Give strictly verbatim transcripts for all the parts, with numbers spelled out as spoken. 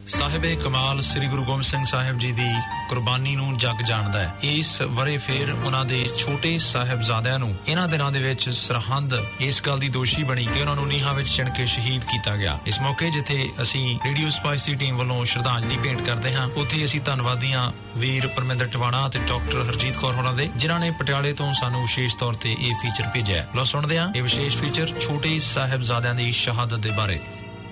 ਸਾਹਿਬੇ ਕਮਾਲ ਸ੍ਰੀ ਗੁਰੂ ਗੋਬਿੰਦ ਸਿੰਘ ਸਾਹਿਬ ਜੀ ਦੀ ਕੁਰਬਾਨੀ ਨੂੰ ਜੱਗ ਜਾਣਦਾ ਹੈ। ਇਸ ਵਰੇ ਫੇਰ ਉਹਨਾਂ ਦੇ ਛੋਟੇ ਸਾਹਿਬਜ਼ਾਦਿਆਂ ਨੂੰ ਇਹਨਾਂ ਦਿਨਾਂ ਦੇ ਵਿੱਚ ਸਰਹੰਦ ਇਸ ਗੱਲ ਦੀ ਦੋਸ਼ੀ ਬਣੀ ਕਿ ਉਹਨਾਂ ਨੂੰ ਨੀਹਾਂ ਵਿੱਚ ਚਿਣ ਕੇ ਸ਼ਹੀਦ ਕੀਤਾ ਗਿਆ। ਇਸ ਮੌਕੇ ਜਿੱਥੇ ਅਸੀਂ ਰੇਡੀਓ ਸਪਾਈਸੀ ਟੀਮ ਵੱਲੋਂ ਸ਼ਰਧਾਂਜਲੀ ਭੇਂਟ ਕਰਦੇ ਹਾਂ, ਉੱਥੇ ਅਸੀਂ ਧੰਨਵਾਦੀਆਂ ਵੀਰ ਪਰਮਿੰਦਰ ਟਵਾਣਾ ਅਤੇ ਡਾਕਟਰ ਹਰਜੀਤ ਕੌਰ ਹੋਰਾਂ ਦੇ, ਜਿਨ੍ਹਾਂ ਨੇ ਪਟਿਆਲੇ ਤੋਂ ਸਾਨੂੰ ਵਿਸ਼ੇਸ਼ ਤੌਰ ਤੇ ਇਹ ਫੀਚਰ ਭੇਜਿਆ। ਲਓ ਸੁਣਦੇ ਹਾਂ ਇਹ ਵਿਸ਼ੇਸ਼ ਫੀਚਰ ਛੋਟੇ ਸਾਹਿਬਜ਼ਾਦਿਆਂ ਦੀ ਸ਼ਹਾਦਤ ਦੇ ਬਾਰੇ।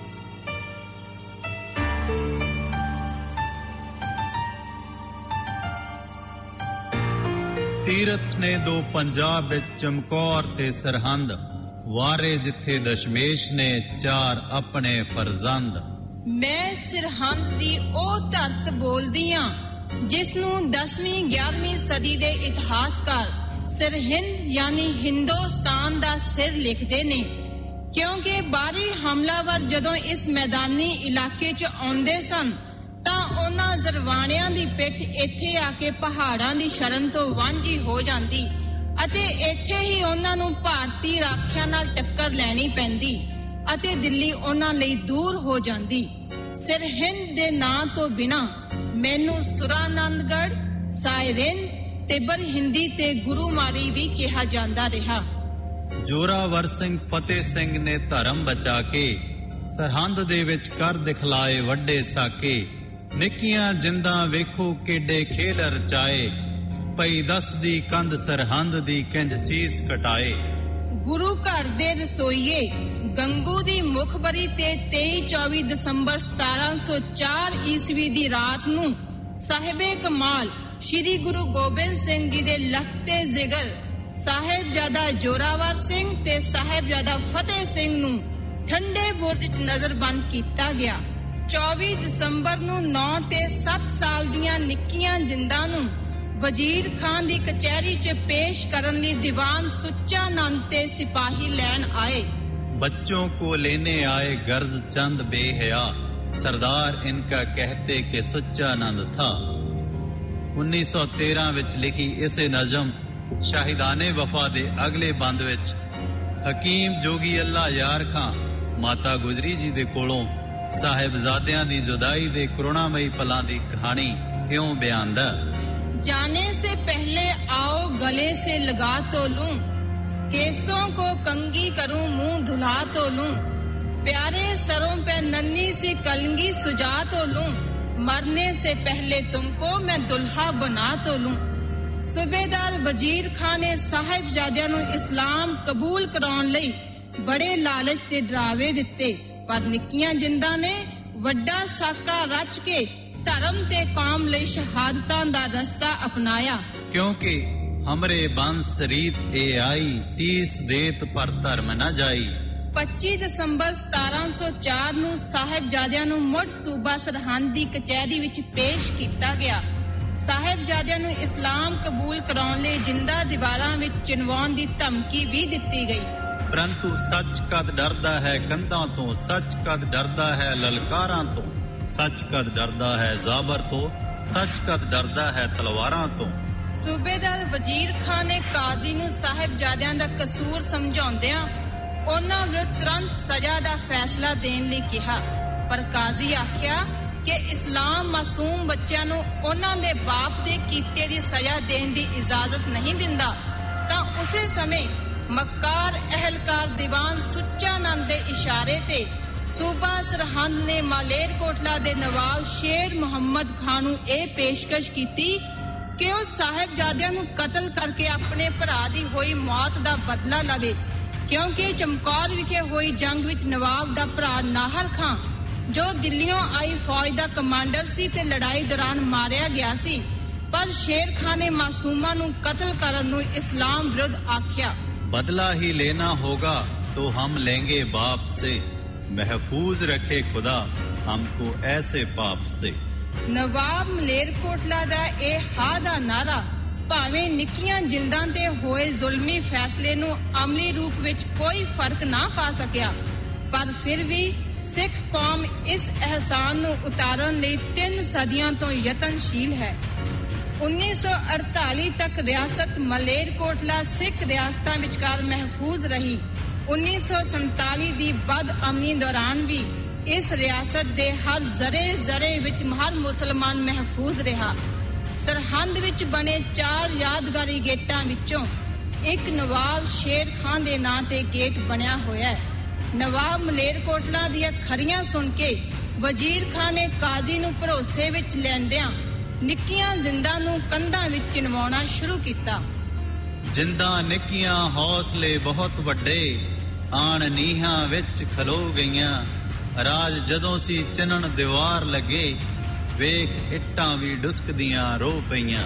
ਤੀਰਥ ਨੇ ਦੋ ਪੰਜਾਬ ਵਿੱਚ ਚਮਕੌਰ ਤੇ ਸਰਹੰਦ, ਵਾਰੇ ਜਿੱਥੇ ਦਸ਼ਮੇਸ਼ ਨੇ ਚਾਰ ਆਪਣੇ ਫਰਜ਼ੰਦ। ਮੈਂ ਸਰਹੰਦ ਦੀ ਉਹ ਧਰਤ ਬੋਲਦੀ ਆਂ ਜਿਸ ਨੂੰ ਦਸਵੀਂ ਗਿਆਰਵੀਂ ਸਦੀ ਦੇ ਇਤਿਹਾਸਕਾਰ ਸਰਹਿੰਦ ਯਾਨੀ ਹਿੰਦੁਸਤਾਨ ਦਾ ਸਿਰ ਲਿਖਦੇ ਨੇ, ਕਿਉਂਕਿ ਬਾਹਰੀ ਹਮਲਾਵਰ ਜਦੋਂ ਇਸ ਮੈਦਾਨੀ ਇਲਾਕੇ 'ਚ ਆਉਂਦੇ ਸਨ ਤਾਂ ਉਹਨਾਂ ਜ਼ਰਵਾਣਿਆਂ ਦੀ ਪਿੱਠ ਇੱਥੇ ਆ ਕੇ ਪਹਾੜਾਂ ਦੀ ਸ਼ਰਨ ਤੋਂ ਵਾਂਝੀ ਹੋ ਜਾਂਦੀ ਅਤੇ ਇੱਥੇ ਹੀ ਉਹਨਾਂ ਨੂੰ ਭਾਰਤੀ ਰਾਖਿਆਂ ਨਾਲ ਟੱਕਰ ਲੈਣੀ ਪੈਂਦੀ ਅਤੇ ਦਿੱਲੀ ਉਹਨਾਂ ਲਈ ਦੂਰ ਹੋ ਜਾਂਦੀ। ਸਰਹਿੰਦ ਦੇ ਨਾਂ ਤੋਂ ਬਿਨਾਂ ਮੈਨੂੰ ਸੁਰਾਨੰਦਗੜ੍ਹ, ਸਾਇਰਨ, ਤਿੱਬਰ ਹਿੰਦੀ ਤੇ ਗੁਰੂਮਾਰੀ ਵੀ ਕਿਹਾ ਜਾਂਦਾ ਰਿਹਾ। ਜੋਰਾਵਰ ਸਿੰਘ ਫਤਿਹ ਸਿੰਘ ਨੇ ਧਰਮ ਬਚਾ ਕੇ ਸਰਹੰਦ ਦੇ ਵਿੱਚ ਕਰ ਦਿਖਲਾਏ ਵੱਡੇ ਸਾਕੇ। ਨਿੱਕੀਆਂ ਜਿੰਦਾਂ ਵੇਖੋ ਕਿੱਡੇ ਖੇਲ ਰਚਾਏ, ਪਈ ਦਸਦੀ ਕੰਧ ਸਰਹੰਦ ਦੀ ਕਿੰਜ ਸੀਸ ਕਟਾਏ। ਗੁਰੂ ਘਰ ਦੇ ਰਸੋਈਏ ਗੰਗੂ ਦੀ ਮੁਖਬਰੀ ਤੇ ਤੇਈ ਚੌਵੀ ਦਸੰਬਰ ਸਤਾਰਾਂ ਸੌ ਚਾਰ ਈਸਵੀ ਦੀ ਰਾਤ ਨੂੰ ਸਾਹਿਬੇ ਕਮਾਲ ਸ਼੍ਰੀ ਗੁਰੂ ਗੋਬਿੰਦ ਸਿੰਘ ਜੀ ਦੇ ਲਖਤੇ ਜ਼ਿਗਰ ਸਾਹਿਬਜ਼ਾਦਾ ਜੋਰਾਵਰ ਸਿੰਘ ਤੇ ਸਾਹਿਬਜ਼ਾਦਾ ਫਤਿਹ ਸਿੰਘ ਨੂੰ ਠੰਡੇ ਬੁਰਜ 'ਚ ਨਜ਼ਰਬੰਦ ਕੀਤਾ ਗਿਆ। ਚੌਵੀ ਦਸੰਬਰ ਨੂੰ ਨੌ ਤੇ ਸੱਤ ਸਾਲ ਦੀਆਂ ਨਿੱਕੀਆਂ ਜਿੰਦਾਂ ਨੂੰ ਵਜ਼ੀਰ ਖਾਨ ਦੀ ਕਚਹਿਰੀ 'ਚ ਪੇਸ਼ ਕਰਨ ਲਈ ਦੀਵਾਨ ਸੁੱਚਾ ਨੰਦ ਤੇ ਸਿਪਾਹੀ ਲੈਣ ਆਏ। ਬੱਚੋਂ ਕੋ ਲੈਨੇ ਆਏ ਗਰਜ਼ ਚੰਦ ਬੇਹਯਾ, ਸਰਦਾਰ ਇਨਕਾ ਕਹਤੇ ਕਿ ਸੁੱਚਾ ਨੰਦ ਥਾ। ਉੱਨੀ ਸੌ ਤੇਰਾਂ ਵਿੱਚ ਲਿਖੀ ਇਸੇ ਨਜ਼ਮ ਸ਼ਾਹਿਦਾਨੇ ਵਫਾ ਦੇ ਅਗਲੇ ਬੰਦ ਵਿੱਚ ਹਕੀਮ ਜੋਗੀ ਅੱਲਾ ਯਾਰ ਖਾਂ ਮਾਤਾ ਗੁਜਰੀ ਜੀ ਦੇ ਕੋਲੋਂ ਸਾਹਿਬਜ਼ਾਦਿਆਂ ਦੀ ਜੁਦਾਈ ਦੇ ਕਰੁਣਾਮਈ ਪਲਾਂ ਦੀ ਕਹਾਣੀ ਇਉਂ ਬਿਆਨਦਾ। जाने से पहले आओ गले से लगा तो लूं, केसों को कंगी करूं मुंह धुला तो लूं, प्यारे सरों पे नन्ही सी कलंगी सुजा तो लूं, मरने से पहले तुमको मैं दुल्हा बना तो लूं। सूबेदार वजीर खान ने साहिबजादियां नूं इस्लाम कबूल कराउण लई बड़े लालच ते डरावे दिते, पर निक्कियां जिंदां ने वड्डा साका रच के धर्म ते कौम लई शहादतां दा रस्ता अपनाया। क्योंकि हमरे बंस रीत ए आई, सीस देत पर धर्म न जाई। पच्ची दसंबर सताਰਾਂ ਸੌ ਚਾਰ ਨੂੰ ਸਾਹਿਬਜ਼ਾਦਿਆਂ ਨੂੰ ਮੁੜ ਸੂਬਾ ਸਰਹੰਦ ਦੀ ਕਚਹਿਰੀ ਵਿੱਚ ਪੇਸ਼ ਕੀਤਾ ਗਿਆ। ਸਾਹਿਬਜ਼ਾਦਿਆਂ ਨੂੰ ਇਸਲਾਮ ਕਬੂਲ ਕਰਾਉਣ ਲਈ ਜਿੰਦਾ ਦੀਵਾਰਾਂ ਵਿੱਚ ਚਿਣਵਾਉਣ ਦੀ ਧਮਕੀ ਵੀ ਦਿੱਤੀ ਗਈ। ਪਰੰਤੂ ਸੱਚ ਕਦ ਡਰਦਾ ਹੈ ਕੰਧਾਂ ਤੋਂ, ਸੱਚ ਕਦ ਡਰਦਾ ਹੈ ਲਲਕਾਰਾਂ ਤੋਂ, ਸੱਚ ਕਦ ਡਰਦਾ ਹੈ ਜ਼ਾਬਰ ਤੋਂ, ਸੱਚ ਕਦ ਡਰਦਾ ਹੈ ਤਲਵਾਰਾਂ ਤੋਂ। ਸੂਬੇਦਾਰ ਵਜ਼ੀਰ ਖਾਨ ਨੇ ਕਾਜ਼ੀ ਨੂੰ ਸਾਹਿਬਜ਼ਾਦਿਆਂ ਦਾ ਕਸੂਰ ਸਮਝਾਉਂਦਿਆਂ ਉਹਨਾਂ ਵਿਰੁੱਧ ਤੁਰੰਤ ਸਜ਼ਾ ਦਾ ਫੈਸਲਾ ਦੇਣ ਲਈ ਕਿਹਾ, ਪਰ ਕਾਜ਼ੀ ਆਖਿਆ ਕਿ ਇਸਲਾਮ ਮਾਸੂਮ ਬੱਚਿਆਂ ਨੂੰ ਉਹਨਾਂ ਦੇ ਬਾਪ ਦੇ ਕੀਤੇ ਦੀ ਸਜ਼ਾ ਦੇਣ ਦੀ ਇਜਾਜ਼ਤ ਨਹੀਂ ਦਿੰਦਾ। ਤਾਂ ਉਸੇ ਸਮੇਂ ਮੱਕਾਰ ਅਹਿਲਕਾਰ ਦੀਵਾਨ ਸੁੱਚਾ ਨੰਦ ਦੇ ਇਸ਼ਾਰੇ ਤੇ ਸੂਬਾ ਸਰਹੰਦ ਨੇ ਮਾਲੇਰ ਕੋਟਲਾ ਦੇ ਨਵਾਬ ਸ਼ੇਰ ਮੁਹੰਮਦ ਖਾਨ ਨੂੰ ਇਹ ਪੇਸ਼ਕਸ਼ ਕੀਤੀ ਕਿ ਉਹ ਸਾਹਿਬਜ਼ਾਦਿਆਂ ਨੂੰ ਕਤਲ ਕਰਕੇ ਆਪਣੇ ਭਰਾ ਦੀ ਹੋਈ ਮੌਤ ਦਾ ਬਦਲਾ ਲਵੇ, ਕਿਉਂਕਿ ਚਮਕੌਰ ਵਿਖੇ ਹੋਈ ਜੰਗ ਵਿੱਚ ਨਵਾਬ ਦਾ ਭਰਾ ਨਾਹਰ ਖਾਂ ਜੋ ਦਿੱਲੀੋਂ ਆਈ ਫੌਜ ਦਾ ਕਮਾਂਡਰ ਸੀ ਤੇ ਲੜਾਈ ਦੌਰਾਨ ਮਾਰਿਆ ਗਿਆ ਸੀ, ਪਰ ਸ਼ੇਰ ਖਾਨ ਨੇ ਮਾਸੂਮਾਂ ਨੂੰ ਕਤਲ ਕਰਨ ਨੂੰ ਇਸਲਾਮ ਵਿਰੁੱਧ ਆਖਿਆ। ਬਦਲਾ ਹੀ ਲੈਣਾ ਹੋਗਾ तो हम लेंगे बाप से, महफूज रखे खुदा हमको ऐसे पाप से। नवाब मलेरकोटला दा ए हा दा नारा ਭਾਵੇਂ ਨਿੱਕੀਆਂ ਜਿੰਦਾਂ ਤੇ ਹੋਏ ਜ਼ੁਲਮੀ ਫੈਸਲੇ ਨੂੰ ਅਮਲੀ ਰੂਪ ਵਿੱਚ ਕੋਈ ਫਰਕ ਨਾ ਪਾ ਸਕਿਆ, ਪਰ ਫਿਰ ਵੀ ਸਿੱਖ ਕੌਮ ਇਸ ਅਹਿਸਾਨ ਨੂੰ ਉਤਾਰਨ ਲਈ ਤਿੰਨ ਸਦੀਆਂ ਤੋਂ ਯਤਨਸ਼ੀਲ ਹੈ। ਉੱਨੀ ਸੌ ਅੜਤਾਲੀ ਤੱਕ ਰਿਆਸਤ ਮਲੇਰਕੋਟਲਾ ਸਿੱਖ ਰਿਆਸਤਾਂ ਵਿਚਕਾਰ ਮਹਿਫੂਜ਼ ਰਹੀ। ਉੱਨੀ ਸੌ ਸੰਤਾਲੀ ਦੀ ਬਦਅਮਨੀ ਦੌਰਾਨ ਵੀ ਇਸ ਰਿਆਸਤ ਦੇ ਹਰ ਜ਼ਰੇ ਜ਼ਰੇ ਵਿੱਚ ਹਰ ਮੁਸਲਮਾਨ ਮਹਿਫੂਜ਼ ਰਿਹਾ। ਸਰਹੰਦ ਵਿੱਚ ਬਣੇ ਚਾਰ ਯਾਦਗਾਰੀ ਗੇਟਾਂ ਵਿੱਚੋਂ ਇੱਕ ਨਵਾਬ ਸ਼ੇਰ ਖਾਨ ਦੇ ਨਾਂ ਤੇ ਗੇਟ ਬਣਿਆ ਹੋਇਆ ਹੈ। ਨਵਾਬ ਮਲੇਰਕੋਟਲਾ ਦੀਆਂ ਖਰੀਆਂ ਸੁਣ ਕੇ ਵਜ਼ੀਰ ਖਾਨ ਨੇ ਕਾਜ਼ੀ ਨੂੰ ਭਰੋਸੇ ਵਿੱਚ ਲੈਂਦਿਆਂ ਨਿੱਕੀਆਂ ਜ਼ਿੰਦਾਂ ਨੂੰ ਕੰਧਾਂ ਵਿੱਚ ਚਿਣਵਾਉਣਾ ਸ਼ੁਰੂ ਕੀਤਾ। ਜ਼ਿੰਦਾਂ ਨਿੱਕੀਆਂ ਹੌਸਲੇ ਬਹੁਤ ਵੱਡੇ, ਆਣ ਨੀਹਾਂ ਵਿੱਚ ਖਲੋ ਗਈਆਂ। ਰਾਜ ਜਦੋਂ ਸੀ ਚਿਣਨ ਦੀਵਾਰ ਲੱਗੇ, ਵੇਖ ਇੱਟਾਂ ਵੀ ਡੁਸਕਦੀਆਂ ਰੋ ਪਈਆਂ।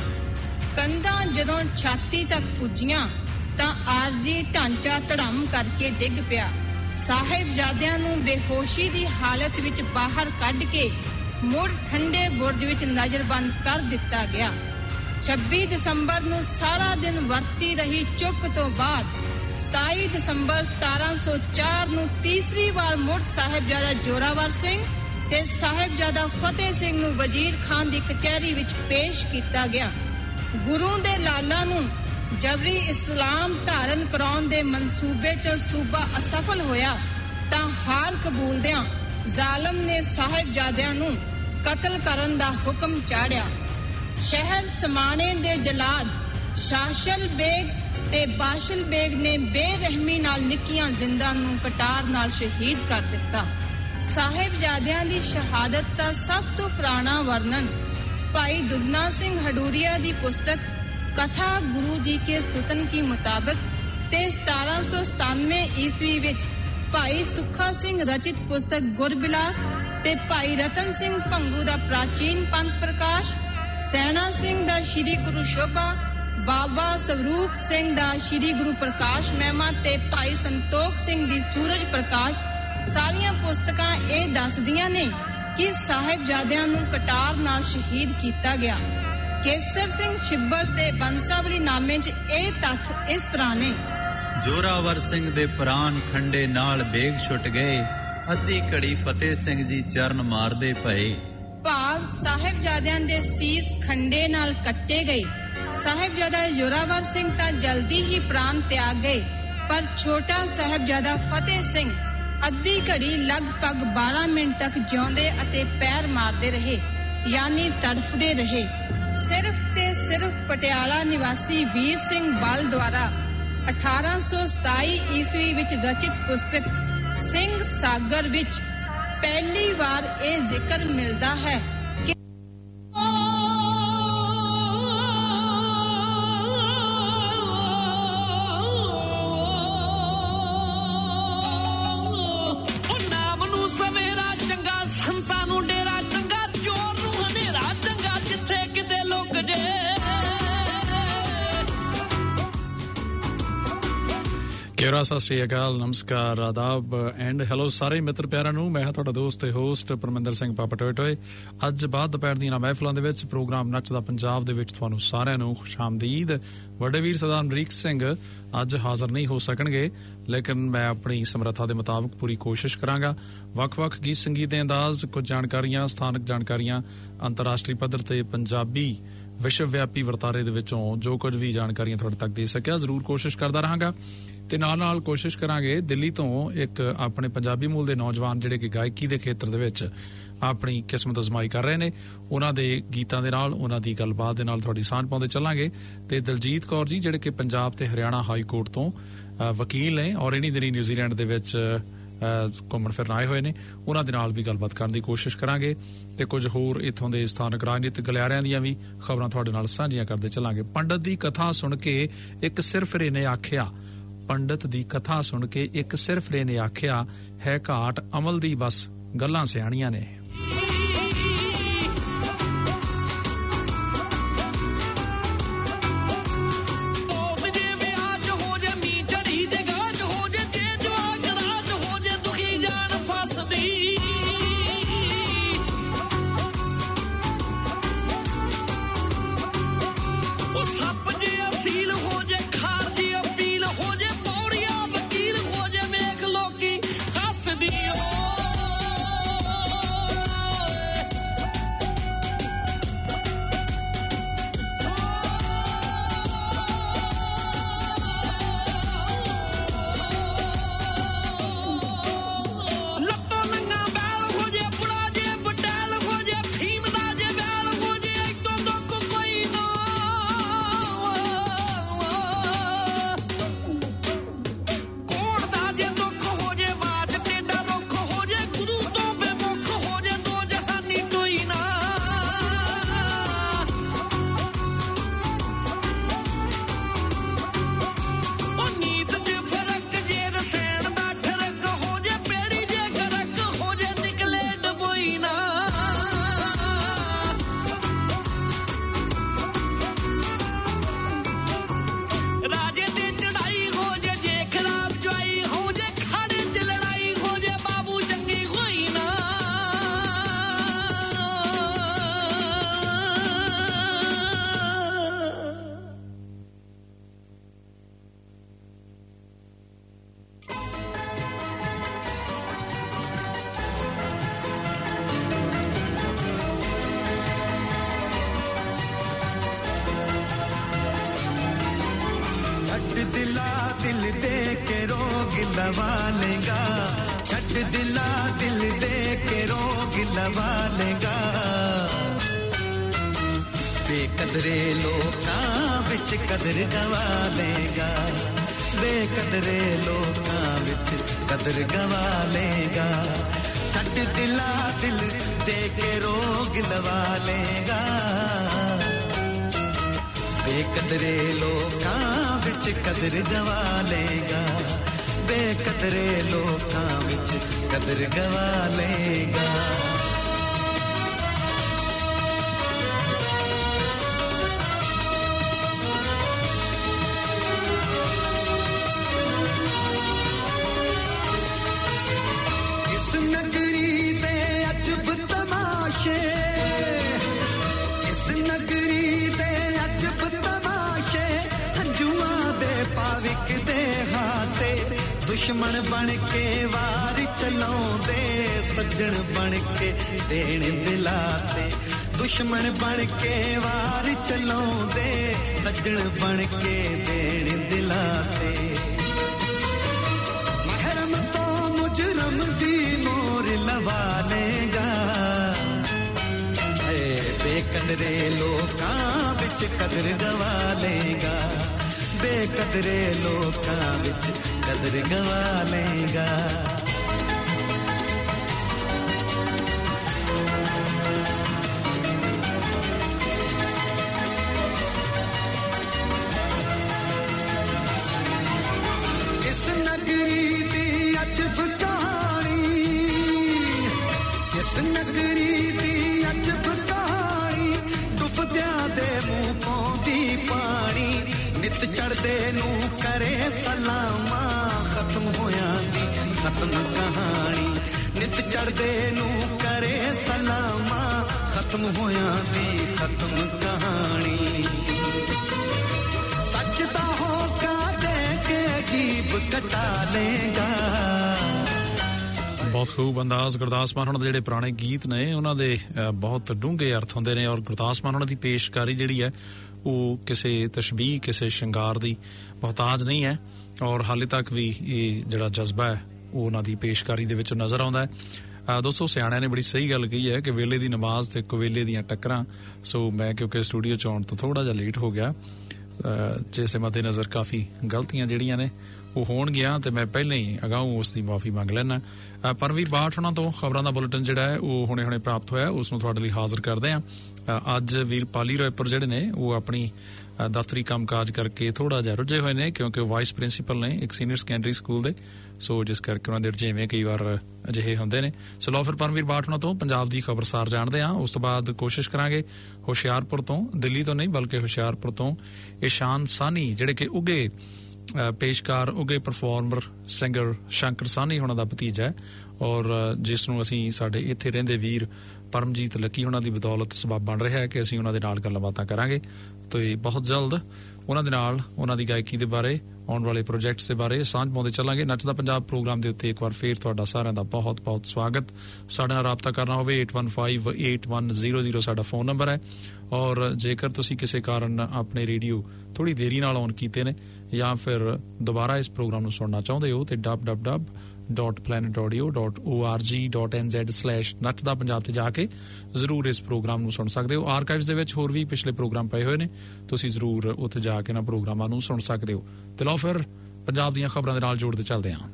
ਕੰਧਾਂ ਜਦੋਂ ਛਾਤੀ ਤੱਕ ਪੁੱਜੀਆਂ ਤਾਂ ਆਰਜੀ ਢਾਂਚਾ ਧੜਮ ਕਰਕੇ ਡਿੱਗ ਪਿਆ। ਸਾਹਿਬਜ਼ਾਦਿਆਂ ਨੂੰ ਬੇਹੋਸ਼ੀ ਦੀ ਹਾਲਤ ਵਿੱਚ ਬਾਹਰ ਕੱਢ ਕੇ ਮੁੜ ਠੰਡੇ ਬੁਰਜ ਵਿੱਚ ਨਜ਼ਰਬੰਦ ਕਰ ਦਿੱਤਾ ਗਿਆ। ਛੱਬੀ ਦਸੰਬਰ ਨੂੰ ਸਾਰਾ ਦਿਨ ਵਰਤੀ ਰਹੀ ਚੁੱਪ ਤੋਂ ਬਾਅਦ ਸਤਾਈ ਦਸੰਬਰ ਸਤਾਰਾਂ ਸੌ ਚਾਰ ਨੂੰ ਤੀਸਰੀ ਵਾਰ ਮੁੜ ਸਾਹਿਬਜ਼ਾਦਾ ਜ਼ੋਰਾਵਰ ਸਿੰਘ ਤੇ ਸਾਹਿਬਜ਼ਾਦਾ ਫਤਿਹ ਸਿੰਘ ਨੂੰ ਵਜ਼ੀਰ ਖਾਨ ਦੀ ਕਚਹਿਰੀ ਵਿੱਚ ਪੇਸ਼ ਕੀਤਾ ਗਿਆ। ਗੁਰੂ ਦੇ ਲਾਲਾਂ ਨੂੰ ਜਬਰੀ ਇਸਲਾਮ ਧਾਰਨ ਕਰਾਉਣ ਦੇ ਮਨਸੂਬੇ 'ਚ ਸੂਬਾ ਅਸਫਲ ਹੋਇਆ ਤਾਂ ਹਾਰ ਕਬੂਲਦਿਆਂ ਜ਼ਾਲਮ ਨੇ ਸਾਹਿਬਜ਼ਾਦਿਆਂ ਨੂੰ ਕਤਲ ਕਰਨ ਦਾ ਹੁਕਮ ਚਾੜਿਆ। ਸ਼ਹਿਰ ਸਮਾਣੇ ਦੇ ਜਲਾਦ ਸ਼ਾਸ਼ਲ ਬੇਗ ਤੇ ਬਾਸ਼ਲ ਬੇਗ ਨੇ ਬੇਰਹਿਮੀ ਨਾਲ ਨਿੱਕੀਆਂ ਜ਼ਿੰਦਾਂ ਨੂੰ ਕਟਾਰ ਨਾਲ ਸ਼ਹੀਦ ਕਰ ਦਿੱਤਾ। ਸਾਹਿਬਜ਼ਾਦਿਆਂ ਦੀ ਸ਼ਹਾਦਤ ਦਾ ਸਭ ਤੋਂ ਪੁਰਾਣਾ ਵਰਣਨ ਭਾਈ ਦੁੱਧਨਾ ਸਿੰਘ ਹਡੂਰੀਆ ਦੀ ਪੁਸਤਕ कथा गुरु जी के सुतन की मुताबिक ते सतारह सौ सतानवे ईस्वी विच भाई सुखा सिंह रचित पुस्तक गुरबिलास ते भाई रतन सिंह भंगू दा प्राचीन पंथ प्रकाश, सैना सिंह दा श्री गुरु शोभा, बाबा स्वरूप सिंह दा श्री गुरु प्रकाश महिमा ते भाई संतोख सिंह दी सूरज प्रकाश सारियां पुस्तकां ए दसदियां ने कि साहिबजादियां नूं कटार नाल शहीद कीता गया। ਕੇਸਰ ਸਿੰਘ ਛਿੱਬਰ ਤੇ ਬੰਸਾਵਲੀ ਨਾਮੇ 'ਚ ਇਹ ਤੱਥ ਇਸ ਤਰ੍ਹਾਂ ਨੇ। ਜ਼ੋਰਾਵਰ ਸਿੰਘ ਦੇ ਪ੍ਰਾਣ ਖੰਡੇ ਨਾਲ ਬੇਗ ਛੁੱਟ ਗਏ, ਅੱਧੀ ਘੜੀ ਫਤਿਹ ਸਿੰਘ ਜੀ ਚਰਨ ਮਾਰਦੇ ਪਏ। ਭਾਵ ਸਾਹਿਬਜ਼ਾਦਿਆਂ ਦੇ ਸੀਸ ਖੰਡੇ ਨਾਲ ਕੱਟੇ ਗਏ। ਸਾਹਿਬਜ਼ਾਦਾ ਜ਼ੋਰਾਵਰ ਸਿੰਘ ਤਾਂ ਜਲਦੀ ਹੀ ਪ੍ਰਾਣ ਤਿਆਗ ਗਏ, ਪਰ ਛੋਟਾ ਸਾਹਿਬਜ਼ਾਦਾ ਫਤਿਹ ਸਿੰਘ ਅੱਧੀ ਘੜੀ ਲਗਭਗ ਬਾਰਾਂ ਮਿੰਟ ਤੱਕ ਜਿਉਂਦੇ ਅਤੇ ਪੈਰ ਮਾਰਦੇ ਰਹੇ, ਯਾਨੀ ਤੜਫਦੇ ਰਹੇ। ਸਿਰਫ ਤੇ ਸਿਰਫ ਪਟਿਆਲਾ ਨਿਵਾਸੀ ਵੀਰ ਸਿੰਘ ਬਲ ਦੁਆਰਾ ਅਠਾਰਾਂ ਸੌ ਸਤਾਈ ਈਸਵੀ ਵਿੱਚ ਰਚਿਤ ਪੁਸਤਕ ਸਿੰਘ ਸਾਗਰ ਵਿੱਚ ਪਹਿਲੀ ਵਾਰ ਇਹ ਜ਼ਿਕਰ ਮਿਲਦਾ ਹੈ ਕਿ ਉਹ ਨਾਮ ਨੂੰ ਸਵੇਰਾ ਚੰਗਾ, ਸੰਤਾਂ ਨੂੰ ਡੇਰਾ ਚੰਗਾ, ਚੋਰ ਨੂੰ ਹਨੇਰਾ ਚੰਗਾ, ਜਿੱਥੇ ਕਿਤੇ ਲੁਕ ਜੇ। केरा सत श्री अकाल, नमस्कार, आदाब एंड हैलो ਸਾਰੇ ਮਿੱਤਰ ਪਿਆਰਾਂ ਨੂੰ। ਮੈਂ ਹਾਂ ਤੁਹਾਡਾ ਦੋਸਤ ਤੇ ਹੋਸਟ ਪਰਮਿੰਦਰ ਸਿੰਘ ਪਾਪਾ ਟੋਏ ਟੋਏ। ਅੱਜ ਬਾਅਦ ਦੁਪਹਿਰ ਦੀਆਂ ਮਹਿਫਲਾਂ ਦੇ ਵਿੱਚ ਪ੍ਰੋਗਰਾਮ ਨੱਚਦਾ ਪੰਜਾਬ ਦੇ ਵਿੱਚ ਤੁਹਾਨੂੰ ਸਾਰਿਆਂ ਨੂੰ ਖੁਸ਼ਾਮਦੀਦ। ਵੱਡੇ ਵੀਰ ਸਰਦਾਰ ਅਮਰੀਕ ਸਿੰਘ ਅੱਜ ਹਾਜ਼ਰ ਨਹੀਂ ਹੋ ਸਕਣਗੇ, ਲੇਕਿਨ ਮੈਂ ਆਪਣੀ ਸਮਰੱਥਾ ਦੇ ਮੁਤਾਬਕ ਪੂਰੀ ਕੋਸ਼ਿਸ਼ ਕਰਾਂਗਾ। ਵੱਖ-ਵੱਖ ਗੀਤ ਸੰਗੀਤ ਦੇ ਅੰਦਾਜ਼, ਕੁਝ ਜਾਣਕਾਰੀਆਂ, ਸਥਾਨਕ ਜਾਣਕਾਰੀਆਂ, ਅੰਤਰਰਾਸ਼ਟਰੀ ਪੱਧਰ ਤੇ ਪੰਜਾਬੀ ਵਿਸ਼ਵ ਵਿਆਪੀ ਵਰਤਾਰੇ ਦੇ ਵਿੱਚੋਂ ਜੋ ਕੁਝ ਵੀ ਜਾਣਕਾਰੀਆਂ ਤੁਹਾਡੇ ਤੱਕ ਦੇ ਸਕਿਆ ਜ਼ਰੂਰ ਕੋਸ਼ਿਸ਼ ਕਰਦਾ ਰਹਾਂਗਾ। ਤੇ ਨਾਲ ਨਾਲ ਕੋਸ਼ਿਸ਼ ਕਰਾਂਗੇ ਦਿੱਲੀ ਤੋਂ ਇੱਕ ਆਪਣੇ ਪੰਜਾਬੀ ਮੂਲ ਦੇ ਨੌਜਵਾਨ ਜਿਹੜੇ ਕਿ ਗਾਇਕੀ ਦੇ ਖੇਤਰ ਦੇ ਵਿੱਚ ਆਪਣੀ ਕਿਸਮਤ ਅਜ਼ਮਾਈ ਕਰ ਰਹੇ ਨੇ, ਉਹਨਾਂ ਦੇ ਗੀਤਾਂ ਦੇ ਨਾਲ, ਉਹਨਾਂ ਦੀ ਗੱਲਬਾਤ ਦੇ ਨਾਲ ਤੁਹਾਡੀ ਸਾਂਝ ਪਾਉਂਦੇ ਚੱਲਾਂਗੇ। ਤੇ ਦਲਜੀਤ ਕੌਰ ਜੀ ਜਿਹੜੇ ਕਿ ਪੰਜਾਬ ਤੇ ਹਰਿਆਣਾ ਹਾਈ ਕੋਰਟ ਤੋਂ ਵਕੀਲ ਨੇ ਔਰ ਇਨੀ ਦਿਨੀ ਨਿਊਜ਼ੀਲੈਂਡ ਦੇ ਵਿੱਚ ਘੁੰਮਣ ਫਿਰਨ ਆਏ ਹੋਏ ਨੇ, ਉਹਨਾਂ ਦੇ ਨਾਲ ਵੀ ਗੱਲਬਾਤ ਕਰਨ ਦੀ ਕੋਸ਼ਿਸ਼ ਕਰਾਂਗੇ। ਤੇ ਕੁਝ ਹੋਰ ਇੱਥੋਂ ਦੇ ਸਥਾਨਕ ਰਾਜਨੀਤਿਕ ਗਲਿਆਰਿਆਂ ਦੀਆਂ ਵੀ ਖਬਰਾਂ ਤੁਹਾਡੇ ਨਾਲ ਸਾਂਝੀਆਂ ਕਰਦੇ ਚੱਲਾਂਗੇ। ਪੰਡਤ ਦੀ ਕਥਾ ਸੁਣ ਕੇ ਇੱਕ ਸਿਰਫਰੇ ਨੇ ਆਖਿਆ, ਪੰਡਤ ਦੀ ਕਥਾ ਸੁਣ ਕੇ ਇੱਕ ਸਿਰਫਰੇ ਨੇ ਆਖਿਆ, ਹੈ ਘਾਟ ਅਮਲ ਦੀ ਬਸ ਗੱਲਾਂ ਸਿਆਣੀਆਂ ਨੇ। दिल दे के रोग लवा लेगा छट दिला दिल दे के रोग लवा लेगा बेकदरे लोकां विच कदर गवा लेगा बेकदरे लोकां विच कदर गवा लेगा छट दिला दिल दे के रोग लवा लेगा बेकदरे लोकां विच कदर गवा लेगा बेकदरे लोकां विच कदर गवा लेगा दुश्मन बन के वार चलाउंदे सज्जन बन के देण दिलासे दुश्मन बन के वार चलाउंदे सज्जन बन के देण दिलासे महरम तो मुजरम दी मोर लवा लेगा ए बेकदरे लोकां विच कदर गवा लेगा बेकदरे लोकां विच कदर गवा लेगा इस नगरी दी अजब कहानी इस नगरी दी अजब कहानी डुबदियां दे मुंह पौंदी पानी नित चढ़दे नू करे सलामा खत्म होया दी खत्म कहानी नित चढ़दे नू करे सलामा खत्म होया दी खत्म कहानी सच दा होका दे के जीब कटा लेगा बहुत खूब अंदाज गुरदास मान हुणां दे ਜਿਹੜੇ ਪੁਰਾਣੇ ਗੀਤ ਨੇ ਉਹਨਾਂ ਦੇ ਬਹੁਤ ਡੂੰਘੇ ਅਰਥ ਹੁੰਦੇ ਨੇ ਔਰ ਗੁਰਦਾਸ मान हुणां ਦੀ ਪੇਸ਼ਕਾਰੀ ਜਿਹੜੀ ਹੈ ਉਹ ਕਿਸੇ ਤਸ਼ਬੀਹ ਕਿਸੇ ਸ਼ਿੰਗਾਰ ਦੀ ਮੁਹਤਾਜ ਨਹੀਂ ਹੈ ਔਰ ਹਾਲੇ ਤੱਕ ਵੀ ਇਹ ਜਿਹੜਾ ਜਜ਼ਬਾ ਹੈ ਉਹ ਉਹਨਾਂ ਦੀ ਪੇਸ਼ਕਾਰੀ ਦੇ ਵਿੱਚ ਨਜ਼ਰ ਆਉਂਦਾ ਹੈ ਦੋਸਤੋ ਸਿਆਣਿਆਂ ਨੇ ਬੜੀ ਸਹੀ ਗੱਲ ਕਹੀ ਹੈ ਕਿ ਵੇਲੇ ਦੀ ਨਮਾਜ਼ ਤੇ ਕੁਵੇਲੇ ਦੀਆਂ ਟੱਕਰਾਂ ਸੋ ਮੈਂ ਕਿਉਂਕਿ ਸਟੂਡੀਓ ਚ ਆਉਣ ਤੋਂ ਥੋੜਾ ਜਿਹਾ ਲੇਟ ਹੋ ਗਿਆ ਜਿਸ ਮੱਦੇ ਨਜ਼ਰ ਕਾਫੀ ਗਲਤੀਆਂ ਜਿਹੜੀਆਂ ਨੇ ਉਹ ਹੋਣਗੀਆਂ ਤੇ ਮੈਂ ਪਹਿਲਾਂ ਹੀ ਅਗਾਊਂ ਉਸ ਦੀ ਮਾਫੀ ਮੰਗ ਲੈਣਾ ਪਰਵੀਰ ਬਾਠ ਉਹਨਾਂ ਤੋਂ ਖਬਰਾਂ ਦਾ ਬੁਲੇਟਿਨ ਜਿਹੜਾ ਹੈ ਉਹ ਹੁਣੇ ਹੁਣੇ ਪ੍ਰਾਪਤ ਹੋਇਆ ਉਸ ਨੂੰ ਤੁਹਾਡੇ ਲਈ ਹਾਜ਼ਰ ਕਰਦੇ ਹਾਂ ਅੱਜ ਵੀਰ ਪਾਲੀ ਰੋਇਪੁਰ ਜਿਹੜੇ ਨੇ ਉਹ ਆਪਣੀ ਦਫ਼ਤਰੀ ਕੰਮਕਾਜ ਕਰਕੇ ਥੋੜਾ ਜਿਹਾ ਰੁੱਝੇ ਹੋਏ ਨੇ ਕਿਉਂਕਿ ਉਹ ਵਾਈਸ ਪ੍ਰਿੰਸੀਪਲ ਨੇ ਇੱਕ ਸੀਨੀਅਰ ਸੈਕੰਡਰੀ ਸਕੂਲ ਦੇ ਸੋ ਜਿਸ ਕਰਕੇ ਉਹਨਾਂ ਦੇ ਰੁਝੇਵੇਂ ਕਈ ਵਾਰ ਅਜਿਹੇ ਹੁੰਦੇ ਨੇ ਸੋ ਲਓ ਫਿਰ ਪਰਮਵੀਰ ਬਾਠ ਉਹਨਾਂ ਤੋਂ ਪੰਜਾਬ ਦੀ ਖਬਰਸਾਰ ਜਾਣਦੇ ਹਾਂ ਉਸ ਤੋਂ ਬਾਅਦ ਕੋਸ਼ਿਸ਼ ਕਰਾਂਗੇ ਹੁਸ਼ਿਆਰਪੁਰ ਤੋਂ ਦਿੱਲੀ ਤੋਂ ਨਹੀਂ ਬਲਕਿ ਹੁਸ਼ਿਆਰਪੁਰ ਤੋਂ ਇਸ਼ਾਨ ਸਾਨੀ ਜਿਹੜੇ ਕਿ ਉੱਘੇ ਪੇਸ਼ਕਾਰ ਉੱਘੇ ਪਰਫਾਰਮਰ ਸਿੰਗਰ ਸ਼ੰਕਰ ਸਾਨੀ ਉਹਨਾਂ ਦਾ ਭਤੀਜਾ ਹੈ ਔਰ ਜਿਸ ਨੂੰ ਅਸੀਂ ਸਾਡੇ ਇੱਥੇ ਰਹਿੰਦੇ ਵੀਰ ਪਰਮਜੀਤ ਲੱਕੀ ਉਹਨਾਂ ਦੀ ਬਦੌਲਤ ਸਬਬ ਬਣ ਰਿਹਾ ਹੈ ਕਿ ਅਸੀਂ ਉਹਨਾਂ ਦੇ ਨਾਲ ਗੱਲਬਾਤਾਂ ਕਰਾਂਗੇ ਤੇ ਬਹੁਤ ਜਲਦ ਉਹਨਾਂ ਦੇ ਨਾਲ ਉਹਨਾਂ ਦੀ ਗਾਇਕੀ ਦੇ ਬਾਰੇ ਆਉਣ ਵਾਲੇ ਪ੍ਰੋਜੈਕਟਸ ਦੇ ਬਾਰੇ ਸਾਂਝ ਪਾਉਂਦੇ ਚੱਲਾਂਗੇ ਨੱਚਦਾ ਪੰਜਾਬ ਪ੍ਰੋਗਰਾਮ ਦੇ ਉੱਤੇ ਇੱਕ ਵਾਰ ਫੇਰ ਤੁਹਾਡਾ ਸਾਰਿਆਂ ਦਾ ਬਹੁਤ ਬਹੁਤ ਸਵਾਗਤ ਸਾਡੇ ਨਾਲ ਰਾਬਤਾ ਕਰਨਾ ਹੋਵੇ eight one five eight one zero zero ਸਾਡਾ ਫੋਨ ਨੰਬਰ ਹੈ ਔਰ ਜੇਕਰ ਤੁਸੀਂ ਕਿਸੇ ਕਾਰਨ ਆਪਣੇ ਰੇਡੀਓ ਥੋੜੀ ਦੇਰੀ ਨਾਲ ਔਨ ਕੀਤੇ ਨੇ ਜਾਂ ਫਿਰ ਦੁਬਾਰਾ ਇਸ ਪ੍ਰੋਗਰਾਮ ਨੂੰ ਸੁਣਨਾ ਚਾਹੁੰਦੇ ਹੋ ਤੇ w w w dot planet audio dot org dot n z slash ਨੱਚਦਾ ਪੰਜਾਬ ਤੇ ਜਾ ਕੇ ਜ਼ਰੂਰ ਇਸ ਪ੍ਰੋਗਰਾਮ ਨੂੰ ਸੁਣ ਸਕਦੇ ਹੋ ਆਰਕਾਈਵਸ ਦੇ ਵਿੱਚ ਹੋਰ ਵੀ ਪਿਛਲੇ ਪ੍ਰੋਗਰਾਮ ਪਏ ਹੋਏ ਨੇ ਤੁਸੀਂ ਜ਼ਰੂਰ ਉੱਥੇ ਜਾ ਕੇ ਨਾ ਪ੍ਰੋਗਰਾਮਾਂ ਨੂੰ ਸੁਣ ਸਕਦੇ ਹੋ ਤੇ ਲਓ ਫਿਰ ਪੰਜਾਬ ਦੀਆਂ ਖਬਰਾਂ ਦੇ ਨਾਲ ਜੋੜਦੇ ਚੱਲਦੇ ਹਾਂ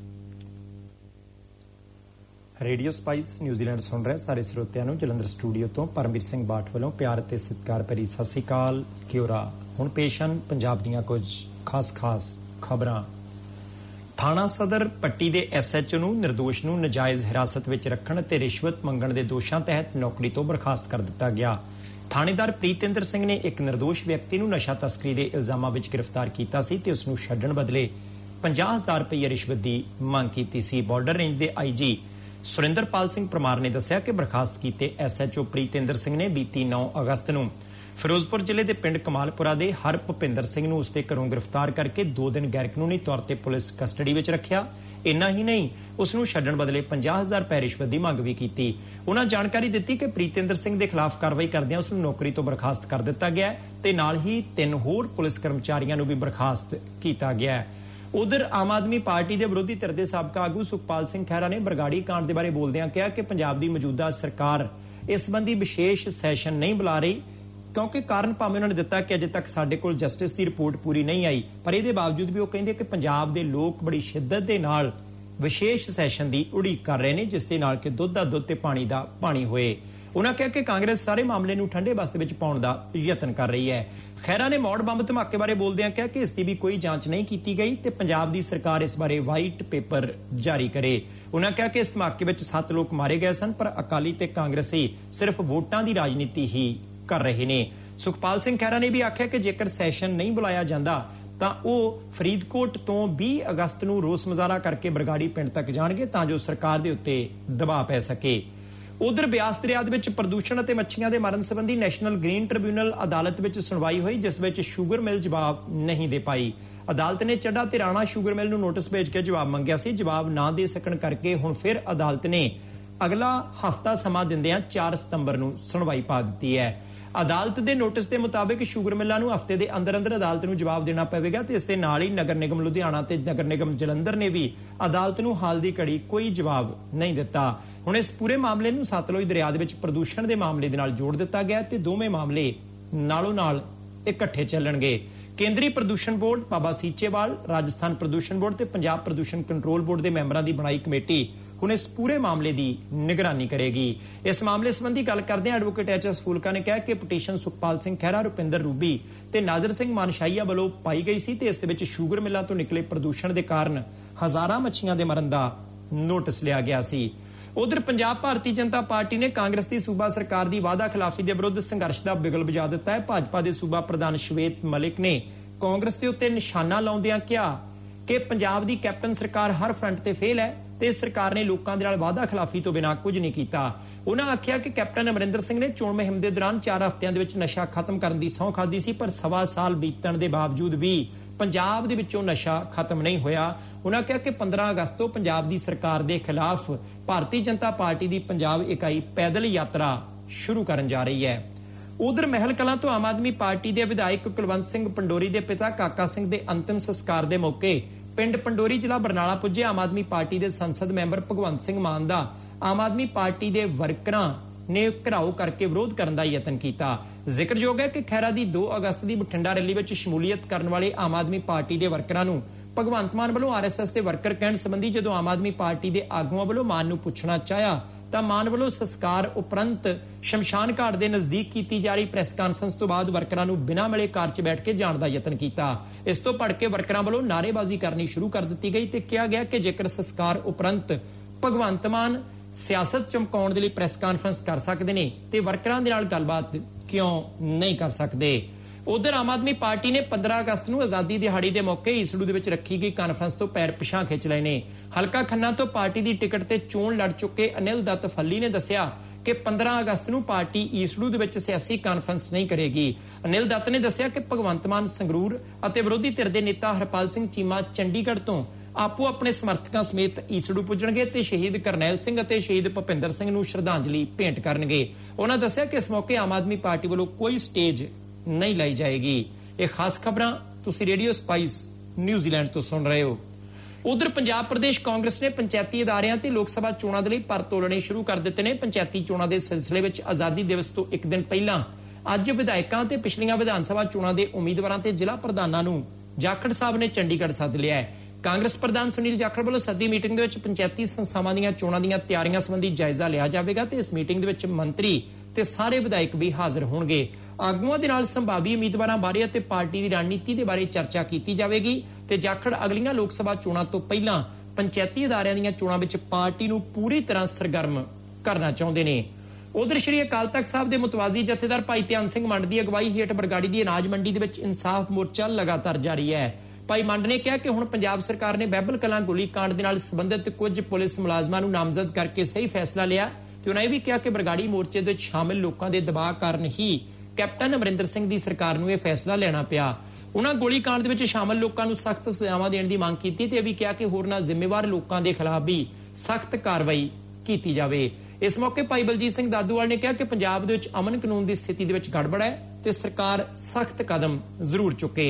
ਰੇਡੀਓ ਸਪਾਈਸ ਨਿਊਜ਼ੀਲੈਂਡ ਸੁਣ ਰਹੇ ਸਾਰੇ ਸਰੋਤਿਆਂ ਨੂੰ ਜਲੰਧਰ ਸਟੂਡੀਓ ਤੋਂ ਪਰਮਵੀਰ ਸਿੰਘ ਬਾਠ ਵੱਲੋਂ ਪਿਆਰ ਤੇ ਸਤਿਕਾਰ ਭਰੀ ਸਤਿ ਸ੍ਰੀ ਅਕਾਲ ਕਿਉਰਾ ਹੁਣ ਪੇਸ਼ ਹਨ ਪੰਜਾਬ ਦੀਆਂ ਕੁਝ ਖਾਸ ਖਾਸ ਖਬਰਾਂ ਥਾਣਾ ਸਦਰ ਪੱਟੀ ਦੇ ਐਸ ਐਚ ਓ ਨੂੰ ਨਿਰਦੋਸ਼ ਨੂੰ ਨਜਾਇਜ਼ ਹਿਰਾਸਤ ਵਿੱਚ ਰੱਖਣ ਤੇ ਰਿਸ਼ਵਤ ਮੰਗਣ ਦੇ ਦੋਸ਼ਾਂ ਤਹਿਤ ਨੌਕਰੀ ਤੋਂ ਬਰਖਾਸਤ ਕਰ ਦਿੱਤਾ ਗਿਆ ਥਾਣੇਦਾਰ ਪ੍ਰੀਤਿੰਦਰ ਸਿੰਘ ਨੇ ਇੱਕ ਨਿਰਦੋਸ਼ ਵਿਅਕਤੀ ਨੂੰ ਨਸ਼ਾ ਤਸਕਰੀ ਦੇ ਇਲਜ਼ਾਮਾਂ ਵਿੱਚ ਗ੍ਰਿਫਤਾਰ ਕੀਤਾ ਸੀ ਤੇ ਉਸ ਨੂੰ ਛੱਡਣ ਬਦਲੇ ਪੰਜਾਹ ਹਜ਼ਾਰ ਰੁਪਏ ਰਿਸ਼ਵਤ ਦੀ ਮੰਗ ਕੀਤੀ ਸੀ ਬਾਰਡਰ ਰੇਂਜ ਦੇ ਆਈ ਜੀ ਸੁਰਿੰਦਰਪਾਲ ਸਿੰਘ ਪਰਮਾਰ ਨੇ ਦੱਸਿਆ ਕਿ ਬਰਖਾਸਤ ਕੀਤੇ S H O Preetinder Singh ਨੇ ਬੀਤੀ ਨੌਂ ਅਗਸਤ ਨੂੰ ਫਿਰੋਜ਼ਪੁਰ ਜ਼ਿਲ੍ਹੇ ਦੇ ਪਿੰਡ ਕਮਾਲਪੁਰਾ ਦੇ ਹਰ ਭੁਪਿੰਦਰ ਸਿੰਘ ਨੂੰ ਉਸਦੇ ਘਰੋਂ ਗ੍ਰਿਫਤਾਰ ਕਰਕੇ ਦੋ ਦਿਨ ਗੈਰ ਕਾਨੂੰਨੀ ਤੌਰ ਤੇ ਪੁਲਿਸ ਕਸਟਡੀ ਵਿੱਚ ਰੱਖਿਆ ਇੰਨਾ ਹੀ ਨਹੀਂ ਉਸ ਨੂੰ ਛੱਡਣ ਬਦਲੇ ਪੰਜਾਹ ਹਜ਼ਾਰ ਰੁਪਏ ਰਿਸ਼ਵਤ ਦੀ ਮੰਗ ਵੀ ਕੀਤੀ ਉਹਨਾਂ ਜਾਣਕਾਰੀ ਦਿੱਤੀ ਕਿ ਪ੍ਰੀਤਿੰਦਰ ਸਿੰਘ ਦੇ ਖਿਲਾਫ ਕਾਰਵਾਈ ਕਰਦਿਆਂ ਉਸ ਨੂੰ ਨੌਕਰੀ ਤੋਂ ਬਰਖਾਸਤ ਕਰ ਦਿੱਤਾ ਗਿਆ ਤੇ ਨਾਲ ਹੀ ਤਿੰਨ ਹੋਰ ਪੁਲਿਸ ਕਰਮਚਾਰੀਆਂ ਨੂੰ ਵੀ ਬਰਖਾਸਤ ਕੀਤਾ ਗਿਆ ਉਧਰ ਆਮ ਆਦਮੀ ਪਾਰਟੀ ਦੇ ਵਿਰੋਧੀ ਧਿਰ ਦੇ ਸਾਬਕਾ ਆਗੂ ਸੁਖਪਾਲ ਸਿੰਘ ਖਹਿਰਾ ਨੇ ਬਰਗਾੜੀ ਕਾਂਡ ਦੇ ਬਾਰੇ ਬੋਲਦਿਆਂ ਕਿਹਾ ਕਿ ਪੰਜਾਬ ਦੀ ਮੌਜੂਦਾ ਸਰਕਾਰ ਇਸ ਸੰਬੰਧੀ ਵਿਸ਼ੇਸ਼ ਸੈਸ਼ਨ ਨਹੀਂ ਬੁਲਾ ਰਹੀ, ਕਿਉਂਕਿ ਕਾਰਨ ਭਾਵੇਂ ਉਹਨਾਂ ਨੇ ਦਿੱਤਾ ਕਿ ਅਜੇ ਤੱਕ ਸਾਡੇ ਕੋਲ ਜਸਟਿਸ ਦੀ ਰਿਪੋਰਟ ਪੂਰੀ ਨਹੀਂ ਆਈ, ਪਰ ਇਹਦੇ ਬਾਵਜੂਦ ਵੀ ਉਹ ਕਹਿੰਦੇ ਕਿ ਪੰਜਾਬ ਦੇ ਲੋਕ ਬੜੀ ਸ਼ਿੱਦਤ ਦੇ ਨਾਲ ਵਿਸ਼ੇਸ਼ ਸੈਸ਼ਨ ਦੀ ਉਡੀਕ ਕਰ ਰਹੇ ਨੇ, ਜਿਸ ਦੇ ਨਾਲ ਕਿ ਦੁੱਧ ਦਾ ਦੁੱਧ ਤੇ ਪਾਣੀ ਦਾ ਪਾਣੀ ਹੋਏ। ਉਹਨਾਂ ਕਿਹਾ ਕਿ ਕਾਂਗਰਸ ਸਾਰੇ ਮਾਮਲੇ ਨੂੰ ਠੰਡੇ ਬਸਤੇ ਵਿੱਚ ਪਾਉਣ ਦਾ ਯਤਨ ਕਰ ਰਹੀ ਹੈ। ਖਹਿਰਾ ਨੇ ਮੌੜ ਬੰਬ ਧਮਾਕੇ ਬਾਰੇ ਬੋਲਦਿਆਂ ਕਿਹਾ ਕਿ ਇਸ ਦੀ ਵੀ ਕੋਈ ਜਾਂਚ ਨਹੀਂ ਕੀਤੀ ਗਈ ਤੇ ਪੰਜਾਬ ਦੀ ਸਰਕਾਰ ਇਸ ਬਾਰੇ ਵਾਈਟ ਪੇਪਰ ਜਾਰੀ ਕਰੇ। ਉਹਨਾਂ ਕਿਹਾ ਕਿ ਇਸ ਧਮਾਕੇ ਵਿੱਚ ਸੱਤ ਲੋਕ ਮਾਰੇ ਗਏ ਸਨ, ਪਰ ਅਕਾਲੀ ਤੇ ਕਾਂਗਰਸੀ ਸਿਰਫ ਵੋਟਾਂ ਦੀ ਰਾਜਨੀਤੀ ਹੀ ਕਰ ਰਹੇ ਨੇ। ਸੁਖਪਾਲ ਸਿੰਘ ਖਹਿਰਾ ਨੇ ਵੀ ਆਖਿਆ ਕਿ ਜੇਕਰ ਸੈਸ਼ਨ ਨਹੀਂ ਬੁਲਾਇਆ ਜਾਂਦਾ ਤਾਂ ਉਹ ਫਰੀਦਕੋਟ ਤੋਂ ਵੀਹ ਅਗਸਤ ਨੂੰ ਰੋਸ ਮੁਜ਼ਾਹਰਾ ਕਰਕੇ ਬਰਗਾੜੀ ਪਿੰਡ ਤੱਕ ਜਾਣਗੇ ਤਾਂ ਜੋ ਸਰਕਾਰ ਦੇ ਉੱਤੇ ਦਬਾਅ ਪੈ ਸਕੇ। ਉਧਰ ਬਿਆਸ ਦਰਿਆ ਦੇ ਵਿੱਚ ਪ੍ਰਦੂਸ਼ਣ ਅਤੇ ਮੱਛੀਆਂ ਦੇ ਮਰਨ ਸੰਬੰਧੀ ਨੈਸ਼ਨਲ ਗ੍ਰੀਨ ਟ੍ਰਿਬਿਊਨਲ ਅਦਾਲਤ ਵਿੱਚ ਸੁਣਵਾਈ ਹੋਈ, ਜਿਸ ਵਿੱਚ ਸ਼ੂਗਰ ਮਿਲ ਜਵਾਬ ਨਹੀਂ ਦੇ ਪਾਈ। ਅਦਾਲਤ ਨੇ ਚੱਡਾ ਤੇ ਰਾਣਾ ਸ਼ੂਗਰ ਮਿਲ ਨੂੰ ਨੋਟਿਸ ਭੇਜ ਕੇ ਜਵਾਬ ਮੰਗਿਆ ਸੀ। ਜਵਾਬ ਨਾ ਦੇ ਸਕਣ ਕਰਕੇ ਹੁਣ ਫਿਰ ਅਦਾਲਤ ਨੇ ਅਗਲਾ ਹਫ਼ਤਾ ਸਮਾਂ ਦਿੰਦਿਆਂ ਚਾਰ ਸਤੰਬਰ ਨੂੰ ਸੁਣਵਾਈ ਪਾ ਦਿੱਤੀ ਹੈ। ਅਦਾਲਤ ਦੇ ਨੋਟਿਸ ਦੇ ਮੁਤਾਬਿਕ ਸ਼ੂਗਰ ਮਿਲਾਂ ਨੂੰ ਹਫ਼ਤੇ ਦੇ ਅੰਦਰ ਅੰਦਰ ਅਦਾਲਤ ਨੂੰ ਜਵਾਬ ਦੇਣਾ ਪਵੇਗਾ ਤੇ ਇਸ ਦੇ ਨਾਲ ਹੀ ਨਗਰ ਨਿਗਮ ਲੁਧਿਆਣਾ ਤੇ ਨਗਰ ਨਿਗਮ ਜਲੰਧਰ ਨੇ ਵੀ ਅਦਾਲਤ ਨੂੰ ਹਾਲ ਦੀ ਘੜੀ ਕੋਈ ਜਵਾਬ ਨਹੀਂ ਦਿੱਤਾ। ਹੁਣ ਇਸ ਪੂਰੇ ਮਾਮਲੇ ਨੂੰ ਸਤਲੁਜ ਦਰਿਆ ਦੇ ਵਿੱਚ ਪ੍ਰਦੂਸ਼ਣ ਦੇ ਮਾਮਲੇ ਦੇ ਨਾਲ ਜੋੜ ਦਿੱਤਾ ਗਿਆ ਤੇ ਦੋਵੇਂ ਮਾਮਲੇ ਨਾਲੋਂ ਨਾਲ ਇਕੱਠੇ ਚੱਲਣਗੇ। ਕੇਂਦਰੀ ਪ੍ਰਦੂਸ਼ਣ ਬੋਰਡ, ਬਾਬਾ ਸੀਚੇਵਾਲ, ਰਾਜਸਥਾਨ ਪ੍ਰਦੂਸ਼ਣ ਬੋਰਡ ਤੇ ਪੰਜਾਬ ਪ੍ਰਦੂਸ਼ਣ ਕੰਟਰੋਲ ਬੋਰਡ ਦੇ ਮੈਂਬਰਾਂ ਦੀ ਬਣਾਈ ਕਮੇਟੀ ਹੁਣ ਇਸ ਪੂਰੇ ਮਾਮਲੇ ਦੀ ਨਿਗਰਾਨੀ ਕਰੇਗੀ। ਇਸ ਮਾਮਲੇ ਸੰਬੰਧੀ ਗੱਲ ਕਰਦਿਆਂ ਐਡਵੋਕੇਟ ਐਚ ਐਸ ਫੂਲਕਾ ਨੇ ਕਿਹਾ ਕਿ ਪਟੀਸ਼ਨ ਸੁਖਪਾਲ ਸਿੰਘ ਖਹਿਰਾ, ਰੁਪਿੰਦਰ ਰੂਬੀ ਤੇ ਨਾਜ਼ਰ ਸਿੰਘ ਮਾਨਸ਼ਾਹੀਆ ਵੱਲੋਂ ਪਾਈ ਗਈ ਸੀ ਤੇ ਇਸ ਦੇ ਵਿੱਚ ਸ਼ੂਗਰ ਮਿਲਾਂ ਤੋਂ ਨਿਕਲੇ ਪ੍ਰਦੂਸ਼ਣ ਦੇ ਕਾਰਨ ਹਜ਼ਾਰਾਂ ਮੱਛੀਆਂ ਦੇ ਮਰਨ ਦਾ ਨੋਟਿਸ ਲਿਆ ਗਿਆ ਸੀ। ਉਧਰ ਪੰਜਾਬ ਭਾਰਤੀ ਜਨਤਾ ਪਾਰਟੀ ਨੇ ਕਾਂਗਰਸ ਦੀ ਸੂਬਾ ਸਰਕਾਰ ਦੀ ਵਾਅਦਾ ਖਿਲਾਫੀ ਦੇ ਵਿਰੁੱਧ ਸੰਘਰਸ਼ ਦਾ ਬਿਗਲ ਵਜਾ ਦਿੱਤਾ ਹੈ। ਭਾਜਪਾ ਦੇ ਸੂਬਾ ਪ੍ਰਧਾਨ ਸ਼ਵੇਤ ਮਲਿਕ ਨੇ ਕਾਂਗਰਸ ਦੇ ਉੱਤੇ ਨਿਸ਼ਾਨਾ ਲਾਉਂਦਿਆਂ ਕਿਹਾ ਕਿ ਪੰਜਾਬ ਦੀ ਕੈਪਟਨ ਸਰਕਾਰ ਹਰ ਫਰੰਟ ਤੇ ਫੇਲ ਹੈ ਤੇ ਇਸ ਸਰਕਾਰ ਨੇ ਲੋਕਾਂ ਦੇ ਨਾਲ ਵਾਅਦਾ ਖਿਲਾਫੀ ਤੋਂ ਬਿਨਾਂ ਕੁਝ ਨਹੀਂ ਕੀਤਾ। ਉਹਨਾਂ ਆਖਿਆ ਕਿ ਕੈਪਟਨ ਅਮਰਿੰਦਰ ਸਿੰਘ ਨੇ ਚੋਣ ਮੁਹਿੰਮ ਦੇ ਦੌਰਾਨ ਚਾਰ ਹਫ਼ਤਿਆਂ ਦੇ ਵਿੱਚ ਨਸ਼ਾ ਖਤਮ ਕਰਨ ਦੀ ਸਹੁੰ ਖਾਧੀ ਸੀ, ਪਰ ਸਵਾ ਸਾਲ ਬੀਤਣ ਦੇ ਬਾਵਜੂਦ ਵੀ ਪੰਜਾਬ ਦੇ ਵਿੱਚੋਂ ਨਸ਼ਾ ਖਤਮ ਨਹੀਂ ਹੋਇਆ। ਉਹਨਾਂ ਕਿਹਾ ਕਿ ਪੰਦਰਾਂ ਅਗਸਤ ਤੋਂ ਪੰਜਾਬ ਦੀ ਸਰਕਾਰ ਦੇ ਖਿਲਾਫ ਭਾਰਤੀ ਜਨਤਾ ਪਾਰਟੀ ਦੀ ਪੰਜਾਬ ਇਕਾਈ ਪੈਦਲ ਯਾਤਰਾ ਸ਼ੁਰੂ ਕਰਨ ਜਾ ਰਹੀ ਹੈ। ਉਧਰ ਮਹਿਲ ਕਲਾਂ ਤੋਂ ਆਮ ਆਦਮੀ ਪਾਰਟੀ ਦੇ ਵਿਧਾਇਕ ਕੁਲਵੰਤ ਸਿੰਘ ਪੰਡੋਰੀ ਦੇ ਪਿਤਾ ਕਾਕਾ ਸਿੰਘ ਦੇ ਅੰਤਿਮ ਸੰਸਕਾਰ ਦੇ ਮੌਕੇ ਪਿੰਡ ਪੰਡੋਰੀ ਜ਼ਿਲ੍ਹਾ ਬਰਨਾਲਾ ਪੁੱਜੇ ਆਮ ਆਦਮੀ ਪਾਰਟੀ ਦੇ ਸੰਸਦ ਮੈਂਬਰ ਭਗਵੰਤ ਸਿੰਘ ਮਾਨ ਦਾ ਆਮ ਆਦਮੀ ਪਾਰਟੀ ਦੇ ਵਰਕਰਾਂ ਨੇ ਘਿਰਾਓ ਕਰਕੇ ਵਿਰੋਧ ਕਰਨ ਦਾ ਯਤਨ ਕੀਤਾ। ਜ਼ਿਕਰਯੋਗ ਹੈ ਕਿ ਖਹਿਰਾ ਦੀ ਦੋ ਅਗਸਤ ਦੀ ਬਠਿੰਡਾ ਰੈਲੀ ਵਿੱਚ ਸ਼ਮੂਲੀਅਤ ਕਰਨ ਵਾਲੇ ਆਮ ਆਦਮੀ ਪਾਰਟੀ ਦੇ ਵਰਕਰਾਂ ਨੂੰ ਭਗਵੰਤ ਮਾਨ ਵੱਲੋਂ ਆਰ ਐਸ ਐਸ ਦੇ ਵਰਕਰ ਕਹਿਣ ਸੰਬੰਧੀ ਜਦੋਂ ਆਮ ਆਦਮੀ ਪਾਰਟੀ ਦੇ ਆਗੂਆਂ ਵੱਲੋਂ ਮਾਨ ਨੂੰ ਪੁੱਛਣਾ ਚਾਹਿਆ ਤਾਂ ਮਾਨ ਵੱਲੋਂ ਸੰਸਕਾਰ ਉਪਰੰਤ ਸ਼ਮਸ਼ਾਨ ਘਾਟ ਦੇ ਨਜ਼ਦੀਕ ਕੀਤੀ ਜਾ ਰਹੀ ਪ੍ਰੈਸ ਕਾਨਫਰੰਸ ਤੋਂ ਬਾਅਦ ਵਰਕਰਾਂ ਨੂੰ ਬਿਨਾਂ ਮਿਲੇ ਕਾਰ 'ਚ ਬੈਠ ਕੇ ਜਾਣ ਦਾ ਯਤਨ ਕੀਤਾ। ਇਸ ਤੋਂ ਭੜ ਕੇ ਵਰਕਰਾਂ ਵੱਲੋਂ ਨਾਅਰੇਬਾਜ਼ੀ ਕਰਨੀ ਸ਼ੁਰੂ ਕਰ ਦਿੱਤੀ ਗਈ ਤੇ ਕਿਹਾ ਗਿਆ ਕਿ ਜੇਕਰ ਸੰਸਕਾਰ ਉਪਰੰਤ ਭਗਵੰਤ ਮਾਨ ਸਿਆਸਤ ਚਮਕਾਉਣ ਦੇ ਲਈ ਪ੍ਰੈਸ ਕਾਨਫਰੰਸ ਕਰ ਸਕਦੇ ਨੇ ਤੇ ਵਰਕਰਾਂ ਦੇ ਨਾਲ ਗੱਲਬਾਤ ਕਿਉਂ ਨਹੀਂ ਕਰ ਸਕਦੇ। ਉਧਰ ਆਮ ਆਦਮੀ ਪਾਰਟੀ ਨੇ ਪੰਦਰਾਂ ਅਗਸਤ ਨੂੰ ਆਜ਼ਾਦੀ ਦਿਹਾੜੀ ਦੇ ਮੌਕੇ ਈਸੜੂ ਦੇ ਵਿੱਚ ਰੱਖੀ ਗਈ ਕਾਨਫਰੰਸ ਤੋਂ ਪੈਰ ਪਿਛਾਂ ਖਿੱਚ ਲਏ ਨੇ। ਹਲਕਾ ਖੰਨਾ ਤੋਂ ਪਾਰਟੀ ਦੀ ਟਿਕਟ ਤੇ ਚੋਣ ਲੜ ਚੁੱਕੇ ਅਨਿਲ ਦੱਤ ਫੱਲੀ ਨੇ ਦੱਸਿਆ ਕਿ ਪੰਦਰਾਂ ਅਗਸਤ ਨੂੰ ਪਾਰਟੀ ਈਸੜੂ ਦੇ ਵਿੱਚ ਸਿਆਸੀ ਕਾਨਫਰੰਸ ਨਹੀਂ ਕਰੇਗੀ। ਅਨਿਲ ਦੱਤ ਨੇ ਦੱਸਿਆ ਕਿ ਭਗਵੰਤ ਮਾਨ ਸੰਗਰੂਰ ਅਤੇ ਵਿਰੋਧੀ ਧਿਰ ਦੇ ਨੇਤਾ ਹਰਪਾਲ ਸਿੰਘ ਚੀਮਾ ਚੰਡੀਗੜ੍ਹ ਤੋਂ ਆਪੋ ਆਪਣੇ ਸਮਰਥਕਾਂ ਸਮੇਤ ਈਸੜੂ ਪੁੱਜਣਗੇ ਤੇ ਸ਼ਹੀਦ ਕਰਨੈਲ ਸਿੰਘ ਅਤੇ ਸ਼ਹੀਦ ਭੁਪਿੰਦਰ ਸਿੰਘ ਨੂੰ ਸ਼ਰਧਾਂਜਲੀ ਭੇਂਟ ਕਰਨਗੇ। ਉਹਨਾਂ ਦੱਸਿਆ ਕਿ ਇਸ ਮੌਕੇ ਆਮ ਆਦਮੀ ਪਾਰਟੀ ਵੱਲੋਂ ਕੋਈ ਸਟੇਜ ਨਹੀਂ ਲਈ ਜਾਏਗੀ। ਇਹ ਖਾਸ ਖਬਰਾਂ ਤੁਸੀਂ ਰੇਡੀਓ ਸਪਾਈਸ ਨਿਊਜ਼ੀਲੈਂਡ ਤੋਂ ਸੁਣ ਰਹੇ ਹੋ। ਉਧਰ ਪੰਜਾਬ ਪ੍ਰਦੇਸ਼ ਕਾਂਗਰਸ ਨੇ ਪੰਚਾਇਤੀ ਅਦਾਰਿਆਂ ਤੇ ਲੋਕ ਸਭਾ ਚੋਣਾਂ ਦੇ ਲਈ ਪਰ ਤੋਲਣੇ ਸ਼ੁਰੂ ਕਰ ਦਿੱਤੇ ਨੇ। ਪੰਚਾਇਤੀ ਚੋਣਾਂ ਦੇ ਸਿਲਸਿਲੇ ਵਿੱਚ ਆਜ਼ਾਦੀ ਦਿਵਸ ਤੋਂ ਇੱਕ ਦਿਨ ਪਹਿਲਾਂ ਅੱਜ ਵਿਧਾਇਕਾਂ ਤੇ ਪਿਛਲੀਆਂ ਵਿਧਾਨ ਸਭਾ ਚੋਣਾਂ ਦੇ ਉਮੀਦਵਾਰਾਂ ਤੇ ਜ਼ਿਲ੍ਹਾ ਪ੍ਰਧਾਨਾਂ ਨੂੰ ਜਾਖੜ ਸਾਹਿਬ ਨੇ ਚੰਡੀਗੜ੍ਹ ਸੱਦ ਲਿਆ ਹੈ। ਕਾਂਗਰਸ ਪ੍ਰਧਾਨ ਸੁਨੀਲ ਜਾਖੜ ਵੱਲੋਂ ਸੱਦੀ ਮੀਟਿੰਗ ਦੇ ਵਿੱਚ ਪੰਚਾਇਤੀ ਸੰਸਥਾਵਾਂ ਦੀਆਂ ਚੋਣਾਂ ਦੀਆਂ ਤਿਆਰੀਆਂ ਸੰਬੰਧੀ ਜਾਇਜ਼ਾ ਲਿਆ ਜਾਵੇਗਾ ਤੇ ਇਸ ਮੀਟਿੰਗ ਦੇ ਵਿੱਚ ਮੰਤਰੀ ਤੇ ਸਾਰੇ ਵਿਧਾਇਕ ਵੀ ਹਾਜ਼ਰ ਹੋਣਗੇ। ਆਗੂਆਂ ਦੇ ਨਾਲ ਸੰਭਾਵੀ ਉਮੀਦਵਾਰਾਂ ਬਾਰੇ ਅਤੇ ਪਾਰਟੀ ਦੀ ਰਣਨੀਤੀ ਦੇ ਬਾਰੇ ਚਰਚਾ ਕੀਤੀ ਜਾਵੇਗੀ ਤੇ ਜਾਖੜ ਅਗਲੀਆਂ ਲੋਕ ਸਭਾ ਚੋਣਾਂ ਤੋਂ ਪਹਿਲਾਂ ਪੰਚਾਇਤੀ ਅਦਾਰਿਆਂ ਦੀਆਂ ਚੋਣਾਂ ਵਿੱਚ ਪਾਰਟੀ ਨੂੰ ਪੂਰੀ ਤਰ੍ਹਾਂ ਸਰਗਰਮ ਕਰਨਾ ਚਾਹੁੰਦੇ ਨੇ। ਉਧਰ ਸ਼੍ਰੀ ਅਕਾਲ ਤਖਤ ਸਾਹਿਬ ਦੇ ਮੁਤਵਾਜ਼ੀ ਜਥੇਦਾਰ ਭਾਈ ਧਿਆਨ ਸਿੰਘ ਮੰਡ ਦੀ ਅਗਵਾਈ ਹੇਠ ਬਰਗਾੜੀ ਦੀ ਅਨਾਜ ਮੰਡੀ ਦੇ ਵਿੱਚ ਇਨਸਾਫ ਮੋਰਚਾ ਲਗਾਤਾਰ ਜਾਰੀ ਹੈ। ਭਾਈ ਮੰਡ ਨੇ ਕਿਹਾ ਕਿ ਹੁਣ ਪੰਜਾਬ ਸਰਕਾਰ ਨੇ ਬਹਿਬਲ ਕਲਾਂ ਗੋਲੀ ਕਾਂਡ ਦੇ ਨਾਲ ਸੰਬੰਧਿਤ ਕੁਝ ਪੁਲਿਸ ਮੁਲਾਜ਼ਮਾਂ ਨੂੰ ਨਾਮਜ਼ਦ ਕਰਕੇ ਸਹੀ ਫੈਸਲਾ ਲਿਆ ਤੇ ਉਹਨਾਂ ਇਹ ਵੀ ਕਿਹਾ ਕਿ ਬਰਗਾੜੀ ਮੋਰਚੇ ਦੇ ਵਿੱਚ ਸ਼ਾਮਿਲ ਲੋਕਾਂ ਦੇ ਦਬਾਅ ਕਾਰਨ ਹੀ ਕੈਪਟਨ ਅਮਰਿੰਦਰ ਸਿੰਘ ਦੀ ਸਰਕਾਰ ਨੂੰ ਇਹ ਫੈਸਲਾ ਲੈਣਾ ਪਿਆ। ਉਹਨਾਂ ਗੋਲੀ ਕਾਂਡ ਦੇ ਵਿੱਚ ਸ਼ਾਮਿਲ ਲੋਕਾਂ ਨੂੰ ਸਖਤ ਸਜ਼ਾਵਾਂ ਦੇਣ ਦੀ ਮੰਗ ਕੀਤੀ ਤੇ ਇਹ ਵੀ ਕਿਹਾ ਕਿ ਹੋਰਨਾਂ ਜ਼ਿੰਮੇਵਾਰ ਲੋਕਾਂ ਦੇ ਖਿਲਾਫ ਵੀ ਸਖਤ ਕਾਰਵਾਈ ਕੀਤੀ ਜਾਵੇ। ਇਸ ਮੌਕੇ ਭਾਈ ਬਲਜੀਤ ਸਿੰਘ ਦਾਦੂਵਾਲ ਨੇ ਕਿਹਾ ਕਿ ਪੰਜਾਬ ਦੇ ਵਿੱਚ ਅਮਨ ਕਾਨੂੰਨ ਦੀ ਸਥਿਤੀ ਦੇ ਵਿੱਚ ਗੜਬੜ ਹੈ ਤੇ ਸਰਕਾਰ ਸਖਤ ਕਦਮ ਜ਼ਰੂਰ ਚੁੱਕੇ।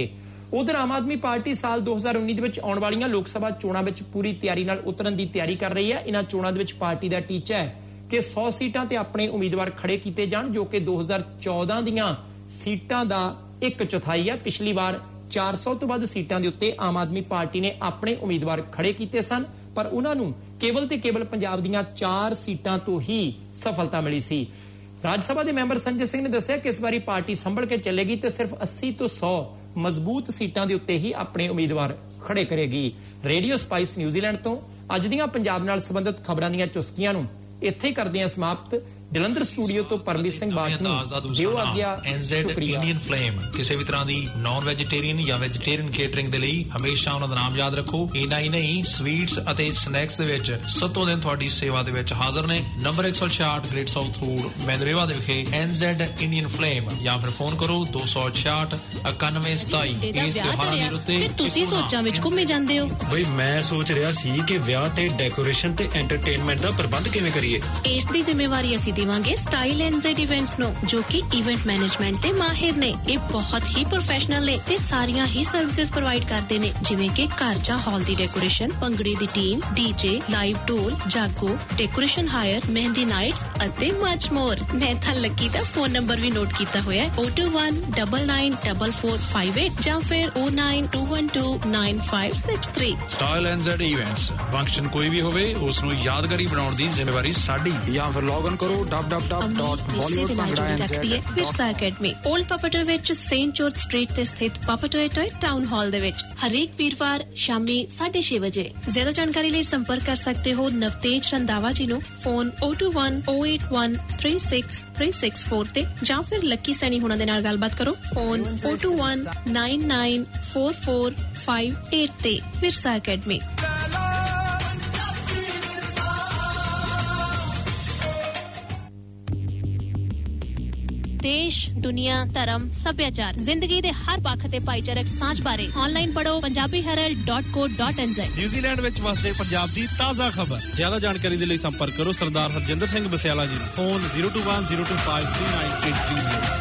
ਉਧਰ ਆਮ ਆਦਮੀ ਪਾਰਟੀ ਸਾਲ ਦੋ ਹਜ਼ਾਰ ਉੱਨੀ ਦੇ ਵਿੱਚ ਆਉਣ ਵਾਲੀਆਂ ਲੋਕ ਸਭਾ ਚੋਣਾਂ ਵਿੱਚ ਪੂਰੀ ਤਿਆਰੀ ਨਾਲ ਉਤਰਨ ਦੀ ਤਿਆਰੀ ਕਰ ਰਹੀ ਹੈ। ਇਹਨਾਂ ਚੋਣਾਂ ਦੇ ਵਿੱਚ ਪਾਰਟੀ ਦਾ ਟੀਚਾ ਹੈ ਕਿ ਸੌ ਸੀਟਾਂ ਤੇ ਆਪਣੇ ਉਮੀਦਵਾਰ ਖੜੇ ਕੀਤੇ ਜਾਣ, ਜੋ ਕਿ ਦੋ ਹਜ਼ਾਰ ਚੌਦਾਂ ਦੀਆਂ ਸੀਟਾਂ ਦਾ ਇੱਕ ਚੌਥਾਈ ਹੈ। ਪਿਛਲੀ ਵਾਰ ਚਾਰ ਸੌ ਤੋਂ ਵੱਧ ਸੀਟਾਂ ਦੇ ਉੱਤੇ ਆਮ ਆਦਮੀ ਪਾਰਟੀ ਨੇ ਆਪਣੇ ਉਮੀਦਵਾਰ ਖੜੇ ਕੀਤੇ ਸਨ, ਪਰ ਉਹਨਾਂ ਨੂੰ ਕੇਵਲ ਤੇ ਕੇਵਲ ਪੰਜਾਬ ਦੀਆਂ ਚਾਰ ਸੀਟਾਂ ਤੋਂ ਹੀ ਸਫਲਤਾ ਮਿਲੀ ਸੀ। ਰਾਜ ਸਭਾ ਦੇ ਮੈਂਬਰ ਸੰਜੇ ਸਿੰਘ ਨੇ ਦੱਸਿਆ ਕਿ ਇਸ ਵਾਰੀ ਪਾਰਟੀ ਸੰਭਲ ਕੇ ਚੱਲੇਗੀ ਤੇ ਸਿਰਫ अस्सी ਤੋਂ ਸੌ ਮਜ਼ਬੂਤ ਸੀਟਾਂ ਦੇ ਉੱਤੇ ਹੀ ਆਪਣੇ ਉਮੀਦਵਾਰ ਖੜੇ ਕਰੇਗੀ। ਰੇਡੀਓ ਸਪਾਈਸ ਨਿਊਜ਼ੀਲੈਂਡ ਤੋਂ ਅੱਜ ਦੀਆਂ ਪੰਜਾਬ ਨਾਲ ਸੰਬੰਧਿਤ ਖਬਰਾਂ ਦੀਆਂ ਚੁਸਕੀਆਂ ਨੂੰ ਇੱਥੇ ਕਰਦੇ ਹਾਂ ਸਮਾਪਤ। ਜਲੰਧਰ ਸਟੂਡੀਓ ਤੋਂ ਪਰਮਜੀਤ ਸਿੰਘ ਬਾਠ ਨੂੰ ਦਿਓ ਆਗਿਆ। ਸ਼ੁਕਰੀਆ। ਇੰਡੀਅਨ ਫਲੇਮ ਕਿਸੇ ਵੀ ਤਰ੍ਹਾਂ ਦੀ ਨਾਨ ਵੈਜੀਟੇਰੀਅਨ ਜਾਂ ਵੈਜੀਟੇਰੀਅਨ ਕੇਟਰਿੰਗ ਦੇ ਲਈ ਹਮੇਸ਼ਾ ਉਹਨਾਂ ਦਾ ਨਾਮ ਯਾਦ ਰੱਖੋ। ਇੰਨਾ ਹੀ ਨਹੀਂ, ਸਵੀਟਸ ਅਤੇ ਸਨੈਕਸ ਦੇ ਵਿੱਚ ਸੱਤੋਂ ਦਿਨ ਤੁਹਾਡੀ ਸੇਵਾ ਦੇ ਵਿੱਚ ਹਾਜ਼ਰ ਨੇ। ਨੰਬਰ ਇੱਕ ਸੌ ਛਿਆਹਠ ਗ੍ਰੇਟ ਸਾਊਥ ਰੋਡ ਮੈਂਦਰੇਵਾ ਦੇ ਵਿਖੇ ਐਨਜ਼ੈਡ ਇੰਡੀਅਨ ਫਲੇਮ, ਜਾਂ ਫਿਰ ਫੋਨ ਕਰੋ ਦੋ ਸੌ ਛਿਆਹਠ ਇਕਾਨਵੇਂ ਸਤਾਈ। ਇਸ ਤਿਉਹਾਰਾਂ ਦੇ ਉੱਤੇ ਤੁਸੀਂ ਸੋਚਾਂ ਵਿੱਚ ਘੁੰਮੇ ਜਾਂਦੇ ਹੋ। ਬਈ ਮੈਂ ਸੋਚ ਰਿਹਾ ਸੀ ਕਿ ਵਿਆਹ ਤੇ ਡੈਕੋਰੇਸ਼ਨ ਤੇ ਐਂਟਰਟੇਨਮੈਂਟ ਦਾ ਪ੍ਰਬੰਧ ਕਿਵੇਂ ਕਰੀਏ। ਇਸ ਦੀ ਜ਼ਿੰਮੇਵਾਰੀ ਅਸੀਂ ਦੇਵਾਂਗੇ ਸਟਾਈਲ ਐਨਜ਼ੈਡ ਇਵੈਂਟਸ ਨੂੰ, ਜੋ ਕਿ ਇਵੈਂਟ ਮੈਨੇਜਮੈਂਟ ਤੇ ਮਾਹਿਰ ਨੇ। ਇਹ ਬਹੁਤ ਹੀ ਪ੍ਰੋਫੈਸ਼ਨਲ ਨੇ ਤੇ ਸਾਰੀਆਂ ਹੀ ਸਰਵਿਸਿਜ਼ ਪ੍ਰੋਵਾਈਡ ਕਰਦੇ ਨੇ, ਜਿਵੇਂ ਕਿ ਘਰ ਜਾਂ ਹਾਲ ਦੀ ਡੈਕੋਰੇਸ਼ਨ, ਭੰਗੜੇ ਦੀ team, DJ, live dhol, jaago, decoration hire, mehndi nights ਅਤੇ ਮਚ ਮੋਰ। ਮੈਂ ਤਾਂ ਲੱਕੀ ਦਾ ਫੋਨ ਨੰਬਰ ਵੀ ਨੋਟ ਕੀਤਾ ਹੋਇਆ ਹੈ, zero two one nine nine four four five eight ਜਾਂ ਫਿਰ zero nine two one two nine five six three। Style N Z events. Function ਕੋਈ ਵੀ ਹੋਵੇ ਉਸ ਨੂੰ ਯਾਦਗਾਰੀ ਬਣਾਉਣ ਦੀ ਜ਼ਿੰਮੇਵਾਰੀ ਸਾਡੀ। ਜਾਂ ਫਿਰ ਲੌਗ ਇਨ ਕਰੋ w w w dot bollywood bhangra n z dot Virsa academy, old Papatoetoe ਵਿੱਚ ਸੇਂਟ ਜੋਰਜ ਸਟਰੀਟ ਤੇ ਸਥਿਤ ਪਾਪਾਟੋਏ ਟੋਏ ਟਾਊਨ ਹਾਲ ਦੇ ਵਿੱਚ ਹਰੇਕ ਵੀਰਵਾਰ ਸ਼ਾਮੀ ਸਾਢੇ ਛੇ ਵਜੇ। ਜ਼ਿਆਦਾ ਜਾਣਕਾਰੀ ਲਈ ਸੰਪਰਕ ਕਰ ਸਕਦੇ ਹੋ ਨਵਤੇਜ ਰੰਦਾਵਾ ਜੀ ਨੂੰ, phone zero two one zero eight one three six three six four ਤੇ, ਜਾਂ ਫਿਰ ਲੱਕੀ ਸੈਣੀ ਹੁਣਾਂ ਦੇ ਨਾਲ ਗੱਲਬਾਤ ਕਰੋ, phone zero two one nine nine four four five eight ਤੇ। ਵਿਰਸਾ ਅਕੈਡਮੀ। ਦੇਸ਼, ਦੁਨੀਆ, ਧਰਮ, ਸੱਭਿਆਚਾਰ, ਜ਼ਿੰਦਗੀ ਦੇ ਹਰ ਪੱਖ ਤੇ ਭਾਈਚਾਰਕ ਸਾਂਝ ਬਾਰੇ ਆਨਲਾਈਨ ਪੜ੍ਹੋ Punjabi Herald dot co dot N Z. New Zealand ਵਿੱਚ ਵਸਦੇ ਪੰਜਾਬ ਦੀ ਤਾਜ਼ਾ ਖਬਰ। ਜ਼ਿਆਦਾ ਜਾਣਕਾਰੀ ਦੇ ਲਈ ਸੰਪਰਕ ਕਰੋ ਸਰਦਾਰ ਹਰਜਿੰਦਰ ਸਿੰਘ ਬਸਿਆਲਾ ਜੀ ਨੂੰ, phone zero two one zero two five three nine eight three zero।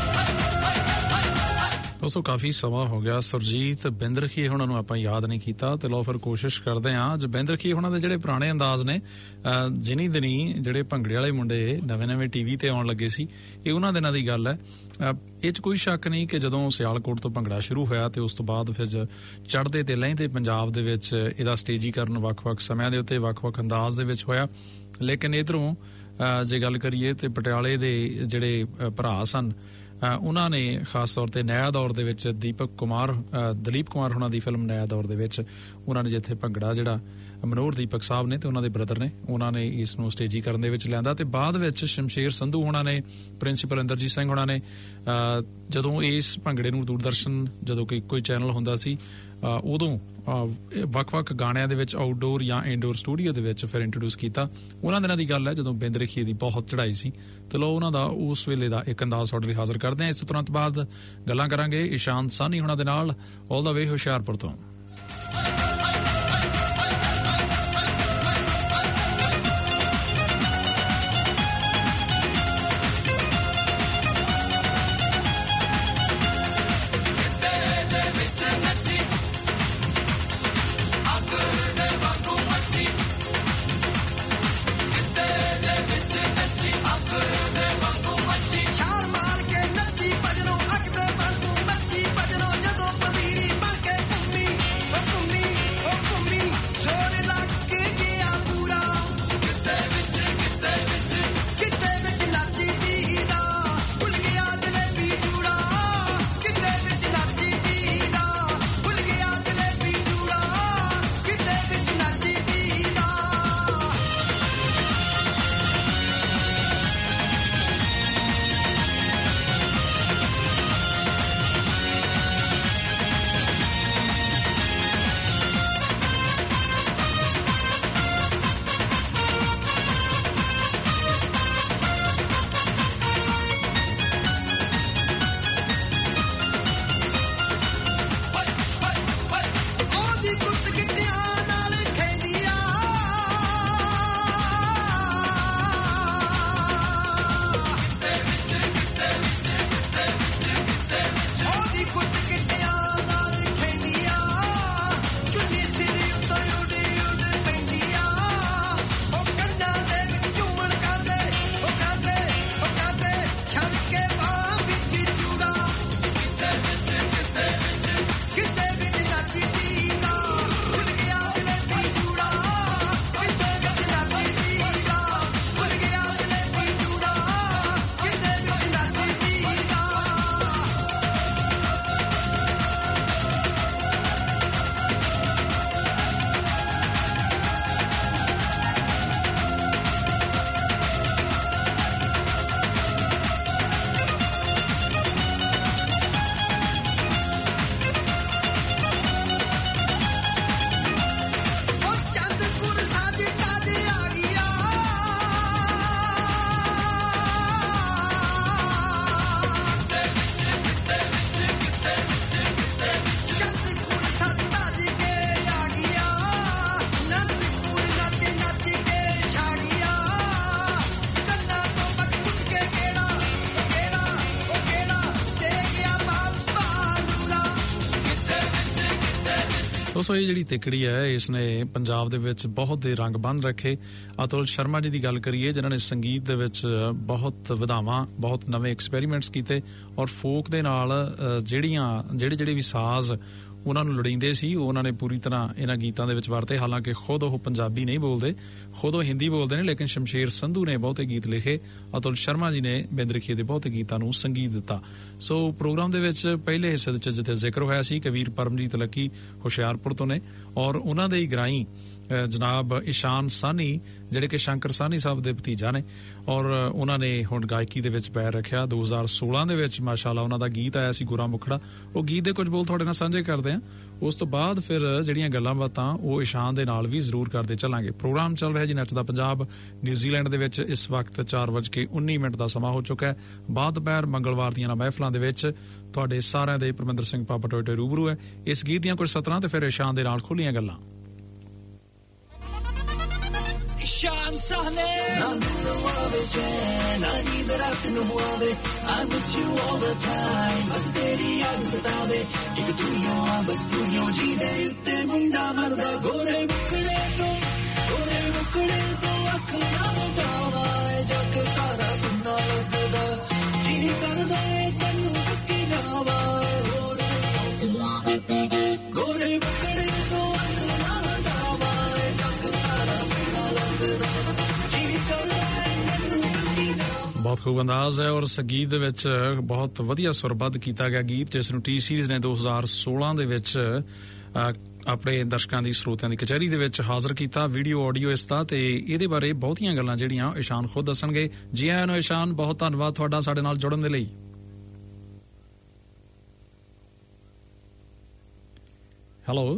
ਦੋਸਤੋ ਕਾਫੀ ਸਮਾਂ ਹੋ ਗਿਆ ਸੁਰਜੀਤ ਬਿੰਦਰਖੀਏ ਉਹਨਾਂ ਨੂੰ ਆਪਾਂ ਯਾਦ ਨਹੀਂ ਕੀਤਾ, ਤੇ ਲਓ ਫਿਰ ਕੋਸ਼ਿਸ਼ ਕਰਦੇ ਹਾਂ। ਅੱਜ ਬਿੰਦਰਖੀਏ ਉਹਨਾਂ ਦੇ ਜਿਹੜੇ ਪੁਰਾਣੇ ਅੰਦਾਜ਼ ਨੇ, ਜਿਨੀ ਦਿਨੀ ਜਿਹੜੇ ਭੰਗੜੇ ਵਾਲੇ ਮੁੰਡੇ ਨਵੇਂ ਨਵੇਂ ਟੀਵੀ ਤੇ ਆਉਣ ਲੱਗੇ ਸੀ, ਇਹ ਉਹਨਾਂ ਦਿਨਾਂ ਦੀ ਗੱਲ ਹੈ। ਇਹ 'ਚ ਕੋਈ ਸ਼ੱਕ ਨਹੀਂ ਕਿ ਜਦੋਂ ਸਿਆਲਕੋਟ ਤੋਂ ਭੰਗੜਾ ਸ਼ੁਰੂ ਹੋਇਆ ਤੇ ਉਸ ਤੋਂ ਬਾਅਦ ਫਿਰ ਚੜ੍ਹਦੇ ਤੇ ਲਹਿੰਦੇ ਪੰਜਾਬ ਦੇ ਵਿੱਚ ਇਹਦਾ ਸਟੇਜੀਕਰਨ ਵੱਖ-ਵੱਖ ਸਮਿਆਂ ਦੇ ਉੱਤੇ ਵੱਖ-ਵੱਖ ਅੰਦਾਜ਼ ਦੇ ਵਿੱਚ ਹੋਇਆ। ਲੇਕਿਨ ਇੱਧਰੋਂ ਜੇ ਗੱਲ ਕਰੀਏ ਤੇ ਪਟਿਆਲੇ ਦੇ ਜਿਹੜੇ ਭਰਾ ਸਨ, ਉਹਨਾਂ ਨੇ ਖਾਸ ਤੌਰ ਤੇ ਨਇਆ ਦੌਰ ਦੇ ਵਿੱਚ ਦੀਪਕ ਕੁਮਾਰ ਦਲੀਪ ਕੁਮਾਰ ਹੋਣਾ ਦੀ ਫਿਲਮ ਨਇਆ ਦੌਰ ਦੇ ਵਿੱਚ ਉਹਨਾਂ ਨੇ ਜਿੱਥੇ ਭੰਗੜਾ ਜਿਹੜਾ ਮਨੋਹਰ ਦੀਪਕ ਸਾਹਿਬ ਨੇ ਤੇ ਉਹਨਾਂ ਦੇ ਬ੍ਰਦਰ ਨੇ, ਉਹਨਾਂ ਨੇ ਇਸ ਨੂੰ ਸਟੇਜੀਕਰਨ ਦੇ ਵਿੱਚ ਲਿਆਂਦਾ। ਤੇ ਬਾਅਦ ਵਿੱਚ ਸ਼ਮਸ਼ੇਰ ਸੰਧੂ ਹੋਣਾ ਨੇ, ਪ੍ਰਿੰਸੀਪਲ ਇੰਦਰਜੀਤ ਸਿੰਘ ਹੋਣਾ ਨੇ, ਜਦੋਂ ਇਸ ਭੰਗੜੇ ਨੂੰ ਦੂਰਦਰਸ਼ਨ ਜਦੋਂ ਕਿ ਕੋਈ ਚੈਨਲ ਹੁੰਦਾ ਸੀ, ਉਦੋਂ ਵੱਖ-ਵੱਖ ਗਾਣਿਆਂ ਦੇ ਵਿੱਚ ਆਊਟਡੋਰ ਜਾਂ ਇਨਡੋਰ ਸਟੂਡੀਓ ਦੇ ਵਿੱਚ ਫਿਰ ਇੰਟਰੋਡਿਊਸ ਕੀਤਾ। ਉਹਨਾਂ ਦਿਨਾਂ ਦੀ ਗੱਲ ਹੈ ਜਦੋਂ ਬਿੰਦਰਖੀਏ ਦੀ ਬਹੁਤ ਚੜ੍ਹਾਈ ਸੀ। ਤੇ ਲੋ ਉਹਨਾਂ ਦਾ ਉਸ ਵੇਲੇ ਦਾ ਇੱਕ ਅੰਦਾਜ਼ ਤੁਹਾਡੇ ਲਈ ਹਾਜ਼ਰ ਕਰਦੇ ਹਾਂ। ਇਸ ਤੋਂ ਤੁਰੰਤ ਬਾਅਦ ਗੱਲਾਂ ਕਰਾਂਗੇ ਇਸ਼ਾਂਤ ਸਾਨੀ ਹੋਣਾ ਦੇ ਨਾਲ, ਆਲ ਦਾ ਵੇ ਹੁਸ਼ਿਆਰਪੁਰ ਤੋਂ। ਛਾਲ ਮਾਰ ਕੇ ਨੱਚੀ ਭਜਨੋ ਅੱਗ ਦੇ ਵਾਂਗੂ ਮੱਚੀ ਭਜਨੋ ਜਦੋਂ ਪਵੀਰੀ ਬਣ ਕੇ ਘੁੰਮੀ ਦੋਸਤੋ ਇਹ ਜਿਹੜੀ ਤਿਕੜੀ ਹੈ ਇਸਨੇ ਪੰਜਾਬ ਦੇ ਵਿੱਚ ਬਹੁਤ ਦੇ ਰੰਗ ਬੰਨ ਰੱਖੇ। ਅਤੁਲ ਸ਼ਰਮਾ ਜੀ ਦੀ ਗੱਲ ਕਰੀਏ ਜਿਨ੍ਹਾਂ ਨੇ ਸੰਗੀਤ ਦੇ ਵਿੱਚ ਬਹੁਤ ਵਿਧਾਵਾਂ ਬਹੁਤ ਨਵੇਂ ਐਕਸਪੈਰੀਮੈਂਟਸ ਕੀਤੇ ਔਰ ਫੋਕ ਦੇ ਨਾਲ ਜਿਹੜੀਆਂ ਜਿਹੜੇ ਜਿਹੜੇ ਵੀ ਸਾਜ਼ ਉਹਨਾਂ ਨੂੰ ਲੋੜੀਂਦੇ ਸੀ ਉਹਨਾਂ ਨੇ ਪੂਰੀ ਤਰ੍ਹਾਂ ਇਹਨਾਂ ਗੀਤਾਂ ਦੇ ਵਿੱਚ ਵਰਤੇ। ਹਾਲਾਂਕਿ ਖੁਦ ਉਹ ਪੰਜਾਬੀ ਨਹੀਂ ਬੋਲਦੇ, ਖੁਦ ਉਹ ਹਿੰਦੀ ਬੋਲਦੇ ਨੇ, ਲੇਕਿਨ ਸ਼ਮਸ਼ੇਰ ਸੰਧੂ ਨੇ ਬਹੁਤੇ ਗੀਤ ਲਿਖੇ, ਅਤੁਲ ਸ਼ਰਮਾ ਜੀ ਨੇ ਬਿੰਦ ਰਖੀਏ ਦੇ ਬਹੁਤੇ ਗੀਤਾਂ ਨੂੰ ਸੰਗੀਤ ਦਿੱਤਾ। ਸੋ ਪ੍ਰੋਗਰਾਮ ਦੇ ਵਿੱਚ ਪਹਿਲੇ ਹਿੱਸੇ ਵਿੱਚ ਜਿੱਥੇ ਜ਼ਿਕਰ ਹੋਇਆ ਸੀ ਕਿ ਵੀਰ ਪਰਮਜੀਤ ਲੱਕੀ ਹੁਸ਼ਿਆਰਪੁਰ ਤੋਂ ਨੇ ਔਰ ਉਹਨਾਂ ਦੇ ਹੀ ਗਰਾਈ ਜਨਾਬ ਇਸ਼ਾਨ ਸਾਨੀ ਜਿਹੜੇ ਕਿ ਸ਼ੰਕਰ ਸਾਨੀ ਸਾਹਿਬ ਦੇ ਭਤੀਜਾ ਨੇ ਔਰ ਉਹਨਾਂ ਨੇ ਹੁਣ ਗਾਇਕੀ ਦੇ ਵਿੱਚ ਪੈਰ ਰੱਖਿਆ। ਦੋ ਹਜ਼ਾਰ ਸੋਲਾਂ ਦੇ ਵਿੱਚ ਮਾਸ਼ਾਅੱਲਾ ਉਹਨਾਂ ਦਾ ਗੀਤ ਆਇਆ ਸੀ ਗੋਰਾ ਮੁਖੜਾ। ਉਹ ਗੀਤ ਦੇ ਕੁਝ ਬੋਲ ਤੁਹਾਡੇ ਨਾਲ ਸਾਂਝੇ ਕਰਦੇ ਹਾਂ। ਉਸ ਤੋਂ ਬਾਅਦ ਫਿਰ ਜਿਹੜੀਆਂ ਗੱਲਾਂ ਬਾਤਾਂ ਉਹ ਇਸ਼ਾਨ ਦੇ ਨਾਲ ਵੀ ਜ਼ਰੂਰ ਕਰਦੇ ਚੱਲਾਂਗੇ। ਪ੍ਰੋਗਰਾਮ ਚੱਲ ਰਿਹਾ ਜੀ ਨੱਚਦਾ ਪੰਜਾਬ ਨਿਊਜ਼ੀਲੈਂਡ ਦੇ ਵਿੱਚ। ਇਸ ਵਕਤ ਚਾਰ ਵੱਜ ਕੇ ਉੱਨੀ ਮਿੰਟ ਦਾ ਸਮਾਂ ਹੋ ਚੁੱਕਾ ਹੈ। ਬਾਅਦ ਦੁਪਹਿਰ ਮੰਗਲਵਾਰ ਦੀਆਂ ਮਹਿਫਲਾਂ ਦੇ ਵਿੱਚ ਤੁਹਾਡੇ ਸਾਰਿਆਂ ਦੇ ਪਰਮਿੰਦਰ ਸਿੰਘ ਪਾਪਾ ਟੋਇਟੇ ਰੂਬਰੂ ਹੈ। ਇਸ ਗੀਤ ਦੀਆਂ ਕੁਝ ਸਤਰਾਂ ਤੇ ਫਿਰ ਇਸ਼ਾਨ ਦੇ ਨਾਲ ਖੁੱਲੀਆਂ ਗੱਲਾਂ। Sean Sahne Na nindo aave chain na neend raat nu aave I miss you all the time Bas teri yaad sataave Ek tu yo bas tu yo ji de utte munda marda gore mukde to gore mukde to akh na hatawa jag sara sunna lagda ji karda tenu takki jawa ਹੋਰ gore mukde to akh na hatawa jag sara sunna lagda ਬਹੁਤ ਖੂਬ ਅੰਦਾਜ਼ ਹੈ ਔਰ ਸੰਗੀਤ ਦੇ ਵਿੱਚ ਬਹੁਤ ਵਧੀਆ ਸੁਰਬੱਧ ਕੀਤਾ ਗਿਆ ਗੀਤ ਜਿਸ ਨੂੰ ਟੀ ਸੀਰੀਜ਼ ਨੇ ਦੋ ਹਜ਼ਾਰ ਸੋਲਾਂ ਦੇ ਵਿੱਚ ਆਪਣੇ ਦਰਸ਼ਕਾਂ ਦੀ ਸਰੋਤਿਆਂ ਦੀ ਕਚਹਿਰੀ ਦੇ ਵਿੱਚ ਹਾਜ਼ਰ ਕੀਤਾ ਵੀਡੀਓ ਆਡੀਓ ਇਸ ਦਾ ਤੇ ਇਹਦੇ ਬਾਰੇ ਬਹੁਤੀਆਂ ਗੱਲਾਂ ਜਿਹੜੀਆਂ ਇਸ਼ਾਨ ਖੁਦ ਦੱਸਣਗੇ। ਜੀ ਆਇਆਂ ਨੂੰ ਇਸ਼ਾਨ, ਬਹੁਤ ਧੰਨਵਾਦ ਤੁਹਾਡਾ ਸਾਡੇ ਨਾਲ ਜੁੜਨ ਦੇ ਲਈ। ਹੈਲੋ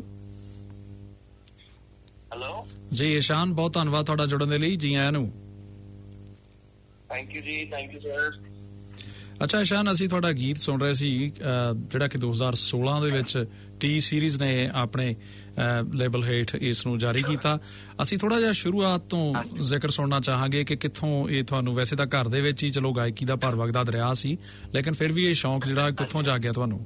ਹੈਲੋ ਜੀ ਇਸ਼ਾਨ, ਬਹੁਤ ਧੰਨਵਾਦ ਤੁਹਾਡਾ ਜੁੜਨ ਦੇ ਲਈ। ਜੀ ਆਇਆਂ ਨੂੰ। ਥੈਂਕ ਯੂ ਜੀ, ਥੈਂਕ ਯੂ ਸਰ। ਅੱਛਾ ਇਸ਼ਾਨ, ਅਸੀਂ ਤੁਹਾਡਾ ਗੀਤ ਸੁਣ ਰਹੇ ਸੀ ਜਿਹੜਾ ਕਿ ਦੋ ਹਜ਼ਾਰ ਸੋਲਾਂ ਦੇ ਵਿੱਚ ਟੀ ਸੀਰੀਜ਼ ਨੇ ਆਪਣੇ ਲੇਬਲ ਹੇਠ ਇਸ ਨੂੰ ਜਾਰੀ ਕੀਤਾ। ਅਸੀਂ ਥੋੜਾ ਜਿਹਾ ਸ਼ੁਰੂਆਤ ਤੋਂ ਜ਼ਿਕਰ ਸੁਣਨਾ ਚਾਹਾਂਗੇ ਕਿ ਕਿੱਥੋਂ ਇਹ ਤੁਹਾਨੂੰ, ਵੈਸੇ ਤਾਂ ਘਰ ਦੇ ਵਿੱਚ ਹੀ ਚਲੋ ਗਾਇਕੀ ਦਾ ਭਰ ਵਗਦਾ ਦਰਿਆ ਸੀ, ਲੇਕਿਨ ਫਿਰ ਵੀ ਇਹ ਸ਼ੌਂਕ ਜਿਹੜਾ ਕਿੱਥੋਂ ਜਾਗਿਆ ਤੁਹਾਨੂੰ?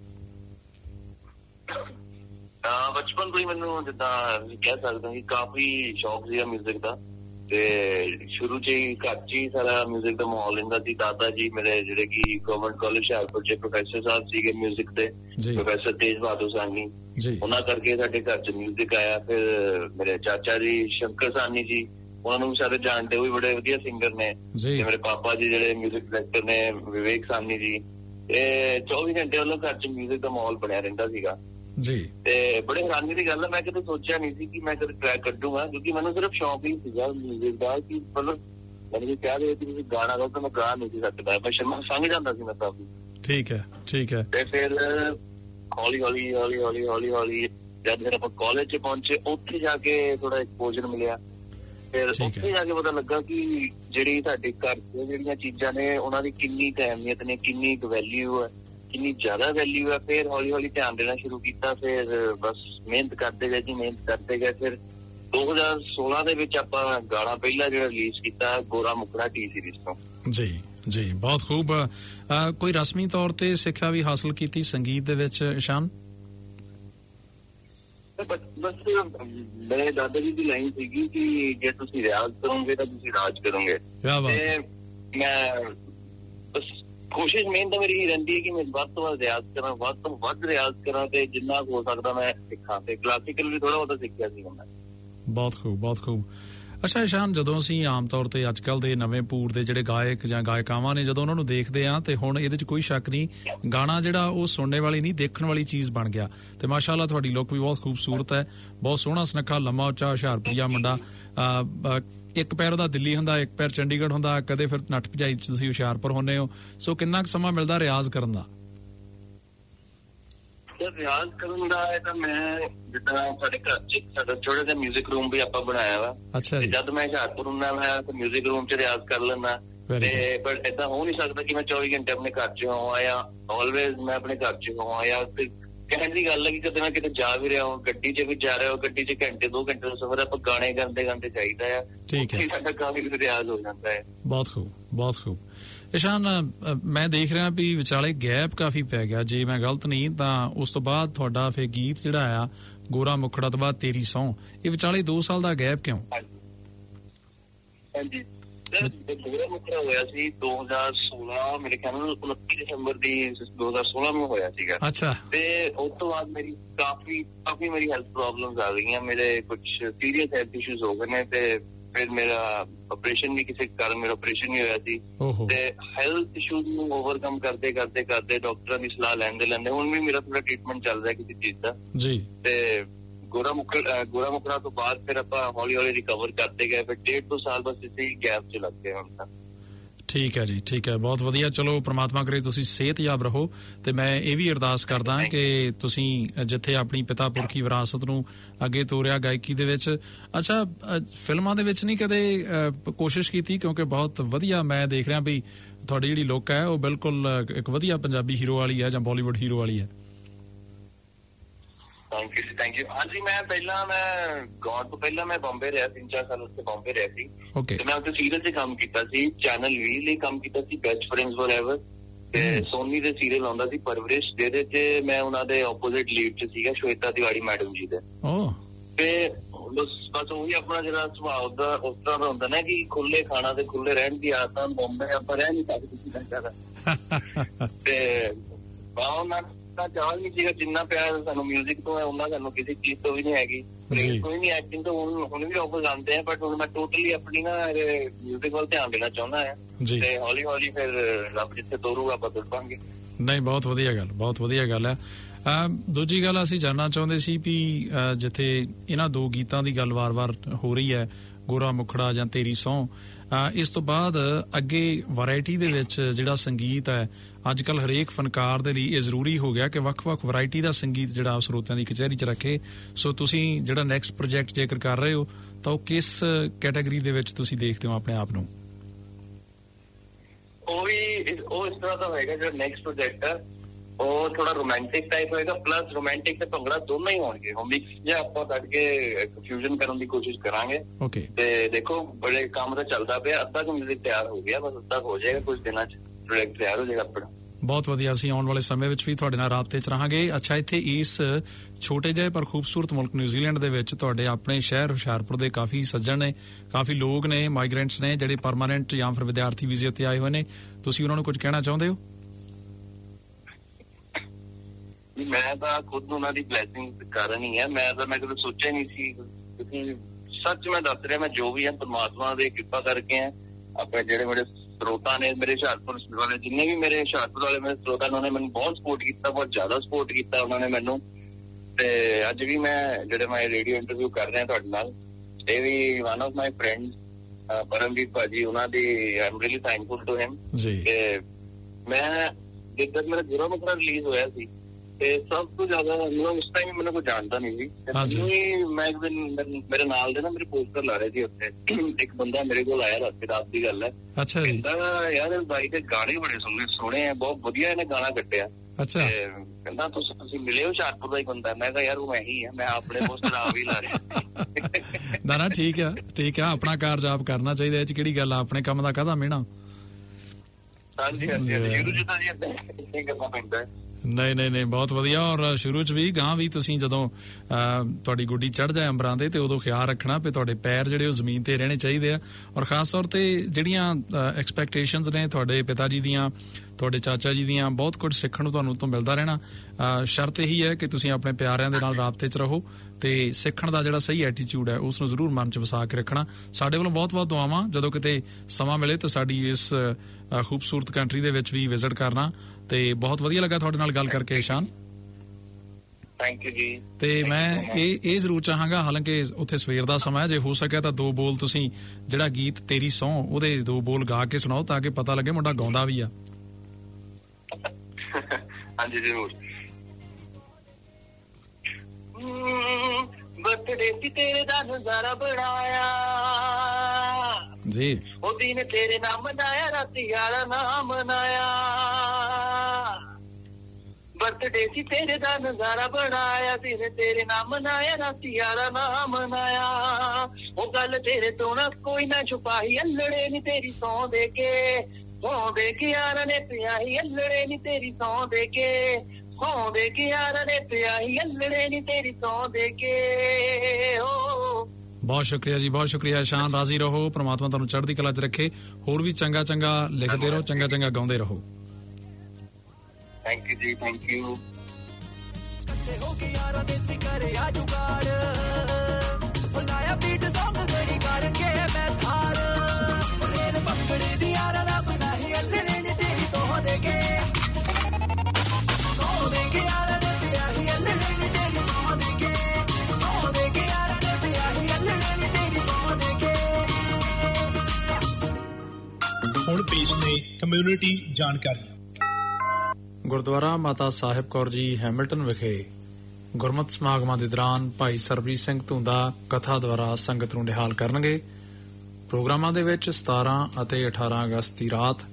ਬਚਪਨ ਤੋਂ ਹੀ ਮੈਨੂੰ ਜਿੱਦਾਂ ਕਹਿ ਸਕਦਾ ਕਿ ਕਾਫੀ ਸ਼ੌਕ ਸੀਗਾ ਮਿਊਜ਼ਿਕ ਦਾ ਤੇ ਸ਼ੁਰੂ ਚ ਹੀ ਘਰ ਚ ਹੀ ਸਾਰਾ ਮਿਊਜ਼ਿਕ ਦਾ ਮਾਹੌਲ ਰਹਿੰਦਾ ਸੀ। ਦਾਦਾ ਜੀ ਮੇਰੇ ਜਿਹੜੇ ਕਿ ਗਵਰਨਮੈਂਟ ਕਾਲਜ ਹੁਸ਼ਿਆਰਪੁਰ ਚ ਪ੍ਰੋਫੈਸਰ ਸਾਹਿਬ ਸੀਗੇ ਮਿਊਜ਼ਿਕ ਦੇ, ਪ੍ਰੋਫੈਸਰ ਤੇਜ ਬਹਾਦਰ ਸਾਨੀ, ਉਹਨਾਂ ਕਰਕੇ ਸਾਡੇ ਘਰ ਚ ਮਿਊਜ਼ਿਕ ਆਇਆ। ਫਿਰ ਮੇਰੇ ਚਾਚਾ ਜੀ ਸ਼ੰਕਰ ਸਾਨੀ ਜੀ, ਉਹਨਾਂ ਨੂੰ ਵੀ ਸਾਰੇ ਜਾਣਦੇ, ਉਹ ਵੀ ਬੜੇ ਵਧੀਆ ਸਿੰਗਰ ਨੇ। ਤੇ ਮੇਰੇ ਪਾਪਾ ਜੀ ਜਿਹੜੇ ਮਿਊਜ਼ਿਕ ਡਾਇਰੈਕਟਰ ਨੇ ਵਿਵੇਕ ਸਾਨੀ ਜੀ, ਇਹ ਚੌਵੀ ਘੰਟੇ ਵੱਲੋਂ ਘਰ ਚ ਮਿਊਜ਼ਿਕ ਦਾ ਮਾਹੌਲ ਬਣਿਆ ਰਹਿੰਦਾ ਸੀਗਾ ਜੀ। ਤੇ ਬੜੇ ਹੈਰਾਨੀ ਦੀ ਗੱਲ ਹੈ, ਮੈਂ ਕਦੇ ਸੋਚਿਆ ਨਹੀਂ ਸੀ ਕਿ ਮੈਂ ਕਦੇ ਟਰੈਕ ਕੱਢੂੰਗਾ, ਕਿਉਂਕਿ ਮੈਨੂੰ ਸਿਰਫ ਸ਼ੌਕ ਹੀ ਸੀਗਾ ਮਿਊਜ਼ਿਕ ਦਾ ਕਿ ਮਤਲਬ ਮੈਨੂੰ ਵੀ ਕਹਿ ਰਹੇ ਕਿ ਤੁਸੀਂ ਗਾਣਾ ਗਾਓ ਤਾਂ ਮੈਂ ਗਾ ਨਹੀਂ ਸੀ ਸਕਦਾ, ਮੈਂ ਸ਼ਰਮਾ ਸੰਗ ਜਾਂਦਾ ਸੀ ਮੈਂ ਤਾਂ। ਠੀਕ ਹੈ ਠੀਕ ਹੈ। ਤੇ ਫਿਰ ਹੌਲੀ ਹੌਲੀ ਹੌਲੀ ਹੌਲੀ ਹੌਲੀ ਹੌਲੀ ਜਦ ਫਿਰ ਆਪਾਂ ਕਾਲਜ ਚ ਪਹੁੰਚੇ, ਉੱਥੇ ਜਾ ਕੇ ਥੋੜਾ ਐਕਸਪੋਜ਼ਰ ਮਿਲਿਆ। ਫਿਰ ਉੱਥੇ ਜਾ ਕੇ ਪਤਾ ਲੱਗਾ ਕਿ ਜਿਹੜੀ ਸਾਡੇ ਘਰ ਦੀਆਂ ਜਿਹੜੀਆਂ ਚੀਜ਼ਾਂ ਨੇ ਉਹਨਾਂ ਦੀ ਕਿੰਨੀ ਕੁ ਅਹਿਮੀਅਤ ਨੇ, ਕਿੰਨੀ ਕੁ ਵੈਲਿਊ ਹੈ, ਕਿੰਨੀ ਜ਼ਿਆਦਾ ਵੈਲਿਊ ਹੈ। ਫਿਰ ਹੌਲੀ ਹੌਲੀ ਧਿਆਨ ਦੇਣਾ ਸ਼ੁਰੂ ਕੀਤਾ। ਫਿਰ ਬਸ ਮਿਹਨਤ ਕਰਦੇ ਗਏ ਜੀ, ਮਿਹਨਤ ਕਰਦੇ ਗਏ। ਫਿਰ ਦੋ ਹਜ਼ਾਰ ਸੋਲਾਂ ਦੇ ਵਿੱਚ ਆਪਾਂ ਗਾਣਾ ਪਹਿਲਾ ਜਿਹੜਾ ਰਿਲੀਜ਼ ਕੀਤਾ ਗੋਰਾ ਮੁਖੜਾ ਟੀ ਸੀਰੀਜ਼ ਤੋਂ। ਜੀ ਜੀ, ਬਹੁਤ ਖੂਬ। ਕੋਈ ਰਸਮੀ ਤੌਰ ਤੇ ਸਿੱਖਿਆ ਵੀ ਹਾਸਲ ਕੀਤੀ ਸੰਗੀਤ ਦੇ ਵਿੱਚ ਇਸ਼ਾਨ? ਬਸ ਮੇਰੇ ਦਾਦਾ ਜੀ ਦੀ ਲਾਈਨ ਸੀਗੀ ਕਿ ਜੇ ਤੁਸੀਂ ਰਿਆਜ਼ ਕਰੋਗੇ ਤਾਂ ਤੁਸੀਂ ਰਾਜ ਕਰੋਗੇ। ਤੇ ਮੈਂ ਬਸ ਕੋਸ਼ਿਸ਼ ਮਿਹਨਤ ਮੇਰੀ ਹੀ ਰਹਿੰਦੀ ਹੈ ਕਿ ਮੈਂ ਵੱਧ ਤੋਂ ਵੱਧ ਰਿਆਜ਼ ਕਰਾਂ, ਵੱਧ ਤੋਂ ਵੱਧ ਰਿਆਜ਼ ਕਰਾਂ ਤੇ ਜਿੰਨਾ ਹੋ ਸਕਦਾ ਮੈਂ ਸਿੱਖਾਂ। ਤੇ ਕਲਾਸੀਕਲ ਵੀ ਥੋੜਾ ਬਹੁਤਾ ਸਿੱਖਿਆ ਸੀ ਮੈਂ। ਬਹੁਤ ਖੂਬ ਬਹੁਤ ਖੂਬ। ਅੱਛਾ ਇਸ਼ਾਨ, ਜਦੋਂ ਅਸੀਂ ਆਮ ਤੌਰ ਤੇ ਅੱਜ ਕੱਲ੍ਹ ਦੇ ਨਵੇਂ ਪੂਰ ਦੇ ਜਿਹੜੇ ਗਾਇਕ ਜਾਂ ਗਾਇਕਾਵਾਂ ਨੇ ਜਦੋਂ ਉਹਨਾਂ ਨੂੰ ਦੇਖਦੇ ਹਾਂ ਤੇ ਹੁਣ ਇਹਦੇ ਚ ਕੋਈ ਸ਼ੱਕ ਨਹੀਂ ਗਾਣਾ ਜਿਹੜਾ ਉਹ ਸੁਣਨੇ ਵਾਲੀ ਨਹੀਂ ਦੇਖਣ ਵਾਲੀ ਚੀਜ਼ ਬਣ ਗਿਆ। ਤੇ ਮਾਸ਼ਾਅੱਲਾ ਤੁਹਾਡੀ ਲੁੱਕ ਵੀ ਬਹੁਤ ਖੂਬਸੂਰਤ ਹੈ, ਬਹੁਤ ਸੋਹਣਾ ਸੁਨੱਖਾ ਲੰਮਾ ਉੱਚਾ ਹੁਸ਼ਿਆਰਪੁਰੀਆ ਮੁੰਡਾ। ਇੱਕ ਪੈਰ ਉਹਦਾ ਦਿੱਲੀ ਹੁੰਦਾ, ਇੱਕ ਪੈਰ ਚੰਡੀਗੜ੍ਹ ਹੁੰਦਾ, ਕਦੇ ਫਿਰ ਨੱਠ ਭਜਾਈ ਚ ਤੁਸੀਂ ਹੁਸ਼ਿਆਰਪੁਰ ਹੁੰਦੇ ਹੋ। ਸੋ ਕਿੰਨਾ ਕੁ ਸਮਾਂ ਮਿਲਦਾ ਰਿਆਜ਼ ਕਰਨ ਦਾ? ਰਿਆਜ਼ ਕਰਨ ਦਾ ਹੈ ਤਾਂ ਮੈਂ ਜਿੱਦਾਂ ਸਾਡੇ ਘਰ ਚ ਸਾਡਾ ਛੋਟਾ ਜਿਹਾ ਮਿਊਜ਼ਿਕ ਰੂਮ ਵੀ ਆਪਾਂ ਬਣਾਇਆ ਵਾ। ਅੱਛਾ। ਜਦ ਮੈਂ ਹੁਸ਼ਿਆਰਪੁਰ ਹੁੰਦਾ ਮੈਂ ਮਿਊਜ਼ਿਕ ਰੂਮ ਚ ਰਿਆਜ਼ ਕਰ ਲੈਂਦਾ। ਤੇ ਬਟ ਏਦਾਂ ਹੋ ਨਹੀਂ ਸਕਦਾ ਕਿ ਮੈਂ ਚੌਵੀ ਘੰਟੇ ਆਪਣੇ ਘਰ ਚ ਹੋਵਾਂ ਜਾਂ ਆਲਵੇਜ਼ ਮੈਂ ਆਪਣੇ ਘਰ ਚ ਹੋਵਾਂ। ਜਾਂ ਕਹਿਣ ਦੀ ਗੱਲ ਹੈ ਕਿ ਕਿਤੇ ਨਾ ਕਿਤੇ ਜਾ ਵੀ ਰਿਹਾ ਹੋ, ਗੱਡੀ ਚ ਵੀ ਜਾ ਰਿਹਾ ਹੋ, ਗੱਡੀ ਚ ਘੰਟੇ ਦੋ ਘੰਟੇ ਦਾ ਸਫ਼ਰ ਆਪਾਂ ਗਾਣੇ ਗਾਉਂਦੇ ਗਾਉਂਦੇ ਚਾਹੀਦਾ ਆ। ਠੀਕ ਹੈ, ਸਾਡਾ ਕਾਫੀ ਰਿਆਜ਼ ਹੋ ਜਾਂਦਾ ਹੈ। ਬਹੁਤ ਖੂਬ ਬਹੁਤ ਖੂਬ ਇਸ਼ਾਨ, ਮੈਂ ਦੇਖ ਰਿਹਾ ਵੀ ਵਿਚਾਲੇ ਗੈਪ ਕਾਫੀ ਪੈ ਗਿਆ, ਜੇ ਮੈਂ ਗਲਤ ਨਹੀਂ ਤਾਂ ਉਸ ਤੋਂ ਬਾਅਦ ਤੁਹਾਡਾ ਫਿਰ ਗੀਤ ਜਿਹੜਾ ਆਇਆ ਗੋਰਾ ਮੁਖੜਾ ਤੋਂ ਬਾਅਦ ਤੇਰੀ ਸਹੁੰ, ਇਹ ਵਿਚਾਲੇ ਦੋ ਸਾਲ ਦਾ ਗੈਪ ਕਿਉਂ? ਹਾਂਜੀ ਗੋਰਾ ਮੁਖੜਾ ਹੋਇਆ ਸੀ ਦੋ ਹਜ਼ਾਰ ਸੋਲਾਂ, ਮੇਰੇ ਖਿਆਲ ਨਾਲ ਉਨੱਤੀ ਦਸੰਬਰ ਦੀ ਦੋ ਹਜ਼ਾਰ ਸੋਲਾਂ ਨੂੰ ਹੋਇਆ ਸੀਗਾ। ਅੱਛਾ। ਤੇ ਉਸ ਤੋਂ ਬਾਅਦ ਮੇਰੀ ਕਾਫੀ ਕਾਫੀ ਮੇਰੀ ਹੈਲਥ ਪ੍ਰੋਬਲਮਸ ਆ ਗਈਆਂ, ਮੇਰੇ ਕੁਝ ਸੀਰੀਅਸ ਹੈਲਥ ਇਸ਼ੂਜ਼ ਹੋ ਗਏ ਨੇ ਤੇ ਫਿਰ ਮੇਰਾ ਆਪਰੇਸ਼ਨ ਵੀ ਕਿਸੇ ਕਾਰਨ ਮੇਰਾ ਆਪਰੇਸ਼ਨ ਵੀ ਹੋਇਆ ਸੀ ਤੇ ਹੈਲਥ ਇਸ਼ੂਜ਼ ਨੂੰ ਓਵਰਕਮ ਕਰਦੇ ਕਰਦੇ ਕਰਦੇ ਡਾਕਟਰਾਂ ਦੀ ਸਲਾਹ ਲੈਂਦੇ ਲੈਂਦੇ ਹੁਣ ਵੀ ਮੇਰਾ ਪੂਰਾ ਟ੍ਰੀਟਮੈਂਟ ਚੱਲ ਰਿਹਾ ਕਿਸੇ ਚੀਜ਼ ਦਾ ਜੀ। ਤੇ ਗੋਰਾ ਮੁਖੜਾ ਗੋਰਾ ਮੁਖੜਾ ਤੋਂ ਬਾਅਦ ਫਿਰ ਆਪਾਂ ਹੌਲੀ ਹੌਲੀ ਰਿਕਵਰ ਕਰਦੇ ਗਏ, ਫਿਰ ਡੇਢ ਦੋ ਸਾਲ ਬਸ ਇਸੇ ਗੈਪ ਚ ਲੱਗ ਗਏ ਹੁਣ ਤੱਕ। ਠੀਕ ਹੈ ਜੀ, ਠੀਕ ਹੈ, ਬਹੁਤ ਵਧੀਆ। ਚਲੋ ਪ੍ਰਮਾਤਮਾ ਕਰੇ ਤੁਸੀਂ ਸਿਹਤਯਾਬ ਰਹੋ ਤੇ ਮੈਂ ਇਹ ਵੀ ਅਰਦਾਸ ਕਰਦਾ ਕਿ ਤੁਸੀਂ ਜਿੱਥੇ ਆਪਣੀ ਪਿਤਾ ਪੁਰਖੀ ਵਿਰਾਸਤ ਨੂੰ ਅੱਗੇ ਤੋਰਿਆ ਗਾਇਕੀ ਦੇ ਵਿੱਚ, ਅੱਛਾ ਫਿਲਮਾਂ ਦੇ ਵਿੱਚ ਨਹੀਂ ਕਦੇ ਕੋਸ਼ਿਸ਼ ਕੀਤੀ? ਕਿਉਂਕਿ ਬਹੁਤ ਵਧੀਆ ਮੈਂ ਦੇਖ ਰਿਹਾ ਵੀ ਤੁਹਾਡੀ ਜਿਹੜੀ ਲੁੱਕ ਹੈ ਉਹ ਬਿਲਕੁਲ ਇੱਕ ਵਧੀਆ ਪੰਜਾਬੀ ਹੀਰੋ ਵਾਲੀ ਹੈ ਜਾਂ ਬਾਲੀਵੁੱਡ ਹੀਰੋ ਵਾਲੀ ਹੈ। ਥੈਂਕ ਯੂ ਥੈਂਕ ਯੂ ਹਾਂਜੀ ਮੈਂ ਪਹਿਲਾਂ ਮੈਂ ਗਾਉਣ ਤੋਂ ਪਹਿਲਾਂ ਮੈਂ ਬੰਬੇ ਰਿਹਾ, ਤਿੰਨ ਚਾਰ ਸਾਲ ਉੱਥੇ ਬੰਬੇ ਰਿਹਾ ਸੀ ਤੇ ਮੈਂ ਉੱਥੇ ਸੀਰੀਅਲ 'ਚ ਕੰਮ ਕੀਤਾ ਸੀ, ਚੈਨਲ ਵੀ ਲਈ ਕੰਮ ਕੀਤਾ ਸੀ, ਬੈਸਟ ਫਰੈਂਡਸ ਫੋਰਐਵਰ ਤੇ ਸੋਨੀ ਦੇ ਸੀਰੀਅਲ ਆਉਂਦਾ ਸੀ ਪਰਵਰਿਸ਼, ਜਿਹਦੇ 'ਚ ਮੈਂ ਉਹਨਾਂ ਦੇ ਆਪੋਜ਼ਿਟ ਲੀਡ 'ਚ ਸੀਗਾ, ਸ਼ਵੇਤਾ ਤਿਵਾੜੀ ਮੈਡਮ ਜੀ ਦੇ। ਤੇ ਬਸ ਉਹੀ ਆਪਣਾ ਜਿਹੜਾ ਸੁਭਾਅ ਦਾ ਉਸ ਤਰ੍ਹਾਂ ਦਾ ਹੁੰਦਾ ਨਾ ਕਿ ਖੁੱਲੇ ਖਾਣਾ ਤੇ ਖੁੱਲੇ ਰਹਿਣ ਦੀ ਆਦਤ, ਬੰਬੇ ਆਪਾਂ ਰਹਿ ਨਹੀਂ ਸਕਦੇ ਕਿਸੇ ਦਾ ਤੇ ਉਹਨਾਂ ਤਾਂ ਚਾਹ ਨਹੀਂ ਸੀਗਾ, ਜਿੰਨਾ ਪਿਆਰ ਸਾਨੂੰ ਮਿਊਜ਼ਿਕ ਤੋਂ ਹੈ ਉਹਨਾਂ ਸਾਨੂੰ ਕਿਸੇ ਚੀਜ਼ ਤੋਂ ਵੀ ਨਹੀਂ ਹੈਗੀ, ਕੋਈ ਨਹੀਂ ਐਕਟਿੰਗ ਤੋਂ ਹੁਣ ਹੁਣ ਵੀ ਆਫਰ ਆਉਂਦੇ ਆ, ਬਟ ਹੁਣ ਮੈਂ ਟੋਟਲੀ ਆਪਣੀ ਨਾ ਮਿਊਜ਼ਿਕ ਵੱਲ ਧਿਆਨ ਦੇਣਾ ਚਾਹੁੰਦਾ ਹਾਂ ਤੇ ਹੌਲੀ ਹੌਲੀ ਫਿਰ ਰੱਬ ਜਿੱਥੇ ਤੋਰੂਗਾ ਆਪਾਂ ਤੁਰ ਪਾਂਗੇ। ਨਹੀਂ ਬਹੁਤ ਵਧੀਆ ਗੱਲ, ਬਹੁਤ ਵਧੀਆ ਗੱਲ ਹੈ। ਦੂਜੀ ਗੱਲ ਅਸੀਂ ਜਾਣਨਾ ਚਾਹੁੰਦੇ ਸੀ ਵੀ ਜਿੱਥੇ ਇਹਨਾਂ ਦੋ ਗੀਤਾਂ ਦੀ ਗੱਲ ਵਾਰ-ਵਾਰ ਹੋ ਰਹੀ ਹੈ, ਗੋਰਾ ਮੁਖੜਾ ਜਾਂ ਤੇਰੀ ਸਹੁੰ, ਇਸ ਤੋਂ ਬਾਅਦ ਅੱਗੇ ਵੈਰਾਈਟੀ ਦੇ ਵਿੱਚ ਜਿਹੜਾ ਸੰਗੀਤ ਹੈ ਅੱਜ ਕੱਲ ਹਰੇਕ ਫਨਕਾਰ ਦੇ ਲਈ ਇਹ ਜ਼ਰੂਰੀ ਹੋ ਗਿਆ ਕਿ ਵੱਖ-ਵੱਖ ਵੈਰਾਈਟੀ ਦਾ ਸੰਗੀਤ ਜਿਹੜਾ ਸਰੋਤਿਆਂ ਦੀ ਕਚਹਿਰੀ 'ਚ ਰੱਖੇ। ਸੋ ਤੁਸੀਂ ਜਿਹੜਾ ਨੈਕਸਟ ਪ੍ਰੋਜੈਕਟ ਜੇਕਰ ਕਰ ਰਹੇ ਹੋ ਤਾਂ ਉਹ ਕਿਸ ਕੈਟਾਗਰੀ ਦੇ ਵਿੱਚ ਤੁਸੀਂ ਦੇਖਦੇ ਹੋ ਆਪਣੇ ਆਪ ਨੂੰ? ਉਹ ਵੀ ਉਹ ਇਸ ਤਰ੍ਹਾਂ ਦਾ ਹੋਏਗਾ ਜਿਹੜਾ ਨੈਕਸਟ ਪ੍ਰੋਜੈਕਟ ਹੈ ਉਹ ਥੋੜਾ ਰੋਮਾਂਟਿਕ ਟਾਈਪ ਹੋਏਗਾ, ਪਲੱਸ ਰੋਮਾਂਟਿਕ ਤੇ ਭੰਗੜਾ ਦੋਨੋਂ ਹੀ ਹੋਣਗੇ, ਉਹ ਮਿਕਸ ਜਿਹਾ ਆਪਾਂ ਕੱਢ ਕੇ ਫਿਊਜ਼ਨ ਕਰਨ ਦੀ ਕੋਸ਼ਿਸ਼ ਕਰਾਂਗੇ। ਤੇ ਦੇਖੋ ਬੜੇ ਕੰਮ ਤਾਂ ਚੱਲਦਾ ਪਿਆ, ਅੱਧਾ ਕੁ ਮਿਊਜ਼ਿਕ ਤਿਆਰ ਹੋ ਗਿਆ, ਬਸ ਅੱਧਾ ਹੋ ਜਾਏਗਾ ਕੁਝ ਦਿਨਾਂ 'ਚ ਪ੍ਰੋਜੈਕਟ ਤਿਆਰ ਹੋ ਜਾਏਗਾ ਆਪਣਾ। ਬਹੁਤ ਵਧੀਆ, ਅਸੀਂ ਆਉਣ ਵਾਲੇ ਸਮੇਂ ਵਿੱਚ ਵੀ ਤੁਹਾਡੇ ਨਾਲ ਰਾਬਤੇ 'ਚ ਰਹਾਂਗੇ। ਅੱਛਾ, ਇੱਥੇ ਇਸ ਛੋਟੇ ਜਿਹੇ ਪਰ ਖੂਬਸੂਰਤ ਮੁਲਕ ਨਿਊਜ਼ੀਲੈਂਡ ਦੇ ਵਿੱਚ ਤੁਹਾਡੇ ਆਪਣੇ ਸ਼ਹਿਰ ਹੁਸ਼ਿਆਰਪੁਰ ਦੇ ਕਾਫੀ ਸੱਜਣ ਨੇ, ਕਾਫੀ ਲੋਕ ਨੇ, ਮਾਈਗ੍ਰੈਂਟਸ ਨੇ ਜਿਹੜੇ ਪਰਮਾਨੈਂਟ ਜਾਂ ਫਿਰ ਵਿਦਿਆਰਥੀ ਵੀਜ਼ੇ ਉੱਤੇ ਆਏ ਹੋਏ ਨੇ, ਤੁਸੀਂ ਉਹਨਾਂ ਨੂੰ ਕੁਝ ਕਹਿਣਾ ਚਾਹੁੰਦੇ ਹੋ? ਮੈਂ ਤਾਂ ਖੁਦ ਉਹਨਾਂ ਦੀ ਬਲੈਸਿੰਗ ਕਾਰਨ ਹੀ ਹੈ, ਮੈਂ ਤਾਂ ਮੈਂ ਕਦੇ ਸੋਚਿਆ ਨਹੀਂ ਸੀ, ਕਿਉਂਕਿ ਸੱਚ ਮੈਂ ਦੱਸ ਰਿਹਾ, ਮੈਂ ਜੋ ਵੀ ਹੈ ਪਰਮਾਤਮਾ ਦੇ ਕਿਰਪਾ ਕਰਕੇ ਹੈ। ਆਪਣੇ ਜਿਹੜੇ ਮੇਰੇ ਸਰੋਤਾ ਨੇ, ਮੇਰੇ ਹੁਸ਼ਿਆਰਪੁਰ ਵਾਲੇ ਜਿੰਨੇ ਵੀ ਮੇਰੇ ਹੁਸ਼ਿਆਰਪੁਰ ਵਾਲੇ ਮੇਰੇ ਸਰੋਤਾ ਨੇ, ਉਹਨਾਂ ਨੇ ਮੈਨੂੰ ਬਹੁਤ ਸਪੋਰਟ ਕੀਤਾ, ਬਹੁਤ ਜ਼ਿਆਦਾ ਸਪੋਰਟ ਕੀਤਾ ਉਹਨਾਂ ਨੇ ਮੈਨੂੰ। ਤੇ ਅੱਜ ਵੀ ਮੈਂ ਜਿਹੜੇ ਮੈਂ ਰੇਡੀਓ ਇੰਟਰਵਿਊ ਕਰ ਰਿਹਾ ਤੁਹਾਡੇ ਨਾਲ, ਇਹ ਵੀ one of my friends Paramjeet ਭਾਜੀ, ਉਹਨਾਂ ਦੀ I am really thankful to him. ਤੇ ਮੈਂ ਜਿੱਦਾਂ ਮੇਰਾ ਗੋਰਾ ਮੁਖੜਾ ਰਿਲੀਜ਼ ਹੋਇਆ ਸੀ ਤੇ ਸਭ ਤੋਂ ਜ਼ਿਆਦਾ ਉਸ ਟਾਈਮ ਮੈਨੂੰ ਕੋਈ ਜਾਣਦਾ ਨਹੀਂ ਸੀ, ਮੈਂ ਇੱਕ ਦਿਨ ਮੇਰੇ ਨਾਲ ਦੇ ਨਾ ਮੇਰੇ ਪੋਸਟਰ ਲਾ ਰਹੇ ਸੀ ਉੱਥੇ, ਇੱਕ ਬੰਦਾ ਮੇਰੇ ਕੋਲ ਆਇਆ, ਰਾਤੀ ਰਾਤ ਦੀ ਗੱਲ ਹੈ, ਕਹਿੰਦਾ ਯਾਰ ਬਾਈ ਦੇ ਗਾਣੇ ਬੜੇ ਸੋਹਣੇ ਸੋਹਣੇ ਆ, ਬਹੁਤ ਵਧੀਆ ਇਹਨੇ ਗਾਣਾ ਕੱਢਿਆ। ਕਹਿੰਦਾ ਤੁਸੀਂ ਤੁਸੀਂ ਮਿਲੇ ਹੋ ਹੁਸ਼ਿਆਰਪੁਰ ਦਾ ਹੀ ਬੰਦਾ? ਮੈਂ ਕਿਹਾ ਯਾਰ ਉਹ ਮੈਂ ਹੀ ਆ, ਮੈਂ ਆਪਣੇ ਪੋਸਟਰ ਆਪ ਹੀ ਲਾ ਰਿਹਾ। ਨਾ ਨਾ ਠੀਕ ਆ, ਠੀਕ ਆ, ਆਪਣਾ ਕਾਰਜ ਆਪ ਕਰਨਾ ਚਾਹੀਦਾ, ਇਹ 'ਚ ਕਿਹੜੀ ਗੱਲ ਆ, ਆਪਣੇ ਕੰਮ ਦਾ ਕਾਹਦਾ ਮਿਹਣਾ। ਹਾਂਜੀ ਹਾਂਜੀ ਕਰਨਾ ਪੈਂਦਾ। ਨਹੀਂ ਨਹੀਂ ਨਹੀਂ ਬਹੁਤ ਵਧੀਆ। ਔਰ ਸ਼ੁਰੂ 'ਚ ਵੀ ਗਾਂ ਵੀ ਤੁਸੀਂ ਜਦੋਂ ਤੁਹਾਡੀ ਗੁੱਡੀ ਚੜ੍ਹ ਜਾਏ ਅੰਬਰਾਂ ਤੇ, ਤੇ ਉਦੋਂ ਖਿਆਲ ਰੱਖਣਾ ਵੀ ਤੁਹਾਡੇ ਪੈਰ ਜਿਹੜੇ ਉਹ ਜ਼ਮੀਨ ਤੇ ਰਹਿਣੇ ਚਾਹੀਦੇ ਆ। ਔਰ ਖਾਸ ਤੌਰ ਤੇ ਜਿਹੜੀਆਂ ਐਕਸਪੈਕਟੇਸ਼ਨਸ ਨੇ ਤੁਹਾਡੇ ਪਿਤਾ ਜੀ ਦੀਆਂ, ਤੁਹਾਡੇ ਚਾਚਾ ਜੀ ਦੀਆਂ, ਬਹੁਤ ਕੁਝ ਸਿੱਖਣ ਨੂੰ ਤੁਹਾਨੂੰ ਤੋਂ ਮਿਲਦਾ ਰਹਿਣਾ। ਸ਼ਰਤ ਇਹੀ ਹੈ ਕਿ ਤੁਸੀਂ ਆਪਣੇ ਪਿਆਰਿਆਂ ਦੇ ਨਾਲ ਰਾਬਤੇ 'ਚ ਰਹੋ ਤੇ ਸਿੱਖਣ ਦਾ ਜਿਹੜਾ ਸਹੀ ਐਟੀਟਿਊਡ ਹੈ ਉਸ ਨੂੰ ਜ਼ਰੂਰ ਮਨ 'ਚ ਵਸਾ ਕੇ ਰੱਖਣਾ। ਸਾਡੇ ਵੱਲੋਂ ਬਹੁਤ ਬਹੁਤ ਦੁਆਵਾਂ, ਜਦੋਂ ਕਿਤੇ ਸਮਾਂ ਮਿਲੇ ਤਾਂ ਸਾਡੀ ਇਸ ਖੂਬਸੂਰਤ ਕੰਟਰੀ ਦੇ ਵਿੱਚ ਵੀ ਵਿਜ਼ਿਟ ਕਰਨਾ। ਤੇ ਬਹੁਤ ਵਧੀਆ ਲੱਗਾ ਤੁਹਾਡੇ ਨਾਲ ਗੱਲ ਕਰਕੇ ਇਸ਼ਾਨ। ਥੈਂਕ ਯੂ ਜੀ। ਤੇ ਮੈਂ ਇਹ ਇਹ ਜ਼ਰੂਰ ਚਾਹਾਂਗਾ, ਹਾਲਾਂਕਿ ਉੱਥੇ ਸਵੇਰ ਦਾ ਸਮਾਂ ਹੈ, ਜੇ ਹੋ ਸਕਿਆ ਤਾਂ ਦੋ ਬੋਲ ਤੁਸੀਂ ਜਿਹੜਾ ਗੀਤ ਤੇਰੀ ਸਹੁੰ ਉਹਦੇ ਦੋ ਬੋਲ ਗਾ ਕੇ ਸੁਣਾਓ ਤਾਂ ਕਿ ਪਤਾ ਲੱਗੇ ਮੁੰਡਾ ਗਾਉਂਦਾ ਵੀ ਆ। ਹਾਂਜੀ ਜ਼ਰੂਰ। ਬਰਥਡੇ ਸੀ ਤੇਰੇ ਦਾ ਨਜ਼ਾਰਾ ਬਣਾਇਆ ਜੀ, ਉਹ ਦਿਨ ਤੇਰੇ ਨਾਮ ਮਨਾਇਆ, ਰਾਤੀ ਯਾਰਾ ਨਾਮ ਮਨਾਇਆ। ਬਰਥਡੇ ਸੀ ਤੇਰੇ ਦਾ ਨਜ਼ਾਰਾ ਬਣਾਇਆ, ਦਿਨ ਤੇਰੇ ਨਾਮ ਮਨਾਇਆ, ਰਾਤੀ ਯਾਰਾ ਨਾਮ ਮਨਾਇਆ। ਉਹ ਗੱਲ ਤੇਰੇ ਤੋਂ ਨਾ ਕੋਈ ਨਾ ਛੁਪਾਈ, ਅਲੜੇ ਨੀ ਤੇਰੀ ਸੌਂ ਦੇ ਕੇ ਸੌਂ ਦੇ ਕੇ ਯਾਰਾਂ ਨੇ ਪਿਆਹੀ ਅੱਲੜੇ ਨੀ ਤੇਰੀ ਸੌਂ ਦੇ ਕੇ ਸੌਂ ਦੇ ਕੇ ਯਾਰਾਂ ਨੇ ਪਿਆਹੀ ਅੱਲੜੇ ਨੀ ਤੇਰੀ ਸੌਂ ਦੇ ਕੇ ਓ। ਬਹੁਤ ਸ਼ੁਕਰੀਆ ਜੀ, ਬਹੁਤ ਸ਼ੁਕਰੀਆ ਸ਼ਾਨ, ਰਾਜ਼ੀ ਰਹੋ, ਪ੍ਰਮਾਤਮਾ ਤੁਹਾਨੂੰ ਚੜ੍ਹਦੀ ਕਲਾ 'ਚ ਰੱਖੇ, ਹੋਰ ਵੀ ਚੰਗਾ ਚੰਗਾ ਲਿਖਦੇ ਰਹੋ, ਚੰਗਾ ਚੰਗਾ ਗਾਉਂਦੇ ਰਹੋ। ਥੈਂਕ ਯੂ ਜੀ, ਥੈਂਕ ਯੂ। ਹੋ ਕੇ ਯਾਰਾਂ ਦੇ ਸਿਕਰੇ ਆ ਜੁਗਾੜ ਬੁਲਾਇਆ ਬੀਟ ਸੌਂਗ ਜਿਹੜੀ ਕਰਕੇ ਮੈਂ ਥਾਰ ਰੇਲ ਪਕੜੀ ਦੀ ਯਾਰਾਂ ਦਾ ਬਣਾਈ ਅੱਲਣੇ ਨੀ ਤੇਰੀ ਸੌਂ ਦੇ ਕੇ ਸੌਂ ਦੇ ਕੇ ਯਾਰਾਂ ਨੇ ਪਿਆਹੀ ਅੱਲਣੇ ਨੀ ਤੇਰੀ ਸੌਂ ਦੇ ਕੇ ਸੌਂ ਦੇ ਕੇ ਯਾਰਾਂ ਨੇ ਪਿਆਹੀ ਅੱਲਣੇ ਨੀ ਤੇਰੀ ਸੌਂ ਦੇ ਕੇ। ਹੁਣ ਪੇਸ਼ ਨੇ ਕਮਿਊਨਿਟੀ ਜਾਣਕਾਰੀ। ਗੁਰਦੁਆਰਾ ਮਾਤਾ ਸਾਹਿਬ ਕੌਰ ਜੀ ਹੈਮਿਲਟਨ ਵਿਖੇ ਗੁਰਮਤਿ ਸਮਾਗਮਾਂ ਦੇ ਦੌਰਾਨ ਭਾਈ ਸਰਬਜੀਤ ਸਿੰਘ ਧੂੰਦਾ ਕਥਾ ਦੁਆਰਾ ਸੰਗਤ ਨੂੰ ਨਿਹਾਲ ਕਰਨਗੇ। ਪ੍ਰੋਗਰਾਮਾਂ ਦੇ ਵਿੱਚ ਸਤਾਰਾਂ ਅਤੇ ਅਠਾਰਾਂ ਅਗਸਤ ਦੀ ਰਾਤ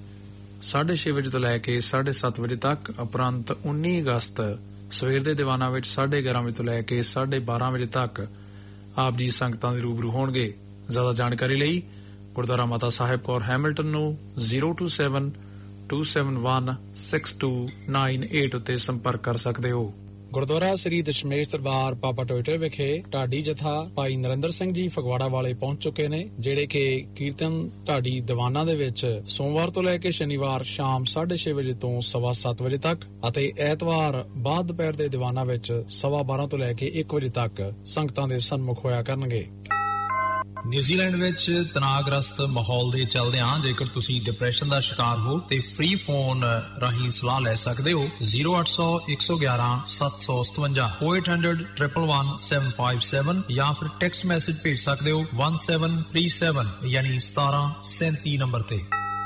ਸਾਢੇ ਛੇ ਵਜੇ ਤੋਂ ਲੈ ਕੇ ਸਾਢੇ ਸੱਤ ਵਜੇ ਤੱਕ, ਉਪਰੰਤ ਉੱਨੀ ਅਗਸਤ ਸਵੇਰ ਦੇ ਦੀਵਾਨਾਂ ਵਿੱਚ ਸਾਢੇ ਗਿਆਰਾਂ ਵਜੇ ਤੋਂ ਲੈ ਕੇ ਸਾਢੇ ਬਾਰਾਂ ਵਜੇ ਤੱਕ ਆਪ ਜੀ ਸੰਗਤਾਂ ਦੇ ਰੂਬਰੂ ਹੋਣਗੇ। ਜ਼ਿਆਦਾ ਜਾਣਕਾਰੀ ਲਈ ਗੁਰਦੁਆਰਾ ਮਾਤਾ ਸਾਹਿਬ ਕੌਰ ਹੈਮਿਲਟਨ ਨੂੰ zero two seven two seven one six two nine eight ਉੱਤੇ ਸੰਪਰਕ ਕਰ ਸਕਦੇ ਹੋ। ਗੁਰਦੁਆਰਾ ਸ੍ਰੀ ਦਸ਼ਮੇਸ਼ ਦਰਬਾਰ ਬਾਬਾ ਟੋਇਟੇ ਵਿਖੇ ਢਾਡੀ ਜਥਾ ਭਾਈ ਨਰਿੰਦਰ ਸਿੰਘ ਜੀ ਫਗਵਾੜਾ ਵਾਲੇ ਪਹੁੰਚ ਚੁੱਕੇ ਨੇ, ਜਿਹੜੇ ਕਿ ਕੀਰਤਨ ਢਾਡੀ ਦੀਵਾਨਾਂ ਦੇ ਵਿੱਚ ਸੋਮਵਾਰ ਤੋਂ ਲੈ ਕੇ ਸ਼ਨੀਵਾਰ ਸ਼ਾਮ ਸਾਢੇ ਛੇ ਵਜੇ ਤੋਂ ਸਵਾ ਸੱਤ ਵਜੇ ਤੱਕ ਅਤੇ ਐਤਵਾਰ ਬਾਅਦ ਦੁਪਹਿਰ ਦੇ ਦੀਵਾਨਾਂ ਵਿੱਚ ਸਵਾ ਬਾਰਾਂ ਤੋਂ ਲੈ ਕੇ ਇੱਕ ਵਜੇ ਤੱਕ ਸੰਗਤਾਂ ਦੇ ਸਨਮੁਖ ਹੋਇਆ ਕਰਨਗੇ। ਨਿਊਜ਼ੀਲੈਂਡ ਵਿੱਚ ਤਣਾਅਗ੍ਰਸਤ ਮਾਹੌਲ ਦੇ ਚੱਲਦਿਆਂ ਜੇਕਰ ਤੁਸੀਂ ਡਿਪਰੈਸ਼ਨ ਦਾ ਸ਼ਿਕਾਰ ਹੋ ਤੇ ਫ੍ਰੀ ਫੋਨ ਰਾਹੀਂ ਸਲਾਹ ਲੈ ਸਕਦੇ ਹੋ ਜ਼ੀਰੋ ਅੱਠ ਸੌ ਇੱਕ ਸੌ ਗਿਆਰਾਂ ਸੱਤ ਸੌ ਸਤਵੰਜਾ o eight hundred triple one seven five seven ਜਾਂ ਫਿਰ ਟੈਕਸਟ ਮੈਸੇਜ ਭੇਜ ਸਕਦੇ ਹੋ ਇੱਕ ਸੱਤ ਤਿੰਨ ਸੱਤ ਯਾਨੀ ਸਤਾਰਾਂ ਸੈਂਤੀ ਨੰਬਰ ਤੇ।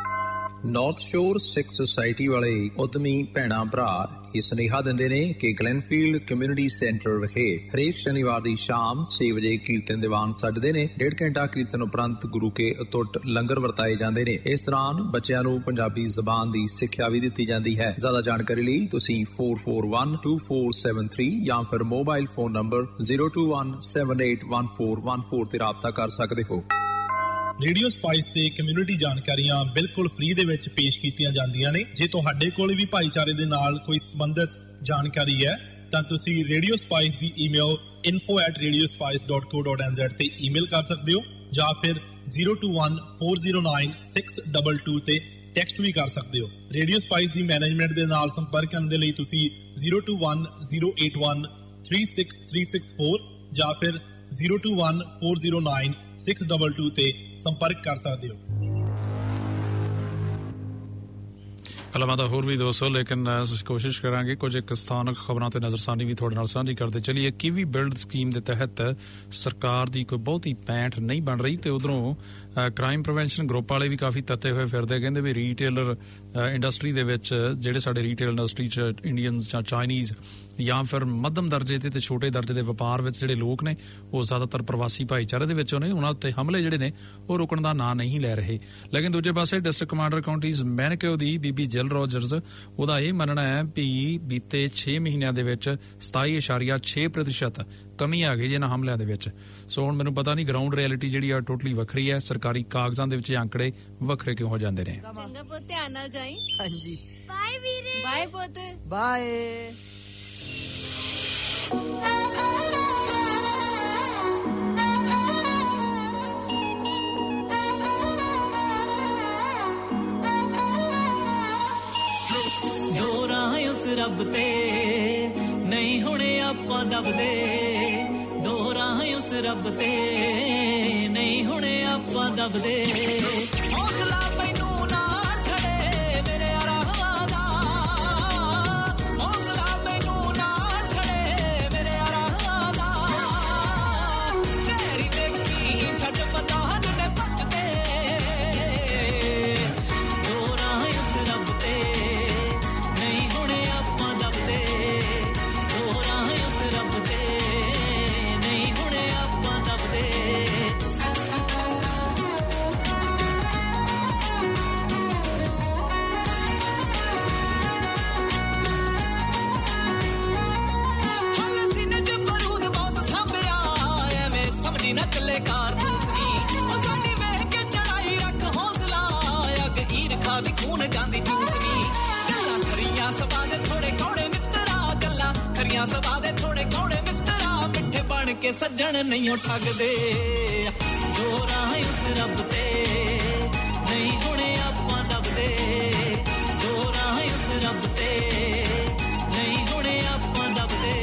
ਨਾਰਥ ਸ਼ੋਰ ਸਿੱਖ ਸੁਸਾਇਟੀ ਵਾਲੇ ਉਦਮੀ ਭੈਣਾਂ ਭਰਾ ਇਹ ਸੁਨੇਹਾ ਦਿੰਦੇ ਨੇ ਕਿ ਗਲੈਨਫੀਲਡ ਕਮਿਊਨਿਟੀ ਸੈਂਟਰ ਵਿਖੇ ਹਰੇਕ ਸ਼ਨੀਵਾਰ ਦੀ ਸ਼ਾਮ ਛੇ ਵਜੇ ਕੀਰਤਨ ਦੀਵਾਨ ਸੱਜਦੇ ਨੇ। ਡੇਢ ਘੰਟਾ ਕੀਰਤਨ ਉਪਰੰਤ ਗੁਰੂ ਕੇ ਅਤੁੱਟ ਲੰਗਰ ਵਰਤਾਏ ਜਾਂਦੇ ਨੇ। ਇਸ ਦੌਰਾਨ ਬੱਚਿਆਂ ਨੂੰ ਪੰਜਾਬੀ ਜ਼ਬਾਨ ਦੀ ਸਿੱਖਿਆ ਵੀ ਦਿੱਤੀ ਜਾਂਦੀ ਹੈ। ਜ਼ਿਆਦਾ ਜਾਣਕਾਰੀ ਲਈ ਤੁਸੀਂ ਚਾਰ ਚਾਰ ਇੱਕ ਦੋ ਚਾਰ ਸੱਤ ਤਿੰਨ ਜਾਂ ਫਿਰ mobile phone number zero two one seven eight one four one four ਤੇ ਰਾਬਤਾ ਕਰ ਸਕਦੇ ਹੋ। ਰੇਡੀਓ ਸਪਾਈਸ ਤੇ ਕਮਿਊਨਿਟੀ ਜਾਣਕਾਰੀਆਂ ਬਿਲਕੁਲ ਫ੍ਰੀ ਦੇ ਵਿੱਚ ਪੇਸ਼ ਕੀਤੀਆਂ ਜਾਂਦੀਆਂ ਨੇ। ਜੇ ਤੁਹਾਡੇ ਕੋਲ ਵੀ ਭਾਈਚਾਰੇ ਦੇ ਨਾਲ ਕੋਈ ਸੰਬੰਧਿਤ ਜਾਣਕਾਰੀ ਹੈ ਤਾਂ ਤੁਸੀਂ ਰੇਡੀਓ ਸਪਾਈਸ ਦੀ email info at radiospice dot co dot n z ਤੇ ਈਮੇਲ ਕਰ ਸਕਦੇ ਹੋ ਜਾਂ ਫਿਰ zero two one four zero nine six two two ਤੇ ਟੈਕਸਟ ਵੀ ਕਰ ਸਕਦੇ ਹੋ। ਰੇਡੀਓ ਸਪਾਈਸ ਦੀ ਮੈਨੇਜਮੈਂਟ ਦੇ ਨਾਲ ਸੰਪਰਕ ਕਰਨ ਦੇ ਲਈ ਤੁਸੀਂ zero two one zero eight one three six three six four ਜਾਂ ਫਿਰ zero two one four zero nine six two two ਤੇ ਸੰਪਰਕ ਕਰ ਸਕਦੇ ਹੋ। ਕਲਮਾਂ ਦਾ ਹੋਰ ਵੀ ਦੋਸਤੋ, ਲੇਕਿਨ ਕੋਸ਼ਿਸ਼ ਕਰਾਂਗੇ ਕੁਝ ਇੱਕ ਸਥਾਨਕ ਖਬਰਾਂ ਤੇ ਨਜ਼ਰਸਾਨੀ ਵੀ ਤੁਹਾਡੇ ਨਾਲ ਸਾਂਝੀ ਕਰਦੇ ਚਲੀਏ। ਕੀਵੀ ਬਿਲਡ ਸਕੀਮ ਦੇ ਤਹਿਤ ਸਰਕਾਰ ਦੀ ਕੋਈ ਬਹੁਤੀ ਪੈਂਠ ਨਹੀਂ ਬਣ ਰਹੀ ਤੇ ਉਧਰੋਂ ਕ੍ਰਾਈਮ ਪ੍ਰੀਵੈਂਸ਼ਨ ਗਰੁੱਪ ਵਾਲੇ ਵੀ ਕਾਫੀ ਤੱਤੇ ਹੋਏ ਫਿਰਦੇ, ਕਹਿੰਦੇ ਵੀ ਰੀਟੇਲਰ ਇੰਡਸਟਰੀ ਦੇ ਵਿੱਚ ਜਿਹੜੇ ਸਾਡੇ ਰੀਟੇਲ ਇੰਡਸਟਰੀ 'ਚ ਇੰਡੀਅਨਸ ਜਾਂ ਚਾਈਨੀਜ਼ ਜਾਂ ਫਿਰ ਮੱਧਮ ਦਰਜੇ ਦੇ ਤੇ ਛੋਟੇ ਦਰਜੇ ਦੇ ਵਪਾਰ ਵਿੱਚ ਜਿਹੜੇ ਲੋਕ ਨੇ ਉਹ ਜ਼ਿਆਦਾਤਰ ਪ੍ਰਵਾਸੀ ਭਾਈਚਾਰੇ ਦੇ ਵਿੱਚੋਂ ਨੇ, ਉਹਨਾਂ ਉੱਤੇ ਹਮਲੇ ਜਿਹੜੇ ਨੇ ਉਹ ਰੁਕਣ ਦਾ ਨਾਂ ਨਹੀਂ ਲੈ ਰਹੇ। ਲੇਕਿਨ ਦੂਜੇ ਪਾਸੇ ਡਿਸਟ੍ਰਿਕਟ ਕਮਾਂਡਰ ਕਾਉਂਟੀਜ਼ ਮੈਨਕਿਓ ਦੀ ਬੀਬੀ ਜਿਲ ਰੋਜਰਜ਼, ਉਹਦਾ ਇਹ ਮੰਨਣਾ ਹੈ ਵੀ ਬੀਤੇ ਛੇ ਮਹੀਨਿਆਂ ਦੇ ਵਿੱਚ ਸਤਾਈ ਇਸ਼ਾਰੀਆ ਛੇ ਪ੍ਰਤੀਸ਼ਤ ਕਮੀ ਆ ਗਈ ਇਹਨਾਂ ਹਮਲਿਆਂ ਦੇ ਵਿੱਚ। ਸੋ ਹੁਣ ਮੈਨੂੰ ਪਤਾ ਨਹੀਂ ਗਰਾਊਂਡ ਰਿਐਲਿਟੀ ਜਿਹੜੀ ਆ ਟੋਟਲੀ ਵੱਖਰੀ ਹੈ, ਸਰਕਾਰੀ ਕਾਗਜ਼ਾਂ ਦੇ ਵਿੱਚ ਆંકੜੇ ਵੱਖਰੇ ਕਿਉਂ ਹੋ ਜਾਂਦੇ ਨੇ। ਚੰਗਾ ਪੁੱਤ, ਧਿਆਨ ਨਾਲ ਜਾਈ। ਹਾਂਜੀ ਬਾਏ ਵੀਰੇ। ਬਾਏ ਪੁੱਤ। ਬਾਏ। ਦੋ ਰਾਹ ਉਸ ਰੱਬ ਤੇ ਨਹੀਂ ਹੁਣੇ ਆਪਾਂ ਦਬਦੇ, ਦੋ ਰਾਹ ਉਸ ਰੱਬ ਤੇ ਨਹੀਂ ਹੁਣੇ ਆਪਾਂ ਦਬਦੇ। ਹੌਸਲਾ ਮੈਨੂੰ ਨਾਲ ਖੜੇ ਮੇਰੇ ਰਾਹਾਂ ਦਾ, ਹੌਸਲਾ ਮੈਨੂੰ ਨਾਲ ਖੜੇ ਮੇਰੇ ਰਾਹਾਂ ਦਾ। ਤੇਰੀ ਦੇਖੀ ਛੱਡ ਪਤਾ ਨੇ ਪੱਕਦੇ, ਦੋ ਰਾਹ ਉਸ ਰੱਬ ਤੇ ਨਹੀਂ ਹੁਣੇ ਆਪਾਂ ਦਬਦੇ, ਦੋ ਰਾਹ ਉਸ ਰੱਬ ਤੇ ਨਹੀਂ ਹੁਣੇ ਆਪਾਂ ਦਬਦੇ। के सज्जन नहीं ठगदे जो राह उस रब ते नहीं हुणे आपां दबदे जो राह उस रब ते नहीं हुणे आपां दबदे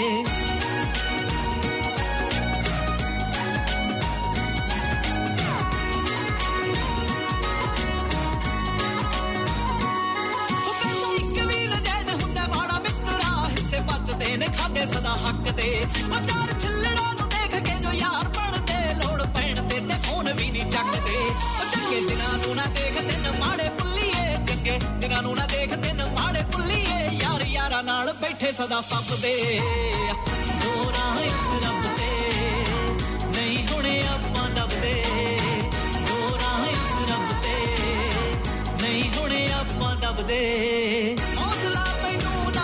ने खादे सदा हक दे ओ चार छिल्लड़ा नु देख के जो यार बनदे लोड़ पैण ते ते फोन भी नहीं चकदे ओ चंगे दिनां नु ना देख दिन माड़े पुल्लीए चंगे दिनां नु ना देख दिन माड़े पुल्लीए यार यारा नाल बैठे सदा सपदे जो राह इस रब ते नहीं हुणे आपां दबदे जो राह इस रब ते नहीं हुणे आपां दबदे हौसला मैनू ना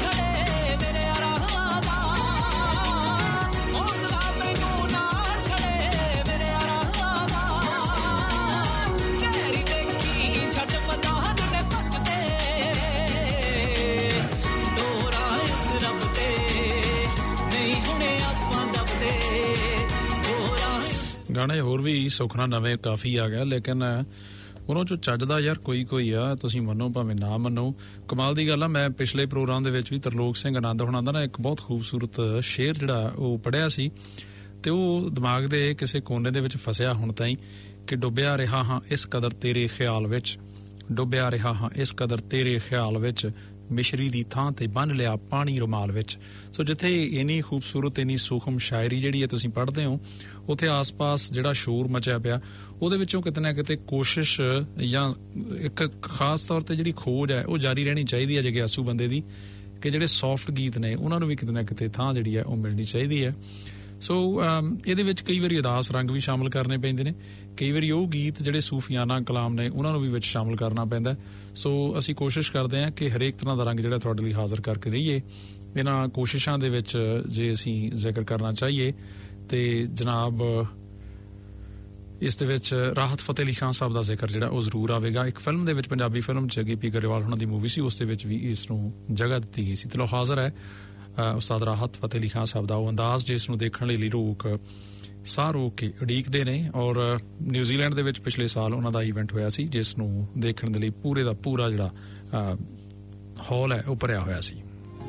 ਗਾਣੇ ਹੋਰ ਵੀ ਸੁਖਨਾ ਨਵੇਂ ਕਾਫੀ ਆ ਗਿਆ ਲੇਕਿਨ ਉਹਨਾਂ ਚੋਂ ਚੱਜਦਾ ਯਾਰ ਕੋਈ ਕੋਈ ਆ ਤੁਸੀਂ ਮੰਨੋ ਭਾਵੇਂ ਨਾ ਮੰਨੋ ਕਮਾਲ ਦੀ ਗੱਲ ਆ ਮੈਂ ਪਿਛਲੇ ਪ੍ਰੋਗਰਾਮ ਦੇ ਵਿੱਚ ਵੀ ਤਰਲੋਕ ਸਿੰਘ ਆਨੰਦ ਹੁਣਾਂ ਦਾ ਨਾ ਇੱਕ ਬਹੁਤ ਖੂਬਸੂਰਤ ਸ਼ੇਰ ਜਿਹੜਾ ਉਹ ਪੜ੍ਹਿਆ ਸੀ ਤੇ ਉਹ ਦਿਮਾਗ ਦੇ ਕਿਸੇ ਕੋਨੇ ਦੇ ਵਿੱਚ ਫਸਿਆ ਹੁਣ ਤਾਈਂ ਕਿ ਡੁੱਬਿਆ ਰਿਹਾ ਹਾਂ ਇਸ ਕਦਰ ਤੇਰੇ ਖਿਆਲ ਵਿੱਚ ਡੁੱਬਿਆ ਰਿਹਾ ਹਾਂ ਇਸ ਕਦਰ ਤੇਰੇ ਖਿਆਲ ਵਿੱਚ ਮਿਸ਼ਰੀ ਦੀ ਥਾਂ ਤੇ ਬੰਨ ਲਿਆ ਪਾਣੀ ਰੁਮਾਲ ਵਿੱਚ ਸੋ ਜਿੱਥੇ ਇੰਨੀ ਖੂਬਸੂਰਤ ਇੰਨੀ ਸੂਖਮ ਸ਼ਾਇਰੀ ਜਿਹੜੀ ਹੈ ਤੁਸੀਂ ਪੜ੍ਹਦੇ ਹੋ ਉੱਥੇ ਆਸ-ਪਾਸ ਜਿਹੜਾ ਸ਼ੋਰ ਮਚਿਆ ਪਿਆ ਉਹਦੇ ਵਿੱਚੋਂ ਕਿਤੇ ਨਾ ਕਿਤੇ ਕੋਸ਼ਿਸ਼ ਜਾਂ ਇੱਕ ਖਾਸ ਤੌਰ ਤੇ ਜਿਹੜੀ ਖੋਜ ਹੈ ਉਹ ਜਾਰੀ ਰਹਿਣੀ ਚਾਹੀਦੀ ਹੈ ਜਗਿਆਸੂ ਬੰਦੇ ਦੀ ਕਿ ਜਿਹੜੇ ਸੌਫਟ ਗੀਤ ਨੇ ਉਹਨਾਂ ਨੂੰ ਵੀ ਕਿਤੇ ਨਾ ਕਿਤੇ ਥਾਂ ਜਿਹੜੀ ਹੈ ਉਹ ਮਿਲਣੀ ਚਾਹੀਦੀ ਹੈ ਸੋ ਇਹਦੇ ਵਿੱਚ ਕਈ ਵਾਰੀ ਉਦਾਸ ਰੰਗ ਵੀ ਸ਼ਾਮਲ ਕਰਨੇ ਪੈਂਦੇ ਨੇ ਕਈ ਵਾਰੀ ਉਹ ਗੀਤ ਜਿਹੜੇ ਸੂਫੀਆਨਾ ਕਲਾਮ ਨੇ ਉਹਨਾਂ ਨੂੰ ਵੀ ਵਿੱਚ ਸ਼ਾਮਲ ਕਰਨਾ ਪੈਂਦਾ ਸੋ ਅਸੀਂ ਕੋਸ਼ਿਸ਼ ਕਰਦੇ ਹਾਂ ਕਿ ਹਰੇਕ ਤਰ੍ਹਾਂ ਦਾ ਰੰਗ ਜਿਹੜਾ ਤੁਹਾਡੇ ਲਈ ਹਾਜ਼ਰ ਕਰਕੇ ਰਹੀਏ ਇਹਨਾਂ ਕੋਸ਼ਿਸ਼ਾਂ ਦੇ ਵਿੱਚ ਜੇ ਅਸੀਂ ਜ਼ਿਕਰ ਕਰਨਾ ਚਾਹੀਏ ਤੇ ਜਨਾਬ ਇਸ ਦੇ ਵਿੱਚ ਰਾਹਤ ਫਤਿਹ ਅਲੀ ਖਾਨ ਸਾਹਿਬ ਦਾ ਜ਼ਿਕਰ ਜਿਹੜਾ ਉਹ ਜ਼ਰੂਰ ਆਵੇਗਾ ਇੱਕ ਫਿਲਮ ਦੇ ਵਿੱਚ ਪੰਜਾਬੀ ਫਿਲਮ ਚ ਗਿੱਪੀ ਗਰੇਵਾਲ ਉਹਨਾਂ ਦੀ ਮੂਵੀ ਸੀ ਉਸ ਦੇ ਵਿੱਚ ਵੀ ਇਸ ਨੂੰ ਜਗ੍ਹਾ ਦਿੱਤੀ ਗਈ ਸੀ ਤੇ ਲੋ ਹਾਜ਼ਰ ਹੈ ਉਸਤਾਦ ਰਾਹਤ ਫਤਿਹ ਅਲੀ ਖਾਨ ਸਾਹਿਬ ਦਾ ਉਹ ਅੰਦਾਜ਼ ਜਿਸ ਨੂੰ ਦੇਖਣ ਲਈ ਲੋਕ ਸਾਹ ਰੋਕ ਕੇ ਉਡੀਕਦੇ ਨੇ ਔਰ ਨਿਊਜ਼ੀਲੈਂਡ ਦੇ ਵਿੱਚ ਪਿਛਲੇ ਸਾਲ ਉਹਨਾਂ ਦਾ ਇਵੈਂਟ ਹੋਇਆ ਸੀ ਜਿਸ ਨੂੰ ਦੇਖਣ ਦੇ ਲਈ ਪੂਰੇ ਦਾ ਪੂਰਾ ਜਿਹੜਾ ਹਾਲ ਹੈ ਉਹ ਭਰਿਆ ਹੋਇਆ ਸੀ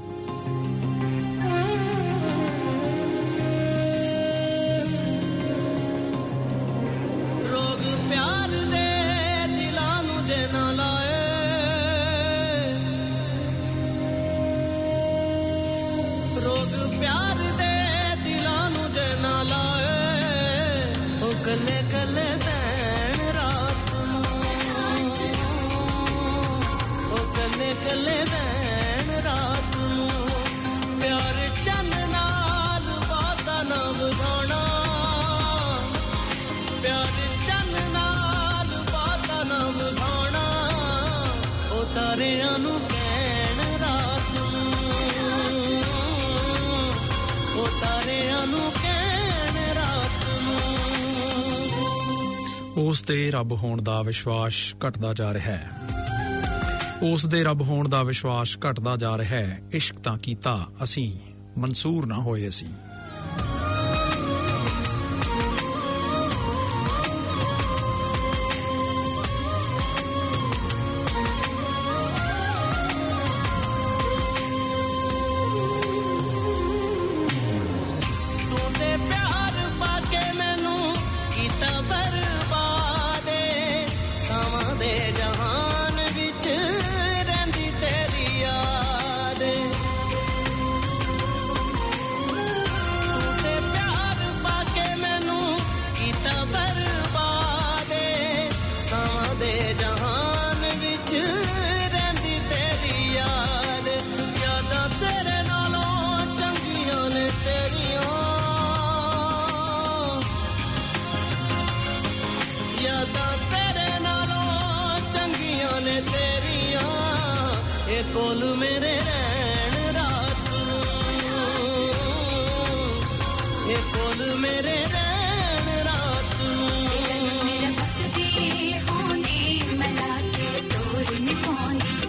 ਰੋਗ ਪਿਆਰ ਦੇ ਦਿਲਾਂ ਨੂੰ ਜੇ ਨਾ ਲਾਏ ਰੋਗ ਪਿਆਰ ਦੇ ਦਿਲਾਂ ਨੂੰ ਜੇ ਨਾ ਲਾਏ ਉਹ ਕੱਲੇ ਕੱਲੇ ਬੈਣ ਰਾਤ ਨੂੰ ਉਹ ਕੱਲੇ ਕੱਲੇ ਬੈਣ ਰਾਤ ਨੂੰ ਪਿਆਰ ਚੰਨ ਨਾਲ ਬਾਤਾਂ ਨਾ ਵਧਾਉਣਾ ਪਿਆਰ ਚੰਨ ਨਾਲ ਬਾਤਾਂ ਨਾ ਵਧਾਉਣਾ ਉਹ ਤਾਰਿਆਂ ਨੂੰ ਕਹਿਣ ਰਾਤ ਨੂੰ ਉਹ ਤਾਰਿਆਂ ਨੂੰ ਕਹਿਣ ਰਾਤ ਨੂੰ ਉਸ ਦੇ ਰੱਬ ਹੋਣ ਦਾ ਵਿਸ਼ਵਾਸ ਘਟਦਾ ਜਾ ਰਿਹਾ ਹੈ ਉਸ ਦੇ ਰੱਬ ਹੋਣ ਦਾ ਵਿਸ਼ਵਾਸ ਘਟਦਾ ਜਾ ਰਿਹਾ ਹੈ ਇਸ਼ਕ ਤਾਂ ਕੀਤਾ ਅਸੀਂ ਮਨਸੂਰ ਨਾ ਹੋਏ ਅਸੀਂ ਕੋਲ ਮੇਰੇ ਰਹਿਣ ਰਾਤ ਨੂੰ ਇਹ ਕੋਲ ਮੇਰੇ ਰਹਿਣ ਰਾਤ ਨੂੰ ਮੇਰੇ ਬਸਦੀ ਹੁੰਦੀ ਮਲਾ ਕੇ ਤੋੜ ਨਹੀਂ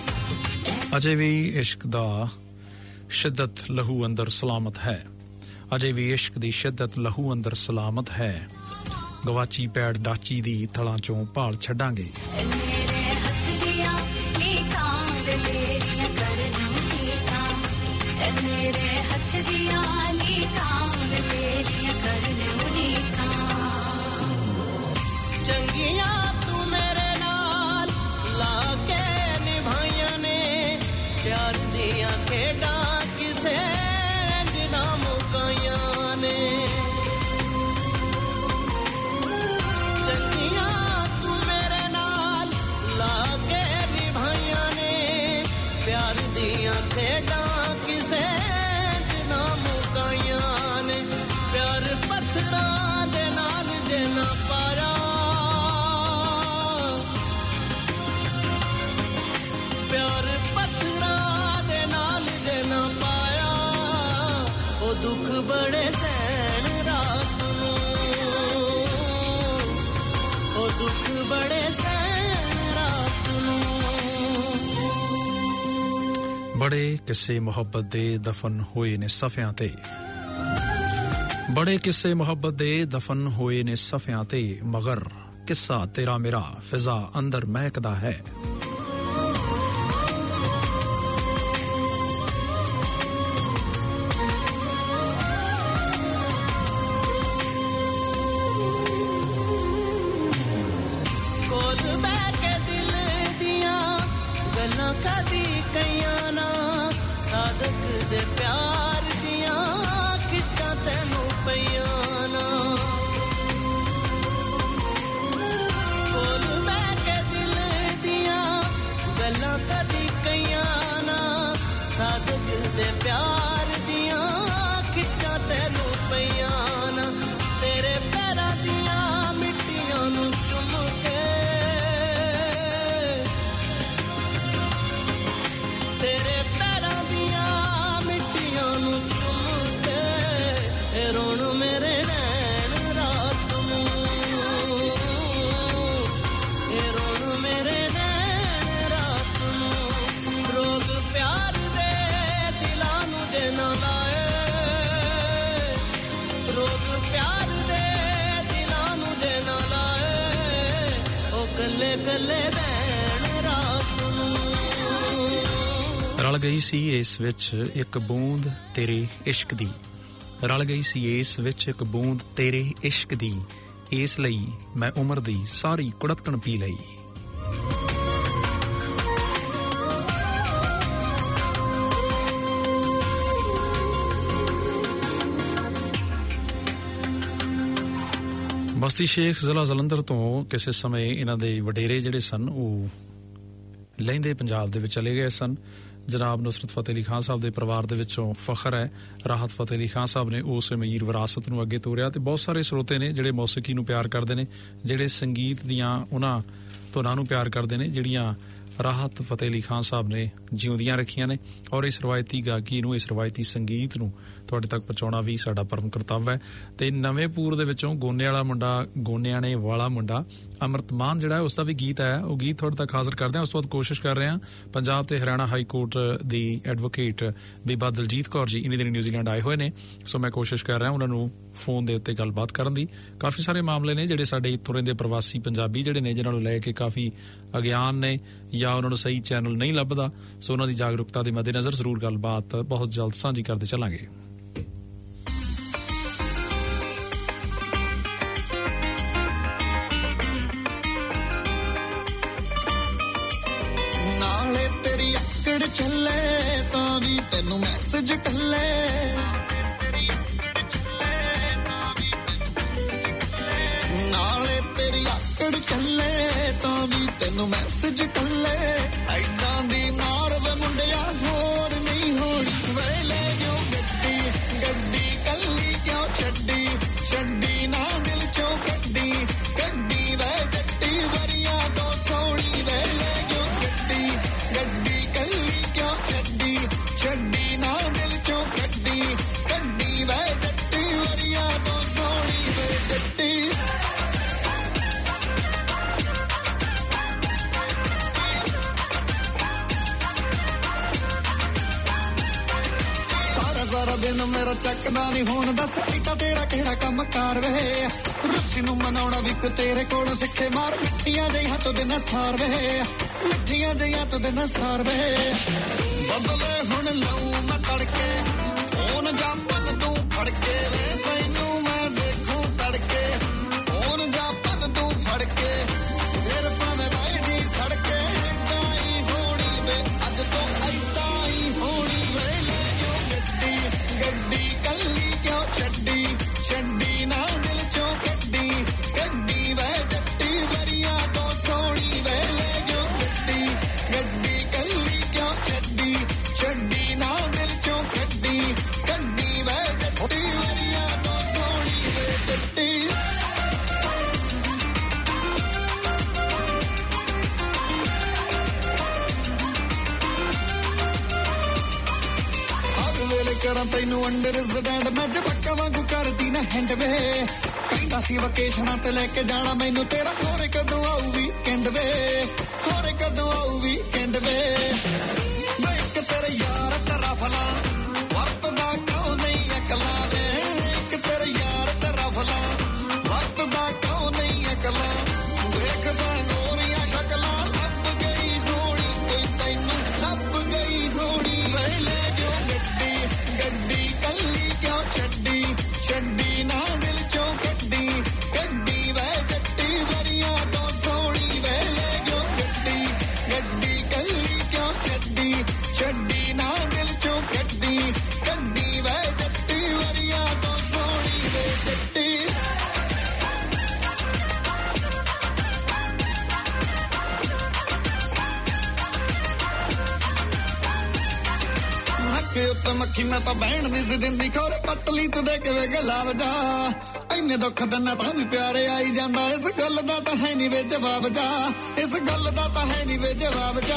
ਪਾਉਂਦੀ ਅਜੇ ਵੀ ਇਸ਼ਕ ਦਾ ਸ਼ਿੱਦਤ ਲਹੂ ਅੰਦਰ ਸਲਾਮਤ ਹੈ ਅਜੇ ਵੀ ਇਸ਼ਕ ਦੀ ਸ਼ਿੱਦਤ ਲਹੂ ਅੰਦਰ ਸਲਾਮਤ ਹੈ ਗਵਾਚੀ ਪੈੜ ਡਾਚੀ ਦੀ ਥਲਾਂ ਚੋਂ ਭਾਲ ਛੱਡਾਂਗੇ ਮੇਰੇ ਹੱਥ ਦੀਆਂ ਲੀਕਾਂ ਲੇਰੀਆਂ ਕਰਨ ਲੀਕਾਂ ਮੇਰੇ ਹੱਥ ਦੀਆਂ ਲੀਕਾਂ ਲੇਰੀਆਂ ਕਰਨ ਲੀਕਾਂ ਚੰਗੀਆਂ ਤੂੰ ਮੇਰੇ ਨਾਲ ਲਾ ਕੇ ਨਿਭਾਈਆਂ ਨੇ ਪਿਆਰ ਦੀਆਂ ਖੇਡਾਂ ਕਿਸੇ ਜਿਨਾ ਮੁਕਾਈਆਂ ਨੇ ਚੰਗੀਆਂ ਤੂੰ ਮੇਰੇ ਨਾਲ ਲਾ ਕੇ ਨਿਭਾਈਆਂ ਨੇ ਪਿਆਰ ਦੀਆਂ ਖੇਡਾਂ ਕਿਸੇ ਜਿਨਾ ਮੁਕਾਈਆਂ ਨੇ ਪਿਆਰ ਪੱਥਰਾਂ ਦੇ ਨਾਲ ਜੇ ਨਾ ਪਾਇਆ ਪਿਆਰ ਪੱਥਰਾਂ ਦੇ ਨਾਲ ਜੇ ਨਾ ਪਾਇਆ ਉਹ ਦੁੱਖ ਬੜੇ ਸਹਿਣ ਰਾਤ ਨੂੰ ਉਹ ਦੁੱਖ ਬੜੇ ਸਹਿਣ ਰਾਤ ਨੂੰ ਬੜੇ ਕਿਸੇ ਮੁਹੱਬਤ ਦੇ ਦਫਨ ਹੋਏ ਨੇ ਸਫਿਆਂ ਤੇ ਬੜੇ ਕਿਸੇ ਮੁਹੱਬਤ ਦੇ ਦਫਨ ਹੋਏ ਨੇ ਸਫਿਆਂ ਤੇ ਮਗਰ ਕਿੱਸਾ ਤੇਰਾ ਮੇਰਾ ਫਿਜ਼ਾ ਅੰਦਰ ਮਹਿਕਦਾ ਹੈ ਕੋਲ ਬਹਿ ਕੇ ਦਿਲ ਦੀਆਂ ਗੱਲਾਂ ਕਦੀ ਕਈਆਂ ਨਾ ਸਾਦਕ ਦੇ ਪਿਆਰ ਦੀਆਂ ਖਿੱਚਾਂ ਤੈਨੂੰ ਪਈਆਂ ਨਾ ਕੋਲ ਬਹਿ ਕੇ ਦਿਲ ਦੀਆਂ ਗੱਲਾਂ ਕਦੀ ਕਈਆਂ ਨਾ ਸਾਦਕ ਦੇ ਪਿਆਰ ਦੀਆਂ ਖਿੱਚਾਂ ਤੈਨੂੰ ਪਈਆਂ ਨਾ ਤੇਰੇ ਪੈਰਾਂ ਦੀਆਂ ਮਿੱਟੀਆਂ ਨੂੰ ਚੁੰਮ ਕੇ ਤੇਰੇ ਪੈਰਾਂ ਦੀਆਂ ਮਿੱਟੀਆਂ ਨੂੰ ਚੁੰਮ ਕੇ ਰੋਣ ਮੇਰੇ ਨੈਣ ਰਾਤ ਨੂੰ ਇਹ ਰੋਣ ਮੇਰੇ ਨੈਣ ਰਾਤ ਨੂੰ ਰੋਗ ਪਿਆਰ ਦੇ ਦਿਲਾਂ ਨੂੰ ਜੇ ਨਾ ਲਾਏ ਰੋਗ ਪਿਆਰ ਦੇ ਦਿਲਾਂ ਨੂੰ ਜੇ ਨਾ ਲਾਏ ਉਹ ਕੱਲੇ ਕੱਲੇ ਬੈਣ ਰਾਤ ਨੂੰ ਰਲ ਗਈ ਸੀ ਇਸ ਵਿੱਚ ਇੱਕ ਬੂੰਦ ਤੇਰੇ ਇਸ਼ਕ ਦੀ ਰਲ ਗਈ ਸੀ ਇਸ ਵਿੱਚ ਇੱਕ ਬੂੰਦ ਤੇਰੇ ਇਸ਼ਕ ਦੀ ਇਸ ਲਈ ਮੈਂ ਉਮਰ ਦੀ ਸਾਰੀ ਕੁੜੱਤਣ ਪੀ ਲਈ ਬਸਤੀ ਸ਼ੇਖ ਜ਼ਿਲ੍ਹਾ ਜਲੰਧਰ ਤੋਂ ਕਿਸੇ ਸਮੇਂ ਇਹਨਾਂ ਦੇ ਵਡੇਰੇ ਜਿਹੜੇ ਸਨ ਉਹ ਲਹਿੰਦੇ ਪੰਜਾਬ ਦੇ ਵਿੱਚ ਚਲੇ ਗਏ ਸਨ ਜਨਾਬ ਨੁਸਰਤ ਫਤਿਹ ਅਲੀ ਖਾਨ ਸਾਹਿਬ ਦੇ ਪਰਿਵਾਰ ਦੇ ਵਿੱਚੋਂ ਫਖਰ ਹੈ ਰਾਹਤ ਫਤਿਹ ਅਲੀ ਖਾਨ ਸਾਹਿਬ ਨੇ ਉਸ ਅਮੀਰ ਵਿਰਾਸਤ ਨੂੰ ਅੱਗੇ ਤੋਰਿਆ ਤੇ ਬਹੁਤ ਸਾਰੇ ਸਰੋਤੇ ਨੇ ਜਿਹੜੇ ਮੌਸੀਕੀ ਨੂੰ ਪਿਆਰ ਕਰਦੇ ਨੇ ਜਿਹੜੇ ਸੰਗੀਤ ਦੀਆਂ ਉਹਨਾਂ ਧੁਨਾਂ ਨੂੰ ਪਿਆਰ ਕਰਦੇ ਨੇ ਜਿਹੜੀਆਂ ਰਾਹਤ ਫਤਿਹ ਅਲੀ ਖਾਨ ਸਾਹਿਬ ਨੇ ਜਿਉਂਦੀਆਂ ਰੱਖੀਆਂ ਨੇ ਔਰ ਇਸ ਰਵਾਇਤੀ ਗਾਇਕੀ ਨੂੰ ਇਸ ਰਵਾਇਤੀ ਸੰਗੀਤ ਨੂੰ ਤੁਹਾਡੇ ਤੱਕ ਪਹੁੰਚਾਉਣਾ ਵੀ ਸਾਡਾ ਪਰਮ ਕਰਤੱਵ ਹੈ ਤੇ ਨਵੇਂਪੁਰ ਦੇ ਵਿੱਚੋਂ ਗੋਨੇ ਵਾਲਾ ਮੁੰਡਾ ਗੋਨਿਆਣੇ ਵਾਲਾ ਮੁੰਡਾ ਅਮਰਤਮਾਨ ਜਿਹੜਾ ਉਸ ਦਾ ਵੀ ਗੀਤ ਹੈ ਉਹ ਗੀਤ ਤੁਹਾਡੇ ਤੱਕ ਹਾਜ਼ਰ ਕਰਦੇ ਹਾਂ ਉਸ ਤੋਂ ਬਾਅਦ ਕੋਸ਼ਿਸ਼ ਕਰ ਰਹੇ ਹਾਂ ਪੰਜਾਬ ਤੇ ਹਰਿਆਣਾ ਹਾਈ ਕੋਰਟ ਦੀ ਐਡਵੋਕੇਟ ਬੀਬਾ ਦਲਜੀਤ ਕੌਰ ਜੀ ਇਨੀ ਦਿਨ ਨਿਊਜ਼ੀਲੈਂਡ ਆਏ ਹੋਏ ਨੇ ਸੋ ਮੈਂ ਕੋਸ਼ਿਸ਼ ਕਰ ਰਿਹਾ ਉਹਨਾਂ ਨੂੰ ਫੋਨ ਦੇ ਉੱਤੇ ਗੱਲਬਾਤ ਕਰਨ ਦੀ ਕਾਫੀ ਸਾਰੇ ਮਾਮਲੇ ਨੇ ਜਿਹੜੇ ਸਾਡੇ ਇੱਥੋਂ ਦੇ ਪ੍ਰਵਾਸੀ ਪੰਜਾਬੀ ਜਿਹੜੇ ਨੇ ਜਿਹਨਾਂ ਨੂੰ ਲੈ ਕੇ ਕਾਫੀ ਅਗਿਆਨ ਨੇ ਜਾਂ ਉਹਨਾਂ ਨੂੰ ਸਹੀ ਚੈਨਲ ਨਹੀਂ ਲੱਭਦਾ ਸੋ ਉਹਨਾਂ ਦੀ ਜਾਗਰੂਕਤਾ ਦੇ ਮੱਦੇਨਜ਼ਰ ਜ਼ਰੂਰ ਗੱਲਬਾਤ ਬਹੁਤ ਜਲਦ ਸਾਂਝੀ ਕਰਦੇ ਚੱਲਾਂਗੇ ਨਾਲੇ ਤੇਰੀ ਅੱਕੜ ਚੱਲੇ ਤਾਂ ਵੀ ਤੈਨੂੰ ਮੈਸੇਜ ਕੱਲੇ ਨਾਲੇ ਤੇਰੀ ਅੱਕੜ ਚੱਲੇ ਤਾਂ ਵੀ ਤੈਨੂੰ ਮੈਸੇਜ ਕੱਲੇ ਐਦਾਂ ਦੀ ਮਾਰ ਵੇ ਮੁੰਡਿਆ ਹੋਰ ਨਹੀਂ ਹੋਣੀ ਵੇਲੇ ਜੋ ਗੱਡੀ ਗੱਡੀ ਕੱਲੀ ਕਿਉਂ ਛੱਡੀ ਛੱਡੀ ਨਾ ਦਿਲ ਚੋਂ ਕੱਢੀ ਕੱਢੀ ਵੇ ਜੱਟੀ ਵਰੀਆਂ ਤੋਂ ਸੋਹਣੀ ਵੇਲੇ ਜੋ ਗੱਡੀ ਗੱਡੀ ਕੱਲੀ ਕਿਉਂ ਛੱਡੀ ਛੱਡੀ ਨਾ ਦਿਲ ਚੋਂ ਕੱਢੀ ਕੱਢੀ ਵੇ ਜੱਟੀ ਵਰੀਆਂ ਤੋਂ ਸੋਹਣੀ ਵੇ ਜੱਟੀ ਨੂੰ ਮੇਰਾ ਚੱਕਦਾ ਨਹੀਂ ਹੁਣ ਦੱਸ ਬੇਟਾ ਤੇਰਾ ਕਿਹੜਾ ਕੰਮ ਕਾਰ ਵੇ ਰੁੱਸੀ ਨੂੰ ਮਨਾਉਣਾ ਵੀ ਕੋ ਤੇਰੇ ਕੋਲੋਂ ਸਿੱਖੇ ਮਾਰ ਮਿੱਠੀਆਂ ਜਿਹੀਆਂ ਤੋਂ ਦਿਨ ਸਾਰ ਵੇ ਮਿੱਠੀਆਂ ਜਿਹੀਆਂ ਤੋਂ ਦਿਨ ਸਾਰ ਵੇ ਬਦਲੇ ਹੁਣ ਲਊ ਮੈਂ ਤੜਕੇ ਹੁਣ ਜਾਪਨ ਤੂੰ ਫੜ ਕੇ ਵੇ ਤੈਨੂੰ ਮੈਂ ਦੇਖੂ ਤੜਕੇ ਹੁਣ ਜਾਪਨ ਤੂੰ ਫੜ ਕੇ ਫਿਰ ਭਾਵੇਂ ਬਾਈ ਦੀ ਸੜਕੇ ਗਾਈ ਹੋਣੀ ਵੇ ਅੱਜ ਤੋਂ ਐਦਾਂ ਹੀ ਹੋਣੀ ਵੇ ਲੈ ਜੋ ਗੱਡੀ ਗੱਡੀ ਕੱਲੀ ਕਿਉਂ ਛੱਡੀ ਛੱਡੀ ਨਾ ਦਿਲ ਚੋਂ ਕੱਢੀ ਕੱਢੀ ਵੇ ਜੱਟੀ ਵਰੀਆਂ ਤੋਂ ਸੋਹਣੀ ਵੇ ਲੈ ਜੋ ਗੱਡੀ ਗੱਡੀ ਕੱਲੀ ਕਿਉਂ ਛੱਡੀ ਛੱਡੀ ਨਾ ਦਿਲ ਚੋਂ ਕੱਢੀ ਕੱਢੀ ਵੇ ਜੱਟੀ ਵਰੀਆਂ ਤੋਂ ਸੋਹਣੀ ਵੇ ਜੱਟੀ ਵੇਲੇ ਕਰਾਂ ਤੈਨੂੰ ਅੰਡਰਸਟੈਂਡ ਮੈਂ ਜਵਾਕਾਂ ਵਾਂਗੂ ਕਰਦੀ ਨਾ ਹੈਂਡ ਵੇ ਕਹਿੰਦਾ ਸੀ ਵਕੇਸ਼ਨਾਂ ਤੇ ਲੈ ਕੇ ਜਾਣਾ ਮੈਨੂੰ ਤੇਰਾ ਹੋਰੇ ਕਦੋਂ ਆਊ ਵੀਕਐਂਡ ਵੇ ਹੋਰੇ ਕਦੋਂ ਆਊ ਵੀਕਐਂਡ ਵੇ ਮੈਂ ਇੱਕ ਤੇਰੇ ਯਾਰ ਤੇਰਾ ਫਲਾ ਵਰਤਦਾ ਕਿਉਂ ਨਹੀਂ ਅਕਲਾ ਵੇ ਇੱਕ ਤੇਰੇ ਯਾਰ ਤੇਰਾ ਫਲਾ ਵਰਤਦਾ ਕਿਉਂ ਨਹੀਂ ਅਕਲਾ ਵੇਖਦਾ ਗੋਰੀਆਂ ਸ਼ਕਲਾਂ ਲੱਭ ਗਈ ਹੋਣੀ ਕੋਈ ਤੈਨੂੰ ਲੱਭ ਗਈ ਹੋਣੀ ਵੇ ਲੈ ਜੋ ਗੱਡੀ ਗੱਡੀ ਕੱਲੀ ਕਿਉਂ ਛੱਡੀ ਛੱਡੀ ਨਾ ਦਿਲ ਚੋਂ ਕੱਢੀ ਕੱਢੀ ਵੇ ਜੱਟੀ ਵਰੀਆਂ ਤੋਂ ਸੋਹਣੀ ਵੇ ਲੈ ਜੋ ਗੱਡੀ ਗੱਡੀ ਕੱਲੀ ਕਿਉਂ ਛੱਡੀ ਛੱਡੀ ਨਾ ਦਿਲ ਚੋਂ ਕੱਢੀ ਕੱਢੀ ਵੇ ਜੱਟੀ ਵਰੀਆਂ ਤੋਂ ਸੋਹਣੀ ਵੇ ਜੱਟੀ ਕੇ ਉੱਤੇ ਮੱਖੀ ਮੈਂ ਤਾਂ ਬਹਿਣ ਨਹੀਂ ਸੀ ਦਿੰਦੀ ਖੋਰੇ ਪਤਲੀ ਤੂੰ ਦੇ ਕੇ ਵੇ ਗਲਾਵ ਜਾ ਇੰਨੇ ਦੁੱਖ ਦਿਨਾਂ ਤਾਂ ਵੀ ਪਿਆਰੇ ਆਈ ਜਾਂਦਾ ਇਸ ਗੱਲ ਦਾ ਤਾਂ ਹੈ ਨਹੀਂ ਵੇ ਜਵਾਬ ਜਾ ਇਸ ਗੱਲ ਦਾ ਤਾਂ ਹੈ ਨਹੀਂ ਵੇ ਜਵਾਬ ਜਾ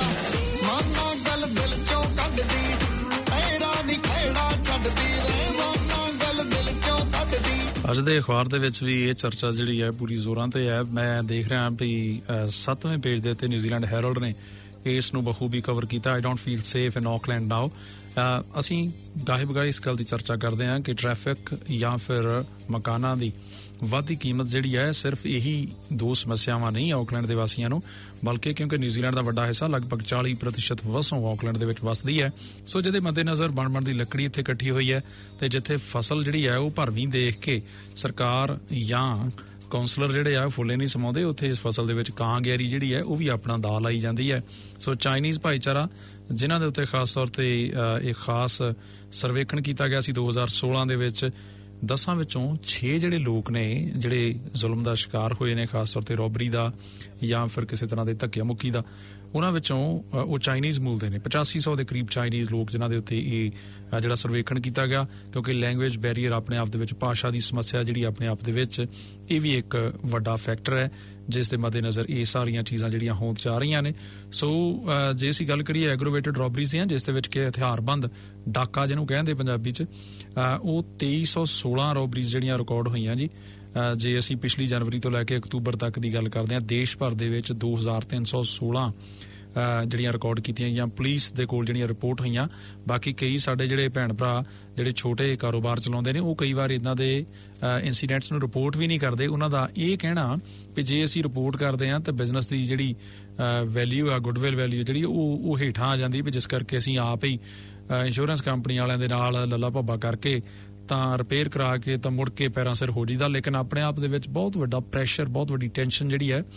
ਮਾਨਾ ਗੱਲ ਦਿਲ ਚੋਂ ਕੱਢਦੀ ਤੇਰਾ ਨਹੀਂ ਖੇੜਾ ਛੱਡਦੀ ਵੇ ਮਾਨਾ ਗੱਲ ਦਿਲ ਚੋਂ ਕੱਢਦੀ। ਅੱਜ ਦੇ ਅਖਬਾਰ ਦੇ ਵਿੱਚ ਵੀ ਇਹ ਚਰਚਾ ਜਿਹੜੀ ਹੈ ਪੂਰੀ ਜ਼ੋਰਾਂ ਤੇ ਹੈ। ਮੈਂ ਦੇਖ ਰਿਹਾ ਵੀ ਸੱਤਵੇਂ ਪੇਜ ਦੇ ਉੱਤੇ ਨਿਊਜ਼ੀਲੈਂਡ ਹੈਰਲਡ ਨੇ ਇਸ ਨੂੰ ਬਖੂਬੀ ਕਵਰ ਕੀਤਾ। I don't feel safe in Auckland now. ਅਸੀਂ ਗਾਹੇ ਬਗਾਹੇ ਇਸ ਗੱਲ ਦੀ ਚਰਚਾ ਕਰਦੇ ਹਾਂ ਕਿ ਟ੍ਰੈਫਿਕ ਜਾਂ ਫਿਰ ਮਕਾਨਾਂ ਦੀ ਵੱਧਦੀ ਕੀਮਤ ਜਿਹੜੀ ਹੈ ਸਿਰਫ ਇਹੀ ਦੋ ਸਮੱਸਿਆਵਾਂ ਨਹੀਂ ਆਕਲੈਂਡ ਦੇ ਵਾਸੀਆਂ ਨੂੰ, ਬਲਕਿ ਕਿਉਂਕਿ ਨਿਊਜ਼ੀਲੈਂਡ ਦਾ ਵੱਡਾ ਹਿੱਸਾ ਲਗਭਗ ਚਾਲੀ ਪ੍ਰਤੀਸ਼ਤ ਵਸੋਂ ਆਕਲੈਂਡ ਦੇ ਵਿੱਚ ਵਸਦੀ ਹੈ। ਸੋ ਜਿਹਦੇ ਮੱਦੇਨਜ਼ਰ ਬਣ ਬਣ ਦੀ ਲੱਕੜੀ ਇੱਥੇ ਇਕੱਠੀ ਹੋਈ ਹੈ ਤੇ ਜਿੱਥੇ ਫਸਲ ਜਿਹੜੀ ਹੈ ਉਹ ਭਰਵੀਂ ਦੇਖ ਕੇ ਸਰਕਾਰ ਜਾਂ ਕੌਂਸਲਰ ਜਿਹੜੇ ਆ ਫੁੱਲੇ ਨਹੀਂ ਸਮਾਉਂਦੇ, ਉੱਥੇ ਇਸ ਫਸਲ ਦੇ ਵਿੱਚ ਕਾਂ ਗੈਰੀ ਜਿਹੜੀ ਹੈ ਉਹ ਵੀ ਆਪਣਾ ਦਾ ਲਾਈ ਜਾਂਦੀ ਹੈ। ਸੋ ਚਾਈਨੀਜ਼ ਭਾਈਚਾਰਾ ਜਿਨ੍ਹਾਂ ਦੇ ਉੱਤੇ ਖਾਸ ਤੌਰ ਤੇ ਇਹ ਖਾਸ ਸਰਵੇਖਣ ਕੀਤਾ ਗਿਆ ਸੀ ਦੋ ਹਜ਼ਾਰ ਸੋਲਾਂ ਦੇ ਵਿੱਚ, ਦਸਾਂ ਵਿੱਚੋਂ ਛੇ ਜਿਹੜੇ ਲੋਕ ਨੇ ਜਿਹੜੇ ਜ਼ੁਲਮ ਦਾ ਸ਼ਿਕਾਰ ਹੋਏ ਨੇ, ਖਾਸ ਤੌਰ ਤੇ ਰੋਬਰੀ ਦਾ ਜਾਂ ਫਿਰ ਕਿਸੇ ਤਰ੍ਹਾਂ ਦੇ ਧੱਕਿਆ ਮੁੱਕੀ ਦਾ, ਉਹਨਾਂ ਵਿੱਚੋਂ ਉਹ ਚਾਈਨੀਜ਼ ਮੂਲ ਦੇ ਨੇ। ਪਚਾਸੀ ਸੌ ਦੇ ਕਰੀਬ ਚਾਈਨੀਜ਼ ਲੋਕ ਜਿਨ੍ਹਾਂ ਦੇ ਉੱਤੇ ਇਹ ਜਿਹੜਾ ਸਰਵੇਖਣ ਕੀਤਾ ਗਿਆ, ਕਿਉਂਕਿ ਲੈਂਗੁਏਜ ਬੈਰੀਅਰ ਆਪਣੇ ਆਪ ਦੇ ਵਿੱਚ, ਭਾਸ਼ਾ ਦੀ ਸਮੱਸਿਆ ਜਿਹੜੀ ਆਪਣੇ ਆਪ ਦੇ ਵਿੱਚ ਇਹ ਵੀ ਇੱਕ ਵੱਡਾ ਫੈਕਟਰ ਹੈ ਜਿਸ ਦੇ ਮੱਦੇਨਜ਼ਰ ਇਹ ਸਾਰੀਆਂ ਚੀਜ਼ਾਂ ਜਿਹੜੀਆਂ ਹੋਣ ਜਾ ਰਹੀਆਂ ਨੇ। ਸੋ ਜੇ ਅਸੀਂ ਗੱਲ ਕਰੀਏ ਐਗਰੋਵੇਟਡ ਰੋਬਰੀਜ਼ ਦੀਆਂ, ਜਿਸ ਦੇ ਵਿੱਚ ਕਿ ਹਥਿਆਰਬੰਦ ਡਾਕਾ ਜਿਹਨੂੰ ਕਹਿੰਦੇ ਪੰਜਾਬੀ 'ਚ, ਉਹ ਤੇਈ ਸੌ ਸੋਲਾਂ ਰੋਬਰੀਜ਼ ਜਿਹੜੀਆਂ ਰਿਕਾਰਡ ਹੋਈਆਂ ਜੀ। ਜੇ ਅਸੀਂ ਪਿਛਲੀ ਜਨਵਰੀ ਤੋਂ ਲੈ ਕੇ ਅਕਤੂਬਰ ਤੱਕ ਦੀ ਗੱਲ ਕਰਦੇ ਹਾਂ, ਦੇਸ਼ ਭਰ ਦੇ ਵਿੱਚ ਦੋ ਹਜ਼ਾਰ ਤਿੰਨ ਸੌ ਸੋਲਾਂ ਜਿਹੜੀਆਂ ਰਿਕਾਰਡ ਕੀਤੀਆਂ ਗਈਆਂ ਪੁਲਿਸ ਦੇ ਕੋਲ ਜਿਹੜੀਆਂ ਰਿਪੋਰਟ ਹੋਈਆਂ। ਬਾਕੀ ਕਈ ਸਾਡੇ ਜਿਹੜੇ ਭੈਣ ਭਰਾ ਜਿਹੜੇ ਛੋਟੇ ਕਾਰੋਬਾਰ ਚਲਾਉਂਦੇ ਨੇ ਉਹ ਕਈ ਵਾਰ ਇਹਨਾਂ ਦੇ ਇਨਸੀਡੈਂਟਸ ਨੂੰ ਰਿਪੋਰਟ ਵੀ ਨਹੀਂ ਕਰਦੇ। ਉਹਨਾਂ ਦਾ ਇਹ ਕਹਿਣਾ ਵੀ ਜੇ ਅਸੀਂ ਰਿਪੋਰਟ ਕਰਦੇ ਹਾਂ ਤਾਂ ਬਿਜ਼ਨਸ ਦੀ ਜਿਹੜੀ ਵੈਲਿਊ ਆ, ਗੁੱਡਵਿਲ ਵੈਲਿਊ ਜਿਹੜੀ ਉਹ ਉਹ ਹੇਠਾਂ ਆ ਜਾਂਦੀ, ਵੀ ਜਿਸ ਕਰਕੇ ਅਸੀਂ ਆਪ ਹੀ ਇੰਸ਼ੋਰੈਂਸ ਕੰਪਨੀ ਵਾਲਿਆਂ ਦੇ ਨਾਲ ਲੱਲਾ ਭੱਬਾ ਕਰਕੇ ਤਾਂ ਰਿਪੇਅਰ ਕਰਾ ਕੇ ਤਾਂ ਮੁੜ ਕੇ ਪੈਰਾਂ ਸਿਰ ਹੋ ਜੀਦਾ। ਲੇਕਿਨ ਆਪਣੇ ਆਪ ਦੇ ਵਿੱਚ ਬਹੁਤ ਵੱਡਾ ਪ੍ਰੈਸ਼ਰ, ਬਹੁਤ ਵੱਡੀ ਟੈਨਸ਼ਨ ਜਿਹੜੀ ਹੈ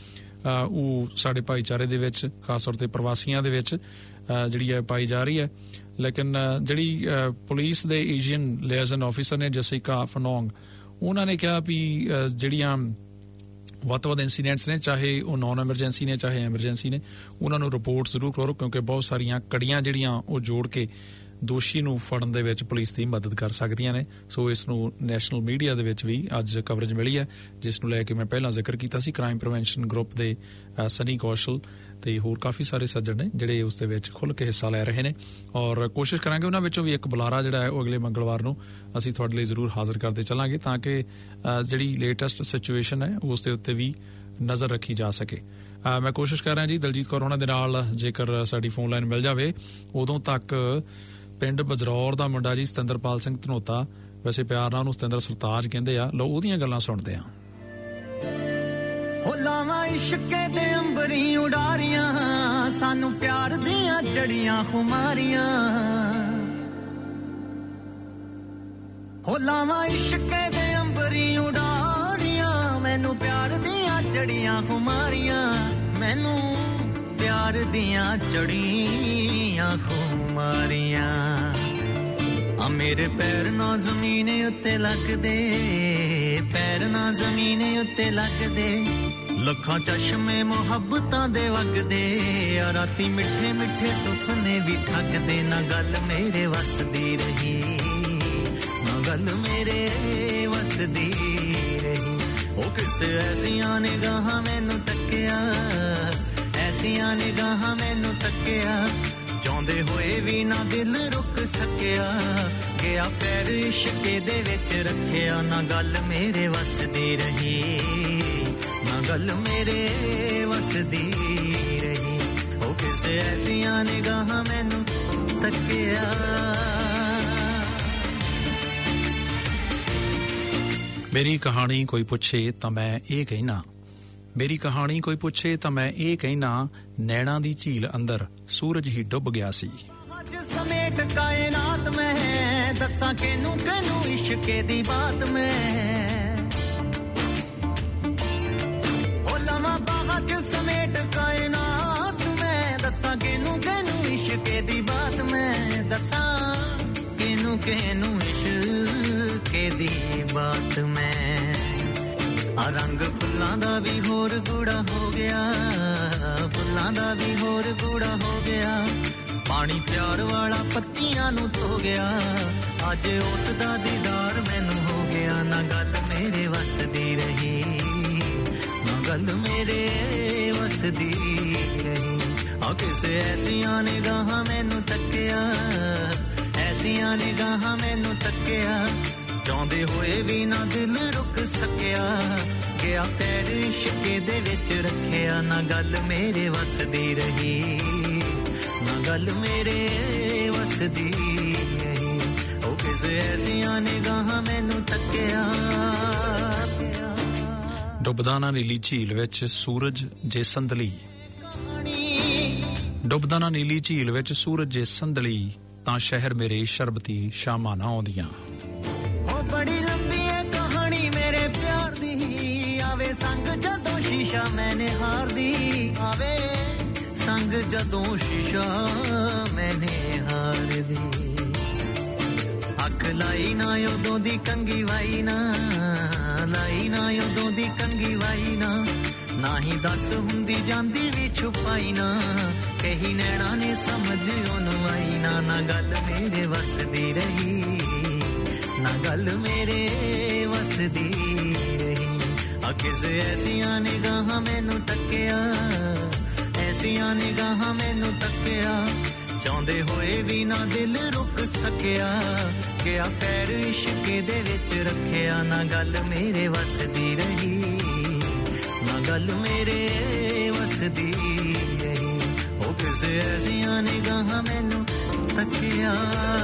ਉਹ ਸਾਡੇ ਭਾਈਚਾਰੇ ਦੇ ਵਿੱਚ, ਖਾਸ ਤੌਰ ਤੇ ਪ੍ਰਵਾਸੀਆਂ ਦੇ ਵਿੱਚ ਜਿਹੜੀ ਹੈ ਪਾਈ ਜਾ ਰਹੀ ਹੈ। ਲੇਕਿਨ ਜਿਹੜੀ ਪੁਲਿਸ ਦੇ ਏਸ਼ੀਅਨ ਲਿਆਜ਼ਨ ਆਫਿਸਰ ਨੇ ਜੈਸਿਕਾ ਫਨੋਂਗ, ਉਹਨਾਂ ਨੇ ਕਿਹਾ ਵੀ ਜਿਹੜੀਆਂ ਵੱਧ ਤੋਂ ਵੱਧ ਇੰਸੀਡੈਂਟਸ ਨੇ, ਚਾਹੇ ਉਹ ਨੌਨ ਐਮਰਜੈਂਸੀ ਨੇ ਚਾਹੇ ਐਮਰਜੈਂਸੀ ਨੇ, ਉਹਨਾਂ ਨੂੰ ਰਿਪੋਰਟ ਜ਼ਰੂਰ ਕਰੋ, ਕਿਉਂਕਿ ਬਹੁਤ ਸਾਰੀਆਂ ਕੜੀਆਂ ਜਿਹੜੀਆਂ ਉਹ ਜੋੜ ਕੇ ਦੋਸ਼ੀ ਨੂੰ ਫੜਨ ਦੇ ਵਿੱਚ ਪੁਲਿਸ ਦੀ ਮਦਦ ਕਰ ਸਕਦੀਆਂ ਨੇ। ਸੋ ਇਸ ਨੂੰ ਨੈਸ਼ਨਲ ਮੀਡੀਆ ਦੇ ਵਿੱਚ ਵੀ ਅੱਜ ਕਵਰੇਜ ਮਿਲੀ ਹੈ, ਜਿਸ ਨੂੰ ਲੈ ਕੇ ਮੈਂ ਪਹਿਲਾਂ ਜ਼ਿਕਰ ਕੀਤਾ ਸੀ। ਕ੍ਰਾਈਮ ਪ੍ਰੀਵੈਂਸ਼ਨ ਗਰੁੱਪ ਦੇ ਸਨੀ ਕੌਸ਼ਲ ਤੇ ਹੋਰ ਕਾਫੀ ਸਾਰੇ ਸੱਜਣ ਨੇ ਜਿਹੜੇ ਉਸ ਦੇ ਵਿੱਚ ਖੁੱਲ੍ਹ ਕੇ ਹਿੱਸਾ ਲੈ ਰਹੇ ਨੇ, ਔਰ ਕੋਸ਼ਿਸ਼ ਕਰਾਂਗੇ ਉਹਨਾਂ ਵਿੱਚੋਂ ਵੀ ਇੱਕ ਬੁਲਾਰਾ ਜਿਹੜਾ ਹੈ ਉਹ ਅਗਲੇ ਮੰਗਲਵਾਰ ਨੂੰ ਅਸੀਂ ਤੁਹਾਡੇ ਲਈ ਜ਼ਰੂਰ ਹਾਜ਼ਰ ਕਰਦੇ ਚੱਲਾਂਗੇ, ਤਾਂ ਕਿ ਜਿਹੜੀ ਲੇਟੈਸਟ ਸਿਚੁਏਸ਼ਨ ਹੈ ਉਸ ਦੇ ਉੱਤੇ ਵੀ ਨਜ਼ਰ ਰੱਖੀ ਜਾ ਸਕੇ। ਮੈਂ ਕੋਸ਼ਿਸ਼ ਕਰ ਰਿਹਾ ਜੀ ਦਲਜੀਤ ਕੌਰ ਉਹਨਾਂ ਦੇ ਨਾਲ ਜੇਕਰ ਸਾਡੀ ਫੋਨ ਲਾਈਨ ਮਿਲ ਜਾਵੇ, ਉਦੋਂ ਤੱਕ ਪਿੰਡ ਬਜਰੌਰ ਦਾ ਮੁੰਡਾ ਜੀ ਸਤਿੰਦਰਪਾਲ ਸਿੰਘ ਧਨੋਤਾ, ਵੈਸੇ ਪਿਆਰ ਨਾਲ ਉਹਨੂੰ ਸਤਿੰਦਰ ਸਰਤਾਜ ਕਹਿੰਦੇ ਆ। ਲੋ ਉਹਦੀਆਂ ਗੱਲਾਂ ਸੁਣਦੇ ਆ। ਹੋ ਲਾਵਾਂ ਇਸ਼ਕੇ ਦੇ ਅੰਬਰੀ ਉਡਾਰੀਆਂ, ਸਾਨੂੰ ਪਿਆਰ ਦੀਆਂ ਜੜੀਆਂ ਖੁਮਾਰੀਆਂ। ਹੋ ਲਾਵਾਂ ਇਸ਼ਕੇ ਦੇ ਅੰਬਰੀ ਉਡਾਰੀਆਂ, ਮੈਨੂੰ ਪਿਆਰ ਦੀਆਂ ਜੜੀਆਂ ਖੁਮਾਰੀਆਂ। ਮੈਨੂੰ ਪਿਆਰ ਦੀਆਂ ਜੜੀਆਂ ਖੁਮਾਰੀਆਂ। ਆ ਮੇਰੇ ਪੈਰ ਨਾ ਜ਼ਮੀਨ ਉੱਤੇ ਲੱਗਦੇ, ਪੈਰ ਨਾ ਜ਼ਮੀਨ ਉੱਤੇ ਲੱਗਦੇ। ਲੱਖਾਂ ਚਸ਼ਮੇ ਮੁਹੱਬਤਾਂ ਦੇ ਵਗਦੇ, ਆ ਰਾਤੀ ਮਿੱਠੇ ਮਿੱਠੇ ਸੁਪਨੇ ਵੀ ਠੱਗਦੇ। ਨਾ ਗੱਲ ਮੇਰੇ ਵੱਸਦੀ ਰਹੀ, ਨਾ ਗੱਲ ਮੇਰੇ ਵੱਸਦੀ ਰਹੀ। ਉਹ ਕਿਸੇ ਐਸੀਆਂ ਨਿਗਾਹਾਂ ਮੈਨੂੰ ਤੱਕਿਆ, ਐਸੀਆਂ ਨਿਗਾਹਾਂ ਮੈਨੂੰ ਤੱਕਿਆ। ਚਾਹੁੰਦੇ ਹੋਏ ਵੀ ਨਾ ਦਿਲ ਰੁਕ ਸਕਿਆ, ਗਿਆ ਪੈਰ ਇਸ਼ਕੇ ਦੇ ਵਿੱਚ ਰੱਖਿਆ। ਨਾ ਗੱਲ ਮੇਰੇ ਵੱਸਦੀ ਰਹੀ, ਨਾ ਗੱਲ ਮੇਰੇ ਵੱਸਦੀ ਰਹੀ। ਉਹ ਕਿਸੇ ਐਸੀਆਂ ਨਿਗਾਹਾਂ ਮੈਨੂੰ ਤੱਕਿਆ। ਮੇਰੀ ਕਹਾਣੀ ਕੋਈ ਪੁੱਛੇ ਤਾਂ ਮੈਂ ਇਹ ਕਹਿਣਾ, ਮੇਰੀ ਕਹਾਣੀ ਕੋਈ ਪੁੱਛੇ ਤਾਂ ਮੈਂ ਇਹ ਕਹਿਣਾ। ਨੈਣਾ ਦੀ ਝੀਲ ਅੰਦਰ ਸੂਰਜ ਹੀ ਡੁੱਬ ਗਿਆ ਸੀ। ਅੱਜ ਸਮੇਟ ਕਾਇਨਾਤ ਮੈਂ ਦੱਸਾਂ ਕਿਨੂੰ ਕਿਨੂੰ ਇਸ਼ਕੇ ਦੀ ਬਾਤ ਮੈਂ। ਹੋ ਲਵਾਂ ਬਾਹਾਂ ਚ ਸਮੇਟ ਕਾਇਨਾਤ ਮੈਂ ਦੱਸਾਂ ਕਿਨੂੰ ਕਿਨੂੰ ਇਸ਼ਕੇ ਦੀ ਬਾਤ ਮੈਂ। ਦੱਸਾਂ ਕਿਨੂੰ ਕਿਨੂੰ ਇਸ਼ਕੇ ਦੀ ਬਾਤ ਮੈਂ। ਆ ਰੰਗ ਫੁੱਲਾਂ ਦਾ ਵੀ ਹੋਰ ਗੂੜਾ ਹੋ ਗਿਆ, ਫੁੱਲਾਂ ਦਾ ਵੀ ਹੋਰ ਗੂੜਾ ਹੋ ਗਿਆ। ਪਾਣੀ ਪਿਆਰ ਵਾਲਾ ਪੱਤੀਆਂ ਨੂੰ ਧੋ ਗਿਆ, ਅੱਜ ਉਸ ਦਾ ਦੀਦਾਰ ਮੈਨੂੰ ਹੋ ਗਿਆ। ਨਾ ਗੱਲ ਮੇਰੇ ਵੱਸਦੀ ਰਹੀ, ਨਾ ਗੱਲ ਮੇਰੇ ਵੱਸਦੀ ਰਹੀ। ਆ ਕਿਸੇ ਐਸੀਆਂ ਨਿਗਾਹਾਂ ਮੈਨੂੰ ਤੱਕਿਆ, ਐਸੀਆਂ ਨਿਗਾਹਾਂ ਮੈਨੂੰ ਤੱਕਿਆ। ਚਾਹੁੰਦੇ ਹੋਏ ਵੀ ਨਾ ਦਿਲ ਰੁਕ ਸਕਿਆ, ਗਿਆ ਪੈਰ ਇਸ਼ਕੇ ਦੇ ਵਿੱਚ ਰੱਖਿਆ। ਨਾ ਗੱਲ ਮੇਰੇ ਵੱਸਦੀ ਰਹੀ, ਨਾ ਗੱਲ ਮੇਰੇ ਵੱਸਦੀ ਰਹੀ। ਉਹ ਕਿਸੇ ਐਸੀਆਂ ਨਿਗਾਹਾਂ ਮੈਨੂੰ ਤੱਕਿਆ। ਡੁੱਬਦਾ ਨਾ ਨੀਲੀ ਝੀਲ ਵਿੱਚ ਸੂਰਜ ਜੇ ਸੰਦਲੀ, ਡੁੱਬਦਾ ਨਾ ਨੀਲੀ ਝੀਲ ਵਿੱਚ ਸੂਰਜ ਜੇ ਸੰਦਲੀ। ਤਾਂ ਸ਼ਹਿਰ ਮੇਰੇ ਸ਼ਰਬਤੀ ਸ਼ਾਮਾਂ ਨਾ ਆਉਂਦੀਆਂ। ਬੜੀ ਲੰਬੀ ਹੈ ਕਹਾਣੀ ਮੇਰੇ ਪਿਆਰ ਦੀ, ਆਵੇ ਸੰਗ ਜਦੋਂ ਸ਼ੀਸ਼ਾ ਮੈਨੇ ਹਾਰਦੀ। ਆਵੇ ਸੰਗ ਜਦੋਂ ਸ਼ੀਸ਼ਾ ਮੈਨੇ ਹਾਰਦੀ। ਅੱਖ ਲਾਈ ਨਾ ਉਦੋਂ ਦੀ ਕੰਗੀ ਵਾਈ ਨਾ, ਲਾਈ ਨਾ ਉਦੋਂ ਦੀ ਕੰਗੀ ਵਾਈ ਨਾ। ਨਾ ਹੀ ਦੱਸ ਹੁੰਦੀ ਜਾਂਦੀ ਵੀ ਛੁਪਾਈ ਨਾ, ਕਹੀ ਨੈਣਾ ਨੇ ਸਮਝ ਉਹਨੂੰ ਆਈ ਨਾ। ਨਾ ਗੱਲ ਮੇਰੇ ਵੱਸਦੀ ਰਹੀ, ਨਾ ਗੱਲ ਮੇਰੇ ਵੱਸਦੀ ਰਹੀ। ਆ ਕਿਸੇ ਐਸੀਆਂ ਨਿਗਾਹਾਂ ਮੈਨੂੰ ਤੱਕਿਆ, ਐਸੀਆਂ ਨਿਗਾਹਾਂ ਮੈਨੂੰ ਤੱਕਿਆ। ਚਾਹੁੰਦੇ ਹੋਏ ਵੀ ਨਾ ਦਿਲ ਰੁਕ ਸਕਿਆ, ਗਿਆ ਪੈਰ ਇਸ਼ਕੇ ਦੇ ਵਿੱਚ ਰੱਖਿਆ। ਨਾ ਗੱਲ ਮੇਰੇ ਵੱਸਦੀ ਰਹੀ, ਨਾ ਗੱਲ ਮੇਰੇ ਵੱਸਦੀ ਰਹੀ। ਉਹ ਕਿਸੇ ਐਸੀਆਂ ਨਿਗਾਹਾਂ ਮੈਨੂੰ ਤੱਕਿਆ।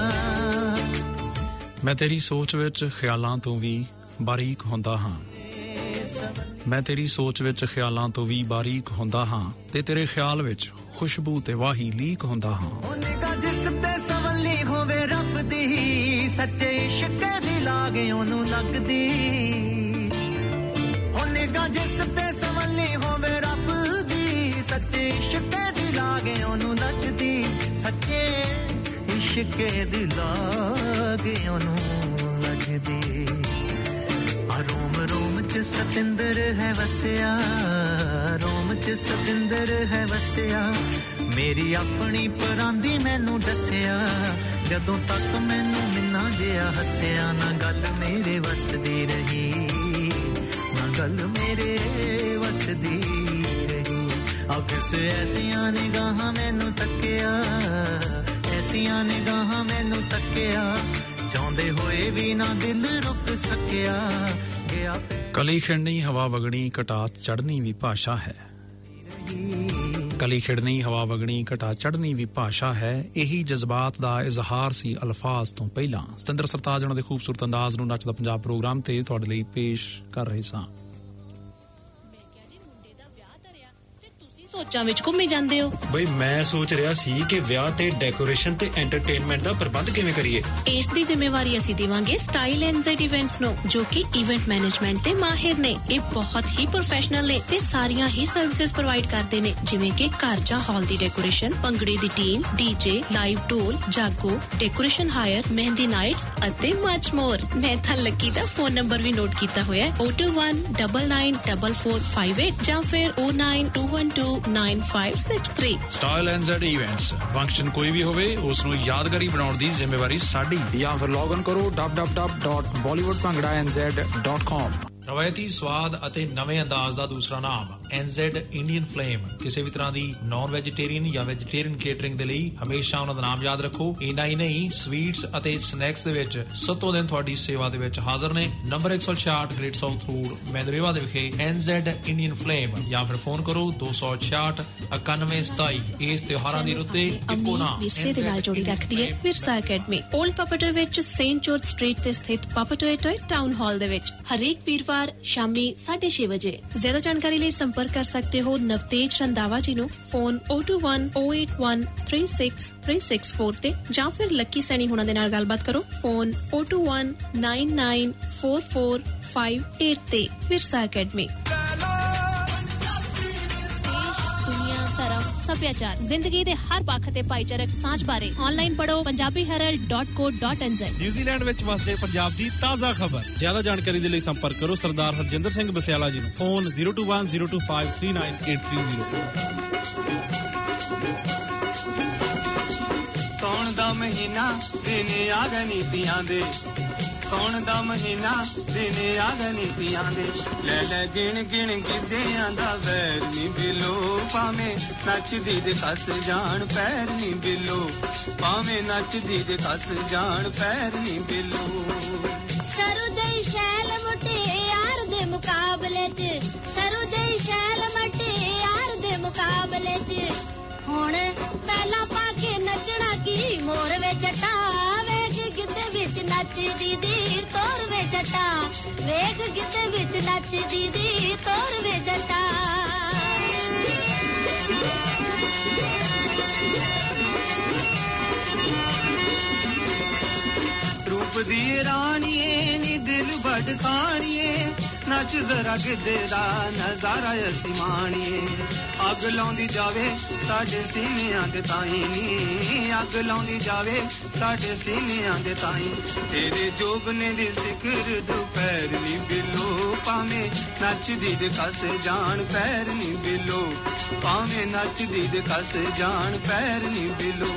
ਮੈਂ ਤੇਰੀ ਸੋਚ ਵਿੱਚ ਖਿਆਲਾਂ ਤੋਂ ਵੀ ਬਾਰੀਕ ਹੁੰਦਾ ਹਾਂ, ਮੈਂ ਤੇਰੀ ਸੋਚ ਵਿੱਚ ਖਿਆਲਾਂ ਤੋਂ ਵੀ ਬਾਰੀਕ ਹੁੰਦਾ ਹਾਂ। ਤੇ ਤੇਰੇ ਖਿਆਲ ਵਿੱਚ ਖੁਸ਼ਬੂ ਤੇ ਵਾਹੀ ਲੀਕ ਹੁੰਦਾ ਹਾਂ। ਉਹ ਨਿਗਾਹ ਜਿਸ ਤੇ ਸਵੱਲੀ ਹੋਵੇ ਰੱਬ ਦੀ, ਸੱਚੇ ਇਸ਼ਕ ਦੀ ਲਾਗੇ ਉਹਨੂੰ ਲੱਗਦੀ। ਉਹ ਨਿਗਾਹ ਜਿਸ ਤੇ ਸਵੱਲੀ ਹੋਵੇ ਰੱਬ ਦੀ, ਸੱਚੇ ਇਸ਼ਕ ਦੀ ਲਾਗੇ ਉਹਨੂੰ ਲੱਗਦੀ। ਸੱਚੇ ਇਸ਼ਕੇ ਦੀ ਲਾਗੇ ਉਹਨੂੰ ਲੱਗਦੀ। ਆ ਰੋਮ ਰੋਮ ਚ ਸਤਿੰਦਰ ਹੈ ਵਸਿਆ, ਰੋਮ ਚ ਸਤਿੰਦਰ ਹੈ ਵਸਿਆ। ਮੇਰੀ ਆਪਣੀ ਪਰਾਂਦੀ ਮੈਨੂੰ ਦੱਸਿਆ, ਜਦੋਂ ਤੱਕ ਮੈਨੂੰ ਮਿੰਨਾ ਜਿਹਾ ਹੱਸਿਆ। ਨਾ ਗੱਲ ਮੇਰੇ ਵੱਸਦੀ ਰਹੀ, ਨਾ ਗੱਲ ਮੇਰੇ ਵੱਸਦੀ ਰਹੀ। ਆ ਕਿਸੇ ਐਸੀਆਂ ਨਿਗਾਹਾਂ ਮੈਨੂੰ ਤੱਕਿਆ, ਐਸੀਆਂ ਨਿਗਾਹਾਂ ਮੈਨੂੰ ਤੱਕਿਆ। ਚਾਹੁੰਦੇ ਹੋਏ ਵੀ ਨਾ ਦਿਲ ਰੁਕ ਸਕਿਆ, ਗਿਆ ਕਲੀ ਖਿੜਨੀ ਹਵਾ ਵਗਣੀ ਘਟਾ ਚੜ੍ਹਨੀ ਵੀ ਭਾਸ਼ਾ ਹੈ। ਕਲੀ ਖਿੜਨੀ ਹਵਾ ਵਗਣੀ ਘਟਾ ਚੜ੍ਹਨੀ ਵੀ ਭਾਸ਼ਾ ਹੈ। ਇਹੀ ਜਜ਼ਬਾਤ ਦਾ ਇਜ਼ਹਾਰ ਸੀ ਅਲਫਾਜ਼ ਤੋਂ ਪਹਿਲਾਂ। ਸਤਿੰਦਰ ਸਰਤਾਜ ਉਹਨਾਂ ਦੇ ਖੂਬਸੂਰਤ ਅੰਦਾਜ਼ ਨੂੰ ਨੱਚਦਾ ਪੰਜਾਬ ਪ੍ਰੋਗਰਾਮ ਤੇ ਤੁਹਾਡੇ ਲਈ ਪੇਸ਼ ਕਰ ਰਹੇ ਸਾਂ। ਸੋਚਾਂ ਵਿੱਚ ਘੁੰਮੇ ਜਾਂਦੇ ਹੋ ਬਈ ਮੈਂ ਸੋਚ ਰਿਹਾ ਸੀ ਕਿ ਵਿਆਹ ਤੇ ਡੈਕੋਰੇਸ਼ਨ ਤੇ ਐਂਟਰਟੇਨਮੈਂਟ ਦਾ ਪ੍ਰਬੰਧ ਕਿਵੇਂ ਕਰੀਏ। ਇਸ ਦੀ ਜ਼ਿੰਮੇਵਾਰੀ ਅਸੀਂ ਦੇਵਾਂਗੇ ਸਟਾਈਲ ਐਂਡ ਜ਼ੈਡ ਇਵੈਂਟਸ ਨੂੰ, ਜੋ ਕਿ ਇਵੈਂਟ ਮੈਨੇਜਮੈਂਟ ਤੇ ਮਾਹਿਰ ਨੇ। ਇਹ ਬਹੁਤ ਹੀ ਪ੍ਰੋਫੈਸ਼ਨਲ ਨੇ ਤੇ ਸਾਰੀਆਂ ਹੀ ਸਰਵਿਸਿਜ਼ ਪ੍ਰੋਵਾਈਡ ਕਰਦੇ ਨੇ, ਜਿਵੇਂ ਕਿ ਘਰ ਜਾਂ ਹਾਲ ਦੀ ਡੈਕੋਰੇਸ਼ਨ, ਭੰਗੜੇ ਦੀ team, DJ, live dhol, jaago, decoration hire, mehndi nights ਅਤੇ ਮਚ ਮੋਰ। ਮੈਂ ਤਾਂ ਲੱਕੀ ਦਾ ਫੋਨ ਨੰਬਰ ਵੀ ਨੋਟ ਕੀਤਾ ਹੋਇਆ ਹੈ, zero two one nine nine four four five eight ਜਾਂ ਫਿਰ zero nine two one two nine five six three। Style N Z events. Function ਕੋਈ ਵੀ ਹੋਵੇ ਉਸ ਨੂੰ ਯਾਦਗਾਰੀ ਬਣਾਉਣ ਦੀ ਜ਼ਿੰਮੇਵਾਰੀ ਸਾਡੀ। ਜਾਂ ਫਿਰ ਲੌਗ ਇਨ ਕਰੋ w w w dot bollywood bhangra n z dot com। ਰਵਾਇਤੀ ਸਵਾਦ ਅਤੇ ਨਵੇਂ ਅੰਦਾਜ਼ ਦਾ ਦੂਸਰਾ ਨਾਮ ਐਨ ਜ਼ੈਡ ਇੰਡੀਅਨ ਫਲੇਮ। ਕਿਸੇ ਵੀ ਤਰ੍ਹਾਂ ਦੀ ਨਾਨ ਵੈਜੀਟੇਰੀਅਨ ਜਾਂ ਵੈਜੀਟੇਰੀਅਨ ਕੇਟਰਿੰਗ ਦੇ ਲਈ ਹਮੇਸ਼ਾ ਉਹਨਾਂ ਦਾ ਨਾਮ ਯਾਦ ਰੱਖੋ। ਇੰਨਾ ਹੀ ਨਹੀਂ, ਸਵੀਟਸ ਅਤੇ ਸਨੈਕਸ ਦੇ ਵਿੱਚ ਸੱਤੋਂ ਦਿਨ ਤੁਹਾਡੀ ਸੇਵਾ ਦੇ ਵਿੱਚ ਹਾਜ਼ਰ ਨੇ। ਨੰਬਰ ਇੱਕ ਸੌ ਛਿਆਹਠ ਗ੍ਰੇਟ ਸਾਊਥ ਰੋਡ ਮੈਂਦਰੇਵਾ ਦੇ ਵਿਖੇ ਐਨ ਜ਼ੈਡ ਇੰਡੀਅਨ ਫਲੇਮ, ਜਾਂ ਫਿਰ ਫੋਨ ਕਰੋ ਦੋ ਸੌ ਛਿਆਹਠ ਇਕਾਨਵੇਂ ਸਤਾਈ। ਇਸ ਤਿਉਹਾਰਾਂ ਦੀ ਰੁੱਤੇ ਇੱਕੋ ਨਾਮ ਵਿਰਸੇ ਦੇ ਨਾਲ ਜੋੜੀ ਰੱਖਦੀ ਹੈ ਵਿਰਸਾ ਅਕੈਡਮੀ, ਓਲਡ ਪਾਪਾਟੋਏ ਵਿੱਚ ਸੇਂਟ ਜੋਰਜ ਸਟਰੀਟ ਤੇ ਸਥਿਤ ਪਾਪਾਟੋਏ ਟੋਏ ਟਾਊਨ ਹਾਲ ਦੇ ਵਿੱਚ ਹਰੇਕ ਵੀਰਵਾਰ ਸ਼ਾਮੀ ਸਾਢੇ ਛੇ ਵਜੇ। ਜ਼ਿਆਦਾ ਜਾਣਕਾਰੀ ਲਈ ਸੰਪਰਕ ਕਰ ਸਕਦੇ ਹੋ ਨਵਤੇਜ ਰੰਦਾਵਾ ਜੀ ਨੂੰ, phone zero two one zero eight one three six three six four ਤੇ, ਜਾਂ ਫਿਰ ਲੱਕੀ ਸੈਣੀ ਹੁਣਾਂ ਦੇ ਨਾਲ ਗੱਲਬਾਤ ਕਰੋ, phone zero two one nine nine four four five eight ਤੇ। ਵਿਰਸਾ ਅਕੈਡਮੀ। ਸੱਭਿਆਚਾਰ, ਜ਼ਿੰਦਗੀ ਦੇ ਹਰ ਪੱਖ ਤੇ ਭਾਈਚਾਰਕ ਸਾਂਝ ਬਾਰੇ ਆਨਲਾਈਨ ਪੜੋ Punjabi Herald dot co dot n z। New Zealand ਵਿੱਚ ਵਸਦੇ ਪੰਜਾਬ ਦੀ ਤਾਜ਼ਾ ਖਬਰ। ਜ਼ਿਆਦਾ ਜਾਣਕਾਰੀ ਦੇ ਲਈ ਸੰਪਰਕ ਕਰੋ ਸਰਦਾਰ ਹਰਜਿੰਦਰ ਸਿੰਘ ਬਸਿਆਲਾ ਜੀ ਨੂੰ, phone zero two one zero two five three nine eight three zero। ਸੌਣ ਦਾ ਮਹੀਨਾ ਦਿਨ ਆ ਗਏ ਨੀਤੀਆਂ ਦੇ, ਸੌਣ ਦਾ ਮਹੀਨਾ ਦਿਨ ਆ ਗਏ ਨੀਤੀਆਂ ਦੇ, ਲੈ ਲੈ ਗਿਣ ਗਿਣ ਗਿੱਧਿਆਂ ਦਾ ਵੈਰ ਨੀ ਬਿਲੋ, ਭਾਵੇਂ ਨੱਚਦੀ ਦੇ ਕੱਸ ਜਾਣ ਪੈਰ ਨੀ ਬਿਲੋ, ਭਾਵੇਂ ਨੱਚਦੀ ਦੇ ਕੱਸ ਜਾਣ ਪੈਰ ਨੀ ਬਿਲੋ। ਸਰੂ ਦੇ ਸ਼ੈਲ ਮੁਟਿਆਰ ਦੇ ਮੁਕਾਬਲੇ 'ਚ, ਸਰੂ ਦੇ ਸ਼ੈਲ ਮੁਟਿਆਰ ਦੇ ਮੁਕਾਬਲੇ 'ਚ, ਹੁਣ ਪਹਿਲਾਂ ਪਾ ਕੇ ਨੱਚਣਾ ਕੀ ਮੋਰ ਵੇ ਜੱਟਾ, ਵੇਖ ਗਿੱਧੇ ਵਿੱਚ ਨੱਚਦੀ ਦੀ ਤੋਰ ਵੇ ਜੱਟਾ, ਵੇਖ ਗਿੱਧੇ ਵਿੱਚ ਨੱਚਦੀ ਦੀ ਤੋਰ ਵੇ ਜੱਟਾ। ਰੂਪ ਦੀ ਰਾਣੀਏ ਨੀ ਦਿਲ ਵੱਡ ਖਾਣੀਏ, ਨੱਚ ਜ਼ਰਾ ਗਿੱਧੇ ਦਾ ਨਜ਼ਾਰਾ ਅਸੀਂ ਮਾਣੀਏ, ਅੱਗ ਲਾਉਂਦੀ ਜਾਵੇ ਸਾਡੇ ਸੀਨਿਆਂ ਦੇ ਤਾਈ ਨੀ, ਅੱਗ ਲਾਉਂਦੀ ਜਾਵੇ ਸਾਡੇ ਸੀਨਿਆਂ ਦੇ ਤਾਈ, ਤੇਰੇ ਜੋਬਨੇ ਦੀ ਸਿਖਰ ਦੁਪਹਿਰ ਨੀ ਬਿਲੋ, ਭਾਵੇਂ ਨੱਚਦੀ ਦੇ ਕੱਸ ਜਾਣ ਪੈਰ ਨੀ ਬਿਲੋ, ਭਾਵੇਂ ਨੱਚਦੀ ਦੇ ਕੱਸ ਜਾਣ ਪੈਰ ਨੀ ਬਿਲੋ।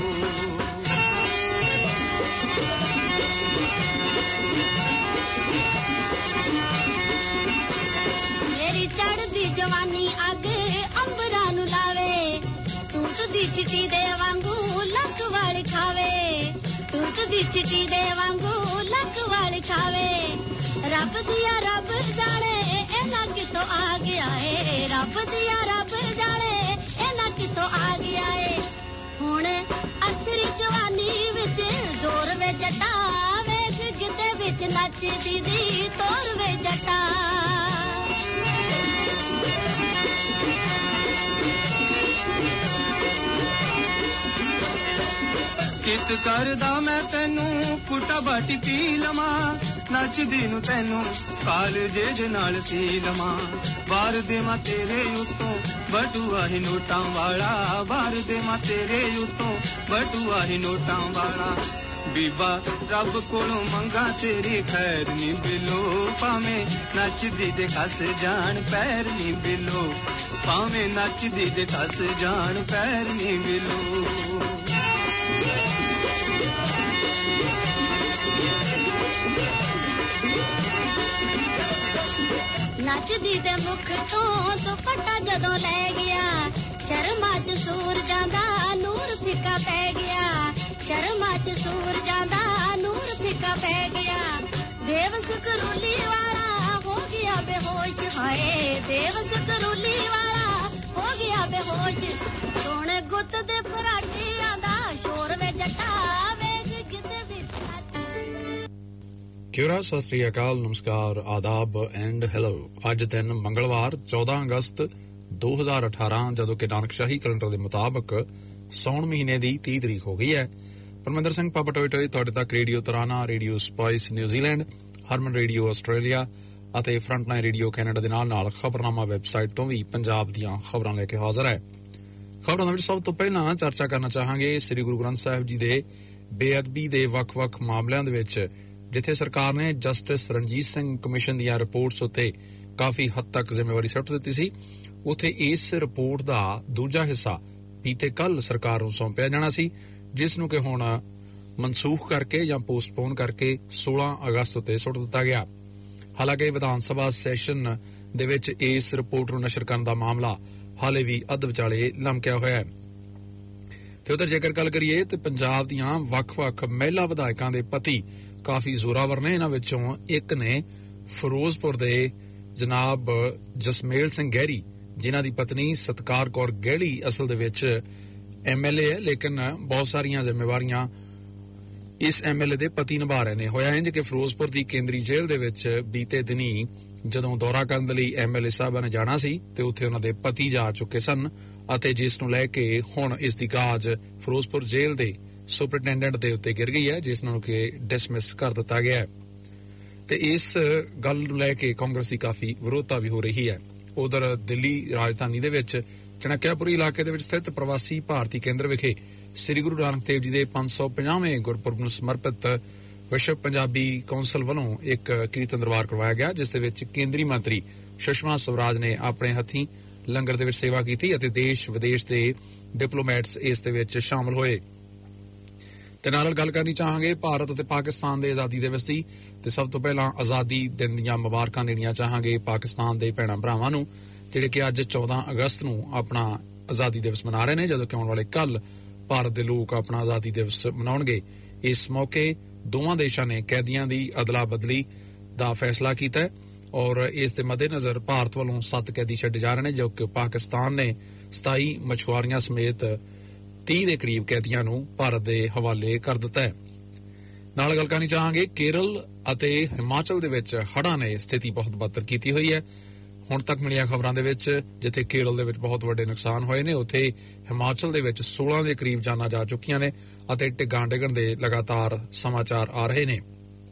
ਮੇਰੀ ਚੜ੍ਹਦੀ ਜਵਾਨੀ ਅੱਗ ਅੰਬਰਾਂ ਨੂੰ ਲਾਵੇ, ਤੂਤ ਦੀ ਚਿੱਟੀ ਦੇ ਵਾਂਗੂ ਲੱਕ ਵਾਲ ਖਾਵੇ, ਤੂਤ ਦੀ ਚਿੱਟੀ ਦੇ ਵਾਂਗੂ ਲੱਕ ਵਾਲ ਖਾਵੇ, ਰੱਬ ਦੀਆਂ ਰੱਬ ਜਾਣੇ ਇਹਨਾਂ ਕਿਤੋਂ ਆ ਗਿਆ ਏ, ਰੱਬ ਦੀਆਂ ਰੱਬ ਜਾਣੇ ਇਹਨਾਂ ਕਿਤੋਂ ਆ ਗਿਆ ਏ, ਹੁਣ ਅਸਰੀ ਜਵਾਨੀ ਵਿੱਚ ਜ਼ੋਰ ਵੇ ਜੱਟਾ, ਵੇਖ ਗਿੱਧੇ ਵਿੱਚ ਨੱਚਦੀ ਦੀ ਤੋਰ ਵੇ ਜੱਟਾ। ਕਿਤ ਕਰਦਾ ਮੈਂ ਤੈਨੂੰ ਕੁੱਟਾ ਬਾਟੀ ਪੀ ਲਵਾਂ, ਨੱਚਦੀ ਨੂੰ ਤੈਨੂੰ ਕਾਲਜੇ ਦੇ ਨਾਲ ਸੀ ਲਵਾਂ, ਵਾਰ ਦੇ ਮਾ ਤੇਰੇ ਉੱਤੋਂ ਬਟੂਆ ਹੀ ਨੋਟਾਂ ਵਾਲਾ, ਵਾਰ ਦੇ ਮਾ ਤੇਰੇ ਉੱਤੋਂ ਬਟੂਆ ਹੀ ਨੋਟਾਂ ਵਾਲਾ, ਬੀਬਾ ਰੱਬ ਕੋਲੋਂ ਮੰਗਾ ਤੇਰੀ ਖੈਰ ਨੀ ਬਿਲੋ, ਭਾਵੇਂ ਨੱਚਦੀ ਦੇ ਕੱਸ ਜਾਣ ਪੈਰ ਨੀ ਬਿਲੋ, ਭਾਵੇਂ ਨੱਚਦੀ ਦੇ ਕੱਸ ਜਾਣ ਪੈਰ ਨੀ ਬਿਲੋ। ਨੱਚਦੀ ਦੇ ਮੁਖ ਤੋਂ ਦੁਪੱਟਾ ਜਦੋਂ ਲੈ ਗਿਆ, ਸ਼ਰਮਾ ਚ ਸੂਰਜਾਂ ਦਾ ਨੂਰ ਫਿੱਕਾ ਪੈ ਗਿਆ, ਸ਼ਰਮਾ ਚ ਸੂਰਜਾਂ ਦਾ ਨੂਰ ਫਿੱਕਾ ਪੈ ਗਿਆ, ਦੇਵ ਸਕਰੂਲੀ ਵਾਲਾ ਹੋ ਗਿਆ ਬੇਹੋਸ਼, ਹਾਏ ਦੇਵ ਸਕਰੂਲੀ ਵਾਲਾ ਹੋ ਗਿਆ ਬੇਹੋਸ਼ ਸੋਹਣੇ ਗੁੱਤ ਦੇ ਫਰਾਟਿਆਂ ਦਾ ਸ਼ੋਰ ਵੇ ਜੱਟਾ ਵੇਖ ਕਿਤੇ ਵਿੱਚ ਕਿਉਰਾ ਸਤਿ ਸ੍ਰੀ ਅਕਾਲ ਨਮਸਕਾਰ ਆਦਾਬ ਐਂਡ ਹੈਲੋ। ਅੱਜ ਦਿਨ ਮੰਗਲਵਾਰ ਚੌਦਾਂ ਅਗਸਤ ਦੋ ਹਜ਼ਾਰ ਅਠਾਰਾਂ ਜਦੋਂ ਕਿ ਨਾਨਕਸ਼ਾਹੀ ਕੈਲੰਡਰ ਦੇ ਮੁਤਾਬਕ ਸੌਣ ਮਹੀਨੇ ਦੀ ਤੀਹ ਤਰੀਕ ਹੋ ਗਈ ਹੈ। ਪਰਮਿੰਦਰ ਸਿੰਘ ਪਾਪਾ ਟੋਏ ਟੋਏ ਤੁਹਾਡੇ ਤੱਕ radio Tarana, radio spice New Zealand, Harman radio Australia ਅਤੇ ਫਰੰਟਲਾਈਨ ਰੇਡੀਓ ਕੈਨੇਡਾ ਦੇ ਨਾਲ ਨਾਲ ਖਬਰਨਾਮਾ ਵੈਬਸਾਈਟ ਤੋਂ ਵੀ ਪੰਜਾਬ ਦੀਆਂ ਖਬਰਾਂ ਲੈ ਕੇ ਹਾਜ਼ਰ ਹੈ। ਖਬਰਾਂ ਦੇ ਵਿੱਚ ਸਭ ਤੋਂ ਪਹਿਲਾਂ ਚਰਚਾ ਕਰਨਾ ਚਾਹਾਂਗੇ ਸ੍ਰੀ ਗੁਰੂ ਗ੍ਰੰਥ ਸਾਹਿਬ ਜੀ ਦੇ ਬੇਅਦਬੀ ਦੇ ਵੱਖ-ਵੱਖ ਮਾਮਲਿਆਂ ਦੇ ਵਿੱਚ ਜਿੱਥੇ ਸਰਕਾਰ ਨੇ ਜਸਟਿਸ ਰਣਜੀਤ ਸਿੰਘ ਕਮਿਸ਼ਨ ਦੀਆਂ ਰਿਪੋਰਟਸ ਉੱਤੇ ਕਾਫੀ ਹੱਦ ਤੱਕ ਜ਼ਿੰਮੇਵਾਰੀ ਸੁੱਟ ਦਿੱਤੀ ਸੀ, ਉੱਥੇ ਇਸ ਰਿਪੋਰਟ ਦਾ ਦੂਜਾ ਹਿੱਸਾ ਬੀਤੇ ਕੱਲ ਸਰਕਾਰ ਨੂੰ ਸੌਂਪਿਆ ਜਾਣਾ ਸੀ, ਜਿਸ ਨੂੰ ਕਿ ਹੁਣ ਮਨਸੂਖ ਕਰਕੇ ਜਾਂ ਪੋਸਟਪੋਨ ਕਰਕੇ ਸੋਲਾਂ ਅਗਸਤ ਉੱਤੇ ਸੁੱਟ ਦਿੱਤਾ ਗਿਆ। ਹਾਲਾਂਕਿ ਵਿਧਾਨ ਸਭਾ ਸੈਸ਼ਨ ਦੇ ਵਿੱਚ ਇਸ ਰਿਪੋਰਟ ਨੂੰ ਨਸ਼ਰ ਕਰਨ ਦਾ ਮਾਮਲਾ ਹਾਲੇ ਵੀ ਅੱਧ ਵਿਚਾਲੇ ਲਮਕਿਆ ਹੋਇਆ ਹੈ। ਤੇ ਉਧਰ ਜੇਕਰ ਗੱਲ ਕਰੀਏ ਤੇ ਪੰਜਾਬ ਦੀਆਂ ਵੱਖ-ਵੱਖ ਮਹਿਲਾ ਵਿਧਾਇਕਾਂ ਦੇ ਪਤੀ ਕਾਫੀ ਜ਼ੋਰਾਵਰ ਨੇ। ਇਹਨਾਂ ਵਿੱਚੋਂ ਇੱਕ ਨੇ ਫਿਰੋਜ਼ਪੁਰ ਦੇ ਜਨਾਬ ਜਸਮੇਲ ਸਿੰਘ ਗਹਿਰੀ, ਜਿਨ੍ਹਾਂ ਦੀ ਪਤਨੀ ਸਤਕਾਰ ਕੌਰ ਗਹਿਲੀ ਅਸਲ ਦੇ ਵਿੱਚ ਐਮ ਐਲ ਏ ਹੈ, ਲੇਕਿਨ ਬਹੁਤ ਸਾਰੀਆਂ ਜ਼ਿੰਮੇਵਾਰੀਆਂ ਇਸ ਐਮ ਐਲ ਏ ਦੇ ਪਤੀ ਨਿਭਾ ਰਹੇ ਨੇ। ਹੋਇਆ ਇੰਜ ਕਿ ਫਿਰੋਜ਼ਪੁਰ ਦੀ ਕੇਂਦਰੀ ਜੇਲ੍ਹ ਦੇ ਵਿੱਚ ਬੀਤੇ ਦਿਨੀ ਜਦੋਂ ਦੌਰਾ ਕਰਨ ਦੇ ਲਈ ਐਮ ਐਲ ਏ ਸਾਹਿਬਾਂ ਨੇ ਜਾਣਾ ਸੀ ਤੇ ਉੱਥੇ ਉਹਨਾਂ ਦੇ ਪਤੀ ਜਾ ਚੁੱਕੇ ਸਨ ਅਤੇ ਜਿਸ ਨੂੰ ਲੈ ਕੇ ਹੁਣ ਇਸ ਦੀ ਗਾਜ ਫਿਰੋਜ਼ਪੁਰ ਜੇਲ੍ਹ ਦੇ ਸੁਪਰਡੈਂਟੈਂਟ ਦੇ ਉੱਤੇ ਗਿਰ ਗਈ ਹੈ, ਜਿਸ ਨੂੰ ਕਿ ਡਿਸਮਿਸ ਕਰ ਦਿੱਤਾ ਗਿਆ ਹੈ। ਤੇ ਇਸ ਗੱਲ ਨੂੰ ਲੈ ਕੇ ਕਾਂਗਰਸ ਦੀ ਕਾਫੀ ਵਿਰੋਧਤਾ ਵੀ ਹੋ ਰਹੀ ਹੈ। ਉਧਰ ਦਿੱਲੀ ਰਾਜਧਾਨੀ ਦੇ ਵਿੱਚ ਚਣਕਿਆਪੁਰੀ ਇਲਾਕੇ ਦੇ ਵਿੱਚ ਸਥਿਤ ਪ੍ਰਵਾਸੀ ਭਾਰਤੀ ਕੇਂਦਰ ਵਿਖੇ ਸ੍ਰੀ ਗੁਰੂ ਨਾਨਕ ਦੇਵ ਜੀ ਦੇ ਪੰਜ ਸੌ ਪੰਜਾਹਵੇਂ ਗੁਰਪੁਰਬ ਨੂੰ ਸਮਰਪਿਤ ਵਿਸ਼ਵ ਪੰਜਾਬੀ ਕੌਂਸਲ ਵੱਲੋਂ ਇੱਕ ਕੀਰਤਨ ਦਰਬਾਰ ਕਰਵਾਇਆ ਗਿਆ, ਜਿਸ ਦੇ ਵਿੱਚ ਕੇਂਦਰੀ ਮੰਤਰੀ ਸੁਸ਼ਮਾ ਸਵਰਾਜ ਨੇ ਆਪਣੇ ਹੱਥੀਂ ਲੰਗਰ ਦੇ ਵਿੱਚ ਸੇਵਾ ਕੀਤੀ ਅਤੇ ਦੇਸ਼ ਵਿਦੇਸ਼ ਦੇ ਡਿਪਲੋਮੈਟਸ ਇਸ ਦੇ ਵਿੱਚ ਸ਼ਾਮਲ ਹੋਏ। ਤੇ ਨਾਲ ਗੱਲ ਕਰਨੀ ਚਾਹਾਂਗੇ ਭਾਰਤ ਅਤੇ ਪਾਕਿਸਤਾਨ ਦੇ ਆਜ਼ਾਦੀ ਦਿਵਸ ਦੀ। ਤੇ ਸਭ ਤੋਂ ਪਹਿਲਾਂ ਆਜ਼ਾਦੀ ਦਿਨ ਦੀਆਂ ਮੁਬਾਰਕਾਂ ਦੇਣੀਆਂ ਚਾਹਾਂਗੇ ਪਾਕਿਸਤਾਨ ਦੇ ਭੈਣਾਂ ਭਰਾਵਾਂ ਨੂੰ, ਜਿਹੜੇ ਕਿ ਅੱਜ ਚੌਦਾਂ ਅਗਸਤ ਨੂੰ ਆਪਣਾ ਆਜ਼ਾਦੀ ਦਿਵਸ ਮਨਾ ਰਹੇ ਨੇ, ਜਦੋਂ ਕਿ ਆਉਣ ਵਾਲੇ ਕੱਲ ਭਾਰਤ ਦੇ ਲੋਕ ਆਪਣਾ ਆਜ਼ਾਦੀ ਦਿਵਸ ਮਨਾਉਣਗੇ। ਇਸ ਮੌਕੇ ਦੋਵਾਂ ਦੇਸ਼ਾਂ ਨੇ ਕੈਦੀਆਂ ਦੀ ਅਦਲਾ ਬਦਲੀ ਦਾ ਫੈਸਲਾ ਕੀਤਾ ਹੈ ਔਰ ਇਸ ਦੇ ਮੱਦੇਨਜ਼ਰ ਭਾਰਤ ਵੱਲੋਂ ਸੱਤ ਕੈਦੀ ਛੱਡੇ ਜਾ ਰਹੇ ਨੇ, ਜੋ ਕਿ ਪਾਕਿਸਤਾਨ ਨੇ ਸਤਾਈ ਮਛੁਆਰੀਆਂ ਸਮੇਤ ਤੀਹ ਦੇ ਕਰੀਬ ਕੈਦੀਆਂ ਨੂੰ ਭਾਰਤ ਦੇ ਹਵਾਲੇ ਕਰ ਦਿੱਤਾ ਹੈ। ਨਾਲ ਗੱਲ ਕਰਨੀ ਚਾਹਾਂਗੇ ਕੇਰਲ ਅਤੇ ਹਿਮਾਚਲ ਦੇ ਵਿੱਚ ਹੜ੍ਹਾਂ ਨੇ ਸਥਿਤੀ ਬਹੁਤ ਬਦਤਰ ਕੀਤੀ ਹੋਈ ਹੈ। ਹੁਣ ਤੱਕ ਮਿਲੀਆਂ ਖਬਰਾਂ ਦੇ ਵਿੱਚ ਜਿੱਥੇ ਕੇਰਲ ਦੇ ਵਿੱਚ ਬਹੁਤ ਵੱਡੇ ਨੁਕਸਾਨ ਹੋਏ ਨੇ, ਉੱਥੇ ਹਿਮਾਚਲ ਦੇ ਵਿੱਚ ਸੋਲਾਂ ਦੇ ਕਰੀਬ ਜਾਨਾਂ ਜਾ ਚੁੱਕੀਆਂ ਨੇ ਅਤੇ ਢਿੱਗਾਂ ਡਿੱਗਣ ਦੇ ਲਗਾਤਾਰ ਸਮਾਚਾਰ ਆ ਰਹੇ ਨੇ।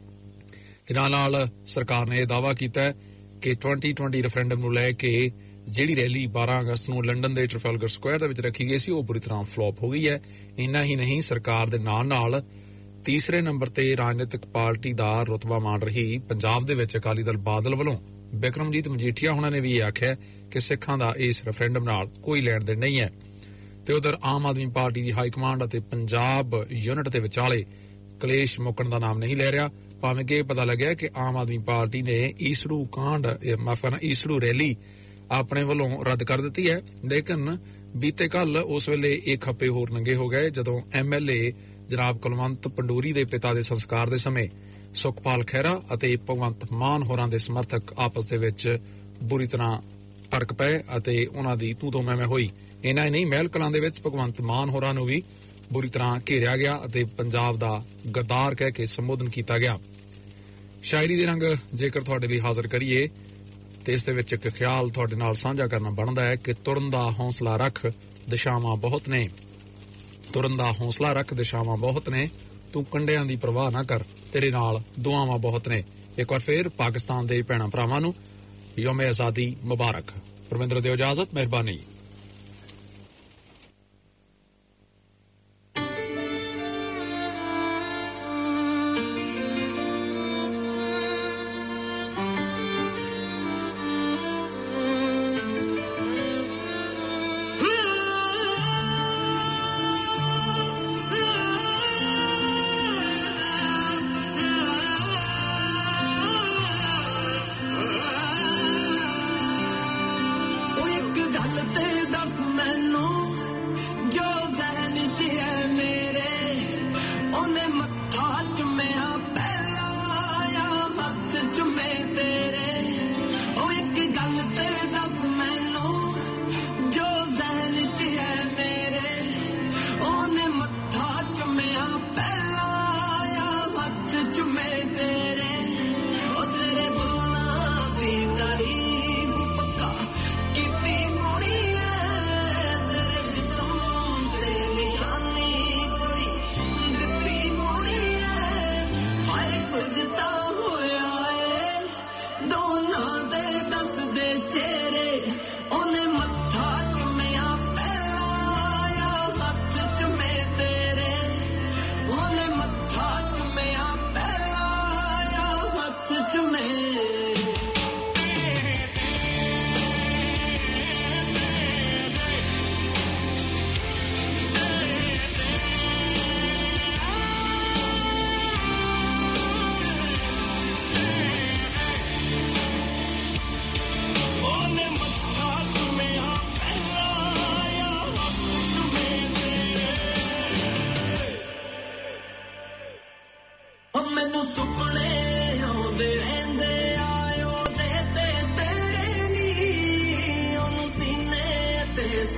ਤੇ ਨਾਲ ਨਾਲ ਸਰਕਾਰ ਨੇ ਇਹ ਦਾਅਵਾ ਕੀਤਾ ਹੈ ਕਿ ਟਵੰਟੀ ਟਵੰਟੀ ਰੈਫਰੈਂਡਮ ਨੂੰ ਲੈ ਕੇ ਜਿਹੜੀ ਰੈਲੀ ਬਾਰਾਂ ਅਗਸਤ ਨੂੰ ਲੰਡਨ ਦੇ ਟ੍ਰੈਫਲਗਰ ਸਕੁਆਇਰ ਦੇ ਵਿੱਚ ਰੱਖੀ ਗਈ ਸੀ, ਉਹ ਬੁਰੀ ਤਰ੍ਹਾਂ ਫਲॉप ਹੋ ਗਈ ਹੈ। ਇੰਨਾ ਹੀ ਨਹੀਂ, ਸਰਕਾਰ ਦੇ ਨਾਲ ਨਾਲ ਤੀਸਰੇ ਨੰਬਰ ਤੇ ਰਾਜਨੀਤਿਕ ਪਾਰਟੀ ਦਾ ਰੁਤਬਾ ਮਾਣ ਰਹੀ ਪੰਜਾਬ ਦੇ ਵਿੱਚ ਅਕਾਲੀ ਦਲ ਬਾਦਲ ਵੱਲੋਂ ਬਿਕਰਮਜੀਤ ਮਜੀਠੀਆ ਹੁਣਾਂ ਨੇ ਵੀ ਇਹ ਆਖਿਆ ਕਿ ਸਿੱਖਾਂ ਦਾ ਇਸ ਰੈਫਰੈਂਡਮ ਨਾਲ ਕੋਈ ਲੈਣ ਦੇਣ ਨਹੀਂ ਹੈ। ਤੇ ਉਧਰ ਆਮ ਆਦਮੀ ਪਾਰਟੀ ਦੀ ਹਾਈ ਕਮਾਂਡ ਅਤੇ ਪੰਜਾਬ ਯੂਨਿਟ ਦੇ ਵਿਚਾਲੇ ਕਲੇਸ਼ ਮੁੱਕਣ ਦਾ ਨਾਮ ਨਹੀਂ ਲੈ ਰਿਹਾ, ਭਾਵੇਂ ਕਿ ਇਹ ਪਤਾ ਲੱਗਿਆ ਕਿ ਆਮ ਆਦਮੀ ਪਾਰਟੀ ਨੇ ਈਸੜੂ ਕਾਂਡ ਮਾਫ ਕਰਨਾ ਈਸੜੂ ਰੈਲੀ ਆਪਣੇ ਵੱਲੋਂ ਰੱਦ ਕਰ ਦਿੱਤੀ ਹੈ, ਲੇਕਿਨ ਬੀਤੇ ਕੱਲ ਉਸ ਵੇਲੇ ਇੱਕ ਹਫ਼ਤੇ ਹੋਰ ਨੰਗੇ ਹੋ ਗਏ ਜਦੋਂ ਐਮ ਐਲ ਏ ਜਨਾਬ ਕੁਲਵੰਤ ਪੰਡੋਰੀ ਦੇ ਪਿਤਾ ਦੇ ਸੰਸਕਾਰ ਦੇ ਸਮੇਂ ਸੁਖਪਾਲ ਖਹਿਰਾ ਅਤੇ ਭਗਵੰਤ ਮਾਨ ਹੋਰਾਂ ਦੇ ਸਮਰਥਕ ਆਪਸ ਦੇ ਵਿੱਚ ਬੁਰੀ ਤਰ੍ਹਾਂ ਭੜਕ ਪਏ ਅਤੇ ਉਹਨਾਂ ਦੀ ਤੂੰ ਤੋਂ ਮੈਂ ਮੈਂ ਹੋਈ। ਇੰਨਾ ਹੀ ਨਹੀਂ, ਮਹਿਲ ਕਲਾਂ ਦੇ ਵਿੱਚ ਭਗਵੰਤ ਮਾਨ ਹੋਰਾਂ ਨੂੰ ਵੀ ਬੁਰੀ ਤਰ੍ਹਾਂ ਘੇਰਿਆ ਗਿਆ ਅਤੇ ਪੰਜਾਬ ਦਾ ਗੱਦਾਰ ਕਹਿ ਕੇ ਸੰਬੋਧਨ ਕੀਤਾ ਗਿਆ। ਸ਼ਾਇਰੀ ਦੇ ਰੰਗ ਜੇਕਰ ਤੁਹਾਡੇ ਲਈ ਹਾਜ਼ਰ ਕਰੀਏ ਤੇ ਇਸ ਦੇ ਵਿੱਚ ਇੱਕ ਖਿਆਲ ਤੁਹਾਡੇ ਨਾਲ ਸਾਂਝਾ ਕਰਨਾ ਬਣਦਾ ਹੈ ਕਿ ਤੁਰਨ ਦਾ ਹੌਸਲਾ ਰੱਖ ਦਿਸ਼ਾਵਾਂ ਬਹੁਤ ਨੇ, ਤੁਰਨ ਦਾ ਹੌਸਲਾ ਰੱਖ ਦਿਸ਼ਾਵਾਂ ਬਹੁਤ ਨੇ, ਤੂੰ ਕੰਡਿਆਂ ਦੀ ਪਰਵਾਹ ਨਾ ਕਰ, ਤੇਰੇ ਨਾਲ ਦੁਆਵਾਂ ਬਹੁਤ ਨੇ। ਇੱਕ ਵਾਰ ਫੇਰ ਪਾਕਿਸਤਾਨ ਦੇ ਭੈਣਾਂ ਭਰਾਵਾਂ ਨੂੰ ਯੌਮ ਆਜ਼ਾਦੀ ਮੁਬਾਰਕ। ਪਰਮਿੰਦਰ ਦਿਓ ਇਜਾਜ਼ਤ, ਮਿਹਰਬਾਨੀ। ਗੱਲ ਤੇ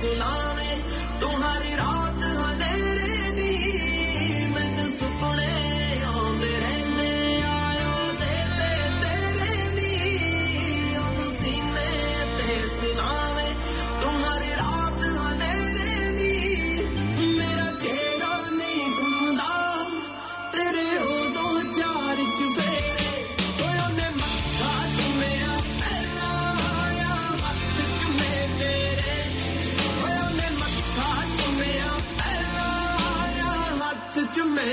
सुलावे तुम्हारी रात हनेरे दी मैनू सुपने आउंदे रहंदे आयो दे ते तेरे दी ओनू सीने ते सुलावे तुम्हारी रात हनेरे दी मेरा चेहरा नहीं घुमदा तेरे उदों चार चुफेरे कोई ओने मक्खा चुमेया पहला आया हत्थ चुमे तेरे कोई ओने मक्खा चुमेया पहला आया हत्थ चुमे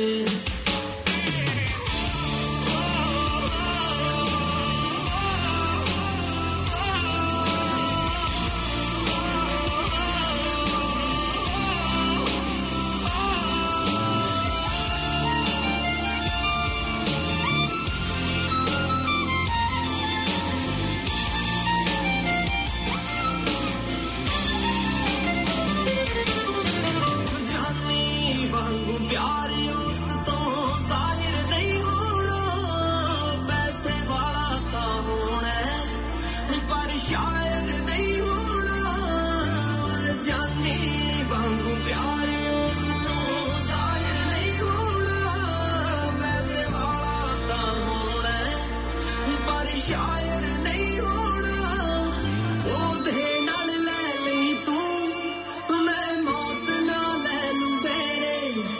जानी वांगू प्यार उस तो जाहिर नहीं होना पैसे वाला ता होना पर शायर नहीं होना जानी वांगू प्यार उस तो जाहिर नहीं होना पैसे वाला ता होना पर शायर नहीं होना ओदे नाल ले लई तू मैं मौत ना ले लूं तेरे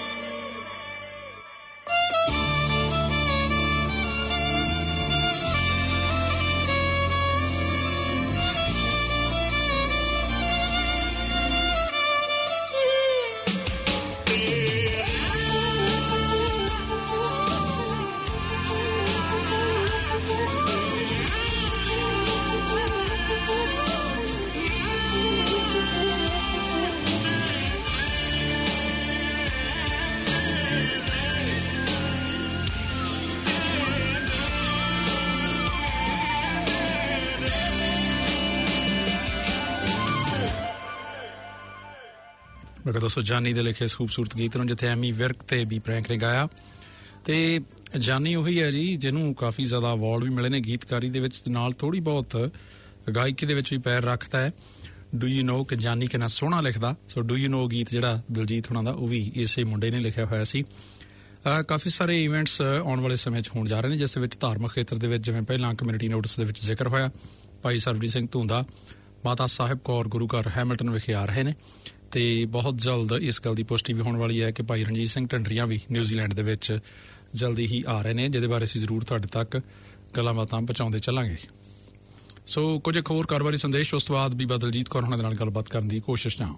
ਮੈਂ ਕਿਹਾ ਦੋਸਤੋ ਜਾਨੀ ਦੇ ਲਿਖੇ ਇਸ ਖੂਬਸੂਰਤ ਗੀਤ ਨੂੰ ਜਿੱਥੇ ਐਮੀ ਵਿਰਕ ਤੇ ਬੀ ਪ੍ਰੈਂਕ ਨੇ ਗਾਇਆ ਤੇ ਜਾਨੀ ਉਹੀ ਹੈ ਜੀ ਜਿਹਨੂੰ ਕਾਫੀ ਜ਼ਿਆਦਾ ਅਵਾਰਡ ਵੀ ਮਿਲੇ ਨੇ ਗੀਤਕਾਰੀ ਦੇ ਵਿੱਚ ਤੇ ਨਾਲ ਥੋੜੀ ਬਹੁਤ ਗਾਇਕੀ ਦੇ ਵਿੱਚ ਵੀ ਪੈਰ ਰੱਖਦਾ ਹੈ ਡੂ ਯੂ ਨੋ ਕਿ ਜਾਨੀ ਕਿੰਨਾ ਸੋਹਣਾ ਲਿਖਦਾ ਸੋ ਡੂ ਯੂ ਨੋ ਗੀਤ ਜਿਹੜਾ ਦਿਲਜੀਤ ਹੁਣਾਂ ਦਾ ਉਹ ਵੀ ਇਸੇ ਮੁੰਡੇ ਨੇ ਲਿਖਿਆ ਹੋਇਆ ਸੀ ਕਾਫੀ ਸਾਰੇ ਇਵੈਂਟਸ ਆਉਣ ਵਾਲੇ ਸਮੇਂ 'ਚ ਹੋਣ ਜਾ ਰਹੇ ਨੇ ਜਿਸ ਦੇ ਵਿੱਚ ਧਾਰਮਿਕ ਖੇਤਰ ਦੇ ਵਿੱਚ ਜਿਵੇਂ ਪਹਿਲਾਂ ਕਮਿਊਨਿਟੀ ਨੋਟਿਸ ਦੇ ਵਿੱਚ ਜ਼ਿਕਰ ਹੋਇਆ ਭਾਈ ਸਰਬਜੀਤ ਸਿੰਘ ਧੂੰਦਾ ਮਾਤਾ ਸਾਹਿਬ ਕੌਰ ਗੁਰੂ ਘਰ ਹੈਮਿਲਟਨ ਵਿਖੇ ਆ ਰਹੇ ਨੇ ਤੇ ਬਹੁਤ ਜਲਦ ਇਸ ਗੱਲ ਦੀ ਪੁਸ਼ਟੀ ਵੀ ਹੋਣ ਵਾਲੀ ਹੈ ਕਿ ਭਾਈ ਰਣਜੀਤ ਸਿੰਘ ਢੰਡਰੀਆਂ ਵੀ ਨਿਊਜ਼ੀਲੈਂਡ ਦੇ ਵਿੱਚ ਜਲਦੀ ਹੀ ਆ ਰਹੇ ਨੇ ਜਿਹਦੇ ਬਾਰੇ ਅਸੀਂ ਜ਼ਰੂਰ ਤੁਹਾਡੇ ਤੱਕ ਗੱਲਾਂ ਬਾਤਾਂ ਪਹੁੰਚਾਉਂਦੇ ਚੱਲਾਂਗੇ ਸੋ ਕੁਝ ਇੱਕ ਹੋਰ ਕਾਰੋਬਾਰੀ ਸੰਦੇਸ਼ ਉਸ ਤੋਂ ਬਾਅਦ ਬੀਬਾ ਦਲਜੀਤ ਕੌਰ ਹੁਣਾਂ ਦੇ ਨਾਲ ਗੱਲਬਾਤ ਕਰਨ ਦੀ ਕੋਸ਼ਿਸ਼ ਨਾ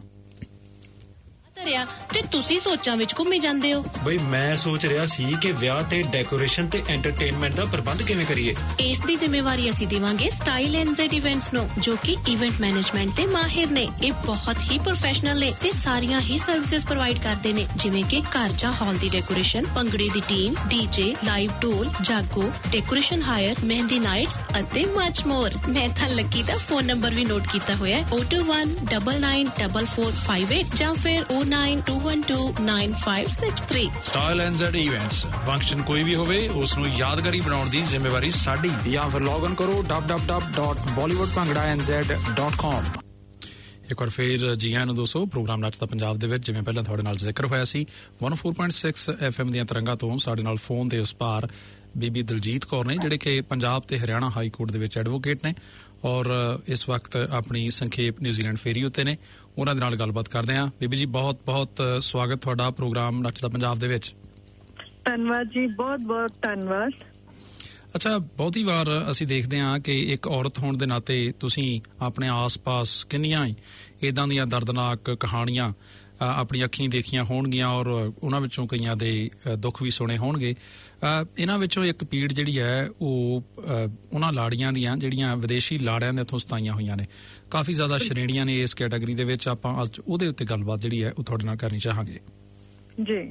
ਰਿਹਾ ਤੇ ਤੁਸੀਂ ਸੋਚਾਂ ਵਿੱਚ ਘੁੰਮੀ ਜਾਂਦੇ ਹੋ ਬਈ ਮੈਂ ਸੋਚ ਰਿਹਾ ਸੀ ਕਿ ਵਿਆਹ ਤੇ ਡੈਕੋਰੇਸ਼ਨ ਤੇ ਐਂਟਰਟੇਨਮੈਂਟ ਦਾ ਪ੍ਰਬੰਧ ਕਿਵੇਂ ਕਰੀਏ ਇਸ ਦੀ ਜ਼ਿੰਮੇਵਾਰੀ ਅਸੀਂ ਦੇਵਾਂਗੇ ਸਟਾਈਲ ਐਂਡ ਜ਼ੈਡ ਇਵੈਂਟਸ ਨੂੰ ਜੋ ਕਿ ਇਵੈਂਟ ਮੈਨੇਜਮੈਂਟ ਤੇ ਮਾਹਿਰ ਨੇ ਇਹ ਬਹੁਤ ਹੀ ਪ੍ਰੋਫੈਸ਼ਨਲ ਨੇ ਤੇ ਸਾਰੀਆਂ ਹੀ ਸਰਵਿਸਿਜ਼ ਪ੍ਰੋਵਾਈਡ ਕਰਦੇ ਨੇ ਜਿਵੇਂ ਕਿ ਘਰ ਜਾਂ ਹਾਲ ਦੀ ਡੈਕੋਰੇਸ਼ਨ ਭੰਗੜੇ ਦੀ team DJ live dhol jaago decoration hire mehndi nights ਅਤੇ ਮਚ ਮੋਰ ਮੈਂ ਤਾਂ ਲੱਕੀ ਦਾ ਫੋਨ ਨੰਬਰ ਵੀ ਨੋਟ ਕੀਤਾ ਹੋਇਆ ਹੈ zero two one nine nine four four five eight ਜਾਂ ਫਿਰ zero nine two one two nine five six three style N Z events function ਕੋਈ ਵੀ ਹੋਵੇ ਉਸ ਨੂੰ ਯਾਦਗਾਰੀ ਬਣਾਉਣ ਦੀ ਜ਼ਿੰਮੇਵਾਰੀ ਸਾਡੀ ਜਾਂ ਫਿਰ ਲੌਗ ਇਨ ਕਰੋ w w w dot bollywood bhangra n z dot com ਇੱਕ ਵਾਰ ਫੇਰ ਜੀ ਆਇਆਂ ਨੂੰ ਦੋਸਤੋ ਪ੍ਰੋਗਰਾਮ ਨੱਚਦਾ ਪੰਜਾਬ ਦੇ ਵਿੱਚ ਜਿਵੇਂ ਪਹਿਲਾਂ ਤੁਹਾਡੇ ਨਾਲ ਜ਼ਿਕਰ ਹੋਇਆ ਸੀ one oh four point six F M ਦੀਆਂ ਤਰੰਗਾਂ ਤੋਂ ਸਾਡੇ ਨਾਲ ਫੋਨ ਦੇ ਉਸ ਪਾਰ ਬੀਬੀ ਦਲਜੀਤ ਕੌਰ ਨੇ ਜਿਹੜੇ ਕਿ ਪੰਜਾਬ ਤੇ ਹਰਿਆਣਾ ਹਾਈ ਕੋਰਟ ਦੇ ਵਿੱਚ ਐਡਵੋਕੇਟ ਨੇ ਔਰ ਇਸ ਵਕਤ ਆਪਣੀ ਸੰਖੇਪ ਨਿਊਜ਼ੀਲੈਂਡ ਫੇਰੀ ਉੱਤੇ ਨੇ ਉਹਨਾਂ ਦੇ ਨਾਲ ਗੱਲਬਾਤ ਕਰਦੇ ਹਾਂ ਬੀਬੀ ਜੀ ਬਹੁਤ ਬਹੁਤ ਸਵਾਗਤ ਤੁਹਾਡਾ ਪ੍ਰੋਗਰਾਮ ਨੱਚਦਾ ਪੰਜਾਬ ਦੇ ਵਿੱਚ ਧੰਨਵਾਦ ਜੀ ਬਹੁਤ ਬਹੁਤ ਧੰਨਵਾਦ ਅੱਛਾ ਬਹੁਤੀ ਵਾਰ ਅਸੀਂ ਦੇਖਦੇ ਹਾਂ ਕਿ ਇੱਕ ਔਰਤ ਹੋਣ ਦੇ ਨਾਤੇ ਤੁਸੀਂ ਆਪਣੇ ਆਸ-ਪਾਸ ਕਿੰਨੀਆਂ ਹੀ ਇਦਾਂ ਦੀਆਂ ਦਰਦਨਾਕ ਕਹਾਣੀਆਂ ਆਪਣੀ ਅੱਖੀਂ ਦੇਖੀਆਂ ਹੋਣਗੀਆਂ ਔਰ ਉਹਨਾਂ ਵਿੱਚੋਂ ਕਈਆਂ ਦੇ ਦੁੱਖ ਵੀ ਸੁਣੇ ਹੋਣਗੇ ਇਹਨਾਂ ਵਿੱਚੋਂ ਇੱਕ ਪੀੜ ਜਿਹੜੀ ਹੈ ਉਹ ਉਹਨਾਂ ਲਾੜੀਆਂ ਦੀਆਂ ਜਿਹੜੀਆਂ ਵਿਦੇਸ਼ੀ ਲਾੜਿਆਂ ਦੇ ਹੱਥੋਂ ਸਤਾਈਆਂ ਹੋਈਆਂ ਨੇ ਕਾਫੀ ਜ਼ਿਆਦਾ ਸ਼੍ਰੇਣੀਆਂ ਨੇ ਇਸ ਕੈਟਾਗਰੀ ਦੇ ਵਿੱਚ ਆਪਾਂ ਅੱਜ ਉਹਦੇ ਉੱਤੇ ਗੱਲਬਾਤ ਜਿਹੜੀ ਹੈ ਉਹ ਤੁਹਾਡੇ ਨਾਲ ਕਰਨੀ ਚਾਹਾਂਗੇ ਜੀ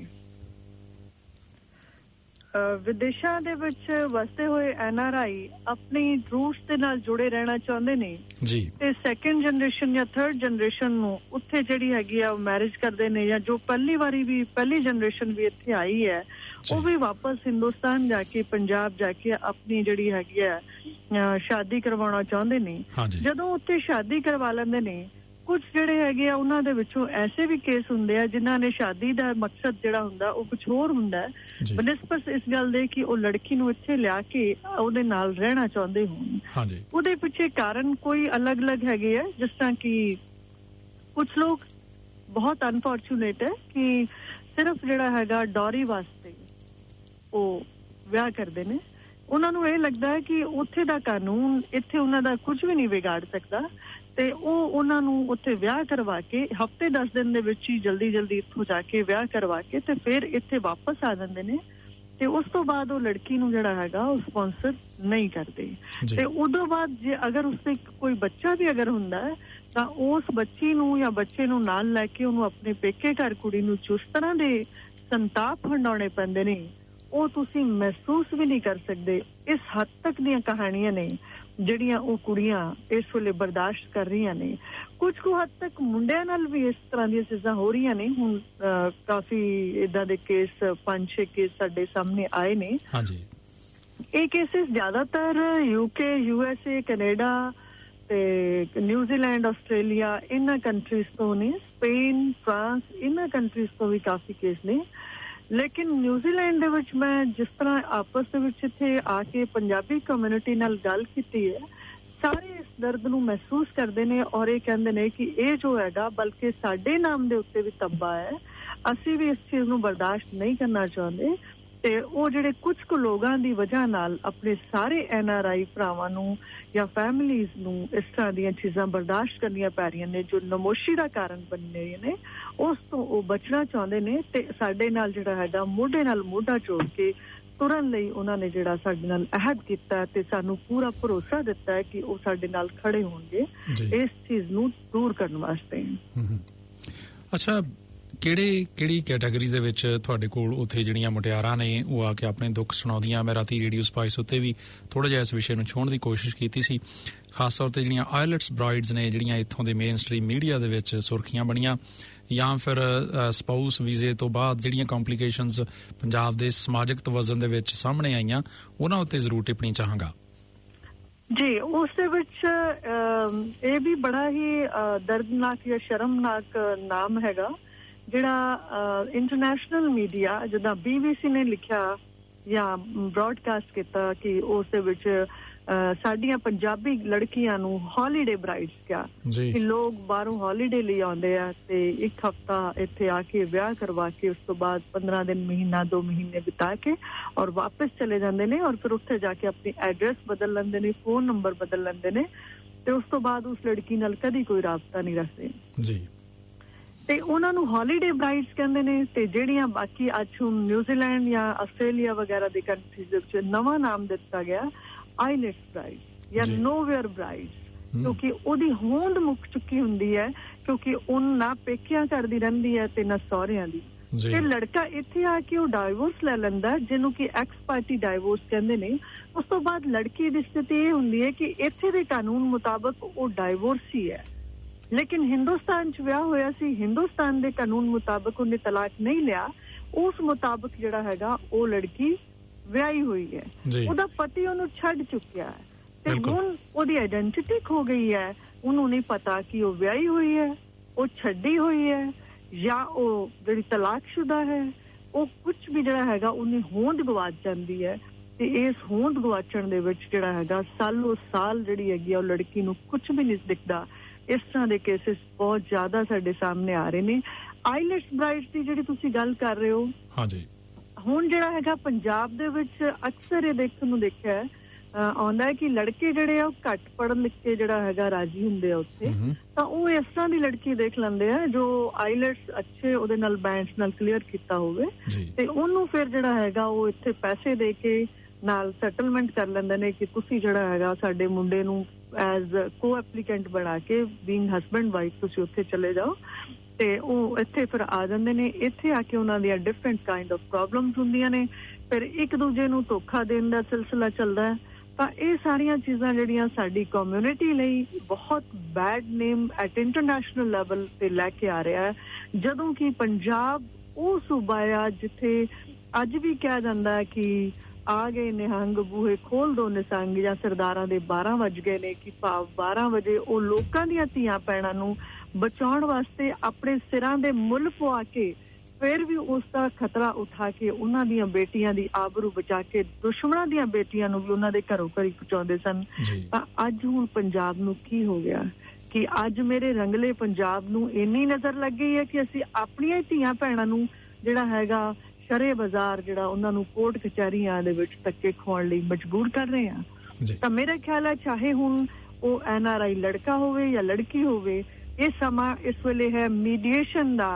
ਵਿਦੇਸ਼ਾਂ ਦੇ ਵਿੱਚ ਵਸਦੇ ਹੋਏ ਐਨ ਆਰ ਆਈ ਆਪਣੀ ਰੂਟਸ ਦੇ ਨਾਲ ਜੁੜੇ ਰਹਿਣਾ ਚਾਹੁੰਦੇ ਨੇ ਜੀ ਤੇ ਸੈਕੰਡ ਜਨਰੇਸ਼ਨ ਜਾਂ ਥਰਡ ਜਨਰੇਸ਼ਨ ਨੂੰ ਉੱਥੇ ਜਿਹੜੀ ਹੈਗੀ ਆ ਮੈਰਿਜ ਕਰਦੇ ਨੇ ਜਾਂ ਜੋ ਪਹਿਲੀ ਵਾਰੀ ਵੀ ਪਹਿਲੀ ਜਨਰੇਸ਼ਨ ਵੀ ਇੱਥੇ ਆਈ ਹੈ ਉਹ ਵੀ ਵਾਪਸ ਹਿੰਦੁਸਤਾਨ ਜਾ ਕੇ ਪੰਜਾਬ ਜਾ ਕੇ ਆਪਣੀ ਜਿਹੜੀ ਹੈਗੀ ਆ ਸ਼ਾਦੀ ਕਰਵਾਉਣਾ ਚਾਹੁੰਦੇ ਨੇ ਜਦੋਂ ਉੱਥੇ ਸ਼ਾਦੀ ਕਰਵਾ ਲੈਂਦੇ ਨੇ ਕੁਝ ਜਿਹੜੇ ਹੈਗੇ ਆ ਉਹਨਾਂ ਦੇ ਵਿੱਚੋਂ ਐਸੇ ਵੀ ਕੇਸ ਹੁੰਦੇ ਆ ਜਿਨ੍ਹਾਂ ਨੇ ਸ਼ਾਦੀ ਦਾ ਮਕਸਦ ਜਿਹੜਾ ਹੁੰਦਾ ਉਹ ਕੁਝ ਹੋਰ ਹੁੰਦਾ ਬਨਿਸਬਤ ਇਸ ਗੱਲ ਦੇ ਕਿ ਉਹ ਲੜਕੀ ਨੂੰ ਇੱਥੇ ਲਿਆ ਕੇ ਉਹਦੇ ਨਾਲ ਰਹਿਣਾ ਚਾਹੁੰਦੇ ਹੋਣ ਉਹਦੇ ਪਿੱਛੇ ਕਾਰਨ ਕੋਈ ਅਲੱਗ-ਅਲੱਗ ਹੈਗੇ ਆ ਜਿਸ ਤਰ੍ਹਾਂ ਕਿ ਕੁਝ ਲੋਕ ਬਹੁਤ ਅਨਫੋਰਚੂਨੇਟ ਹੈ ਕਿ ਸਿਰਫ ਜਿਹੜਾ ਹੈਗਾ ਡੌਰੀ ਵਾਸਤੇ ਉਹ ਵਿਆਹ ਕਰਦੇ ਨੇ ਉਹਨਾਂ ਨੂੰ ਇਹ ਲੱਗਦਾ ਹੈ ਕਿ ਉੱਥੇ ਦਾ ਕਾਨੂੰਨ ਇੱਥੇ ਉਹਨਾਂ ਦਾ ਕੁਝ ਵੀ ਨਹੀਂ ਵਿਗਾੜ ਸਕਦਾ ਤੇ ਉਹ ਉਹਨਾਂ ਨੂੰ ਉੱਥੇ ਵਿਆਹ ਕਰਵਾ ਕੇ ਹਫ਼ਤੇ ਦਸ ਦਿਨ ਦੇ ਵਿੱਚ ਹੀ ਜਲਦੀ ਜਲਦੀ ਇੱਥੋਂ ਜਾ ਕੇ ਵਿਆਹ ਕਰਵਾ ਕੇ ਤੇ ਫਿਰ ਇੱਥੇ ਵਾਪਸ ਆ ਜਾਂਦੇ ਨੇ ਤੇ ਉਸ ਤੋਂ ਬਾਅਦ ਉਹ ਲੜਕੀ ਨੂੰ ਜਿਹੜਾ ਹੈਗਾ ਉਹ ਸਪਾਂਸਰ ਨਹੀਂ ਕਰਦੇ ਤੇ ਉਦੋਂ ਬਾਅਦ ਜੇ ਅਗਰ ਉਸਦੇ ਕੋਈ ਬੱਚਾ ਵੀ ਅਗਰ ਹੁੰਦਾ ਹੈ ਤਾਂ ਉਸ ਬੱਚੀ ਨੂੰ ਜਾਂ ਬੱਚੇ ਨੂੰ ਨਾਲ ਲੈ ਕੇ ਉਹਨੂੰ ਆਪਣੇ ਪੇਕੇ ਘਰ ਕੁੜੀ ਨੂੰ ਜਿਸ ਤਰ੍ਹਾਂ ਦੇ ਸੰਤਾਪ ਹੰਡਾਉਣੇ ਪੈਂਦੇ ਨੇ ਉਹ ਤੁਸੀਂ ਮਹਿਸੂਸ ਵੀ ਨਹੀਂ ਕਰ ਸਕਦੇ ਇਸ ਹੱਦ ਤੱਕ ਦੀਆਂ ਕਹਾਣੀਆਂ ਨੇ ਜਿਹੜੀਆਂ ਉਹ ਕੁੜੀਆਂ ਇਸ ਵੇਲੇ ਬਰਦਾਸ਼ਤ ਕਰ ਰਹੀਆਂ ਨੇ ਕੁਝ ਕੁ ਹੱਦ ਤੱਕ ਮੁੰਡਿਆਂ ਨਾਲ ਵੀ ਇਸ ਤਰ੍ਹਾਂ ਦੀਆਂ ਚੀਜ਼ਾਂ ਹੋ ਰਹੀਆਂ ਨੇ ਹੁਣ ਕਾਫੀ ਇਦਾਂ ਦੇ ਕੇਸ ਪੰਜ ਛੇ ਕੇਸ ਸਾਡੇ ਸਾਹਮਣੇ ਆਏ ਨੇ ਹਾਂਜੀ ਇਹ ਕੇਸਿਸ ਜ਼ਿਆਦਾਤਰ ਯੂਕੇ ਯੂਐਸਏ ਕੈਨੇਡਾ ਤੇ ਨਿਊਜ਼ੀਲੈਂਡ ਆਸਟ੍ਰੇਲੀਆ ਇਹਨਾਂ ਕੰਟਰੀਜ਼ ਤੋਂ ਨੇ ਸਪੇਨ ਫਰਾਂਸ ਇਹਨਾਂ ਕੰਟਰੀਜ਼ ਤੋਂ ਵੀ ਕਾਫੀ ਕੇਸ ਨੇ ਲੇਕਿਨ ਨਿਊਜ਼ੀਲੈਂਡ ਦੇ ਵਿੱਚ ਮੈਂ ਜਿਸ ਤਰ੍ਹਾਂ ਆਪਸ ਦੇ ਵਿੱਚ ਇੱਥੇ ਆ ਕੇ ਪੰਜਾਬੀ ਕਮਿਊਨਿਟੀ ਨਾਲ ਗੱਲ ਕੀਤੀ ਹੈ ਸਾਰੇ ਇਸ ਦਰਦ ਨੂੰ ਮਹਿਸੂਸ ਕਰਦੇ ਨੇ ਔਰ ਇਹ ਕਹਿੰਦੇ ਨੇ ਕਿ ਇਹ ਜੋ ਹੈਗਾ ਬਲਕਿ ਸਾਡੇ ਨਾਮ ਦੇ ਉੱਤੇ ਵੀ ਤੱਬਾ ਹੈ ਅਸੀਂ ਵੀ ਇਸ ਚੀਜ਼ ਨੂੰ ਬਰਦਾਸ਼ਤ ਨਹੀਂ ਕਰਨਾ ਚਾਹੁੰਦੇ ਤੇ ਉਹ ਜਿਹੜੇ ਕੁਝ ਕੁ ਲੋਕਾਂ ਦੀ ਵਜ੍ਹਾ ਨਾਲ ਆਪਣੇ ਸਾਰੇ ਐਨ ਆਰ ਆਈ ਭਰਾਵਾਂ ਨੂੰ ਜਾਂ ਫੈਮਿਲੀਜ਼ ਨੂੰ ਇਸ ਤਰ੍ਹਾਂ ਦੀਆਂ ਚੀਜ਼ਾਂ ਬਰਦਾਸ਼ਤ ਕਰਨੀਆਂ ਪੈ ਰਹੀਆਂ ਨੇ ਜੋ ਨਮੋਸ਼ੀ ਦਾ ਕਾਰਨ ਬਣ ਰਹੇ ਨੇ ਉਸ ਤੋਂ ਉਹ ਬਚਣਾ ਚਾਹੁੰਦੇ ਨੇ ਤੇ ਸਾਡੇ ਨਾਲ ਜਿਹੜਾ ਹੈਗਾ ਮੋਢੇ ਨਾਲ ਮੋਢਾ ਜੋੜ ਕੇ ਤੁਰਨ ਲਈ ਉਹਨਾਂ ਨੇ ਜਿਹੜਾ ਸਾਡੇ ਨਾਲ ਅਹਿਦ ਕੀਤਾ ਤੇ ਸਾਨੂੰ ਪੂਰਾ ਭਰੋਸਾ ਦਿੱਤਾ ਹੈ ਕਿ ਉਹ ਸਾਡੇ ਨਾਲ ਖੜੇ ਹੋਣਗੇ ਇਸ ਚੀਜ਼ ਨੂੰ ਦੂਰ ਕਰਨ ਵਾਸਤੇ ਅੱਛਾ ਕਿਹੜੇ ਕਿਹੜੀ ਕੈਟਾਗਰੀ ਦੇ ਵਿੱਚ ਤੁਹਾਡੇ ਕੋਲ ਉੱਥੇ ਜਿਹੜੀਆਂ ਮੁਟਿਆਰਾਂ ਨੇ ਉਹ ਆ ਕੇ ਆਪਣੇ ਦੁੱਖ ਸੁਣਾਉਂਦੀਆਂ ਮੈਂ ਰਾਤੀ ਰੇਡੀਓ ਸਪਾਈਸ ਉੱਤੇ ਵੀ ਥੋੜਾ ਜਿਹਾ ਇਸ ਵਿਸ਼ੇ ਨੂੰ ਛੋਹਣ ਦੀ ਕੋਸ਼ਿਸ਼ ਕੀਤੀ ਸੀ ਖਾਸ ਤੌਰ ਤੇ ਜਿਹੜੀਆਂ ਆਇਲਟਸ ਬਰਾਈਡਸ ਨੇ ਜਿਹੜੀਆਂ ਇੱਥੋਂ ਦੇ ਮੇਨ ਸਟ੍ਰੀਮ ਮੀਡੀਆ ਦੇ ਵਿੱਚ ਸੁਰਖੀਆਂ ਬਣੀਆਂ ਜਾਂ ਫਿਰ ਸਪਾਊਸ ਵੀਜ਼ੇ ਤੋਂ ਬਾਅਦ ਜਿਹੜੀਆਂ ਕੰਪਲਿਕੇਸ਼ਨਸ ਪੰਜਾਬ ਦੇ ਸਮਾਜਿਕ ਤਵਜ਼ਨ ਦੇ ਵਿੱਚ ਸਾਹਮਣੇ ਆਈਆਂ ਉਹਨਾਂ ਉੱਤੇ ਜ਼ਰੂਰ ਟਿੱਪਣੀ ਚਾਹਾਂਗਾ ਜੀ ਉਸ ਦੇ ਵਿੱਚ ਇਹ ਵੀ ਬੜਾ ਹੀ ਦਰਦਨਾਕ ਜਾਂ ਸ਼ਰਮਨਾਕ ਨਾਮ ਹੈਗਾ ਜਿਹੜਾ ਇੰਟਰਨੈਸ਼ਨਲ ਮੀਡੀਆ ਜਿੱਦਾਂ ਬੀ ਬੀ ਸੀ ਨੇ ਲਿਖਿਆ ਜਾਂ ਬ੍ਰੌਡਕਾਸਟ ਕੀਤਾ ਕਿ ਉਸ ਦੇ ਵਿੱਚ ਸਾਡੀਆਂ ਪੰਜਾਬੀ ਲੜਕੀਆਂ ਨੂੰ ਹੌਲੀਡੇ ਬਰਾਈਡਸ ਕਿਹਾ ਕਿ ਲੋਕ ਬਾਹਰੋਂ ਹੌਲੀਡੇ ਲਈ ਆਉਂਦੇ ਆ ਤੇ ਇੱਕ ਹਫਤਾ ਇੱਥੇ ਆ ਕੇ ਵਿਆਹ ਕਰਵਾ ਕੇ ਉਸ ਤੋਂ ਬਾਅਦ ਪੰਦਰਾਂ ਦਿਨ ਮਹੀਨਾ ਦੋ ਮਹੀਨੇ ਬਿਤਾ ਕੇ ਔਰ ਵਾਪਸ ਚਲੇ ਜਾਂਦੇ ਨੇ ਔਰ ਫਿਰ ਉੱਥੇ ਜਾ ਕੇ ਆਪਣੀ ਐਡਰੈਸ ਬਦਲ ਲੈਂਦੇ ਨੇ ਫੋਨ ਨੰਬਰ ਬਦਲ ਲੈਂਦੇ ਨੇ ਤੇ ਉਸ ਤੋਂ ਬਾਅਦ ਉਸ ਲੜਕੀ ਨਾਲ ਕਦੀ ਕੋਈ ਰਾਬਤਾ ਨਹੀਂ ਰੱਖਦੇ ਜੀ ਤੇ ਉਹਨਾਂ ਨੂੰ ਹੌਲੀਡੇ ਬਰਾਈਡਸ ਕਹਿੰਦੇ ਨੇ ਤੇ ਜਿਹੜੀਆਂ ਬਾਕੀ ਅੱਜ ਹੁਣ ਨਿਊਜ਼ੀਲੈਂਡ ਜਾਂ ਆਸਟ੍ਰੇਲੀਆ ਵਗੈਰਾ ਦੀ ਕੰਟਰੀਜ਼ ਦੇ ਵਿੱਚ ਨਵਾਂ ਨਾਮ ਦਿੱਤਾ ਗਿਆ ਆਈਲੈਟਸ ਬਰਾਈਡ ਜਾਂ ਨੋਵੇਅਰ ਬਰਾਈਡਸ ਕਿਉਂਕਿ ਉਹਦੀ ਹੋਂਦ ਮੁੱਕ ਚੁੱਕੀ ਹੁੰਦੀ ਹੈ ਕਿਉਂਕਿ ਉਹ ਨਾ ਪੇਕਿਆਂ ਕਰਦੀ ਰਹਿੰਦੀ ਹੈ ਤੇ ਨਾ ਸਹੁਰਿਆਂ ਦੀ ਤੇ ਲੜਕਾ ਇੱਥੇ ਆ ਕੇ ਉਹ ਡਾਈਵੋਰਸ ਲੈ ਲੈਂਦਾ ਜਿਹਨੂੰ ਕਿ ਐਕਸ ਪਾਰਟੀ ਡਾਈਵੋਰਸ ਕਹਿੰਦੇ ਨੇ ਉਸ ਤੋਂ ਬਾਅਦ ਲੜਕੀ ਦੀ ਸਥਿਤੀ ਇਹ ਹੁੰਦੀ ਹੈ ਕਿ ਇੱਥੇ ਦੇ ਕਾਨੂੰਨ ਮੁਤਾਬਕ ਉਹ ਡਾਈਵੋਰਸ ਹੀ ਹੈ ਲੇਕਿਨ ਹਿੰਦੁਸਤਾਨ 'ਚ ਵਿਆਹ ਹੋਇਆ ਸੀ ਹਿੰਦੁਸਤਾਨ ਦੇ ਕਾਨੂੰਨ ਮੁਤਾਬਕ ਉਹਨੇ ਤਲਾਕ ਨਹੀਂ ਲਿਆ ਉਸ ਮੁਤਾਬਕ ਜਿਹੜਾ ਹੈਗਾ ਉਹ ਲੜਕੀ ਵਿਆਹੀ ਹੋਈ ਹੈ ਉਹਦਾ ਪਤੀ ਉਹਨੂੰ ਛੱਡ ਚੁੱਕਿਆ ਹੈ ਤੇ ਹੁਣ ਉਹਦੀ ਆਇਡੈਂਟੀਟੀ ਖੋ ਗਈ ਹੈ ਉਹਨੂੰ ਨਹੀਂ ਪਤਾ ਕਿ ਉਹ ਵਿਆਹੀ ਹੋਈ ਹੈ ਉਹ ਛੱਡੀ ਹੋਈ ਹੈ ਜਾਂ ਉਹ ਜਿਹੜੀ ਤਲਾਕਸ਼ੁਦਾ ਹੈ ਉਹ ਕੁਝ ਵੀ ਜਿਹੜਾ ਹੈਗਾ ਉਹਨੇ ਹੋਂਦ ਗਵਾਚ ਜਾਂਦੀ ਹੈ ਤੇ ਇਸ ਹੋਂਦ ਗਵਾਚਣ ਦੇ ਵਿੱਚ ਜਿਹੜਾ ਹੈਗਾ ਸਾਲੋ ਸਾਲ ਜਿਹੜੀ ਹੈਗੀ ਉਹ ਲੜਕੀ ਨੂੰ ਕੁਝ ਵੀ ਨਹੀਂ ਦਿਖਦਾ ਇਸ ਤਰ੍ਹਾਂ ਦੇ ਕੇਸਿਸ ਬਹੁਤ ਜ਼ਿਆਦਾ ਸਾਡੇ ਸਾਹਮਣੇ ਆ ਰਹੇ ਨੇ ਆਈਲੈਟਸ ਬਰਾਈਡਸ ਦੀ ਜਿਹੜੀ ਤੁਸੀਂ ਗੱਲ ਕਰ ਰਹੇ ਹੋ ਹਾਂਜੀ ਹੁਣ ਜਿਹੜਾ ਹੈਗਾ ਪੰਜਾਬ ਦੇ ਵਿੱਚ ਅਕਸਰ ਇਹ ਦੇਖਣ ਨੂੰ ਦੇਖਿਆ ਹੈ ਆਉਂਦਾ ਹੈ ਕਿ ਲੜਕੇ ਜਿਹੜੇ ਆ ਉਹ ਘੱਟ ਪੜ੍ਹਨ ਲਿਖ ਕੇ ਜਿਹੜਾ ਹੈਗਾ ਰਾਜੀ ਹੁੰਦੇ ਆ ਉੱਥੇ ਤਾਂ ਉਹ ਇਸ ਤਰ੍ਹਾਂ ਦੀ ਲੜਕੀ ਦੇਖ ਲੈਂਦੇ ਆ ਜੋ ਆਈਲੈਟਸ ਅੱਛੇ ਉਹਦੇ ਨਾਲ ਬੈਂਡਸ ਨਾਲ ਕਲੀਅਰ ਕੀਤਾ ਹੋਵੇ ਤੇ ਉਹਨੂੰ ਫਿਰ ਜਿਹੜਾ ਹੈਗਾ ਉਹ ਇੱਥੇ ਪੈਸੇ ਦੇ ਕੇ ਨਾਲ ਸੈਟਲਮੈਂਟ ਕਰ ਲੈਂਦੇ ਨੇ ਕਿ ਤੁਸੀਂ ਜਿਹੜਾ ਹੈਗਾ ਸਾਡੇ ਮੁੰਡੇ ਨੂੰ ਐਜ਼ ਕੋ ਐਪਲੀਕੈਂਟ ਬਣਾ ਕੇ ਬੀਇੰਗ ਹਸਬੈਂਡ ਵਾਈਫ ਤੁਸੀਂ ਉੱਥੇ ਚਲੇ ਜਾਓ ਤੇ ਉਹ ਇੱਥੇ ਫਿਰ ਆ ਜਾਂਦੇ ਨੇ ਇੱਥੇ ਆ ਕੇ ਉਹਨਾਂ ਦੀਆਂ ਡਿਫਰੈਂਟ ਕਾਈਂਡ ਆਫ ਪ੍ਰੋਬਲਮਸ ਹੁੰਦੀਆਂ ਨੇ ਫਿਰ ਇੱਕ ਦੂਜੇ ਨੂੰ ਧੋਖਾ ਦੇਣ ਦਾ ਸਿਲਸਿਲਾ ਚੱਲਦਾ ਹੈ ਤਾਂ ਇਹ ਸਾਰੀਆਂ ਚੀਜ਼ਾਂ ਜਿਹੜੀਆਂ ਸਾਡੀ ਕਮਿਊਨਿਟੀ ਲਈ ਬਹੁਤ bad name at international level ਤੇ ਲੈ ਕੇ ਆ ਰਿਹਾ ਹੈ ਜਦੋਂ ਕਿ ਪੰਜਾਬ ਉਹ ਸੂਬਾ ਆ ਜਿੱਥੇ ਅੱਜ ਵੀ ਕਿਹਾ ਜਾਂਦਾ ਹੈ ਕਿ ਆ ਗਏ ਨਿਹੰਗ ਬੂਹੇ ਖੋਲ ਦੋ ਨਿਸੰਗ ਜਾਂ ਸਰਦਾਰਾਂ ਦੇ ਬਾਰਾਂ ਵੱਜ ਗਏ ਨੇ ਕਿ ਭਾਵ ਬਾਰਾਂ ਵਜੇ ਉਹ ਲੋਕਾਂ ਦੀਆਂ ਧੀਆਂ ਭੈਣਾਂ ਨੂੰ ਬਚਾਉਣ ਵਾਸਤੇ ਆਪਣੇ ਸਿਰਾਂ ਦੇ ਮੁੱਲ ਪਵਾ ਕੇ ਫਿਰ ਵੀ ਉਸ ਦਾ ਖਤਰਾ ਉਠਾ ਕੇ ਉਹਨਾਂ ਦੀਆਂ ਬੇਟੀਆਂ ਦੀ ਆਬਰੂ ਬਚਾ ਕੇ ਦੁਸ਼ਮਣਾਂ ਦੀਆਂ ਬੇਟੀਆਂ ਨੂੰ ਵੀ ਉਹਨਾਂ ਦੇ ਘਰੋਂ ਘਰੀ ਪਹੁੰਚਾਉਂਦੇ ਸਨ। ਤਾਂ ਅੱਜ ਹੁਣ ਪੰਜਾਬ ਨੂੰ ਕੀ ਹੋ ਗਿਆ ਕਿ ਅੱਜ ਮੇਰੇ ਰੰਗਲੇ ਪੰਜਾਬ ਨੂੰ ਇੰਨੀ ਨਜ਼ਰ ਲੱਗ ਗਈ ਹੈ ਕਿ ਅਸੀਂ ਆਪਣੀਆਂ ਧੀਆਂ ਭੈਣਾਂ ਨੂੰ ਜਿਹੜਾ ਹੈਗਾ ਸ਼ਰੇ ਬਾਜ਼ਾਰ ਜਿਹੜਾ ਉਹਨਾਂ ਨੂੰ ਕੋਰਟ ਕਚਹਿਰੀਆਂ ਦੇ ਵਿੱਚ ਧੱਕੇ ਖਵਾਉਣ ਲਈ ਮਜਬੂਰ ਕਰ ਰਹੇ ਹਾਂ। ਤਾਂ ਮੇਰਾ ਖਿਆਲ ਹੈ ਚਾਹੇ ਹੁਣ ਉਹ ਐਨ ਆਰ ਆਈ ਲੜਕਾ ਹੋਵੇ ਜਾਂ ਲੜਕੀ ਹੋਵੇ, ਇਹ ਸਮਾਂ ਇਸ ਵੇਲੇ ਹੈ ਮੀਡੀਏਸ਼ਨ ਦਾ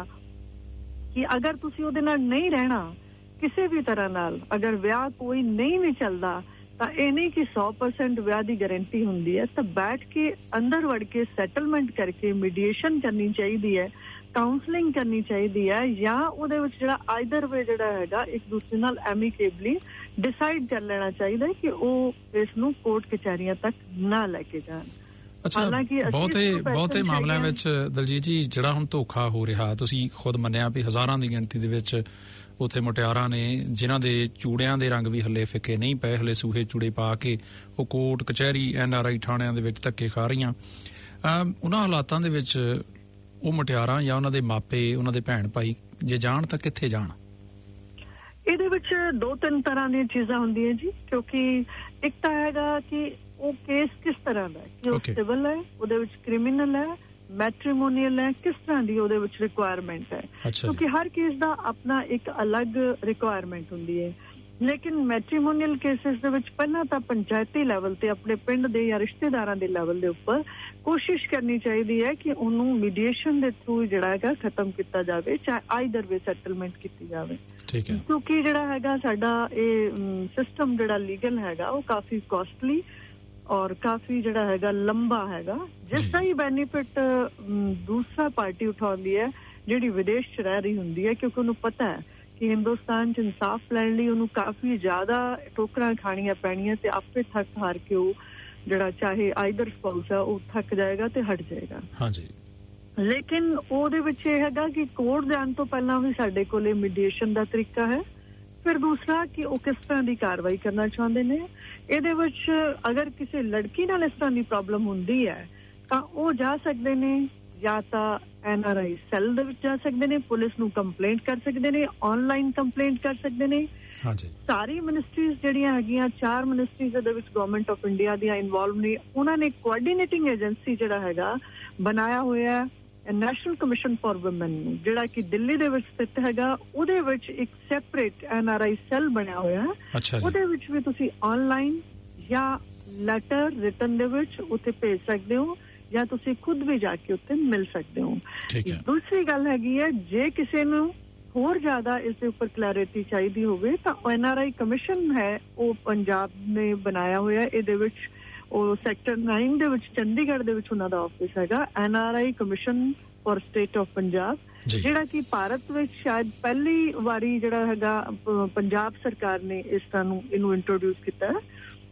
ਕਿ ਅਗਰ ਤੁਸੀਂ ਉਹਦੇ ਨਾਲ ਨਹੀਂ ਰਹਿਣਾ ਕਿਸੇ ਵੀ ਤਰ੍ਹਾਂ ਨਾਲ, ਅਗਰ ਵਿਆਹ ਕੋਈ ਨਹੀਂ ਵੀ ਚੱਲਦਾ ਤਾਂ ਇਹ ਨਹੀਂ ਕਿ ਸੌ ਪਰਸੈਂਟ ਵਿਆਹ ਦੀ ਗਾਰੰਟੀ ਹੁੰਦੀ ਹੈ, ਤਾਂ ਬੈਠ ਕੇ ਅੰਦਰ ਵੜ ਕੇ ਸੈਟਲਮੈਂਟ ਕਰਕੇ ਮੀਡੀਏਸ਼ਨ ਕਰਨੀ ਚਾਹੀਦੀ ਹੈ, ਕਾਉਂਸਲਿੰਗ ਕਰਨੀ ਚਾਹੀਦੀ ਹੈ, ਜਾਂ ਉਹਦੇ ਵਿੱਚ ਜਿਹੜਾ ਆਈਦਰ ਵੇ ਜਿਹੜਾ ਹੈਗਾ ਇੱਕ ਦੂਸਰੇ ਨਾਲ ਐਮੀਕੇਬਲੀ ਡਿਸਾਈਡ ਕਰ ਲੈਣਾ ਚਾਹੀਦਾ ਕਿ ਉਹ ਇਸ ਨੂੰ ਕੋਰਟ ਕਚਹਿਰੀਆਂ ਤੱਕ ਨਾ ਲੈ ਕੇ ਜਾਣ। ਅੱਛਾ, ਬਹੁਤੇ ਬਹੁਤੇ ਮਾਮਲਿਆਂ ਵਿੱਚ ਦਲਜੀਤ ਜੀ ਜਿਹੜਾ ਹੁਣ ਧੋਖਾ ਹੋ ਰਿਹਾ, ਤੁਸੀਂ ਖੁਦ ਮੰਨਿਆ ਵੀ ਹਜ਼ਾਰਾਂ ਦੀ ਗਿਣਤੀ ਦੇ ਵਿੱਚ ਉੱਥੇ ਮੁਟਿਆਰਾਂ ਨੇ ਜਿਨ੍ਹਾਂ ਦੇ ਚੂੜਿਆਂ ਦੇ ਰੰਗ ਵੀ ਹੱਲੇ ਫਿੱਕੇ ਨਹੀਂ ਪਏ, ਹਲੇ ਸੂਹੇ ਚੂੜੇ ਪਾ ਕੇ ਉਹ ਕੋਰਟ ਕਚਹਿਰੀ ਐਨ ਆਰ ਆਈ ਥਾਣਿਆਂ ਦੇ ਵਿੱਚ ਧੱਕੇ ਖਾ ਰਹੀਆਂ। ਉਹਨਾਂ ਹਾਲਾਤਾਂ ਦੇ ਵਿੱਚ ਉਹ ਮੁਟਿਆਰਾਂ ਜਾਂ ਉਹਨਾਂ ਦੇ ਮਾਪੇ, ਉਹਨਾਂ ਦੇ ਭੈਣ ਭਾਈ ਜੇ ਜਾਣ ਤਾਂ ਕਿੱਥੇ ਜਾਣ? ਇਹਦੇ ਵਿੱਚ ਦੋ ਤਿੰਨ ਤਰ੍ਹਾਂ ਦੀਆਂ ਚੀਜ਼ਾਂ ਹੁੰਦੀਆਂ ਜੀ, ਕਿਉਂਕਿ ਇੱਕ ਤਾਂ ਹੈਗਾ ਕਿ ਉਹ ਕੇਸ ਕਿਸ ਤਰ੍ਹਾਂ ਦਾ ਹੈ, ਕਿ ਉਹ ਸਿਵਲ ਹੈ, ਉਹਦੇ ਵਿੱਚ ਕ੍ਰਿਮੀਨਲ ਹੈ, ਮੈਟਰੀਮੋਨੀਅਲ ਹੈ, ਕਿਸ ਤਰ੍ਹਾਂ ਦੀ ਉਹਦੇ ਵਿੱਚ ਰਿਕੁਆਇਰਮੈਂਟ ਹੈ, ਕਿਉਂਕਿ ਹਰ ਕੇਸ ਦਾ ਆਪਣਾ ਇੱਕ ਅਲੱਗ ਰਿਕੁਆਇਰਮੈਂਟ ਹੁੰਦੀ ਹੈ। ਲੇਕਿਨ ਮੈਟਰੀਮੋਨੀਅਲ ਕੇਸਿਸ ਦੇ ਵਿੱਚ ਪਹਿਲਾਂ ਤਾਂ ਪੰਚਾਇਤੀ ਲੈਵਲ ਤੇ ਆਪਣੇ ਪਿੰਡ ਦੇ ਜਾਂ ਰਿਸ਼ਤੇਦਾਰਾਂ ਦੇ ਲੈਵਲ ਦੇ ਉੱਪਰ ਕੋਸ਼ਿਸ਼ ਕਰਨੀ ਚਾਹੀਦੀ ਹੈ ਕਿ ਉਹਨੂੰ ਮੀਡੀਏਸ਼ਨ ਦੇ ਥਰੂ ਜਿਹੜਾ ਹੈਗਾ ਖਤਮ ਕੀਤਾ ਜਾਵੇ, ਚਾਹੇ ਆਈਦਰ ਵੇ ਸੈਟਲਮੈਂਟ ਕੀਤੀ ਜਾਵੇ। ਕਿਉਂਕਿ ਜਿਹੜਾ ਹੈਗਾ ਸਾਡਾ ਇਹ ਸਿਸਟਮ ਜਿਹੜਾ ਲੀਗਲ ਹੈਗਾ ਉਹ ਕਾਫੀ ਕਾਸਟਲੀ ਔਰ ਕਾਫੀ ਜਿਹੜਾ ਹੈਗਾ ਲੰਬਾ ਹੈਗਾ, ਜਿਸ ਦਾ ਹੀ ਬੈਨੀਫਿਟ ਦੂਸਰਾ ਪਾਰਟੀ ਉਠਾਉਂਦੀ ਹੈ ਜਿਹੜੀ ਵਿਦੇਸ਼ ਚ ਰਹਿ ਰਹੀ ਹੁੰਦੀ ਹੈ, ਕਿਉਂਕਿ ਉਹਨੂੰ ਪਤਾ ਹੈ ਕਿ ਹਿੰਦੁਸਤਾਨ ਚ ਇਨਸਾਫ ਲੈਣ ਲਈ ਉਹਨੂੰ ਕਾਫੀ ਜ਼ਿਆਦਾ ਠੋਕਰਾਂ ਖਾਣੀਆਂ ਪੈਣੀਆਂ ਤੇ ਆਪੇ ਥੱਕ ਹਾਰ ਕੇ ਉਹ ਜਿਹੜਾ ਚਾਹੇ ਆਈਦਰ ਸਪਾਊਸ ਆ ਉਹ ਥੱਕ ਜਾਏਗਾ ਤੇ ਹਟ ਜਾਏਗਾ। ਹਾਂਜੀ, ਲੇਕਿਨ ਉਹਦੇ ਵਿੱਚ ਇਹ ਹੈਗਾ ਕਿ ਕੋਰਟ ਜਾਣ ਤੋਂ ਪਹਿਲਾਂ ਵੀ ਸਾਡੇ ਕੋਲੇ ਮੀਡੀਏਸ਼ਨ ਦਾ ਤਰੀਕਾ ਹੈ। ਫਿਰ ਦੂਸਰਾ ਕਿ ਉਹ ਕਿਸ ਤਰ੍ਹਾਂ ਦੀ ਕਾਰਵਾਈ ਕਰਨਾ ਚਾਹੁੰਦੇ ਨੇ। ਇਹਦੇ ਵਿੱਚ ਅਗਰ ਕਿਸੇ ਲੜਕੀ ਨਾਲ ਇਸ ਤਰ੍ਹਾਂ ਦੀ ਪ੍ਰੋਬਲਮ ਹੁੰਦੀ ਹੈ ਤਾਂ ਉਹ ਜਾ ਸਕਦੇ ਨੇ ਜਾਂ ਤਾਂ ਐਨ ਆਰ ਆਈ ਸੈੱਲ ਦੇ ਵਿੱਚ ਜਾ ਸਕਦੇ ਨੇ, ਪੁਲਿਸ ਨੂੰ ਕੰਪਲੇਂਟ ਕਰ ਸਕਦੇ ਨੇ, ਆਨਲਾਈਨ ਕੰਪਲੇਂਟ ਕਰ ਸਕਦੇ ਨੇ। ਹਾਂਜੀ, ਸਾਰੀ ਮਿਨਿਸਟਰੀਜ਼ ਜਿਹੜੀਆਂ ਹੈਗੀਆਂ, ਚਾਰ ਮਿਨਿਸਟਰੀਜ਼ ਦੇ ਵਿੱਚ ਗਵਰਨਮੈਂਟ ਆਫ ਇੰਡੀਆ ਦੀਆਂ ਇਨਵੋਲਵ ਨੇ, ਉਹਨਾਂ ਨੇ ਕੋਆਰਡੀਨੇਟਿੰਗ ਏਜੰਸੀ ਜਿਹੜਾ ਹੈਗਾ ਬਣਾਇਆ ਹੋਇਆ ਹੈ ਨੈਸ਼ਨਲ ਕਮਿਸ਼ਨ ਫਾਰ ਵੂਮਨ ਨੂੰ, ਜਿਹੜਾ ਕਿ ਦਿੱਲੀ ਦੇ ਵਿੱਚ ਸਥਿਤ ਹੈਗਾ। ਉਹਦੇ ਵਿੱਚ ਇੱਕ separate N R I cell ਬਣਿਆ ਹੋਇਆ ਹੈ। ਉਹਦੇ ਵਿੱਚ ਵੀ ਤੁਸੀਂ ਆਨਲਾਈਨ ਜਾਂ ਲੈਟਰ ਰਿਟਨ ਦੇ ਵਿੱਚ ਉੱਥੇ ਭੇਜ ਸਕਦੇ ਹੋ ਜਾਂ ਤੁਸੀਂ ਖੁਦ ਵੀ ਜਾ ਕੇ ਉੱਥੇ ਮਿਲ ਸਕਦੇ ਹੋ। ਦੂਸਰੀ ਗੱਲ ਹੈਗੀ ਹੈ, ਜੇ ਕਿਸੇ ਨੂੰ ਹੋਰ ਜ਼ਿਆਦਾ ਇਸ ਦੇ ਉੱਪਰ ਕਲੈਰਿਟੀ ਚਾਹੀਦੀ ਹੋਵੇ ਤਾਂ ਐਨ ਆਰ ਆਈ ਕਮਿਸ਼ਨ ਹੈ, ਉਹ ਪੰਜਾਬ ਨੇ ਬਣਾਇਆ ਹੋਇਆ। ਇਹਦੇ ਵਿੱਚ ਉਹ ਸੈਕਟਰ ਨਾइन ਦੇ ਵਿੱਚ ਚੰਡੀਗੜ੍ਹ ਦੇ ਵਿੱਚ ਉਹਨਾਂ ਦਾ ਆਫਿਸ ਹੈਗਾ, N R I commission for state of Punjab, ਜਿਹੜਾ ਕਿ ਭਾਰਤ ਵਿੱਚ ਸ਼ਾਇਦ ਪਹਿਲੀ ਵਾਰੀ ਜਿਹੜਾ ਹੈਗਾ ਪੰਜਾਬ ਸਰਕਾਰ ਨੇ ਇਸ ਤਰ੍ਹਾਂ ਨੂੰ ਇਹਨੂੰ ਇੰਟਰੋਡਿਊਸ ਕੀਤਾ ਹੈ।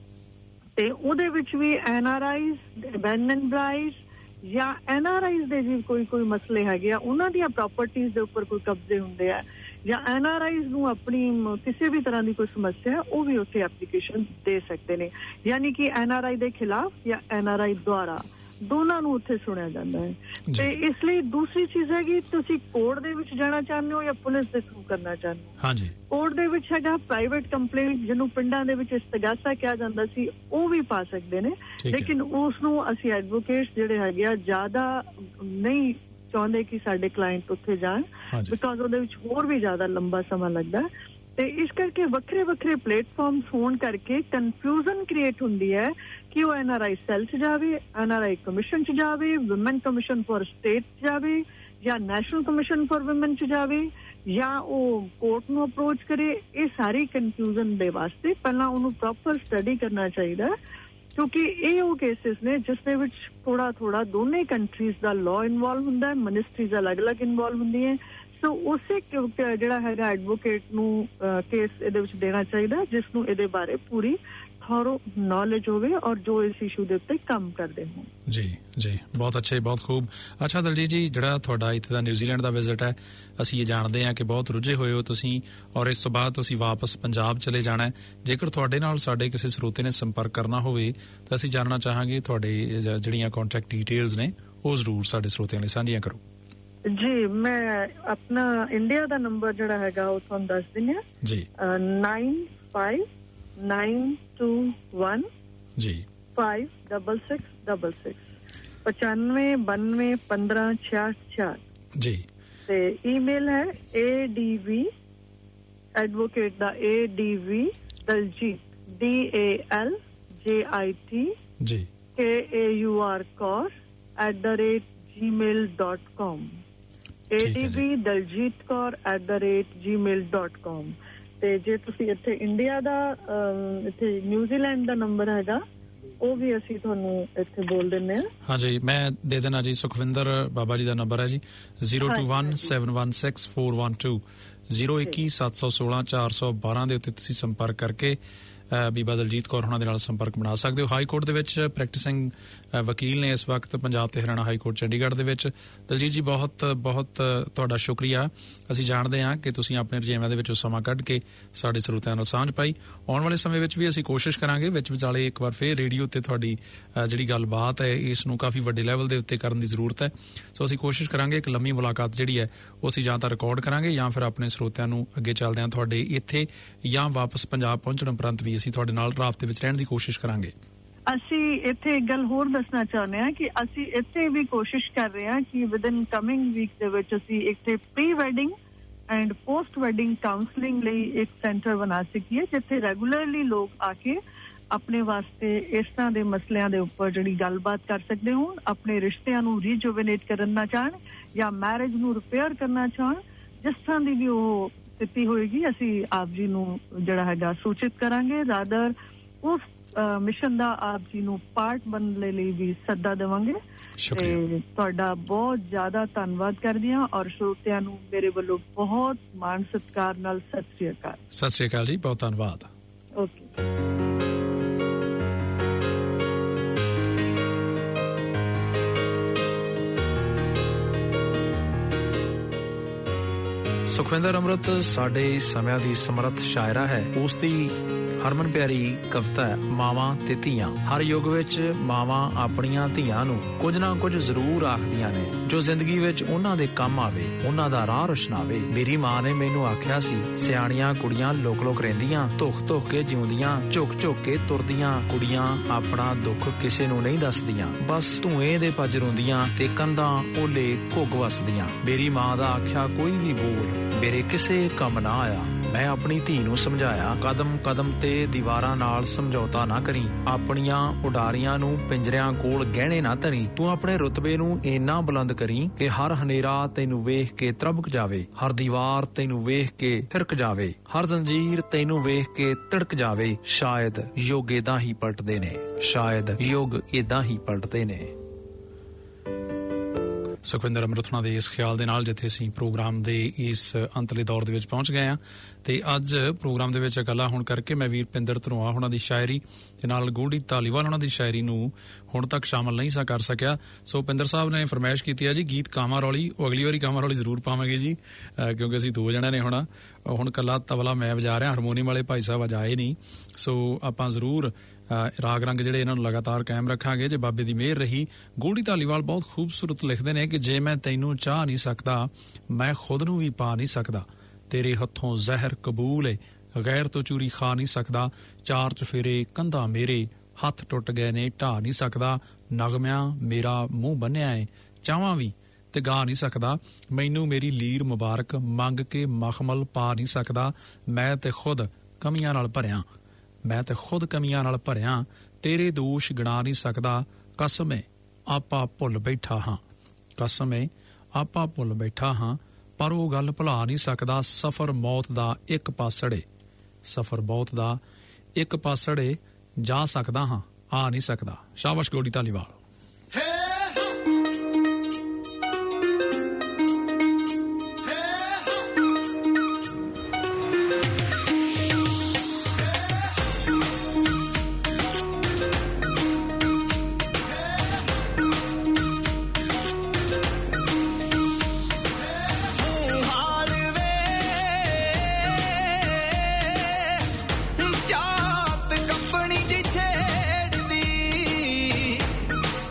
ਤੇ ਉਹਦੇ ਵਿੱਚ ਵੀ N R I's, abandoned brides ਜਾਂ ਐਨ ਆਰ ਆਈਜ਼ ਦੇ ਜੀ ਕੋਈ ਕੋਈ ਮਸਲੇ ਹੈਗੇ ਆ, ਉਹਨਾਂ ਦੀਆਂ ਪ੍ਰਾਪਰਟੀਜ਼ ਦੇ ਉੱਪਰ ਕੋਈ ਕਬਜ਼ੇ ਹੁੰਦੇ ਆ, ਜਾਂ ਐਨ ਆਰ ਆਈਜ਼ ਨੂੰ ਆਪਣੀ ਕਿਸੇ ਵੀ ਤਰ੍ਹਾਂ ਦੀ ਕੋਈ ਸਮੱਸਿਆ ਉਹ ਵੀ ਉੱਥੇ ਐਪਲੀਕੇਸ਼ਨ ਦੇ ਸਕਦੇ ਨੇ। ਯਾਨੀ ਕਿ ਐਨ ਆਰ ਆਈ ਦੇ ਖਿਲਾਫ ਜਾਂ ਐਨ ਆਰ ਆਈ ਦੁਆਰਾ ਦੋਨਾਂ ਨੂੰ ਉੱਥੇ ਸੁਣਿਆ ਜਾਂਦਾ ਹੈ। ਤੇ ਇਸ ਲਈ ਦੂਸਰੀ ਚੀਜ਼ ਹੈਗੀ, ਤੁਸੀਂ ਕੋਰਟ ਦੇ ਵਿੱਚ ਜਾਣਾ ਚਾਹੁੰਦੇ ਹੋ ਜਾਂ ਪੁਲਿਸ ਦੇ ਥਰੂ ਕਰਨਾ ਚਾਹੁੰਦੇ ਹੋ। ਹਾਂਜੀ, ਕੋਰਟ ਦੇ ਵਿੱਚ ਹੈਗਾ ਪ੍ਰਾਈਵੇਟ ਕੰਪਲੇਂਟ, ਜਿਹਨੂੰ ਪਿੰਡਾਂ ਦੇ ਵਿੱਚ ਇਸਤਗਾਸਾ ਕਿਹਾ ਜਾਂਦਾ ਸੀ, ਉਹ ਵੀ ਪਾ ਸਕਦੇ ਨੇ। ਲੇਕਿਨ ਉਸ ਨੂੰ ਅਸੀਂ ਐਡਵੋਕੇਟਸ ਜਿਹੜੇ ਹੈਗੇ ਆ ਜ਼ਿਆਦਾ ਨਹੀਂ ਚਾਹੁੰਦੇ ਕਿ ਸਾਡੇ ਕਲਾਇੰਟ ਉੱਥੇ ਜਾਣ, ਬਿਕੋਜ਼ ਉਹਦੇ ਵਿੱਚ ਹੋਰ ਵੀ ਜ਼ਿਆਦਾ ਲੰਬਾ ਸਮਾਂ ਲੱਗਦਾ। ਤੇ ਇਸ ਕਰਕੇ ਵੱਖਰੇ ਵੱਖਰੇ ਪਲੇਟਫਾਰਮਸ ਹੋਣ ਕਰਕੇ ਕਨਫਿਊਜ਼ਨ ਕ੍ਰੀਏਟ ਹੁੰਦੀ ਹੈ ਕਿ ਉਹ ਐਨ ਆਰ ਆਈ ਸੈੱਲ 'ਚ ਜਾਵੇ, ਐਨ ਆਰ ਆਈ ਕਮਿਸ਼ਨ 'ਚ ਜਾਵੇ, ਵੂਮਨ ਕਮਿਸ਼ਨ ਫॉर ਸਟੇਟ 'ਚ ਜਾਵੇ, ਜਾਂ ਨੈਸ਼ਨਲ ਕਮਿਸ਼ਨ ਫॉर ਵੂਮਨ 'ਚ ਜਾਵੇ, ਜਾਂ ਉਹ ਕੋਰਟ ਨੂੰ ਅਪਰੋਚ ਕਰੇ। ਇਹ ਸਾਰੀ ਕਨਫਿਊਜ਼ਨ ਦੇ ਵਾਸਤੇ ਪਹਿਲਾਂ ਉਹਨੂੰ ਪ੍ਰੋਪਰ ਸਟੱਡੀ ਕਰਨਾ ਚਾਹੀਦਾ, ਕਿਉਂਕਿ ਇਹ ਉਹ ਕੇਸਿਸ ਨੇ ਜਿਸ ਦੇ ਵਿੱਚ ਥੋੜਾ ਥੋੜਾ ਦੋਨੇ ਕੰਟਰੀਜ਼ ਦਾ ਲਾਅ ਇਨਵੋਲਵ ਹੁੰਦਾ ਹੈ, ਮਿਨਿਸਟਰੀਜ਼ ਅਲੱਗ-ਅਲੱਗ ਇਨਵੋਲਵ ਹੁੰਦੀਆਂ। ਸੋ ਉਸੇ ਜਿਹੜਾ ਹੈਗਾ ਐਡਵੋਕੇਟ ਨੂੰ ਕੇਸ ਇਹਦੇ ਵਿੱਚ ਦੇਣਾ ਚਾਹੀਦਾ ਜਿਸ ਨੂੰ ਇਹਦੇ ਬਾਰੇ ਪੂਰੀ ਥੋਰੋ ਨੌਲੇਜ ਹੋਵੇ ਔਰ ਜੋ ਇਸ ਇਸ਼ੂ ਦੇ ਉੱਤੇ ਕੰਮ ਕਰਦੇ ਹੋਣ। ਜੀ ਜੀ, ਬਹੁਤ ਅੱਛੇ, ਬਹੁਤ ਖੂਬ। ਅੱਛਾ ਦਲਜੀਤ ਜੀ, ਜਿਹੜਾ ਤੁਹਾਡਾ ਇੱਥੇ ਦਾ ਨਿਊਜ਼ੀਲੈਂਡ ਦਾ ਵਿਜ਼ਿਟ ਹੈ, ਅਸੀਂ ਇਹ ਜਾਣਦੇ ਹਾਂ ਕਿ ਬਹੁਤ ਰੁੱਝੇ ਹੋਏ ਹੋ ਤੁਸੀਂ, ਔਰ ਇਸ ਤੋਂ ਬਾਅਦ ਤੁਸੀਂ ਵਾਪਸ ਪੰਜਾਬ ਚਲੇ ਜਾਣਾ ਹੈ। ਜੇਕਰ ਤੁਹਾਡੇ ਨਾਲ ਸਾਡੇ ਕਿਸੇ ਸਰੋਤੇ ਨੇ ਸੰਪਰਕ ਕਰਨਾ ਹੋਵੇ ਤਾਂ ਅਸੀਂ ਜਾਣਨਾ ਚਾਹਾਂਗੇ ਤੁਹਾਡੇ ਜਿਹੜੀਆਂ ਕੰਟੈਕਟ ਡਿਟੇਲਸ ਨੇ ਉਹ ਜ਼ਰੂਰ ਸਾਡੇ ਸਰੋਤਿਆਂ ਲਈ ਸਾਂਝੀਆਂ ਕਰੋ। ਜੀ ਮੈਂ ਆਪਣਾ ਇੰਡੀਆ ਦਾ ਨੰਬਰ ਜਿਹੜਾ ਹੈਗਾ ਉਹ ਤੁਹਾਨੂੰ ਦੱਸ ਦਿੰਦੀ ਹਾਂ ਜੀ nine five nine two one ਜੀ five six six six six ਪਚਾਨਵੇਂ ਬਾਨਵੇਂ ਪੰਦਰਾਂ ਛਿਆਹਠ ਛਿਆਹਠ ਜੀ ਤੇ ਈਮੇਲ ਹੈ A D V ਐਡਵੋਕੇਟ ਦਾ A D V Daljit D A L J I T ਜੀ K A U R Kaur at the rate gmail dot com A D V Daljit Kaur at the rate gmail dot com ਤੇ ਜੇ ਤੁਸੀਂ ਇੱਥੇ India ਦਾ ਇੱਥੇ New Zealand ਦਾ number ਹੈਗਾ ਉਹ ਵੀ ਅਸੀਂ ਤੁਹਾਨੂੰ ਇੱਥੇ ਬੋਲ ਦਿੰਨੇ ਆ। ਹਾਂਜੀ ਮੈਂ ਦੇ ਦੇਣਾ ਜੀ ਸੁਖਵਿੰਦਰ ਬਾਬਾ ਜੀ ਦਾ ਨੰਬਰ ਹੈ ਜੀ zero two one seven one six four one two zero one one seven one six four one two ਦੇ ਉੱਤੇ ਤੁਸੀਂ ਸੰਪਰਕ ਕਰਕੇ ਬੀਬਾ ਦਲਜੀਤ ਕੌਰ ਉਹਨਾਂ ਦੇ ਨਾਲ ਸੰਪਰਕ ਬਣਾ ਸਕਦੇ ਹੋ। ਹਾਈ ਕੋਰਟ ਦੇ ਵਿੱਚ ਪ੍ਰੈਕਟਿਸਿੰਗ ਵਕੀਲ ਨੇ ਇਸ ਵਕਤ ਪੰਜਾਬ ਤੇ ਹਰਿਆਣਾ ਹਾਈ ਕੋਰਟ ਚੰਡੀਗੜ੍ਹ ਦੇ ਵਿੱਚ। ਦਲਜੀਤ ਜੀ ਬਹੁਤ ਬਹੁਤ ਤੁਹਾਡਾ ਸ਼ੁਕਰੀਆ। ਅਸੀਂ ਜਾਣਦੇ ਹਾਂ ਕਿ ਤੁਸੀਂ ਆਪਣੇ ਰੁਝੇਵਿਆਂ ਦੇ ਵਿੱਚੋਂ ਸਮਾਂ ਕੱਢ ਕੇ ਸਾਡੇ ਸਰੋਤਿਆਂ ਨਾਲ ਸਾਂਝ ਪਾਈ। ਆਉਣ ਵਾਲੇ ਸਮੇਂ ਵਿੱਚ ਵੀ ਅਸੀਂ ਕੋਸ਼ਿਸ਼ ਕਰਾਂਗੇ ਵਿੱਚ ਵਿਚਾਲੇ ਇੱਕ ਵਾਰ ਫਿਰ ਰੇਡੀਓ ਤੇ ਤੁਹਾਡੀ ਜਿਹੜੀ ਗੱਲਬਾਤ ਹੈ ਇਸ ਨੂੰ ਕਾਫੀ ਵੱਡੇ ਲੈਵਲ ਦੇ ਉੱਤੇ ਕਰਨ ਦੀ ਜ਼ਰੂਰਤ ਹੈ। ਸੋ ਅਸੀਂ ਕੋਸ਼ਿਸ਼ ਕਰਾਂਗੇ ਇੱਕ ਲੰਮੀ ਮੁਲਾਕਾਤ ਜਿਹੜੀ ਹੈ ਉਹ ਅਸੀਂ ਜਾਂ ਤਾਂ ਰਿਕਾਰਡ ਕਰਾਂਗੇ ਜਾਂ ਫਿਰ ਆਪਣੇ ਸਰੋਤਿਆਂ ਨੂੰ ਅੱਗੇ ਚੱਲਦਿਆਂ ਤੁਹਾਡੇ ਇੱਥੇ ਜਾਂ ਵਾਪਸ ਪੰਜਾਬ ਪਹੁੰਚਣ ਉਪਰੰਤ ਵੀ ਅਸੀਂ ਤੁਹਾਡੇ ਨਾਲ ਰਾਬਤੇ ਵਿੱਚ ਰਹਿਣ ਦੀ ਕੋਸ਼ਿਸ਼ ਕਰਾਂਗੇ। ਅਸੀਂ ਇੱਥੇ ਇੱਕ ਗੱਲ ਹੋਰ ਦੱਸਣਾ ਚਾਹੁੰਦੇ ਹਾਂ ਕਿ ਅਸੀਂ ਇੱਥੇ ਵੀ ਕੋਸ਼ਿਸ਼ ਕਰ ਰਹੇ ਹਾਂ ਕਿ ਵਿਦਨ ਕਮਿੰਗ ਵੀਕ ਦੇ ਵਿੱਚ ਅਸੀਂ ਇੱਥੇ pre wedding and post wedding counselling ਲਈ ਇੱਕ ਸੈਂਟਰ ਬਣਾ ਸਕੀਏ ਜਿੱਥੇ ਰੈਗੂਲਰਲੀ ਲੋਕ ਆ ਕੇ ਆਪਣੇ ਵਾਸਤੇ ਇਸ ਤਰ੍ਹਾਂ ਦੇ ਮਸਲਿਆਂ ਦੇ ਉੱਪਰ ਜਿਹੜੀ ਗੱਲਬਾਤ ਕਰ ਸਕਦੇ ਹੋਣ, ਆਪਣੇ ਰਿਸ਼ਤਿਆਂ ਨੂੰ ਰੀਜੂਵਨੇਟ ਕਰਨਾ ਚਾਹਣ ਜਾਂ ਮੈਰਿਜ ਨੂੰ ਰਿਪੇਅਰ ਕਰਨਾ ਚਾਹਣ, ਜਿਸ ਤਰ੍ਹਾਂ ਦੀ ਵੀ ਉਹ ਸਥਿਤੀ ਹੋਏਗੀ ਅਸੀਂ ਆਪ ਜੀ ਨੂੰ ਜਿਹੜਾ ਹੈਗਾ ਸੂਚਿਤ ਕਰਾਂਗੇ। ਰਾਦਰ ਉਸ ਮਿਸ਼ਨ ਦਾ ਆਪ ਜੀ ਨੂੰ ਪਾਰਟ ਬਣਨ ਲਈ ਵੀ ਸੱਦਾ ਦੇਵਾਂਗੇ। ਤੇ ਤੁਹਾਡਾ ਬਹੁਤ ਜ਼ਿਆਦਾ ਧੰਨਵਾਦ ਕਰਦੀ ਹਾਂ ਔਰ ਸਰੋਤਿਆਂ ਨੂੰ ਮੇਰੇ ਵੱਲੋਂ ਬਹੁਤ ਮਾਣ ਸਤਿਕਾਰ ਨਾਲ ਸਤਿ ਸ੍ਰੀ ਅਕਾਲ। ਸਤਿ ਸ੍ਰੀ ਅਕਾਲ ਜੀ, ਬਹੁਤ ਧੰਨਵਾਦ। ਓਕੇ। ਸੁਖਵਿੰਦਰ ਅੰਮ੍ਰਿਤ ਸਾਡੇ ਸਮਿਆਂ ਦੀ ਸਮਰੱਥ ਸ਼ਾਇਰਾ ਹੈ। ਉਸ ਦੀ ਹਰਮਨ ਪਿਆਰੀ ਕਵਿਤਾ ਹੈ ਮਾਵਾਂ ਤੇ ਧੀਆਂ। ਹਰ ਯੁੱਗ ਵਿੱਚ ਮਾਵਾਂ ਆਪਣੀਆਂ ਧੀਆਂ ਨੂੰ ਕੁਝ ਨਾ ਕੁਝ ਜ਼ਰੂਰ ਆਖਦੀਆਂ ਨੇ ਜੋ ਜ਼ਿੰਦਗੀ ਵਿੱਚ ਉਹਨਾਂ ਦੇ ਕੰਮ ਆਵੇ, ਉਹਨਾਂ ਦਾ ਰਾਹ ਰੁਸ਼ਨਾਵੇ। ਮੇਰੀ ਮਾਂ ਨੇ ਮੈਨੂੰ ਆਖਿਆ ਸੀ ਸਿਆਣੀਆਂ ਕੁੜੀਆਂ ਲੋਕ ਲੋਕ ਰਹਿੰਦੀਆਂ, ਧੁੱਖ ਧੁੱਖ ਕੇ ਜਿਉਂਦੀਆਂ, ਝੁਕ ਝੁਕ ਕੇ ਤੁਰਦੀਆਂ। ਕੁੜੀਆਂ ਆਪਣਾ ਦੁੱਖ ਕਿਸੇ ਨੂੰ ਨਹੀਂ ਦੱਸਦੀਆਂ, ਬਸ ਧੂਏ ਦੇ ਭੱਜ ਰੋਂਦੀਆਂ ਤੇ ਕੰਧਾਂ ਓਲੇ ਘੁੱਗ ਵਸਦੀਆਂ। ਮੇਰੀ ਮਾਂ ਦਾ ਆਖਿਆ ਕੋਈ ਵੀ ਬੋਲ ਮੇਰੇ ਕਿਸੇ ਕੰਮ ਨਾ ਆਇਆ। ਮੈਂ ਆਪਣੀ ਧੀ ਨੂੰ ਸਮਝਾਇਆ ਕਦਮ ਕਦਮ ਤੇ ਦੀਵਾਰਾਂ ਨਾਲ ਸਮਝੌਤਾ ਨਾ ਕਰੀ, ਆਪਣੀਆਂ ਉਡਾਰੀਆਂ ਨੂੰ ਪਿੰਜਰਿਆਂ ਕੋਲ ਗਹਿਣੇ ਨਾ ਧਰੀ। ਤੂੰ ਆਪਣੇ ਰੁਤਬੇ ਨੂੰ ਇੰਨਾ ਬੁਲੰਦ ਕਰੀ ਕਿ ਹਰ ਹਨੇਰਾ ਤੈਨੂੰ ਵੇਖ ਕੇ ਤਰਬਕ ਜਾਵੇ, ਹਰ ਦੀਵਾਰ ਤੈਨੂੰ ਵੇਖ ਕੇ ਥਿਰਕ ਜਾਵੇ, ਹਰ ਜ਼ੰਜੀਰ ਤੈਨੂੰ ਵੇਖ ਕੇ ਤਿੜਕ ਜਾਵੇ। ਸ਼ਾਇਦ ਯੁੱਗ ਏਦਾਂ ਹੀ ਪਲਟਦੇ ਨੇ, ਸ਼ਾਇਦ ਯੁੱਗ ਏਦਾਂ ਹੀ ਪਲਟਦੇ ਨੇ। ਸੁਖਵਿੰਦਰ ਅੰਮ੍ਰਿਤ ਹੋਣਾ ਦੇ ਇਸ ਖਿਆਲ ਦੇ ਨਾਲ ਜਿੱਥੇ ਅਸੀਂ ਪ੍ਰੋਗਰਾਮ ਦੇ ਇਸ ਅੰਤਲੇ ਦੌਰ ਦੇ ਵਿੱਚ ਪਹੁੰਚ ਗਏ ਹਾਂ ਤੇ ਅੱਜ ਪ੍ਰੋਗਰਾਮ ਦੇ ਵਿੱਚ ਗੱਲਾਂ ਹੁਣ ਕਰਕੇ ਮੈਂ ਵੀਰ ਪਿੰਦਰ ਧਰੋਆ ਹੋਣਾ ਦੀ ਸ਼ਾਇਰੀ ਤੇ ਨਾਲ ਗੋਲਡੀ ਧਾਲੀਵਾਲ ਹੋਣਾ ਦੀ ਸ਼ਾਇਰੀ ਨੂੰ ਹੁਣ ਤੱਕ ਸ਼ਾਮਲ ਨਹੀਂ ਸਾ ਕਰ ਸਕਿਆ। ਸੋ ਪਿੰਦਰ ਸਾਹਿਬ ਨੇ ਫਰਮਾਇਸ਼ ਕੀਤੀ ਹੈ ਜੀ ਗੀਤ ਕਾਮਾ ਰੌਲੀ, ਉਹ ਅਗਲੀ ਵਾਰੀ ਕਾਮਾ ਰੌਲੀ ਜ਼ਰੂਰ ਪਾਵਾਂਗੇ ਜੀ ਕਿਉਂਕਿ ਅਸੀਂ ਦੋ ਜਣਿਆਂ ਨੇ ਹੋਣਾ। ਹੁਣ ਕੱਲਾ ਤਬਲਾ ਮੈਂ ਵਜਾ ਰਿਹਾ, ਹਾਰਮੋਨੀਅਮ ਵਾਲੇ ਭਾਈ ਸਾਹਿਬ ਅੱਜ ਆਏ ਨਹੀਂ। ਸੋ ਆਪਾਂ ਜ਼ਰੂਰ ਰਾਗ ਰੰਗ ਜਿਹੜੇ ਇਹਨਾਂ ਨੂੰ ਲਗਾਤਾਰ ਕਾਇਮ ਰੱਖਾਂਗੇ ਜੇ ਬਾਬੇ ਦੀ ਮਿਹਰ ਰਹੀ। ਗੋਲਡੀ ਧਾਲੀਵਾਲ ਬਹੁਤ ਖੂਬਸੂਰਤ ਲਿਖਦੇ ਨੇ ਕਿ ਜੇ ਮੈਂ ਤੈਨੂੰ ਚਾਹ ਨਹੀਂ ਸਕਦਾ ਮੈਂ ਖੁਦ ਨੂੰ ਵੀ ਪਾ ਨਹੀਂ ਸਕਦਾ, ਤੇਰੇ ਹੱਥੋਂ ਜ਼ਹਿਰ ਕਬੂਲ ਏ ਗੈਰ ਤੋਂ ਚੂਰੀ ਖਾ ਨਹੀਂ ਸਕਦਾ, ਚਾਰ ਚਫੇਰੇ ਕੰਧਾਂ ਮੇਰੇ ਹੱਥ ਟੁੱਟ ਗਏ ਨੇ ਢਾ ਨਹੀਂ ਸਕਦਾ, ਨਗਮਿਆਂ ਮੇਰਾ ਮੂੰਹ ਬੰਨਿਆ ਏ ਚਾਹਵਾਂ ਵੀ ਤੇ ਗਾ ਨਹੀਂ ਸਕਦਾ, ਮੈਨੂੰ ਮੇਰੀ ਲੀਰ ਮੁਬਾਰਕ ਮੰਗ ਕੇ ਮਖਮਲ ਪਾ ਨਹੀਂ ਸਕਦਾ, ਮੈਂ ਤੇ ਖੁਦ ਕਮੀਆਂ ਨਾਲ ਭਰਿਆ ਮੈਂ ਤੇ ਖੁਦ ਕਮੀਆਂ ਨਾਲ ਭਰਿਆ, ਤੇਰੇ ਦੋਸ਼ ਗਿਣਾ ਨਹੀਂ ਸਕਦਾ, ਕਸਮ ਏ ਆਪਾ ਭੁੱਲ ਬੈਠਾ ਹਾਂ, ਕਸਮ ਏ ਆਪਾ ਭੁੱਲ ਬੈਠਾ ਹਾਂ, ਪਰ ਉਹ ਗੱਲ ਭੁਲਾ ਨਹੀਂ ਸਕਦਾ, ਸਫ਼ਰ ਮੌਤ ਦਾ ਇੱਕ ਪਾਸੜੇ, ਸਫ਼ਰ ਮੌਤ ਦਾ ਇੱਕ ਪਾਸੜੇ ਜਾ ਸਕਦਾ ਹਾਂ ਆ ਨਹੀਂ ਸਕਦਾ। ਸ਼ਾਬਾਸ਼ ਗੋਲਡੀ ਧਾਲੀਵਾਲ। ਜਾਤ ਕੰਪਨੀ ਦੀ ਛੇੜਦੀ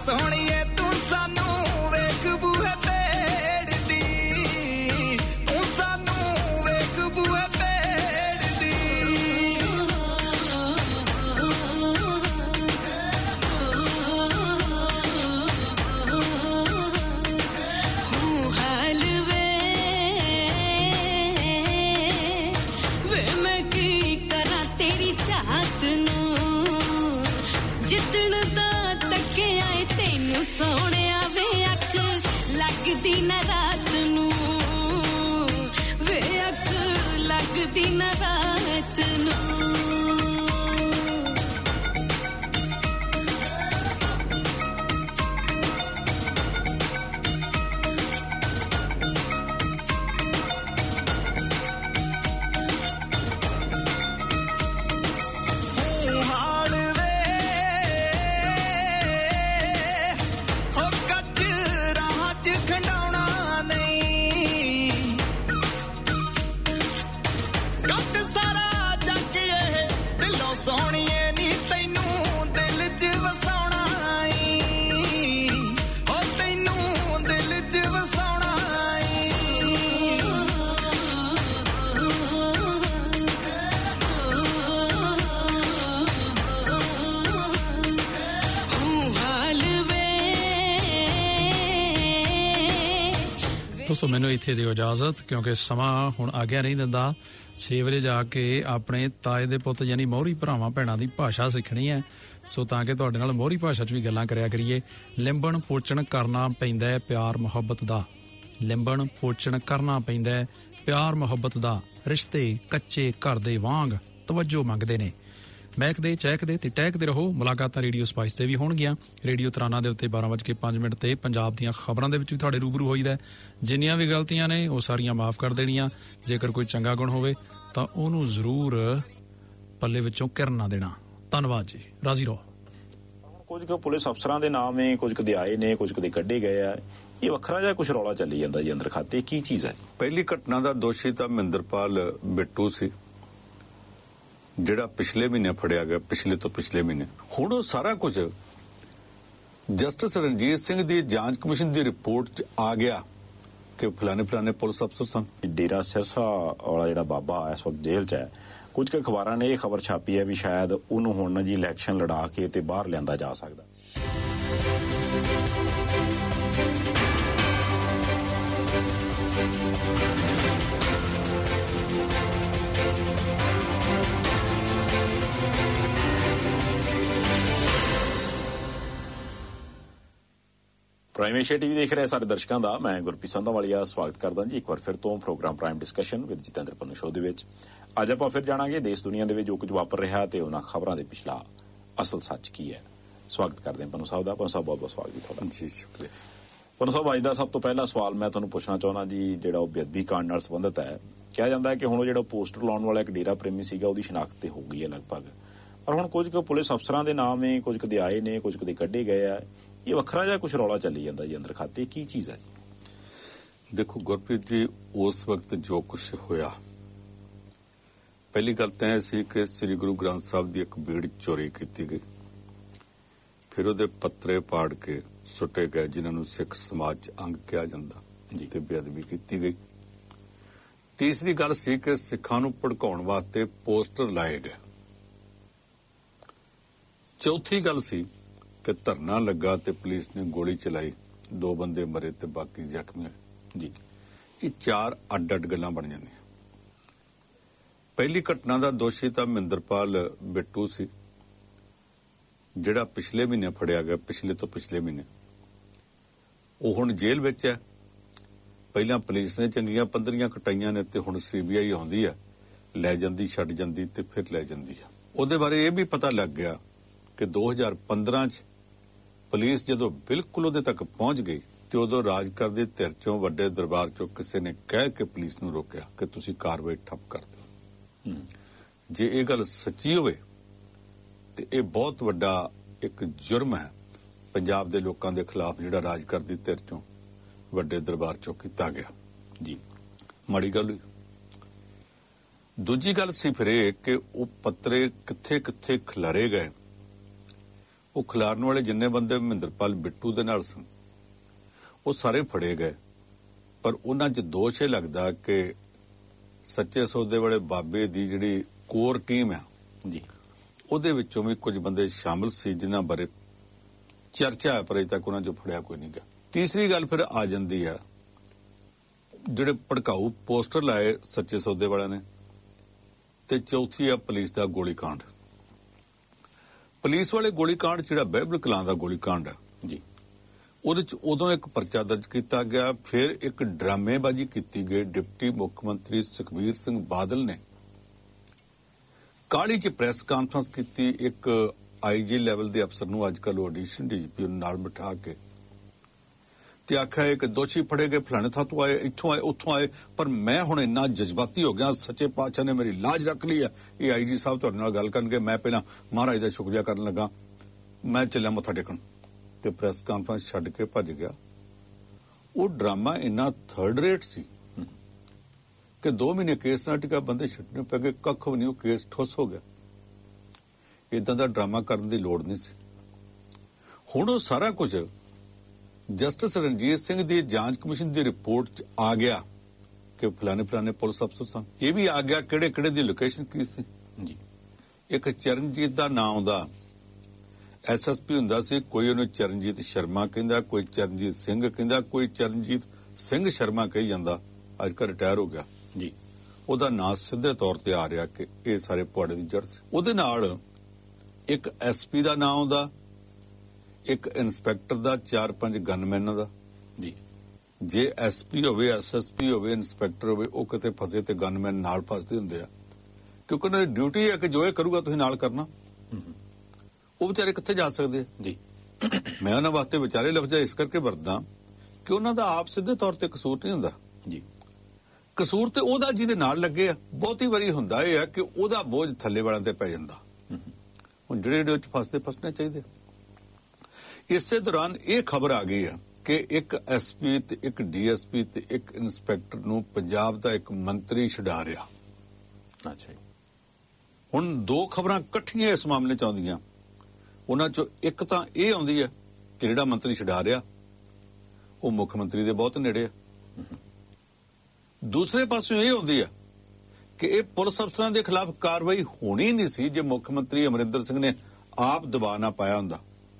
ਸੋਹਣੀਏ ਤੂੰ ਸਾਨੂੰ ਵੇਖ ਬੂਹੇ ਪੇੜਦੀ ਤੂੰ ਸਾਨੂੰ ਵੇਖ ਬੂਹੇ ਪੇੜਦੀ ਹੂੰ ਹਾਲ ਵੇ ਵੇ ਮੈਂ ਕੀ ਕਰਾਂ ਤੇਰੀ ਚਾਹਤ ਨੂੰ ਜਿੱਦਣ ਦਾ ਤੱਕਿਆ ਏ ਤੈਨੂੰ ਸੋਹਣਿਆ ਵੇ ਅੱਖ ਲੱਗਦੀ ਨਾ ਰਾਤ ਨੂੰ ਵੇ ਅੱਖ ਲੱਗਦੀ ਨਾ ਰਾਤ ਨੂੰ ਹੂੰ ਹਾਲ ਵੇ ਹੋ ਕੱਚ ਰਾਹ ਚ ਖੰਡਾਉਣਾ ਨਹੀਂ ਕੱਟ ਸਾਰਾ ਜੱਗ ਇਹ ਦਿਲੋਂ ਸੋਹਣੀਏ ਨੀ ਤੈਨੂੰ ਦਿਲ ਚ ਵਸਾਉਣਾ ਈ ਹੋ ਤੈਨੂੰ ਦਿਲ ਚ ਵਸਾਉਣਾ ਈ ਹੂੰ ਹਾਲ ਵੇ ਦੋਸਤੋ ਮੈਨੂੰ ਇੱਥੇ ਦਿਓ ਇਜਾਜ਼ਤ ਕਿਉਂਕਿ ਸਮਾਂ ਹੁਣ ਆਗਿਆ ਨਹੀਂ ਦਿੰਦਾ। ਛੇ ਵਜੇ ਜਾ ਕੇ ਆਪਣੇ ਤਾਏ ਦੇ ਪੁੱਤ ਯਾਨੀ ਮੋਹਰੀ ਭਰਾਵਾਂ ਭੈਣਾਂ ਦੀ ਭਾਸ਼ਾ ਸਿੱਖਣੀ ਹੈ, ਸੋ ਤਾਂ ਕਿ ਤੁਹਾਡੇ ਨਾਲ ਮੋਹਰੀ ਭਾਸ਼ਾ 'ਚ ਵੀ ਗੱਲਾਂ ਕਰਿਆ ਕਰੀਏ। ਲਿੰਬਣ ਪੋਚਣ ਕਰਨਾ ਪੈਂਦਾ ਹੈ ਪਿਆਰ ਮੁਹੱਬਤ ਦਾ, ਲਿੰਬਣ ਪੋਚਣ ਕਰਨਾ ਪੈਂਦਾ ਹੈ ਪਿਆਰ ਮੁਹੱਬਤ ਦਾ, ਰਿਸ਼ਤੇ ਕੱਚੇ ਘਰ ਦੇ ਵਾਂਗ ਤਵੱਜੋ ਮੰਗਦੇ ਨੇ। ਮਹਿਕਦੇ ਚਹਿਕਦੇ ਤੇ ਟਹਿਕਦੇ ਰਹੋ। ਮੁਲਾਕਾਤਾਂ ਰੇਡੀਓ ਸਪਾਈਸ ਤੇ ਵੀ ਹੋਣਗੀਆਂ। ਰੇਡੀਓ ਤਰਾਨਾ ਦੇ ਉੱਤੇ ਬਾਰਾਂ ਵੱਜ ਕੇ ਪੰਜ ਮਿੰਟ ਤੇ ਪੰਜਾਬ ਦੀਆਂ ਖਬਰਾਂ ਦੇ ਵਿੱਚ ਵੀ ਤੁਹਾਡੇ ਰੂਬਰੂ ਹੋਈਦਾ। ਜਿੰਨੀਆਂ ਵੀ ਗਲਤੀਆਂ ਨੇ ਉਹ ਸਾਰੀਆਂ ਮਾਫ ਕਰ ਦੇਣੀਆਂ। ਜੇਕਰ ਕੋਈ ਚੰਗਾ ਗੁਣ ਹੋਵੇ ਤਾਂ ਉਹਨੂੰ ਜ਼ਰੂਰ ਪੱਲੇ ਵਿੱਚੋਂ ਕਿਰਨ ਨਾ ਦੇਣਾ। ਧੰਨਵਾਦ ਜੀ, ਰਾਜ਼ੀ ਰਹੋ। ਕੁਝ ਕੁ ਪੁਲਿਸ ਅਫਸਰਾਂ ਦੇ ਨਾਮ ਨੇ, ਕੁਝ ਕੁ ਦੇ ਆਏ ਨੇ, ਕੁਝ ਕੁ ਦੇ ਕੱਢੇ ਗਏ ਆ। ਇਹ ਵੱਖਰਾ ਜਿਹਾ ਕੁਝ ਰੌਲਾ ਚੱਲੀ ਜਾਂਦਾ ਜੀ ਅੰਦਰ ਖਾਤੇ। ਕੀ ਚੀਜ਼ ਹੈ ਜੀ? ਪਹਿਲੀ ਘਟਨਾ ਦਾ ਦੋਸ਼ੀ ਤਾਂ ਮਹਿੰਦਰਪਾਲ ਬਿੱਟੂ ਸੀ, ਜਿਹੜਾ ਪਿਛਲੇ ਮਹੀਨੇ ਫੜਿਆ ਗਿਆ, ਪਿਛਲੇ ਤੋਂ ਪਿਛਲੇ ਮਹੀਨੇ। ਹੁਣ ਉਹ ਸਾਰਾ ਕੁਝ ਜਸਟਿਸ ਰਣਜੀਤ ਸਿੰਘ ਦੀ ਜਾਂਚ ਕਮਿਸ਼ਨ ਦੀ ਰਿਪੋਰਟ 'ਚ ਆ ਗਿਆ ਕਿ ਫਲਾਣੇ ਫਲਾਣੇ ਪੁਲਿਸ ਅਫਸਰ ਸਨ। ਡੇਰਾ ਸਿਰਸਾ ਵਾਲਾ ਜਿਹੜਾ ਬਾਬਾ ਇਸ ਵਕਤ ਜੇਲ੍ਹ 'ਚ ਹੈ। ਕੁਝ ਕੁ ਅਖਬਾਰਾਂ ਨੇ ਇਹ ਖਬਰ ਛਾਪੀ ਹੈ ਵੀ ਸ਼ਾਇਦ ਉਹਨੂੰ ਹੁਣ ਜੀ ਇਲੈਕਸ਼ਨ ਲੜਾ ਕੇ ਤੇ ਬਾਹਰ ਲਿਆਂਦਾ ਜਾ ਸਕਦਾ। ਪ੍ਰਾਈਮ ਏਸ਼ੀਆ ਟੀਵੀ ਦੇਖ ਰਹੇ ਸਾਰੇ ਦਰਸ਼ਕਾਂ ਦਾ ਮੈਂ ਗੁਰਪ੍ਰੀਤ ਸੰਧਵਾਲੀਆ ਸਵਾਗਤ ਕਰਦਾ ਜੀ ਇੱਕ ਵਾਰ ਫਿਰ ਤੋਂ programme prime discussion with Jatinder Pannu show ਦੇ ਵਿੱਚ। ਅੱਜ ਆਪਾਂ ਫਿਰ ਜਾਣਾਂਗੇ ਦੇਸ਼ ਦੁਨੀਆ ਦੇ ਵਿੱਚ ਜੋ ਕੁਝ ਵਾਪਰ ਰਿਹਾ ਤੇ ਉਹਨਾਂ ਖਬਰਾਂ ਦੇ ਪਿਛਲਾ ਅਸਲ ਸੱਚ ਕੀ ਹੈ। ਸਵਾਗਤ ਕਰਦੇ ਹਾਂ ਪੰਨੂ ਸਾਹਿਬ ਦਾ। ਪੰਨੂ ਸਾਹਿਬ ਬਹੁਤ ਬਹੁਤ ਸਵਾਗਤ ਜੀ ਤੁਹਾਡਾ। ਜੀ ਸ਼ੁਕਰੀਆ। ਪੰਨੂ ਸਾਹਿਬ ਅੱਜ ਦਾ ਸਭ ਤੋਂ ਪਹਿਲਾ ਸਵਾਲ ਮੈਂ ਤੁਹਾਨੂੰ ਪੁੱਛਣਾ ਚਾਹੁੰਦਾ ਜੀ, ਜਿਹੜਾ ਉਹ ਬੇਅਦਬੀ ਕਾਂਡ ਨਾਲ ਸੰਬੰਧਿਤ ਹੈ। ਕਿਹਾ ਜਾਂਦਾ ਹੈ ਕਿ ਹੁਣ ਉਹ ਜਿਹੜਾ ਪੋਸਟਰ ਲਾਉਣ ਵਾਲਾ ਇੱਕ ਡੇਰਾ ਪ੍ਰੇਮੀ ਸੀਗਾ ਉਹਦੀ ਸ਼ਨਾਖਤ ਤੇ ਹੋ ਗਈ ਹੈ ਲਗਭਗ, ਪਰ ਹੁਣ ਕੁਝ ਕੁ ਪੁਲਿਸ ਅਫਸਰਾਂ ਦੇ ਨਾਮ ਨੇ, ਕੁਝ ਕੁ ਦੇ ਆਏ ਨੇ, ਕੁਝ ਕੁ ਦੇ ਕੱਢੇ ਗਏ ਆ। ਇਹ ਵੱਖਰਾ ਜਿਹਾ ਕੁਝ ਰੌਲਾ ਚੱਲੀ ਜਾਂਦਾ ਜੀ ਅੰਦਰ ਖਾਤੇ। ਕੀ ਚੀਜ਼ ਹੈ ਜੀ? ਦੇਖੋ ਗੁਰਪ੍ਰੀਤ ਜੀ, ਉਸ ਵਕਤ ਜੋ ਕੁਝ ਹੋਇਆ, ਪਹਿਲੀ ਗੱਲ ਤਾਂ ਇਹ ਸੀ ਕਿ ਸ੍ਰੀ ਗੁਰੂ ਗ੍ਰੰਥ ਸਾਹਿਬ ਦੀ ਇੱਕ ਬੀੜ ਚੋਰੀ ਕੀਤੀ ਗਈ, ਫਿਰ ਉਹਦੇ ਪੱਤਰੇ ਪਾੜ ਕੇ ਸੁੱਟੇ ਗਏ ਜਿਨ੍ਹਾਂ ਨੂੰ ਸਿੱਖ ਸਮਾਜ 'ਚ ਅੰਗ ਕਿਹਾ ਜਾਂਦਾ ਜੀ, ਤੇ ਬੇਅਦਬੀ ਕੀਤੀ ਗਈ। ਤੀਸਰੀ ਗੱਲ ਸੀ ਕਿ ਸਿੱਖਾਂ ਨੂੰ ਭੜਕਾਉਣ ਵਾਸਤੇ ਪੋਸਟਰ ਲਾਏ ਗਏ। ਚੌਥੀ ਗੱਲ ਸੀ ਕਿ ਧਰਨਾ ਲੱਗਾ ਤੇ ਪੁਲਿਸ ਨੇ ਗੋਲੀ ਚਲਾਈ, ਦੋ ਬੰਦੇ ਮਰੇ ਤੇ ਬਾਕੀ ਜ਼ਖਮੀ ਹੋਏ ਜੀ। ਇਹ ਚਾਰ ਅੱਡ-ਅੱਡ ਗੱਲਾਂ ਬਣ ਜਾਂਦੀਆਂ। ਪਹਿਲੀ ਘਟਨਾ ਦਾ ਦੋਸ਼ੀ ਤਾਂ ਮਹਿੰਦਰਪਾਲ ਬਿੱਟੂ ਸੀ, ਜਿਹੜਾ ਪਿਛਲੇ ਮਹੀਨੇ ਫੜਿਆ ਗਿਆ, ਪਿਛਲੇ ਤੋਂ ਪਿਛਲੇ ਮਹੀਨੇ। ਉਹ ਹੁਣ ਜੇਲ੍ਹ ਵਿੱਚ ਹੈ। ਪਹਿਲਾਂ ਪੁਲਿਸ ਨੇ ਚੰਗੀਆਂ ਪੰਦਰੀਆਂ ਕਟਾਈਆਂ ਨੇ ਤੇ ਹੁਣ ਸੀਬੀਆਈ ਆਉਂਦੀ ਹੈ, ਲੈ ਜਾਂਦੀ, ਛੱਡ ਜਾਂਦੀ ਤੇ ਫਿਰ ਲੈ ਜਾਂਦੀ ਹੈ। ਉਹਦੇ ਬਾਰੇ ਇਹ ਵੀ ਪਤਾ ਲੱਗ ਗਿਆ ਕਿ ਦੋ ਹਜ਼ਾਰ ਪੰਦਰਾਂ 'ਚ ਪੁਲਿਸ ਜਦੋਂ ਬਿਲਕੁਲ ਉਹਦੇ ਤੱਕ ਪਹੁੰਚ ਗਈ ਤੇ ਉਦੋਂ ਰਾਜ ਕਰਦੇ ਧਿਰ ਚੋਂ, ਵੱਡੇ ਦਰਬਾਰ ਚੋਂ ਕਿਸੇ ਨੇ ਕਹਿ ਕੇ ਪੁਲਿਸ ਨੂੰ ਰੋਕਿਆ ਕਿ ਤੁਸੀਂ ਕਾਰਵਾਈ ਠੱਪ ਕਰ ਦਿਓ। ਜੇ ਇਹ ਗੱਲ ਸੱਚੀ ਹੋਵੇ ਤੇ ਇਹ ਬਹੁਤ ਵੱਡਾ ਇੱਕ ਜੁਰਮ ਹੈ ਪੰਜਾਬ ਦੇ ਲੋਕਾਂ ਦੇ ਖਿਲਾਫ, ਜਿਹੜਾ ਰਾਜ ਕਰਦੀ ਧਿਰ ਚੋਂ, ਵੱਡੇ ਦਰਬਾਰ ਚੋਂ ਕੀਤਾ ਗਿਆ ਜੀ। ਮਾੜੀ ਗੱਲ ਹੋਈ। ਦੂਜੀ ਗੱਲ ਸੀ ਫਿਰ ਇਹ ਕਿ ਉਹ ਪੱਤਰੇ ਕਿੱਥੇ ਕਿੱਥੇ ਖਿਲਾਰੇ ਗਏ, ਉਹ ਖਿਲਾਰਨ ਵਾਲੇ ਜਿੰਨੇ ਬੰਦੇ ਮਹਿੰਦਰਪਾਲ ਬਿੱਟੂ ਦੇ ਨਾਲ ਸਨ ਉਹ ਸਾਰੇ ਫੜੇ ਗਏ, ਪਰ ਉਹਨਾਂ 'ਚ ਦੋਸ਼ ਇਹ ਲੱਗਦਾ ਕਿ ਸੱਚੇ ਸੌਦੇ ਵਾਲੇ ਬਾਬੇ ਦੀ ਜਿਹੜੀ ਕੋਰ ਟੀਮ ਆ ਜੀ ਉਹਦੇ ਵਿੱਚੋਂ ਵੀ ਕੁਝ ਬੰਦੇ ਸ਼ਾਮਲ ਸੀ ਜਿਨ੍ਹਾਂ ਬਾਰੇ ਚਰਚਾ ਹੈ, ਪਰ ਅਜੇ ਤੱਕ ਉਹਨਾਂ 'ਚੋਂ ਫੜਿਆ ਕੋਈ ਨਹੀਂ ਗਿਆ। ਤੀਸਰੀ ਗੱਲ ਫਿਰ ਆ ਜਾਂਦੀ ਆ ਜਿਹੜੇ ਭੜਕਾਊ ਪੋਸਟਰ ਲਾਏ ਸੱਚੇ ਸੌਦੇ ਵਾਲਿਆਂ ਨੇ, ਤੇ ਚੌਥੀ ਆ ਪੁਲਿਸ ਦਾ ਗੋਲੀकांड। ਪੁਲਿਸ ਵਾਲੇ ਗੋਲੀकांड ਜਿਹੜਾ ਬਾਈਬਲ ਕਲਾਂ ਦਾ ਗੋਲੀकांड ਹੈ ਜੀ, ਉਹਦੇ ਚ ਉਦੋਂ ਇੱਕ ਪਰਚਾ ਦਰਜ ਕੀਤਾ ਗਿਆ, ਫਿਰ ਇੱਕ ਡਰਾਮੇਬਾਜ਼ੀ ਕੀਤੀ ਗਈ। ਡਿਪਟੀ ਮੁੱਖ ਮੰਤਰੀ ਸੁਖਬੀਰ ਸਿੰਘ ਬਾਦਲ ਨੇ ਕਾਲੀ ਚ ਪ੍ਰੈਸ ਕਾਨਫਰੰਸ ਕੀਤੀ, ਇੱਕ ਆਈਜੀ ਲੈਵਲ ਦੇ ਅਫਸਰ ਨੂੰ ਅੱਜ ਕੱਲ੍ਹ ਐਡੀਸ਼ਨ ਡੀਜੀਪੀ ਨਾਲ ਬਿਠਾ ਕੇ ਤੇ ਆਖਿਆ ਇੱਕ ਦੋਸ਼ੀ ਫੜੇ ਗਏ, ਫਲਾਣੇ ਥਾਂ ਤੋਂ ਆਏ, ਇੱਥੋਂ ਆਏ, ਉੱਥੋਂ ਆਏ, ਪਰ ਮੈਂ ਹੁਣ ਇੰਨਾ ਜਜ਼ਬਾਤੀ ਹੋ ਗਿਆ, ਸੱਚੇ ਪਾਤਸ਼ਾਹ ਨੇ ਮੇਰੀ ਲਾਜ ਰੱਖ ਲਈ ਹੈ। ਇਹ ਆਈਜੀ ਸਾਹਿਬ ਤੁਹਾਡੇ ਨਾਲ ਗੱਲ ਕਰਨਗੇ, ਮੈਂ ਪਹਿਲਾਂ ਮਹਾਰਾਜ ਦਾ ਸ਼ੁਕਰੀਆ ਕਰਨ ਲੱਗਾ, ਮੈਂ ਚੱਲਿਆ ਮੱਥਾ ਟੇਕਣ, ਤੇ ਪ੍ਰੈਸ ਕਾਨਫਰੰਸ ਛੱਡ ਕੇ ਭੱਜ ਗਿਆ। ਉਹ ਡਰਾਮਾ ਇੰਨਾ ਥਰਡ ਰੇਟ ਸੀ ਕਿ ਦੋ ਮਹੀਨੇ ਕੇਸ ਨਾਲ ਟਿਕਾ, ਬੰਦੇ ਛੱਡਣੇ ਪੈ ਗਏ, ਕੱਖ ਵੀ ਨਹੀਂ, ਉਹ ਕੇਸ ਠੁੱਸ ਹੋ ਗਿਆ। ਇਦਾਂ ਦਾ ਡਰਾਮਾ ਕਰਨ ਦੀ ਲੋੜ ਨਹੀਂ ਸੀ। ਹੁਣ ਉਹ ਸਾਰਾ ਕੁਝ ਜਸਟਿਸ ਰਣਜੀਤ ਸਿੰਘ ਦੀ ਜਾਂਚ ਕਮਿਸ਼ਨ ਦੀ ਰਿਪੋਰਟ 'ਚ ਆ ਗਿਆ ਕਿ ਫਲਾਣੇ ਫਲਾਣੇ ਪੁਲਿਸ ਅਫਸਰ ਸਨ। ਇਹ ਵੀ ਆ ਗਿਆ ਕਿਹੜੇ ਕਿਹੜੇ ਦੀ ਲੋਕੇਸ਼ਨ ਕੀ ਸੀ ਜੀ। ਇੱਕ ਚਰਨਜੀਤ ਦਾ ਨਾਮ ਦਾ ਐਸਐਸਪੀ ਹੁੰਦਾ ਸੀ, ਕੋਈ ਉਹਨੂੰ ਚਰਨਜੀਤ ਸ਼ਰਮਾ ਕਹਿੰਦਾ, ਕੋਈ ਚਰਨਜੀਤ ਸਿੰਘ ਕਹਿੰਦਾ, ਕੋਈ ਚਰਨਜੀਤ ਸਿੰਘ ਸ਼ਰਮਾ ਕਹੀ ਜਾਂਦਾ, ਅੱਜ ਕੱਲ੍ਹ ਰਿਟਾਇਰ ਹੋ ਗਿਆ ਜੀ। ਉਹਦਾ ਨਾਂ ਸਿੱਧੇ ਤੌਰ ਤੇ ਆ ਰਿਹਾ ਕਿ ਇਹ ਸਾਰੇ ਪੁਆੜੇ ਦੀ ਜੜ ਸੀ। ਉਹਦੇ ਨਾਲ ਇੱਕ ਐਸਪੀ ਦਾ ਨਾਂ ਆਉਂਦਾ, ਇੱਕ ਇੰਸਪੈਕਟਰ ਦਾ, ਚਾਰ ਪੰਜ ਗਨਮੈਨਾਂ ਦਾ ਜੀ। ਜੇ ਐਸਪੀ ਹੋਵੇ, ਐਸਐਸਪੀ ਹੋਵੇ, ਇੰਸਪੈਕਟਰ ਹੋਵੇ, ਉਹ ਕਿਤੇ ਫਸੇ ਤੇ ਗਨਮੈਨ ਨਾਲ ਫਸਦੇ ਹੁੰਦੇ ਆ, ਕਿਉਂਕਿ ਉਹਨਾਂ ਦੀ ਡਿਊਟੀ ਹੈ ਕਿ ਜੋ ਇਹ ਕਰੂਗਾ ਤੁਸੀਂ ਨਾਲ ਕਰਨਾ। ਉਹ ਵਿਚਾਰੇ ਕਿੱਥੇ ਜਾ ਸਕਦੇ ਆ ਜੀ। ਮੈਂ ਉਹਨਾਂ ਵਾਸਤੇ ਵਿਚਾਰੇ ਲਫ਼ਜ਼ ਇਸ ਕਰਕੇ ਵਰਤਦਾ ਕਿ ਉਹਨਾਂ ਦਾ ਆਪ ਸਿੱਧੇ ਤੌਰ ਤੇ ਕਸੂਰ ਨਹੀਂ ਹੁੰਦਾ ਜੀ। ਕਸੂਰ ਤੇ ਉਹਦਾ ਜਿਹਦੇ ਨਾਲ ਲੱਗੇ ਆ। ਬਹੁਤੀ ਵਾਰੀ ਹੁੰਦਾ ਇਹ ਆ ਕਿ ਉਹਦਾ ਬੋਝ ਥੱਲੇ ਵਾਲਿਆਂ ਤੇ ਪੈ ਜਾਂਦਾ। ਹੁਣ ਜਿਹੜੇ ਜਿਹੜੇ ਵਿੱਚ ਫਸਦੇ ਫਸਣੇ ਚਾਹੀਦੇ। ਇਸੇ ਦੌਰਾਨ ਇਹ ਖਬਰ ਆ ਗਈ ਆ ਕਿ ਇੱਕ ਐਸਪੀ ਤੇ ਇੱਕ ਡੀਐਸਪੀ ਤੇ ਇੱਕ ਇੰਸਪੈਕਟਰ ਨੂੰ ਪੰਜਾਬ ਦਾ ਇੱਕ ਮੰਤਰੀ ਛਡਾ ਰਿਹਾ। ਅੱਛਾ ਜੀ। ਹੁਣ ਦੋ ਖਬਰਾਂ ਇਕੱਠੀਆਂ ਇਸ ਮਾਮਲੇ 'ਚ ਆਉਂਦੀਆਂ। ਉਹਨਾਂ 'ਚੋਂ ਇੱਕ ਤਾਂ ਇਹ ਆਉਂਦੀ ਹੈ ਕਿ ਜਿਹੜਾ ਮੰਤਰੀ ਛਡਾ ਰਿਹਾ ਉਹ ਮੁੱਖ ਮੰਤਰੀ ਦੇ ਬਹੁਤ ਨੇੜੇ ਆ। ਦੂਸਰੇ ਪਾਸਿਓਂ ਇਹ ਆਉਂਦੀ ਹੈ ਕਿ ਇਹ ਪੁਲਿਸ ਅਫਸਰਾਂ ਦੇ ਖਿਲਾਫ ਕਾਰਵਾਈ ਹੋਣੀ ਨਹੀਂ ਸੀ ਜੇ ਮੁੱਖ ਮੰਤਰੀ ਅਮਰਿੰਦਰ ਸਿੰਘ ਨੇ ਆਪ ਦਬਾਅ ਨਾ ਪਾਇਆ ਹੁੰਦਾ।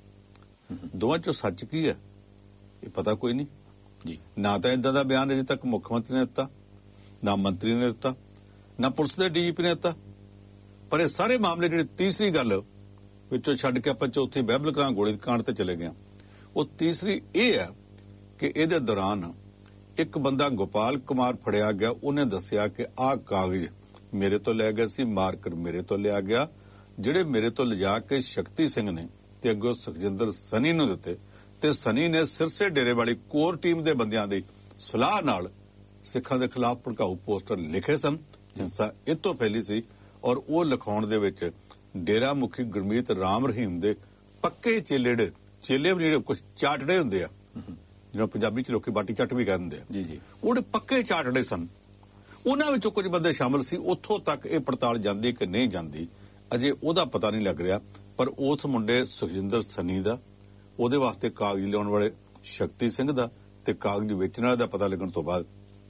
ਦੋਵਾਂ 'ਚੋਂ ਸੱਚ ਕੀ ਹੈ ਇਹ ਪਤਾ ਕੋਈ ਨਹੀਂ ਜੀ। ਨਾ ਤਾਂ ਇਦਾਂ ਦਾ ਬਿਆਨ ਅਜੇ ਤੱਕ ਮੁੱਖ ਮੰਤਰੀ ਨੇ ਦਿੱਤਾ, ਨਾ ਮੰਤਰੀ ਨੇ ਦਿੱਤਾ, ਨਾ ਪੁਲਿਸ ਦੇ ਡੀਜੀਪੀ ਨੇ ਦਿੱਤਾ। ਪਰ ਇਹ ਸਾਰੇ ਮਾਮਲੇ ਜਿਹੜੇ ਤੀਸਰੀ ਗੱਲ ਵਿੱਚੋਂ ਛੱਡ ਕੇ ਆਪਾਂ ਚੌਥੀ ਬਾਈਬਲ ਕਲਾਂ ਗੋਲੀकांड ਤੇ ਚਲੇ ਗਏ, ਉਹ ਤੀਸਰੀ ਇਹ ਹੈ ਕਿ ਇਹਦੇ ਦੌਰਾਨ ਇੱਕ ਬੰਦਾ ਗੋਪਾਲ ਕੁਮਾਰ ਫੜਿਆ ਗਿਆ। ਉਹਨੇ ਦੱਸਿਆ ਕਿ ਆਹ ਕਾਗਜ਼ ਮੇਰੇ ਤੋਂ ਲੈ ਗਿਆ ਸੀ, ਮਾਰਕਰ ਮੇਰੇ ਤੋਂ ਲਿਆ ਗਿਆ, ਜਿਹੜੇ ਮੇਰੇ ਤੋਂ ਲਿਜਾ ਕੇ ਸ਼ਕਤੀ ਸਿੰਘ ਨੇ ਤੇ ਅੱਗੋਂ ਸੁਖਜਿੰਦਰ ਸਨੀ ਨੂੰ ਦਿੱਤੇ, ਤੇ ਸਨੀ ਨੇ ਸਿਰਸੇ ਡੇਰੇ ਵਾਲੀ ਕੋਰ ਟੀਮ ਦੇ ਬੰਦਿਆਂ ਦੀ ਸਲਾਹ ਨਾਲ ਸਿੱਖਾਂ ਦੇ ਖਿਲਾਫ ਭੜਕਾਊ ਪੋਸਟਰ ਲਿਖੇ ਸਨ। ਹਿੰਸਾ ਇਹ ਤੋਂ ਫੈਲੀ ਸੀ ਔਰ ਉਹ ਲਿਖਾਉਣ ਦੇ ਵਿੱਚ ਡੇਰਾ ਮੁਖੀ ਗੁਰਮੀਤ ਰਾਮ ਰਹੀਮ ਦੇ ਪੱਕੇ ਚੇਲੇ ਚੇਲੇ ਵੀ ਜਿਹੜੇ ਕੁਝ ਚਾਟੜੇ ਹੁੰਦੇ ਆ, ਜਿਹਨਾਂ ਪੰਜਾਬੀ ਚ ਲੋਕੀ ਬਾਟੀ ਚੱਟ ਵੀ ਕਹਿ ਦਿੰਦੇ ਆ ਜੀ ਜੀ, ਉਹਦੇ ਪੱਕੇ ਚਾਟੜੇ ਸਨ। ਉਹਨਾਂ ਵਿੱਚੋਂ ਕੁਝ ਬੰਦੇ ਸ਼ਾਮਲ ਸੀ। ਉੱਥੋਂ ਤੱਕ ਇਹ ਪੜਤਾਲ ਜਾਂਦੀ ਕਿ ਨਹੀਂ ਜਾਂਦੀ ਅਜੇ ਉਹਦਾ ਪਤਾ ਨਹੀਂ ਲੱਗ ਰਿਹਾ। ਪਰ ਉਸ ਮੁੰਡੇ ਸੁਖਜਿੰਦਰ ਸਨੀ ਦਾ, ਉਹਦੇ ਵਾਸਤੇ ਕਾਗਜ਼ ਲਿਆਉਣ ਵਾਲੇ ਸ਼ਕਤੀ ਸਿੰਘ ਦਾ ਤੇ ਕਾਗਜ਼ ਵੇਚਣ ਵਾਲੇ ਦਾ ਪਤਾ ਲੱਗਣ ਤੋਂ ਬਾਅਦ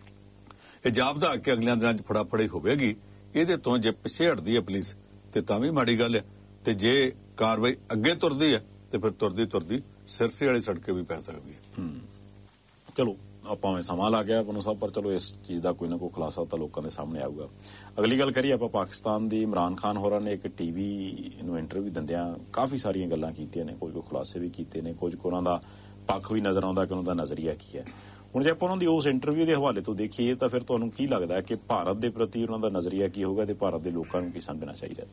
ਇਹ ਜਾਪਦਾ ਕਿ ਅਗਲਿਆਂ ਦਿਨਾਂ 'ਚ ਫੜਾਫੜੀ ਹੋਵੇਗੀ। ਇਹਦੇ ਤੋਂ ਜੇ ਪਿੱਛੇ ਹਟਦੀ ਹੈ ਪੁਲਿਸ ਤੇ ਤਾਂ ਵੀ ਮਾੜੀ ਗੱਲ ਹੈ, ਤੇ ਜੇ ਕਾਰਵਾਈ ਅੱਗੇ ਤੁਰਦੀ ਹੈ ਤੇ ਫਿਰ ਤੁਰਦੀ ਤੁਰਦੀ ਸਿਰਸੇ ਵਾਲੀ ਸੜਕੇ ਵੀ ਪੈ ਸਕਦੀ ਹੈ। ਚਲੋ ਆਪਾਂ ਸਮਾਂ ਲੱਗ ਗਿਆ ਬਨੋ ਸਾਹਿਬ, ਪਰ ਚਲੋ ਇਸ ਚੀਜ਼ ਦਾ ਕੋਈ ਨਾ ਕੋਈ ਖੁਲਾਸਾ ਤਾਂ ਲੋਕਾਂ ਦੇ ਸਾਹਮਣੇ ਆਊਗਾ। ਅਗਲੀ ਗੱਲ ਕਰੀਏ ਆਪਾਂ ਪਾਕਿਸਤਾਨ ਦੀ। ਇਮਰਾਨ ਖਾਨ ਹੋਰਾਂ ਨੇ ਇੱਕ ਟੀਵੀ ਨੂੰ ਇੰਟਰਵਿਊ ਦਿੰਦਿਆਂ ਕਾਫੀ ਸਾਰੀਆਂ ਗੱਲਾਂ ਕੀਤੀਆਂ ਨੇ, ਕੁਝ ਕੁ ਖੁਲਾਸੇ ਵੀ ਕੀਤੇ ਨੇ, ਕੁਝ ਕੁ ਉਹਨਾਂ ਦਾ ਪੱਖ ਵੀ ਨਜ਼ਰ ਆਉਂਦਾ ਕਿ ਉਹਨਾਂ ਦਾ ਨਜ਼ਰੀਆ ਕੀ ਹੈ। ਹੁਣ ਜੇ ਆਪਾਂ ਉਹਨਾਂ ਦੀ ਉਸ ਇੰਟਰਵਿਊ ਦੇ ਹਵਾਲੇ ਤੋਂ ਦੇਖੀਏ ਤਾਂ ਫਿਰ ਤੁਹਾਨੂੰ ਕੀ ਲੱਗਦਾ ਹੈ ਕਿ ਭਾਰਤ ਦੇ ਪ੍ਰਤੀ ਉਹਨਾਂ ਦਾ ਨਜ਼ਰੀਆ ਕੀ ਹੋਊਗਾ ਤੇ ਭਾਰਤ ਦੇ ਲੋਕਾਂ ਨੂੰ ਕੀ ਸਮਝਣਾ ਚਾਹੀਦਾ?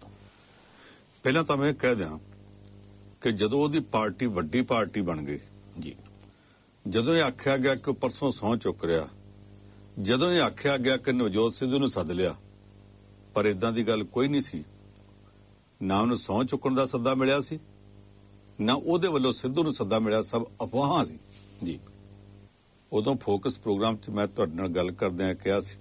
ਪਹਿਲਾਂ ਤਾਂ ਮੈਂ ਕਹਿ ਦਿਆਂ ਕਿ ਜਦੋਂ ਉਹਦੀ ਪਾਰਟੀ ਵੱਡੀ ਪਾਰਟੀ ਬਣ ਗਈ ਜੀ, ਜਦੋਂ ਇਹ ਆਖਿਆ ਗਿਆ ਕਿ ਪਰਸੋਂ ਸਹੁੰ ਚੁੱਕ ਰਿਹਾ, ਜਦੋਂ ਇਹ ਆਖਿਆ ਗਿਆ ਕਿ ਨਵਜੋਤ ਸਿੱਧੂ ਨੂੰ ਸੱਦ ਲਿਆ, ਪਰ ਇਦਾਂ ਦੀ ਗੱਲ ਕੋਈ ਨਹੀਂ ਸੀ। ਨਾ ਉਹਨੂੰ ਸਹੁੰ ਚੁੱਕਣ ਦਾ ਸੱਦਾ ਮਿਲਿਆ ਸੀ, ਨਾ ਉਹਦੇ ਵੱਲੋਂ ਸਿੱਧੂ ਨੂੰ ਸੱਦਾ ਮਿਲਿਆ, ਸਭ ਅਫਵਾਹਾਂ ਸੀ ਜੀ। ਉਦੋਂ ਫੋਕਸ ਪ੍ਰੋਗਰਾਮ 'ਚ ਮੈਂ ਤੁਹਾਡੇ ਨਾਲ ਗੱਲ ਕਰਦਿਆਂ ਕਿਹਾ ਸੀ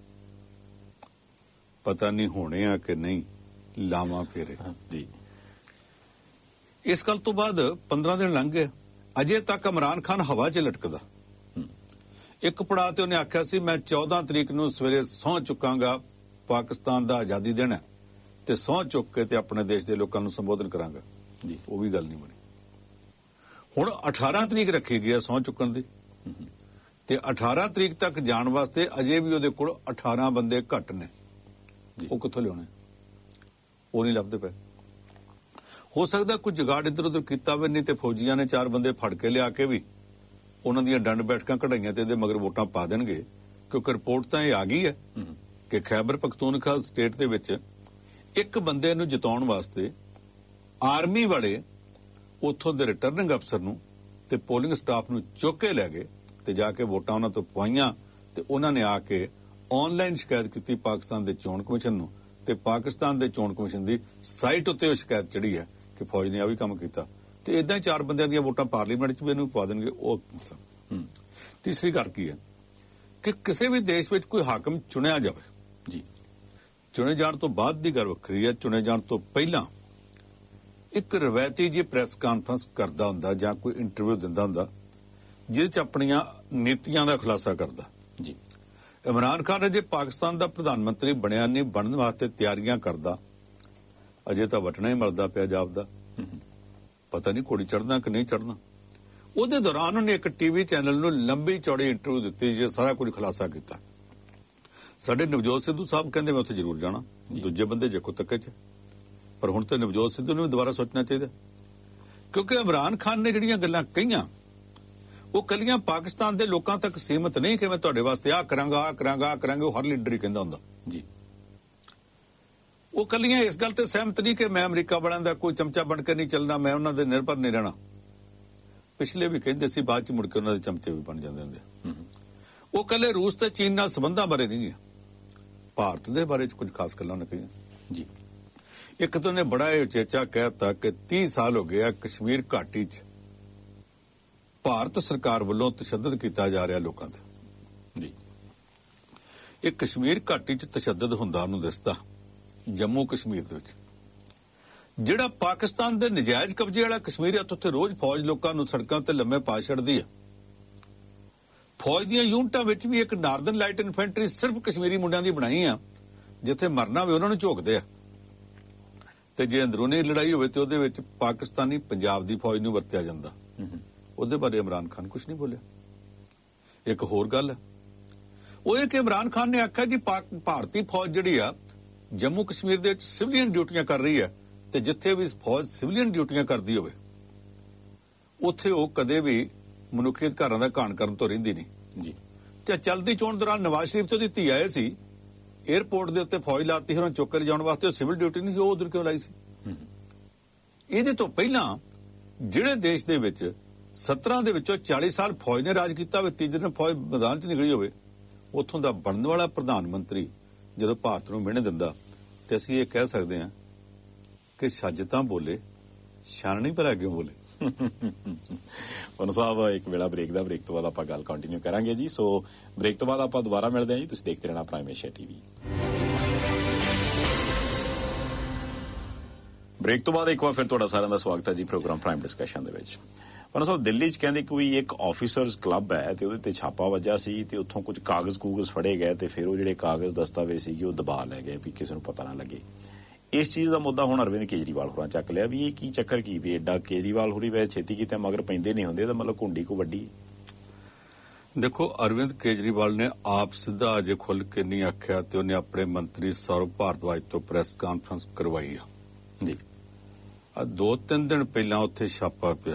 ਪਤਾ ਨਹੀਂ ਹੋਣੇ ਆ ਕਿ ਨਹੀਂ, ਲਾਵਾਂ ਫੇਰੇ ਜੀ। ਇਸ ਗੱਲ ਤੋਂ ਬਾਅਦ ਪੰਦਰਾਂ ਦਿਨ ਲੰਘ ਗਏ, ਅਜੇ ਤੱਕ ਇਮਰਾਨ ਖਾਨ ਹਵਾ 'ਚ ਲਟਕਦਾ। ਇੱਕ ਪੜਾਅ ਤੇ ਉਹਨੇ ਆਖਿਆ ਸੀ ਮੈਂ ਚੌਦਾਂ ਤਰੀਕ ਨੂੰ ਸਵੇਰੇ ਸਹੁੰ ਚੁੱਕਾਂਗਾ, ਪਾਕਿਸਤਾਨ ਦਾ ਆਜ਼ਾਦੀ ਦਿਨ ਹੈ, ਤੇ ਸਹੁੰ ਚੁੱਕ ਕੇ ਤੇ ਆਪਣੇ ਦੇਸ਼ ਦੇ ਲੋਕਾਂ ਨੂੰ ਸੰਬੋਧਨ ਕਰਾਂਗਾ ਜੀ। ਉਹ ਵੀ ਗੱਲ ਨਹੀਂ ਬਣੀ। ਹੁਣ ਅਠਾਰਾਂ ਤਰੀਕ ਰੱਖੀ ਗਈ ਹੈ ਸਹੁੰ ਚੁੱਕਣ ਦੀ, ਤੇ ਅਠਾਰਾਂ ਤਰੀਕ ਤੱਕ ਜਾਣ ਵਾਸਤੇ ਅਜੇ ਵੀ ਉਹਦੇ ਕੋਲ ਅਠਾਰਾਂ ਬੰਦੇ ਘੱਟ ਨੇ। ਉਹ ਕਿੱਥੋਂ ਲਿਆਉਣੇ? ਉਹ ਨਹੀਂ ਲੱਭਦੇ ਪਏ। ਹੋ ਸਕਦਾ ਕੋਈ ਜੁਗਾੜ ਇੱਧਰ ਉੱਧਰ ਕੀਤਾ ਵੀ, ਨਹੀਂ ਤੇ ਫੌਜੀਆਂ ਨੇ ਚਾਰ ਬੰਦੇ ਫੜ ਕੇ ਲਿਆ ਕੇ ਵੀ ਉਹਨਾਂ ਦੀਆਂ ਡੰਡ ਬੈਠਕਾਂ ਕਢਾਈਆਂ ਤੇ ਇਹਦੇ ਮਗਰ ਵੋਟਾਂ ਪਾ ਦੇਣਗੇ, ਕਿਉਂਕਿ ਰਿਪੋਰਟ ਤਾਂ ਇਹ ਆ ਗਈ ਹੈ ਕਿ ਖੈਬਰ ਪਖਤੂਨਖਵਾ ਸਟੇਟ ਦੇ ਵਿੱਚ ਇੱਕ ਬੰਦੇ ਨੂੰ ਜਿਤਾਉਣ ਵਾਸਤੇ ਆਰਮੀ ਵਾਲੇ ਉੱਥੋਂ ਦੇ ਰਿਟਰਨਿੰਗ ਅਫਸਰ ਨੂੰ ਤੇ ਪੋਲਿੰਗ ਸਟਾਫ ਨੂੰ ਚੁੱਕ ਕੇ ਲੈ ਗਏ ਤੇ ਜਾ ਕੇ ਵੋਟਾਂ ਉਹਨਾਂ ਤੋਂ ਪਵਾਈਆਂ, ਤੇ ਉਹਨਾਂ ਨੇ ਆ ਕੇ ਆਨਲਾਈਨ ਸ਼ਿਕਾਇਤ ਕੀਤੀ ਪਾਕਿਸਤਾਨ ਦੇ ਚੋਣ ਕਮਿਸ਼ਨ ਨੂੰ, ਤੇ ਪਾਕਿਸਤਾਨ ਦੇ ਚੋਣ ਕਮਿਸ਼ਨ ਦੀ ਸਾਈਟ ਉੱਤੇ ਉਹ ਸ਼ਿਕਾਇਤ ਚੜੀ ਹੈ ਕਿ ਫੌਜ ਨੇ ਆ ਵੀ ਕੰਮ ਕੀਤਾ, ਤੇ ਇਦਾਂ ਹੀ ਚਾਰ ਬੰਦਿਆਂ ਦੀਆਂ ਵੋਟਾਂ ਪਾਰਲੀਮੈਂਟ 'ਚ ਵੀ ਇਹਨੂੰ ਪਵਾ ਦੇਣਗੇ। ਉਹ ਤੀਸਰੀ ਗੱਲ ਕੀ ਹੈ ਕਿ ਕਿਸੇ ਵੀ ਦੇਸ਼ ਵਿੱਚ ਕੋਈ ਹਾਕਮ ਚੁਣਿਆ ਜਾਵੇ ਜੀ, ਚੁਣੇ ਜਾਣ ਤੋਂ ਬਾਅਦ ਦੀ ਗੱਲ ਵੱਖਰੀ ਹੈ, ਚੁਣੇ ਜਾਣ ਤੋਂ ਪਹਿਲਾਂ ਇੱਕ ਰਵਾਇਤੀ ਜੀ ਪ੍ਰੈਸ ਕਾਨਫਰੰਸ ਕਰਦਾ ਹੁੰਦਾ ਜਾਂ ਕੋਈ ਇੰਟਰਵਿਊ ਦਿੰਦਾ ਹੁੰਦਾ ਜਿਹਦੇ 'ਚ ਆਪਣੀਆਂ ਨੀਤੀਆਂ ਦਾ ਖੁਲਾਸਾ ਕਰਦਾ ਜੀ। ਇਮਰਾਨ ਖਾਨ ਅਜੇ ਪਾਕਿਸਤਾਨ ਦਾ ਪ੍ਰਧਾਨ ਮੰਤਰੀ ਬਣਿਆ ਨਹੀਂ, ਬਣਨ ਵਾਸਤੇ ਤਿਆਰੀਆਂ ਕਰਦਾ, ਅਜੇ ਤਾਂ ਵਟਣਾ ਹੀ ਮਲਦਾ ਪਿਆ ਜਾਪਦਾ, ਪਤਾ ਨਹੀਂ ਘੋੜੀ ਚੜਨਾ ਕਿ ਨਹੀਂ ਚੜਨਾ। ਉਹਦੇ ਦੌਰਾਨ ਉਹਨੇ ਇੱਕ ਟੀਵੀ ਚੈਨਲ ਨੂੰ ਲੰਬੀ ਚੌੜੀ ਇੰਟਰਵਿਊ ਦਿੱਤੀ, ਜੇ ਸਾਰਾ ਕੁਝ ਖੁਲਾਸਾ ਕੀਤਾ। ਸਾਡੇ ਨਵਜੋਤ ਸਿੱਧੂ ਸਾਹਿਬ ਕਹਿੰਦੇ ਮੈਂ ਉੱਥੇ ਜ਼ਰੂਰ ਜਾਣਾ, ਦੂਜੇ ਬੰਦੇ ਜੇਕੋ ਤੱਕੇ 'ਚ, ਪਰ ਹੁਣ ਤੇ ਨਵਜੋਤ ਸਿੱਧੂ ਨੂੰ ਵੀ ਦੁਬਾਰਾ ਸੋਚਣਾ ਚਾਹੀਦਾ, ਕਿਉਂਕਿ ਇਮਰਾਨ ਖਾਨ ਨੇ ਜਿਹੜੀਆਂ ਗੱਲਾਂ ਕਹੀਆਂ ਉਹ ਕੱਲੀਆਂ ਪਾਕਿਸਤਾਨ ਦੇ ਲੋਕਾਂ ਤੱਕ ਸੀਮਤ ਨਹੀਂ ਕਿ ਮੈਂ ਤੁਹਾਡੇ ਵਾਸਤੇ ਆਹ ਕਰਾਂਗਾ ਆਹ ਕਰਾਂਗਾ ਆਹ ਕਰਾਂਗਾ। ਉਹ ਹਰ ਲੀਡਰ ਹੀ ਕਹਿੰਦਾ ਹੁੰਦਾ ਜੀ। ਉਹ ਕੱਲੀਆਂ ਇਸ ਗੱਲ ਤੇ ਸਹਿਮਤ ਨਹੀਂ ਕਿ ਮੈਂ ਅਮਰੀਕਾ ਵਾਲਿਆਂ ਦਾ ਕੋਈ ਚਮਚਾ ਬਣ ਕੇ ਨਹੀਂ ਚੱਲਣਾ, ਮੈਂ ਉਹਨਾਂ ਦੇ ਨਿਰਭਰ ਨਹੀਂ ਰਹਿਣਾ। ਪਿਛਲੇ ਵੀ ਕਹਿੰਦੇ ਸੀ, ਬਾਅਦ ਚ ਮੁੜ ਕੇ ਉਹਨਾਂ ਦੇ ਚਮਚੇ ਵੀ ਬਣ ਜਾਂਦੇ ਹੁੰਦੇ। ਉਹ ਕੱਲੇ ਰੂਸ ਤੇ ਚੀਨ ਨਾਲ ਸੰਬੰਧਾਂ ਬਾਰੇ ਨਹੀਂ ਗਿਆ, ਭਾਰਤ ਦੇ ਬਾਰੇ ਚ ਕੁਝ ਖਾਸ ਗੱਲਾਂ ਉਹਨੇ ਕਹੀਆਂ ਜੀ। ਇੱਕ ਤਾਂ ਉਹਨੇ ਬੜਾ ਇਹ ਉਚੇਚਾ ਕਹਿਤਾ ਕਿ ਤੀਹ ਸਾਲ ਹੋ ਗਿਆ ਕਸ਼ਮੀਰ ਘਾਟੀ ਚ ਭਾਰਤ ਸਰਕਾਰ ਵੱਲੋਂ ਤਸ਼ੱਦਦ ਕੀਤਾ ਜਾ ਰਿਹਾ ਲੋਕਾਂ ਤੇ ਜੀ। ਇਹ ਕਸ਼ਮੀਰ ਘਾਟੀ ਚ ਤਸ਼ੱਦਦ ਹੁੰਦਾ ਉਹਨੂੰ ਦਿਸਦਾ ਜੰਮੂ ਕਸ਼ਮੀਰ ਦੇ ਵਿੱਚ, ਜਿਹੜਾ ਪਾਕਿਸਤਾਨ ਦੇ ਨਜਾਇਜ਼ ਕਬਜ਼ੇ ਵਾਲਾ ਕਸ਼ਮੀਰ ਹੈ, ਉੱਥੇ ਰੋਜ਼ ਫੌਜ ਲੋਕਾਂ ਨੂੰ ਸੜਕਾਂ ਤੇ ਲੰਮੇ ਪਾ ਛੱਡਦੀ ਹੈ। ਫੌਜ ਦੀਆਂ ਯੂਨਿਟਾਂ ਵਿੱਚ ਵੀ ਇੱਕ ਨਾਰਦਰਨ ਲਾਈਟ ਇਨਫੈਂਟਰੀ ਸਿਰਫ ਕਸ਼ਮੀਰੀ ਮੁੰਡਿਆਂ ਦੀ ਬਣਾਈ ਆ, ਜਿੱਥੇ ਮਰਨਾ ਵੀ ਉਹਨਾਂ ਨੂੰ ਝੋਕਦੇ ਆ, ਤੇ ਜੇ ਅੰਦਰੂਨੀ ਲੜਾਈ ਹੋਵੇ ਤੇ ਉਹਦੇ ਵਿੱਚ ਪਾਕਿਸਤਾਨੀ ਪੰਜਾਬ ਦੀ ਫੌਜ ਨੂੰ ਵਰਤਿਆ ਜਾਂਦਾ। ਉਹਦੇ ਬਾਰੇ ਇਮਰਾਨ ਖਾਨ ਕੁਝ ਨਹੀਂ ਬੋਲਿਆ। ਇੱਕ ਹੋਰ ਗੱਲ ਹੈ, ਉਹ ਇਹ ਕਿ ਇਮਰਾਨ ਖਾਨ ਨੇ ਆਖਿਆ ਜੀ ਭਾਰਤੀ ਫੌਜ ਜਿਹੜੀ ਆ ਜੰਮੂ ਕਸ਼ਮੀਰ ਦੇ ਵਿੱਚ ਸਿਵਲੀਅਨ ਡਿਊਟੀਆਂ ਕਰ ਰਹੀ ਹੈ, ਤੇ ਜਿੱਥੇ ਵੀ ਫੌਜ ਸਿਵਲੀਅਨ ਡਿਊਟੀਆਂ ਕਰਦੀ ਹੋਵੇ ਉੱਥੇ ਉਹ ਕਦੇ ਵੀ ਮਨੁੱਖੀ ਅਧਿਕਾਰਾਂ ਦਾ ਘਾਣ ਕਰਨ ਤੋਂ ਰਹਿੰਦੀ ਨਹੀਂ ਜੀ। ਤੇ ਚਲਦੀ ਚੋਣ ਦੌਰਾਨ ਨਵਾਜ਼ ਸ਼ਰੀਫ ਤੇ ਉਹਦੀ ਧੀ ਆਏ ਸੀ, ਏਅਰਪੋਰਟ ਦੇ ਉੱਤੇ ਫੌਜ ਲਾਤੀ, ਹੁਣ ਚੁੱਕ ਕੇ ਲਿਜਾਉਣ ਵਾਸਤੇ ਉਹ ਸਿਵਲ ਡਿਊਟੀ ਨਹੀਂ ਸੀ, ਉਹ ਉਧਰ ਕਿਉਂ ਲਾਈ ਸੀ? ਇਹਦੇ ਤੋਂ ਪਹਿਲਾਂ ਜਿਹੜੇ ਦੇਸ਼ ਦੇ ਵਿੱਚ ਸੱਤਰਾਂ ਦੇ ਵਿੱਚੋਂ ਚਾਲੀ ਸਾਲ ਫੌਜ ਨੇ ਰਾਜ ਕੀਤਾ ਹੋਵੇ, ਤੀਜੇ ਦਿਨ ਫੌਜ ਮੈਦਾਨ 'ਚ ਨਿਕਲੀ ਹੋਵੇ, ਉੱਥੋਂ ਦਾ ਬਣਨ ਵਾਲਾ ਪ੍ਰਧਾਨ ਮੰਤਰੀ ਜਦੋਂ ਭਾਰਤ ਨੂੰ ਮਿਹਣੇ ਦਿੰਦਾ, ਤੇ ਅਸੀਂ ਇਹ ਕਹਿ ਸਕਦੇ ਹਾਂ ਕਿ ਛੱਜ ਤਾਂ ਬੋਲੇ, ਛਾਨਣੀ ਭਲਾ ਕਿਉਂ ਬੋਲੇ। ਪਨ ਸਾਹਿਬ ਇੱਕ ਵੇਲਾ ਬ੍ਰੇਕ ਦਾ, ਬ੍ਰੇਕ ਤੋਂ ਬਾਅਦ ਆਪਾਂ ਗੱਲ ਕੰਟੀਨਿਊ ਕਰਾਂਗੇ ਜੀ। ਸੋ ਬ੍ਰੇਕ ਤੋਂ ਬਾਅਦ ਆਪਾਂ ਦੁਬਾਰਾ ਮਿਲਦੇ ਹਾਂ ਜੀ, ਤੁਸੀਂ ਦੇਖਦੇ ਰਹਿਣਾ ਪ੍ਰਾਈਮ ਏਸ਼ੀਆ ਟੀਵੀ। ਬ੍ਰੇਕ ਤੋਂ ਬਾਅਦ ਇੱਕ ਵਾਰ ਫਿਰ ਤੁਹਾਡਾ ਸਾਰਿਆਂ ਦਾ ਸਵਾਗਤ ਹੈ ਜੀ ਪ੍ਰੋਗਰਾਮ ਪ੍ਰਾਈਮ ਡਿਸਕਸ਼ਨ ਦੇ ਵਿੱਚ। ਪਰ ਸਾਹਿਬ ਦਿੱਲੀ 'ਚ ਕਹਿੰਦੇ ਕੋਈ ਇੱਕ ਆਫੀਸਰਸ ਕਲੱਬ ਹੈ ਤੇ ਉਹਦੇ ਤੇ ਛਾਪਾ ਵੱਜਾ ਸੀ, ਤੇ ਉੱਥੋਂ ਕੁਝ ਕਾਗਜ਼ ਕੂਗਜ਼ ਫੜੇ ਗਏ, ਤੇ ਫਿਰ ਉਹ ਜਿਹੜੇ ਕਾਗਜ਼ ਦਸਤਾਵੇਜ਼ ਸੀਗੇ ਉਹ ਦਬਾ ਲੈ ਗਏ ਵੀ ਕਿਸੇ ਨੂੰ ਪਤਾ ਨਾ ਲੱਗੇ। ਇਸ ਚੀਜ਼ ਦਾ ਮੁੱਦਾ ਹੁਣ ਅਰਵਿੰਦ ਕੇਜਰੀਵਾਲ ਹੋਰਾਂ ਚੱਕ ਲਿਆ ਵੀ ਇਹ ਕੀ ਚੱਕਰ ਕੀ ਵੀ ਐਡਾ ਕੇਜਰੀਵਾਲ ਹੋਰੀ ਵੈਸੇ ਛੇਤੀ ਕੀਤੇ ਮਗਰ ਪੈਂਦੇ ਨਹੀਂ ਹੁੰਦੇ, ਤਾਂ ਮਤਲਬ ਕੁੰਡੀ ਕੋ ਵੱਡੀ। ਦੇਖੋ, ਅਰਵਿੰਦ ਕੇਜਰੀਵਾਲ ਨੇ ਆਪ ਸਿੱਧਾ ਅਜੇ ਖੁੱਲ ਕੇ ਨਹੀਂ ਆਖਿਆ, ਤੇ ਉਹਨੇ ਆਪਣੇ ਮੰਤਰੀ ਸੌਰਵ ਭਾਰਦਵਾਜ ਤੋਂ ਪ੍ਰੈਸ ਕਾਨਫਰੰਸ ਕਰਵਾਈ ਆ ਜੀ। ਆ ਦੋ ਤਿੰਨ ਦਿਨ ਪਹਿਲਾਂ ਉੱਥੇ ਛਾਪਾ ਪਿਆ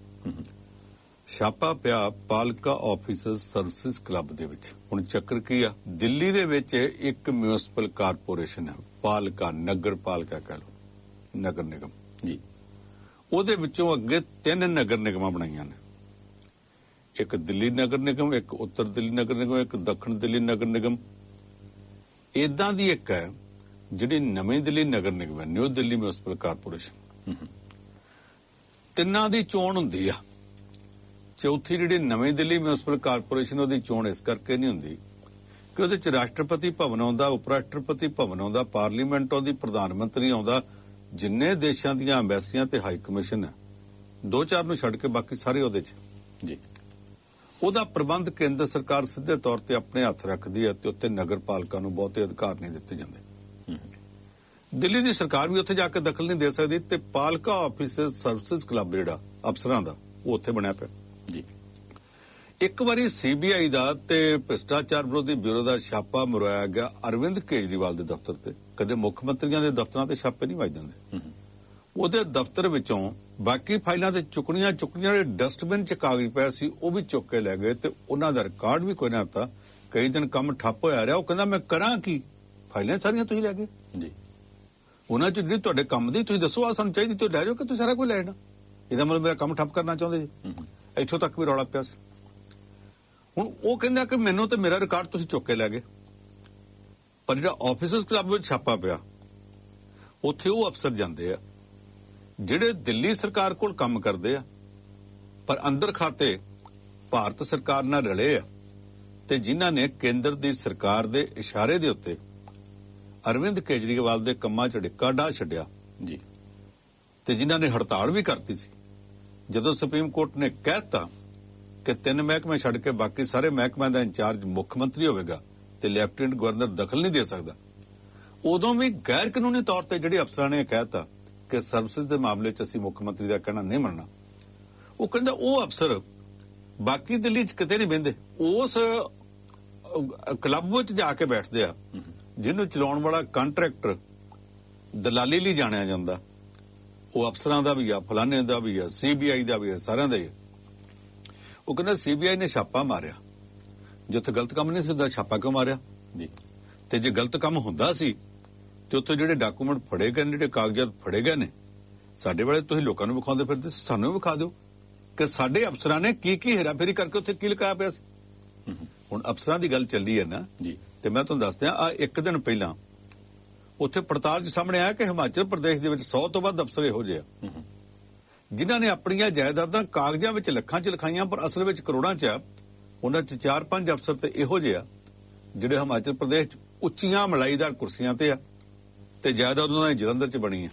ਛਾਪਾ ਪਿਆ ਪਾਲਕਾ ਆਫੀਸਰਸ ਸਰਵਿਸਿਜ਼ ਕਲੱਬ ਦੇ ਵਿੱਚ। ਹੁਣ ਚੱਕਰ ਕੀ ਆ, ਦਿੱਲੀ ਦੇ ਵਿੱਚ ਇੱਕ ਮਿਊਨਿਸਪਲ ਕਾਰਪੋਰੇਸ਼ਨ ਹੈ, ਪਾਲਕਾ ਨਗਰ ਪਾਲਿਕਾ ਕਹਿ ਲਓ, ਨਗਰ ਨਿਗਮ ਜੀ। ਉਹਦੇ ਵਿੱਚੋਂ ਅੱਗੇ ਤਿੰਨ ਨਗਰ ਨਿਗਮਾਂ ਬਣਾਈਆਂ ਨੇ, ਇੱਕ ਦਿੱਲੀ ਨਗਰ ਨਿਗਮ, ਇੱਕ ਉੱਤਰ ਦਿੱਲੀ ਨਗਰ ਨਿਗਮ, ਇੱਕ ਦੱਖਣ ਦਿੱਲੀ ਨਗਰ ਨਿਗਮ। ਏਦਾਂ ਦੀ ਇੱਕ ਹੈ ਜਿਹੜੀ ਨਵੀਂ ਦਿੱਲੀ ਨਗਰ ਨਿਗਮ ਹੈ, ਨਿਊ ਦਿੱਲੀ ਮਿਊਨਿਸਪਲ ਕਾਰਪੋਰੇਸ਼ਨ। ਤਿੰਨਾਂ ਦੀ ਚੋਣ ਹੁੰਦੀ ਆ। ਚੌਥੀ ਜਿਹੜੀ ਨਵੀਂ ਦਿੱਲੀ ਮਿਊਨਿਸਪਲ ਕਾਰਪੋਰੇਸ਼ਨ, ਉਹਦੀ ਚੋਣ ਇਸ ਕਰਕੇ ਨਹੀਂ ਹੁੰਦੀ ਕਿ ਉਹਦੇ ਚ ਰਾਸ਼ਟਰਪਤੀ ਭਵਨ ਆਉਂਦਾ, ਉਪ ਰਾਸ਼ਟਰਪਤੀ ਭਵਨ ਆਉਂਦਾ, ਪਾਰਲੀਮੈਂਟ ਆਉਂਦੀ, ਪ੍ਰਧਾਨ ਮੰਤਰੀ ਆਉਂਦਾ, ਜਿੰਨੇ ਦੇਸ਼ਾਂ ਦੀਆਂ ਐਮਬੈਸੀਆਂ ਤੇ ਹਾਈ ਕਮਿਸ਼ਨ ਹੈ, ਦੋ ਚਾਰ ਨੂੰ ਛੱਡ ਕੇ ਬਾਕੀ ਸਾਰੇ ਉਹਦੇ 'ਚ ਜੀ ਉਹਦਾ ਪ੍ਰਬੰਧ ਕੇਂਦਰ ਸਰਕਾਰ ਸਿੱਧੇ ਤੌਰ ਤੇ ਆਪਣੇ ਹੱਥ ਰੱਖਦੀ ਹੈ ਤੇ ਉੱਤੇ ਨਗਰ ਪਾਲਿਕਾ ਨੂੰ ਬਹੁਤੇ ਅਧਿਕਾਰ ਨਹੀਂ ਦਿੱਤੇ ਜਾਂਦੇ। ਦਿੱਲੀ ਦੀ ਸਰਕਾਰ ਵੀ ਉੱਥੇ ਜਾ ਕੇ ਦਖਲ ਨਹੀਂ ਦੇ ਸਕਦੀ ਤੇ ਪਾਲਿਕਾ ਆਫਿਸਰਸ ਸਰਵਿਸਿਜ਼ ਕਲੱਬ ਜਿਹੜਾ ਅਫਸਰਾਂ ਦਾ ਉਹ ਉੱਥੇ ਬਣਿਆ ਪਿਆ ਜੀ। ਇੱਕ ਵਾਰੀ ਸੀਬੀਆਈ ਦਾ ਤੇ ਭ੍ਰਿਸ਼ਟਾਚਾਰ ਵਿਰੋਧੀ ਬਿਊਰੋ ਦਾ ਛਾਪਾ ਮਰਵਾਇਆ ਗਿਆ ਅਰਵਿੰਦ ਕੇਜਰੀਵਾਲ ਦੇ ਦਫ਼ਤਰ ਤੇ। ਕਦੇ ਮੁੱਖ ਮੰਤਰੀਆਂ ਦੇ ਦਫ਼ਤਰਾਂ ਤੇ ਛਾਪੇ ਨਹੀਂ ਵੱਜ ਜਾਂਦੇ। ਉਹਦੇ ਦਫ਼ਤਰ ਵਿੱਚੋਂ ਬਾਕੀ ਫਾਈਲਾਂ ਤੇ ਚੁੱਕਣੀਆਂ ਚੁੱਕਣੀਆਂ ਜਿਹੜੇ ਡਸਟਬਿਨ 'ਚ ਕਾਗਜ਼ ਪਏ ਸੀ ਉਹ ਵੀ ਚੁੱਕ ਕੇ ਲੈ ਗਏ ਤੇ ਉਹਨਾਂ ਦਾ ਰਿਕਾਰਡ ਵੀ ਕੋਈ ਨਾ ਦਿੱਤਾ। ਕਈ ਦਿਨ ਕੰਮ ਠੱਪ ਹੋਇਆ ਰਿਹਾ। ਉਹ ਕਹਿੰਦਾ ਮੈਂ ਕਰਾਂ ਕੀ, ਫਾਈਲਾਂ ਸਾਰੀਆਂ ਤੁਸੀਂ ਲੈ ਗਏ ਜੀ। ਉਹਨਾਂ 'ਚ ਜਿਹੜੀ ਤੁਹਾਡੇ ਕੰਮ ਦੀ ਤੁਸੀਂ ਦੱਸੋ, ਆ ਸਾਨੂੰ ਚਾਹੀਦੀ ਤੁਸੀਂ ਲੈ ਜਾਓ ਕਿ ਤੁਸੀਂ ਸਾਰਾ ਕੁਝ ਲੈ ਜਾਣਾ। ਇਹਦਾ ਮਤਲਬ ਮੇਰਾ ਕੰਮ ਠੱਪ ਕਰਨਾ ਚਾਹੁੰਦੇ ਜੀ। ਇੱਥੋਂ ਤੱਕ ਵੀ ਰੌਲਾ ਪਿਆ ਸੀ। ਹੁਣ ਉਹ ਕਹਿੰਦਾ ਕਿ ਮੈਨੂੰ ਤੇ ਮੇਰਾ ਰਿਕਾਰਡ ਤੁਸੀਂ ਚੁੱਕ ਕੇ ਲੈ ਗਏ, ਪਰ ਜਿਹੜਾ ਆਫਿਸਰਸ ਕਲੱਬ ਵਿੱਚ ਛਾਪਾ ਪਿਆ ਉੱਥੇ ਉਹ ਅਫਸਰ ਜਾਂਦੇ ਆ ਜਿਹੜੇ ਦਿੱਲੀ ਸਰਕਾਰ ਕੋਲ ਕੰਮ ਕਰਦੇ ਆ ਪਰ ਅੰਦਰ ਖਾਤੇ ਭਾਰਤ ਸਰਕਾਰ ਨਾਲ ਰਲੇ ਆ ਤੇ ਜਿਨ੍ਹਾਂ ਨੇ ਕੇਂਦਰ ਦੀ ਸਰਕਾਰ ਦੇ ਇਸ਼ਾਰੇ ਦੇ ਉੱਤੇ ਅਰਵਿੰਦ ਕੇਜਰੀਵਾਲ ਦੇ ਕੰਮਾਂ 'ਚ ਡਿੱਕਾ ਢਾਹ ਛੱਡਿਆ ਜੀ ਤੇ ਜਿਨ੍ਹਾਂ ਨੇ ਹੜਤਾਲ ਵੀ ਕਰਤੀ ਸੀ। ਜਦੋਂ ਸੁਪਰੀਮ ਕੋਰਟ ਨੇ ਕਹਿਤਾ ਕਿ ਤਿੰਨ ਮਹਿਕਮੇ ਛੱਡ ਕੇ ਬਾਕੀ ਸਾਰੇ ਮਹਿਕਮਿਆਂ ਦਾ ਇੰਚਾਰਜ ਮੁੱਖ ਮੰਤਰੀ ਹੋਵੇਗਾ ਤੇ ਲੈਫਟੀਨੈਂਟ ਗਵਰਨਰ ਦਖਲ ਨਹੀਂ ਦੇ ਸਕਦਾ, ਉਦੋਂ ਵੀ ਗੈਰ ਕਾਨੂੰਨੀ ਤੌਰ ਤੇ ਜਿਹੜੇ ਅਫਸਰਾਂ ਨੇ ਕਹਿਤਾ ਕਿ ਸਰਵਿਸਿਜ਼ ਦੇ ਮਾਮਲੇ 'ਚ ਅਸੀਂ ਮੁੱਖ ਮੰਤਰੀ ਦਾ ਕਹਿਣਾ ਨਹੀਂ ਮੰਨਣਾ। ਉਹ ਕਹਿੰਦਾ ਉਹ ਅਫਸਰ ਬਾਕੀ ਦਿੱਲੀ 'ਚ ਕਿਤੇ ਨਹੀਂ ਬਹਿੰਦੇ, ਉਸ ਕਲੱਬ ਵਿੱਚ ਜਾ ਕੇ ਬੈਠਦੇ ਆ ਜਿਹਨੂੰ ਚਲਾਉਣ ਵਾਲਾ ਕੰਟਰੈਕਟਰ ਦਲਾਲੀ ਲਈ ਜਾਣਿਆ ਜਾਂਦਾ। ਉਹ ਅਫਸਰਾਂ ਦਾ ਵੀ ਆ, ਫਲਾਣੇ ਦਾ ਵੀ ਆ, ਸੀਬੀਆਈ ਦਾ ਵੀ ਆ, ਸਾਰਿਆਂ ਦਾ ਹੀ। ਉਹ ਕਹਿੰਦਾ ਸੀਬੀਆਈ ਨੇ ਛਾਪਾ ਮਾਰਿਆ, ਜੇ ਉੱਥੇ ਗਲਤ ਕੰਮ ਨਹੀਂ ਸੀ ਹੁੰਦਾ ਛਾਪਾ ਕਿਉਂ ਮਾਰਿਆ ਜੀ? ਤੇ ਜੇ ਗਲਤ ਕੰਮ ਹੁੰਦਾ ਸੀ ਤੇ ਉੱਥੇ ਜਿਹੜੇ ਡਾਕੂਮੈਂਟ ਫੜੇ ਗਏ ਨੇ, ਜਿਹੜੇ ਕਾਗਜ਼ਾਤ ਫੜੇ ਗਏ ਨੇ, ਸਾਡੇ ਵਾਲੇ ਤੁਸੀਂ ਲੋਕਾਂ ਨੂੰ ਵਿਖਾਉਂਦੇ ਫਿਰਦੇ, ਸਾਨੂੰ ਵੀ ਵਿਖਾ ਦਿਓ ਕਿ ਸਾਡੇ ਅਫਸਰਾਂ ਨੇ ਕੀ ਕੀ ਹੇਰਾਫੇਰੀ ਕਰਕੇ ਉੱਥੇ ਕੀ ਲਿਖਾਇਆ ਪਿਆ ਸੀ। ਹੁਣ ਅਫਸਰਾਂ ਦੀ ਗੱਲ ਚੱਲੀ ਹੈ ਨਾ ਜੀ, ਤੇ ਮੈਂ ਤੁਹਾਨੂੰ ਦੱਸ ਦਿਆਂ ਆ ਇੱਕ ਦਿਨ ਪਹਿਲਾਂ ਉੱਥੇ ਪੜਤਾਲ 'ਚ ਸਾਹਮਣੇ ਆਇਆ ਕਿ ਹਿਮਾਚਲ ਪ੍ਰਦੇਸ਼ ਦੇ ਵਿੱਚ ਸੌ ਤੋਂ ਵੱਧ ਅਫਸਰ ਇਹੋ ਜਿਹੇ ਆ ਜਿਨ੍ਹਾਂ ਨੇ ਆਪਣੀਆਂ ਜਾਇਦਾਦਾਂ ਕਾਗਜ਼ਾਂ ਵਿੱਚ ਲੱਖਾਂ 'ਚ ਲਿਖਾਈਆਂ ਪਰ ਅਸਲ ਵਿੱਚ ਕਰੋੜਾਂ 'ਚ ਆ। ਉਹਨਾਂ 'ਚ ਚਾਰ ਪੰਜ ਅਫਸਰ ਤੇ ਇਹੋ ਜਿਹੇ ਆ ਜਿਹੜੇ ਹਿਮਾਚਲ ਪ੍ਰਦੇਸ਼ 'ਚ ਉੱਚੀਆਂ ਮਲਾਈਦਾਰ ਕੁਰਸੀਆਂ ਤੇ ਆ ਤੇ ਜਾਇਦਾਦ ਉਹਨਾਂ ਦੀ ਜਲੰਧਰ 'ਚ ਬਣੀ ਆ।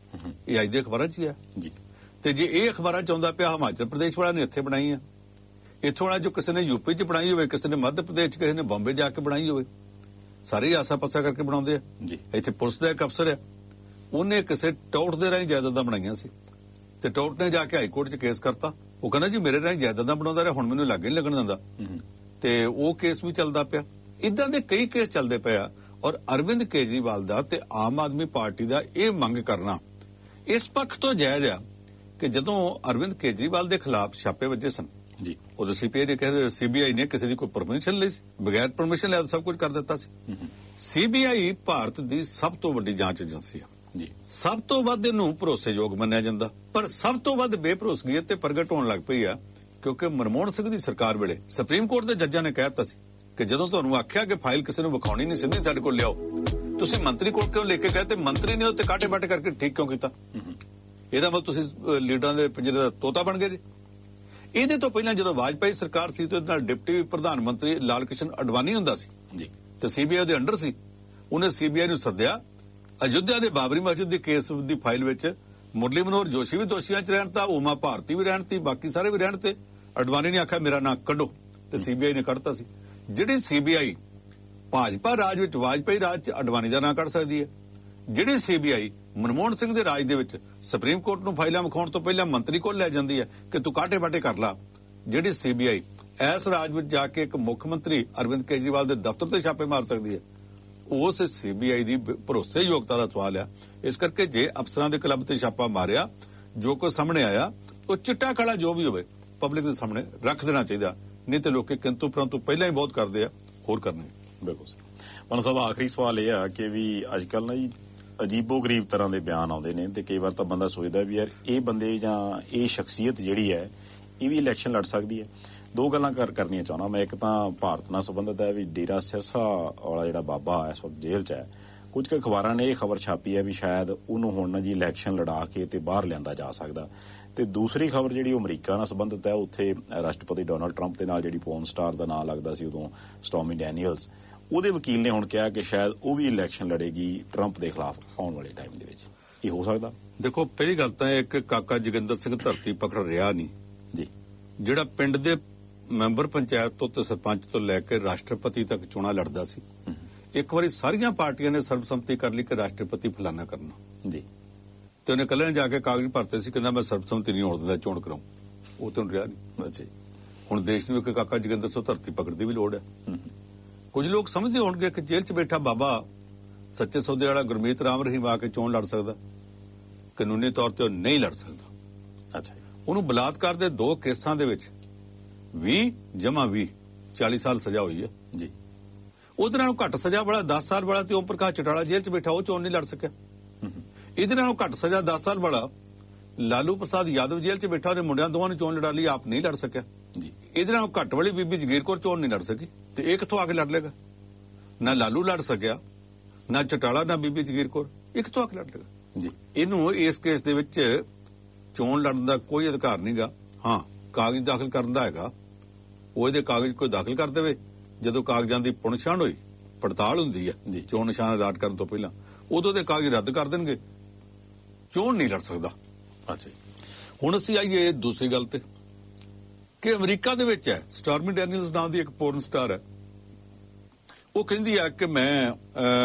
ਇਹ ਅੱਜ ਦੇ ਅਖਬਾਰਾਂ 'ਚ ਹੀ ਆ ਜੀ। ਤੇ ਜੇ ਇਹ ਅਖਬਾਰਾਂ 'ਚ ਆਉਂਦਾ ਪਿਆ ਹਿਮਾਚਲ ਪ੍ਰਦੇਸ਼ ਵਾਲਿਆਂ ਨੇ ਇੱਥੇ ਬਣਾਈ ਆ, ਇੱਥੋਂ ਵਾਲਾ ਜੋ ਕਿਸੇ ਨੇ ਯੂਪੀ 'ਚ ਬਣਾਈ ਹੋਵੇ, ਕਿਸੇ ਨੇ ਮੱਧ ਪ੍ਰਦੇਸ਼ 'ਚ, ਕਿਸੇ ਨੇ ਬੰਬੇ ਜਾ ਕੇ ਬਣਾਈ ਹੋਵੇ, ਸਾਰੇ ਆਸਾ ਪਾਸਾ ਕਰਕੇ ਬਣਾਉਂਦੇ ਆ ਜੀ। ਇੱਥੇ ਪੁਲਿਸ ਦਾ ਇੱਕ ਅਫਸਰ ਆ, ਉਹਨੇ ਕਿਸੇ ਟੌਟ ਦੇ ਰਾਹੀਂ ਜਾਇਦਾਦਾਂ ਬਣਾਈਆਂ ਸੀ ਤੇ ਟੌਟ ਨੇ ਜਾ ਕੇ ਹਾਈ ਕੋਰਟ 'ਚ ਕੇਸ ਕਰਤਾ। ਉਹ ਕਹਿੰਦਾ ਜੀ ਮੇਰੇ ਰਾਹੀਂ ਜਾਇਦਾਦਾਂ ਬਣਾਉਂਦਾ ਰਿਹਾ, ਹੁਣ ਮੈਨੂੰ ਲਾਗੇ ਨਹੀਂ ਲੱਗਣ ਦਿੰਦਾ, ਤੇ ਉਹ ਕੇਸ ਵੀ ਚੱਲਦਾ ਪਿਆ। ਇਦਾਂ ਦੇ ਕਈ ਕੇਸ ਚੱਲਦੇ ਪਏ ਆ। ਔਰ ਅਰਵਿੰਦ ਕੇਜਰੀਵਾਲ ਦਾ ਤੇ ਆਮ ਆਦਮੀ ਪਾਰਟੀ ਦਾ ਇਹ ਮੰਗ ਕਰਨਾ ਇਸ ਪੱਖ ਤੋਂ ਜਾਇਜ਼ ਆ ਕਿ ਜਦੋਂ ਅਰਵਿੰਦ ਕੇਜਰੀਵਾਲ ਦੇ ਖਿਲਾਫ ਛਾਪੇ ਵੱਜੇ ਸਨ ਜੀ, ਉਦੋਂ ਸੀਪੀਆਈ ਨੇ ਕਹਿੰਦੇ ਸੀਬੀਆਈ ਨੇ ਕਿਸੇ ਦੀ ਕੋਈ ਪਰਮਿਸ਼ਨ ਲਈ ਸੀ, ਬਗੈਰ ਪਰਮਿਸ਼ਨ ਲਿਆ ਸਭ ਕੁਝ ਕਰ ਦਿੱਤਾ ਸੀ। ਸੀਬੀਆਈ ਭਾਰਤ ਦੀ ਸਭ ਤੋਂ ਵੱਡੀ ਜਾਂਚ ਏਜੰਸੀ ਆ ਜੀ, ਸਭ ਤੋਂ ਵੱਧ ਇਹਨੂੰ ਭਰੋਸੇਯੋਗ ਮੰਨਿਆ ਜਾਂਦਾ, ਪਰ ਸਭ ਤੋਂ ਵੱਧ ਬੇਭਰੋਸਗੀ ਤੇ ਪ੍ਰਗਟ ਹੋਣ ਲੱਗ ਪਈ ਆ ਕਿਉਂਕਿ ਮਨਮੋਹਨ ਸਿੰਘ ਦੀ ਸਰਕਾਰ ਵੇਲੇ ਸੁਪਰੀਮ ਕੋਰਟ ਦੇ ਜੱਜਾਂ ਨੇ ਕਹਿ ਦਿੱਤਾ ਸੀ ਕਿ ਜਦੋਂ ਤੁਹਾਨੂੰ ਆਖਿਆ ਕਿ ਫਾਈਲ ਕਿਸੇ ਨੂੰ ਵਿਖਾਉਣੀ ਨਹੀਂ, ਸਿੱਧੀ ਸਾਡੇ ਕੋਲ ਲਿਆਓ, ਤੁਸੀਂ ਮੰਤਰੀ ਕੋਲ ਕਿਉਂ ਲੈ ਕੇ ਗਏ ਤੇ ਮੰਤਰੀ ਨੇ ਉੱਤੇ ਕਾਟੇ ਬਾਟੇ ਕਰਕੇ ਠੀਕ ਕਿਉਂ ਕੀਤਾ? ਇਹਦਾ ਮਤਲਬ ਤੁਸੀਂ ਲੀਡਰਾਂ ਦੇ ਪਿੰਜਰੇ ਦਾ ਤੋਤਾ ਬਣ ਗਏ ਜੀ। ਇਹਦੇ ਤੋਂ ਪਹਿਲਾਂ ਜਦੋਂ ਵਾਜਪਾਈ ਸਰਕਾਰ ਸੀ ਤੇ ਉਹਦੇ ਨਾਲ ਡਿਪਟੀ ਪ੍ਰਧਾਨ ਮੰਤਰੀ ਲਾਲ ਕ੍ਰਿਸ਼ਨ ਅਡਵਾਨੀ ਹੁੰਦਾ ਸੀ ਜੀ, ਤੇ ਸੀਬੀਆਈ ਦੇ ਅੰਡਰ ਸੀ। ਉਹਨੇ ਸੀਬੀਆਈ ਨੂੰ ਸੱਦਿਆ, ਅਯੁੱਧਿਆ ਦੇ ਬਾਬਰੀ ਮਸਜਿਦ ਦੇ ਕੇਸ ਦੀ ਫਾਈਲ ਵਿੱਚ ਮੁਰਲੀ ਮਨੋਹਰ ਜੋਸ਼ੀ ਵੀ ਦੋਸ਼ੀਆਂ 'ਚ ਰਹਿਣ ਤਾ, ਉਮਾ ਭਾਰਤੀ ਵੀ ਰਹਿਣ ਤੀ, ਬਾਕੀ ਸਾਰੇ ਵੀ ਰਹਿਣ ਤੇ। ਅਡਵਾਨੀ ਨੇ ਆਖਿਆ ਮੇਰਾ ਨਾਂ ਕੱਢੋ ਤੇ ਸੀਬੀਆਈ ਨੇ ਕੱਢਤਾ ਸੀ। ਜਿਹੜੀ ਸੀਬੀਆਈ ਭਾਜਪਾ ਰਾਜ ਵਿੱਚ ਵਾਜਪਾਈ ਰਾਜ 'ਚ ਅਡਵਾਨੀ ਦਾ ਨਾਂ ਕੱਢ ਸਕਦੀ ਹੈ, ਜਿਹੜੀ ਸੀਬੀਆਈ ਮਨਮੋਹਨ ਸਿੰਘ ਦੇ ਰਾਜ ਦੇ ਵਿੱਚ ਸੁਪਰੀਮ ਕੋਰਟ ਨੂੰ ਫਾਈਲਾਂ ਵਿਖਾਉਣ ਤੋਂ ਪਹਿਲਾਂ ਮੰਤਰੀ ਕੋਲ ਲੈ ਜਾਂਦੀ ਹੈ ਕਿ ਤੂੰ ਕਾਟੇ ਬਾਟੇ ਕਰ ਲਾ, ਜਿਹੜੀ ਸੀਬੀਆਈ ਇਸ ਰਾਜ ਵਿੱਚ ਜਾ ਕੇ ਇੱਕ ਮੁੱਖ ਮੰਤਰੀ ਅਰਵਿੰਦ ਕੇਜਰੀਵਾਲ ਦੇ ਦਫ਼ਤਰ ਤੇ ਛਾਪੇ ਮਾਰ ਸਕਦੀ ਹੈ, ਉਸ ਸੀਬੀਆਈ ਦੀ ਭਰੋਸੇਯੋਗਤਾ ਦਾ ਸਵਾਲ ਆ। ਇਸ ਕਰਕੇ ਜੇ ਅਫਸਰਾਂ ਦੇ ਕਲੱਬ ਤੇ ਛਾਪਾ ਮਾਰਿਆ, ਜੋ ਕੁਝ ਸਾਹਮਣੇ ਆਇਆ ਉਹ ਚਿੱਟਾ ਕਾਲਾ ਜੋ ਵੀ ਹੋਵੇ ਪਬਲਿਕ ਦੇ ਸਾਹਮਣੇ ਰੱਖ ਦੇਣਾ ਚਾਹੀਦਾ, ਨਹੀਂ ਤੇ ਲੋਕੀ ਕਿੰਤੂ ਪਰੰਤੂ ਪਹਿਲਾਂ ਹੀ ਬਹੁਤ ਕਰਦੇ ਆ, ਹੋਰ ਕਰਨਗੇ। ਬਿਲਕੁਲ ਸਰ। ਮਨ ਸਾਹਿਬ ਆਖਰੀ ਸਵਾਲ ਇਹ ਆ ਕਿ ਵੀ ਅੱਜ ਕੱਲ ਨਾ ਜੀ ਅਜੀਬੋ ਗਰੀਬ ਤਰ੍ਹਾਂ ਦੇ ਬਿਆਨ ਆਉਂਦੇ ਨੇ ਤੇ ਕਈ ਵਾਰ ਤਾਂ ਬੰਦਾ ਸੋਚਦਾ ਵੀ ਯਾਰ ਇਹ ਬੰਦੇ ਜਾਂ ਇਹ ਸ਼ਖਸੀਅਤ ਜਿਹੜੀ ਹੈ ਇਹ ਵੀ ਇਲੈਕਸ਼ਨ ਲੜ ਸਕਦੀ ਹੈ। ਦੋ ਗੱਲਾਂ ਕਰ ਕਰਨੀਆਂ ਚਾਹੁੰਦਾ ਮੈਂ। ਇੱਕ ਤਾਂ ਭਾਰਤ ਨਾਲ ਸੰਬੰਧਿਤ ਹੈ ਵੀ ਡੇਰਾ ਸਿਰਸਾ ਵਾਲਾ ਜਿਹੜਾ ਬਾਬਾ ਇਸ ਵਕਤ ਜੇਲ੍ਹ 'ਚ ਹੈ। ਕੁਝ ਕੁ ਅਖਬਾਰਾਂ ਨੇ ਇਹ ਖਬਰ ਛਾਪੀ ਹੈ ਵੀ ਸ਼ਾਇਦ ਉਹਨੂੰ ਹੁਣ ਨਾ ਜੀ ਇਲੈਕਸ਼ਨ ਲੜਾ ਕੇ ਤੇ ਬਾਹਰ ਲਿਆਂਦਾ ਜਾ ਸਕਦਾ। ਤੇ ਦੂਸਰੀ ਖਬਰ ਜਿਹੜੀ ਉਹ ਅਮਰੀਕਾ ਨਾਲ ਸੰਬੰਧਿਤ ਹੈ, ਉੱਥੇ ਰਾਸ਼ਟਰਪਤੀ ਡੋਨਾਲਡ ਟਰੰਪ ਦੇ ਨਾਲ ਜਿਹੜੀ ਪੋਰਨ ਸਟਾਰ ਦਾ ਨਾਂ ਲੱਗਦਾ ਸੀ ਉਦੋਂ ਸਟੋਰਮੀ ਡੈਨੀਅਲਸ, ਉਹਦੇ ਵਕੀਲ ਨੇ ਹੁਣ ਕਿਹਾ ਕਿ ਸ਼ਾਇਦ ਉਹ ਵੀ ਇਲੈਕਸ਼ਨ ਲੜੇਗੀ ਟਰੰਪ ਦੇ ਖਿਲਾਫ ਆਉਣ ਵਾਲੇ ਟਾਈਮ ਦੇ ਵਿੱਚ। ਇਹ ਹੋ ਸਕਦਾ? ਦੇਖੋ, ਪਹਿਲੀ ਗੱਲ ਤਾਂ ਇੱਕ ਕਾਕਾ ਜੋਗਿੰਦਰ ਸਿੰਘ ਧਰਤੀ ਪਕੜ ਰਿਹਾ ਨਹੀਂ ਜੀ, ਜਿਹੜਾ ਪਿੰਡ ਦੇ ਮੈਂਬਰ ਪੰਚਾਇਤ ਤੋਂ ਤੇ ਸਰਪੰਚ ਤੋਂ ਲੈ ਕੇ ਰਾਸ਼ਟਰਪਤੀ ਤੱਕ ਚੋਣਾਂ ਲੜਦਾ ਸੀ। ਇੱਕ ਵਾਰੀ ਸਾਰੀਆਂ ਪਾਰਟੀਆਂ ਨੇ ਸਰਬਸੰਮਤੀ ਕਰ ਲਈ ਕਿ ਰਾਸ਼ਟਰਪਤੀ ਫਲਾਨਾ ਕਰਨਾ ਜੀ, ਤੇ ਉਹਨੇ ਕੱਲੇ ਜਾ ਕੇ ਕਾਗਜ਼ ਭਰਤੇ ਸੀ, ਕਹਿੰਦਾ ਮੈਂ ਸਰਬਸੰਮਤੀ ਨਹੀਂ ਹੋਣ ਦਿੰਦਾ, ਚੋਣ ਕਰਾਉਂ। ਉਹ ਤਾਂ ਰਿਹਾ ਨਹੀਂ। ਅੱਛਾ, ਹੁਣ ਦੇਸ਼ ਨੂੰ ਇੱਕ ਕਾਕਾ ਜੋਗਿੰਦਰ ਸਿੰਘ ਧਰਤੀ ਪਕੜ ਦੀ ਵੀ ਲੋੜ ਹੈ। ਕੁਝ ਲੋਕ ਸਮਝਦੇ ਹੋਣਗੇ ਕਿ ਜੇਲ੍ਹ 'ਚ ਬੈਠਾ ਬਾਬਾ ਸੱਚੇ ਸੌਦੇ ਵਾਲਾ ਗੁਰਮੀਤ ਰਾਮ ਰਹੀਮ ਆ ਕੇ ਚੋਣ ਲੜ ਸਕਦਾ। ਕਾਨੂੰਨੀ ਤੌਰ ਤੇ ਉਹ ਨਹੀਂ ਲੜ ਸਕਦਾ। ਅੱਛਾ, ਉਹਨੂੰ ਬਲਾਤਕਾਰ ਦੇ ਦੋ ਕੇਸਾਂ ਦੇ ਵਿੱਚ ਵੀਹ ਜਮਾ ਵੀਹ ਚਾਲੀ ਸਾਲ ਸਜ਼ਾ ਹੋਈ ਹੈ ਜੀ। ਉਹਦੇ ਨਾਲੋਂ ਘੱਟ ਸਜ਼ਾ ਵਾਲਾ ਦਸ ਸਾਲ ਵਾਲਾ ਤੇ ਓਮ ਪ੍ਰਕਾਸ਼ ਚਟਾਲਾ ਜੇਲ੍ਹ 'ਚ ਬੈਠਾ, ਉਹ ਚੋਣ ਨਹੀਂ ਲੜ ਸਕਿਆ। ਇਹਦੇ ਨਾਲੋਂ ਘੱਟ ਸਜ਼ਾ ਦਸ ਸਾਲ ਵਾਲਾ ਲਾਲੂ ਪ੍ਰਸਾਦ ਯਾਦਵ ਜੇਲ੍ਹ 'ਚ ਬੈਠਾ, ਉਹਨੇ ਮੁੰਡਿਆਂ ਦੋਵਾਂ ਨੂੰ ਚੋਣ ਲੜਾ ਲਈ, ਆਪ ਨਹੀਂ ਲੜ ਸਕਿਆ ਜੀ। ਇਹਦੇ ਨਾਲੋਂ ਘੱਟ ਵਾਲੀ ਬੀਬੀ ਜਗੀਰ ਕੌਰ ਚੋਣ ਨਹੀਂ ਲੜ ਸਕੀ, ਤੇ ਇਹ ਕਿੱਥੋਂ ਆ ਕੇ ਲੜ ਲੇਗਾ? ਨਾ ਲਾਲੂ ਲੜ ਸਕਿਆ, ਨਾ ਚਟਾਲਾ, ਨਾ ਬੀਬੀ ਜਗੀਰ ਕੌਰ, ਇਹ ਕਿੱਥੋਂ ਆ ਕੇ ਲੜ ਲੇਗਾ ਜੀ। ਇਹਨੂੰ ਇਸ ਕੇਸ ਦੇ ਵਿੱਚ ਚੋਣ ਲੜਨ ਦਾ ਕੋਈ ਅਧਿਕਾਰ ਨਹੀਂਗਾ। ਹਾਂ, ਕਾਗਜ਼ ਦਾਖਲ ਕਰਨ ਦਾ ਹੈਗਾ, ਉਹ ਇਹਦੇ ਕਾਗਜ਼ ਕੋਈ ਦਾਖਲ ਕਰ ਦੇਵੇ। ਜਦੋਂ ਕਾਗਜ਼ਾਂ ਦੀ ਪੁਣਛਾਣ ਹੋਈ, ਪੜਤਾਲ ਹੁੰਦੀ ਹੈ ਚੋਣ ਨਿਸ਼ਾਨ ਅਲਾਟ ਕਰਨ ਤੋਂ ਪਹਿਲਾਂ, ਉਦੋਂ ਦੇ ਕਾਗਜ਼ ਰੱਦ ਕਰ ਦੇਣਗੇ, ਚੋਣ ਨਹੀਂ ਲੜ ਸਕਦਾ। ਅੱਛਾ, ਹੁਣ ਅਸੀਂ ਆਈਏ ਦੂਸਰੀ ਗੱਲ ਤੇ ਕਿ ਅਮਰੀਕਾ ਦੇ ਵਿੱਚ ਹੈ ਸਟਾਰਮੀ ਡੈਨੀਅਲਸ ਨਾਮ ਦੀ ਇੱਕ ਪੋਰਨ ਸਟਾਰ ਹੈ। ਉਹ ਕਹਿੰਦੀ ਹੈ ਕਿ ਮੈਂ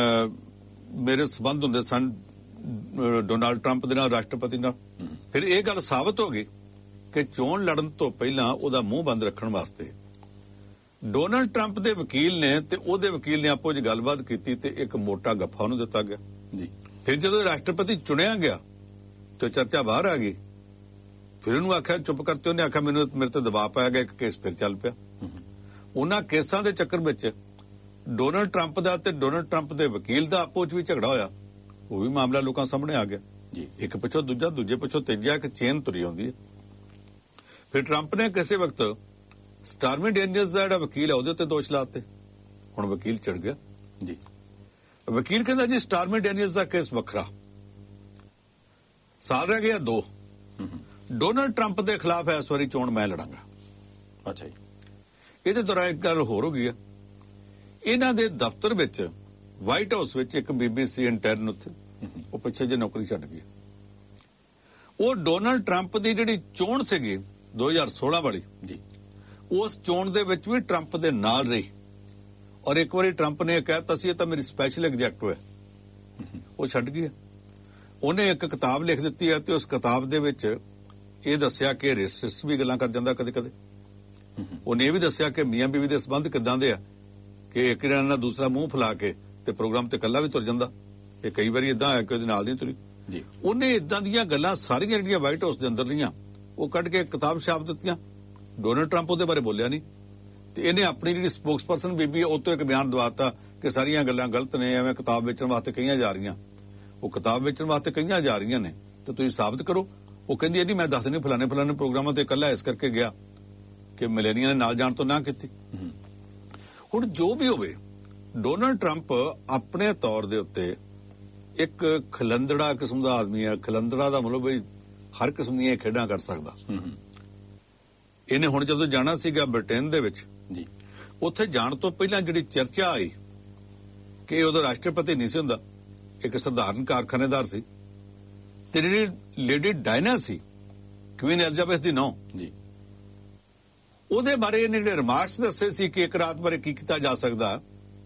ਮੇਰੇ ਸਬੰਧ ਹੁੰਦੇ ਸਨ ਡੋਨਾਲਡ ਟਰੰਪ ਦੇ ਨਾਲ, ਰਾਸ਼ਟਰਪਤੀ ਨਾਲ। ਫਿਰ ਇਹ ਗੱਲ ਸਾਬਤ ਹੋ ਗਈ ਕਿ ਚੋਣ ਲੜਨ ਤੋਂ ਪਹਿਲਾਂ ਉਹਦਾ ਮੂੰਹ ਬੰਦ ਰੱਖਣ ਵਾਸਤੇ ਡੋਨਾਲਡ ਟਰੰਪ ਦੇ ਵਕੀਲ ਨੇ ਤੇ ਉਹਦੇ ਵਕੀਲ ਨੇ ਆਪੋ ਜੀ ਗੱਲਬਾਤ ਕੀਤੀ ਤੇ ਇੱਕ ਮੋਟਾ ਗੱਫਾ ਉਹਨੂੰ ਦਿੱਤਾ ਗਿਆ ਜੀ। ਫਿਰ ਜਦੋਂ ਰਾਸ਼ਟਰਪਤੀ ਚੁਣਿਆ ਗਿਆ ਤੇ ਚਰਚਾ ਬਾਹਰ ਆ ਗਈ। ਫਿਰ ਉਹਨੂੰ ਆਖਿਆ ਚੁੱਪ ਕਰਤੇ, ਉਹਨੇ ਆਖਿਆ ਮੈਨੂੰ ਮੇਰੇ ਤੇ ਦਬਾਅ ਪਾਇਆ ਗਿਆ, ਇੱਕ ਕੇਸ ਫਿਰ ਚੱਲ ਪਿਆ। ਉਹਨਾਂ ਕੇਸਾਂ ਦੇ ਚੱਕਰ ਵਿੱਚ ਡੋਨਾਲਡ ਟਰੰਪ ਦਾ ਤੇ ਡੋਨਾਲਡ ਟਰੰਪ ਦੇ ਵਕੀਲ ਦਾ ਆਪੋ ਚ ਵੀ ਝਗੜਾ ਹੋਇਆ। ਉਹ ਵੀ ਮਾਮਲਾ ਲੋਕਾਂ ਸਾਹਮਣੇ ਆ ਗਿਆ ਜੀ। ਇੱਕ ਪਿੱਛੋਂ ਦੂਜਾ, ਦੂਜੇ ਪਿੱਛੋਂ ਤੀਜਾ, ਇੱਕ ਚੇਨ ਤੁਰੀ ਆਉਂਦੀ ਹੈ। ਫਿਰ ਟਰੰਪ ਨੇ ਕਿਸੇ ਵਕਤ ਸਟਾਰਮੀ ਡੈਨੀਅਲਸ ਦਾ ਜਿਹੜਾ ਵਕੀਲ ਹੈ ਉਹਦੇ ਉੱਤੇ ਦੋਸ਼ ਲਾਤੇ। ਹੁਣ ਵਕੀਲ ਚੜ ਗਿਆ ਜੀ। ਵਕੀਲ ਕਹਿੰਦਾ ਜੀ ਸਟਾਰਮੀ ਡੈਨੀਅਲਸ ਦਾ ਕੇਸ ਵੱਖਰਾ, ਸਾਲ ਰਹਿ ਗਿਆ ਦੋ, ਡੋਨਾਲਡ ਟਰੰਪ ਦੇ ਖਿਲਾਫ ਇਸ ਵਾਰੀ ਚੋਣ ਮੈਂ ਲੜਾਂਗਾ। ਅੱਛਾ ਜੀ। ਇਹਦੇ ਦੌਰਾਨ ਇੱਕ ਗੱਲ ਹੋਰ ਹੋ ਗਈ ਹੈ। ਇਹਨਾਂ ਦੇ ਦਫ਼ਤਰ ਵਿੱਚ, ਵਾਈਟ ਹਾਊਸ ਵਿੱਚ ਇੱਕ ਬੀਬੀਸੀ ਇੰਟਰਨ ਉੱਥੇ, ਉਹ ਪਿੱਛੇ ਜੇ ਨੌਕਰੀ ਛੱਡ ਗਈ। ਉਹ ਡੋਨਾਲਡ ਟਰੰਪ ਦੀ ਜਿਹੜੀ ਚੋਣ ਸੀਗੀ ਦੋ ਹਜ਼ਾਰ ਸੋਲਾਂ ਵਾਲੀ ਜੀ, ਉਸ ਚੋਣ ਦੇ ਵਿੱਚ ਵੀ ਟਰੰਪ ਦੇ ਨਾਲ ਰਹੀ। ਔਰ ਇੱਕ ਵਾਰੀ ਟਰੰਪ ਨੇ ਕਹਿਤਾ ਸੀ ਇਹ ਤਾਂ ਮੇਰੀ ਸਪੈਸ਼ਲ ਐਗਜ਼ੈਕਟਿਵ ਹੈ, ਉਹ ਛੱਡ ਗਈ। ਉਹਨੇ ਇੱਕ ਕਿਤਾਬ ਲਿਖ ਦਿੱਤੀ ਹੈ ਤੇ ਉਸ ਕਿਤਾਬ ਦੇ ਵਿੱਚ ਇਹ ਦੱਸਿਆ ਕਿ ਰੇਸਿਸਟ ਵੀ ਗੱਲਾਂ ਕਰ ਜਾਂਦਾ ਕਦੇ ਕਦੇ। ਉਹਨੇ ਇਹ ਵੀ ਦੱਸਿਆ ਕਿ ਮੀਆਂ ਬੀਵੀ ਦੇ ਸੰਬੰਧ ਕਿੱਦਾਂ ਦੇ ਆ ਕਿ ਇੱਕ ਜਣਾ ਨਾਲ ਦੂਸਰਾ ਮੂੰਹ ਫੁਲਾ ਕੇ ਤੇ ਪ੍ਰੋਗਰਾਮ ਤੇ ਇਕੱਲਾ ਵੀ ਤੁਰ ਜਾਂਦਾ। ਇਹ ਕਈ ਵਾਰੀ ਇਦਾਂ ਹੋਇਆ ਕਿ ਉਹਦੇ ਨਾਲ ਨਹੀਂ ਤੁਰੀ ਜੀ। ਉਹਨੇ ਇਦਾਂ ਦੀਆਂ ਗੱਲਾਂ ਸਾਰੀਆਂ ਜਿਹੜੀਆਂ ਵਾਈਟ ਹਾਊਸ ਦੇ ਅੰਦਰ ਲੀਆਂ ਉਹ ਕੱਢ ਕੇ ਕਿਤਾਬ ਛਾਪ ਦਿੱਤੀਆਂ। ਡੋਨਾਲਡ ਟਰੰਪ ਉਹਦੇ ਬਾਰੇ ਬੋਲਿਆ ਨਹੀਂ ਤੇ ਇਹਨੇ ਆਪਣੀ ਜਿਹੜੀ ਸਪੋਕਸਪਰਸਨ ਬੀਬੀ ਉਹ ਤੋਂ ਇੱਕ ਬਿਆਨ ਦਵਾਤਾ ਕਿ ਸਾਰੀਆਂ ਗੱਲਾਂ ਗਲਤ ਨੇ, ਐਵੇਂ ਕਿਤਾਬ ਵੇਚਣ ਵਾਸਤੇ ਕਹੀਆਂ ਜਾ ਰਹੀਆਂ। ਉਹ ਕਿਤਾਬ ਵੇਚਣ ਵਾਸਤੇ ਕਹੀਆਂ ਜਾ ਰਹੀਆਂ ਨੇ ਤੇ ਤੁਸੀਂ ਸਾਬਤ ਕਰੋ। ਉਹ ਕਹਿੰਦੀ ਹੈ ਨਹੀਂ ਮੈਂ ਦੱਸ ਨਹੀਂ ਫਲਾਣੇ ਫਲਾਣੇ ਪ੍ਰੋਗਰਾਮਾਂ ਤੇ ਇਕੱਲਾ ਇਸ ਕਰਕੇ ਗਿਆ ਕਿ ਮਿਲੇਨੀਆ ਨੇ ਨਾਲ ਜਾਣ ਤੋਂ ਨਾ ਕੀਤੀ। ਹੁਣ ਜੋ ਵੀ ਹੋਵੇ, ਡੋਨਾਲਡ ਟਰੰਪ ਆਪਣੇ ਤੌਰ ਦੇ ਉੱਤੇ ਇੱਕ ਖਲੰਦੜਾ ਕਿਸਮ ਦਾ ਆਦਮੀ ਹੈ। ਖਲੰਦੜਾ ਦਾ ਮਤਲਬ ਵੀ ਹਰ ਕਿਸਮ ਦੀਆਂ ਖੇਡਾਂ ਕਰ ਸਕਦਾ। ਇਹਨੇ ਹੁਣ ਜਦੋਂ ਜਾਣਾ ਸੀਗਾ ਬ੍ਰਿਟੇਨ ਦੇ ਵਿੱਚ ਜੀ, ਉੱਥੇ ਜਾਣ ਤੋਂ ਪਹਿਲਾਂ ਜਿਹੜੀ ਚਰਚਾ ਆਈ ਕਿ ਉਦੋਂ ਰਾਸ਼ਟਰਪਤੀ ਨਹੀਂ ਸੀ ਹੁੰਦਾ, ਇੱਕ ਸਧਾਰਨ ਕਾਰਖਾਨੇਦਾਰ ਸੀ। ਤੇ ਜਿਹੜੀ ਲੇਡੀ ਡਾਇਨਾ ਸੀ, ਕੁਈਨ ਐਲਿਜ਼ਾਬੈਥ ਦੀ ਨੌਂ ਜੀ, ਉਹਦੇ ਬਾਰੇ ਇਹਨੇ ਜਿਹੜੇ ਰਿਮਾਰਕਸ ਦੱਸੇ ਸੀ ਕਿ ਇੱਕ ਰਾਤ ਬਾਰੇ ਕੀ ਕੀਤਾ ਜਾ ਸਕਦਾ,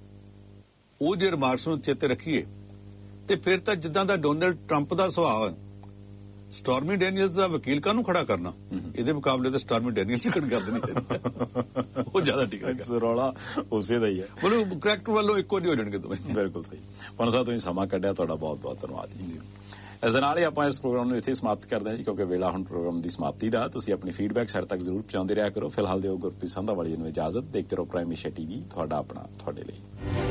ਉਹ ਜੇ ਰਿਮਾਰਕਸ ਨੂੰ ਚੇਤੇ ਰੱਖੀਏ ਤੇ ਫਿਰ ਤਾਂ ਜਿੱਦਾਂ ਦਾ ਡੋਨਾਲਡ ਟਰੰਪ ਦਾ ਸੁਭਾਅ ਹੈ, ਸਟਾਰਮੀ ਡੈਨੀਅਲਸ ਦਾ ਵਕੀਲ ਕਾਹਨੂੰ ਖੜਾ ਕਰਨਾ? ਇਹਦੇ ਮੁਕਾਬਲੇ ਤੇ ਸਟਾਰਮੀ ਡੈਨੀਅਲਸ ਖੜ ਕਰ ਦੇਣੀ, ਉਹ ਜ਼ਿਆਦਾ ਠੀਕ ਹੈ। ਰੌਲਾ ਉਸੇ ਦਾ ਹੀ ਹੈ, ਮਤਲਬ ਕਰੈਕਟਰ ਵੱਲੋਂ ਇੱਕੋ ਜਿਹੇ ਹੋ ਜਾਣਗੇ ਦੋਵੇਂ। ਬਿਲਕੁਲ ਸਹੀ। ਪਨ ਸਾਹਿਬ ਤੁਸੀਂ ਸਮਾਂ ਕੱਢਿਆ, ਤੁਹਾਡਾ ਬਹੁਤ ਬਹੁਤ ਧੰਨਵਾਦ ਜੀ। ਇਸ ਦੇ ਨਾਲ ਹੀ ਆਪਾਂ ਇਸ ਪ੍ਰੋਗਰਾਮ ਨੂੰ ਇੱਥੇ ਸਮਾਪਤ ਕਰਦੇ ਹਾਂ ਜੀ, ਕਿਉਂਕਿ ਵੇਲਾ ਹੁਣ ਪ੍ਰੋਗਰਾਮ ਦੀ ਸਮਾਪਤੀ ਦਾ। ਤੁਸੀਂ ਆਪਣੀ ਫੀਡਬੈਕ ਸਾਡੇ ਤੱਕ ਜ਼ਰੂਰ ਪਹੁੰਚਾਉਂਦੇ ਰਿਹਾ ਕਰੋ। ਫਿਲਹਾਲ ਦਿਓ ਗੁਰਪ੍ਰੀਤ ਸੰਧਾਵਾਲੀਆ ਨੂੰ ਇਜਾਜ਼ਤ। ਦੇਖਦੇ ਰਹੋ ਪ੍ਰਾਈਮ ਏਸ਼ੀਆ ਟੀਵੀ, ਤੁਹਾਡਾ ਆਪਣਾ, ਤੁਹਾਡੇ ਲਈ।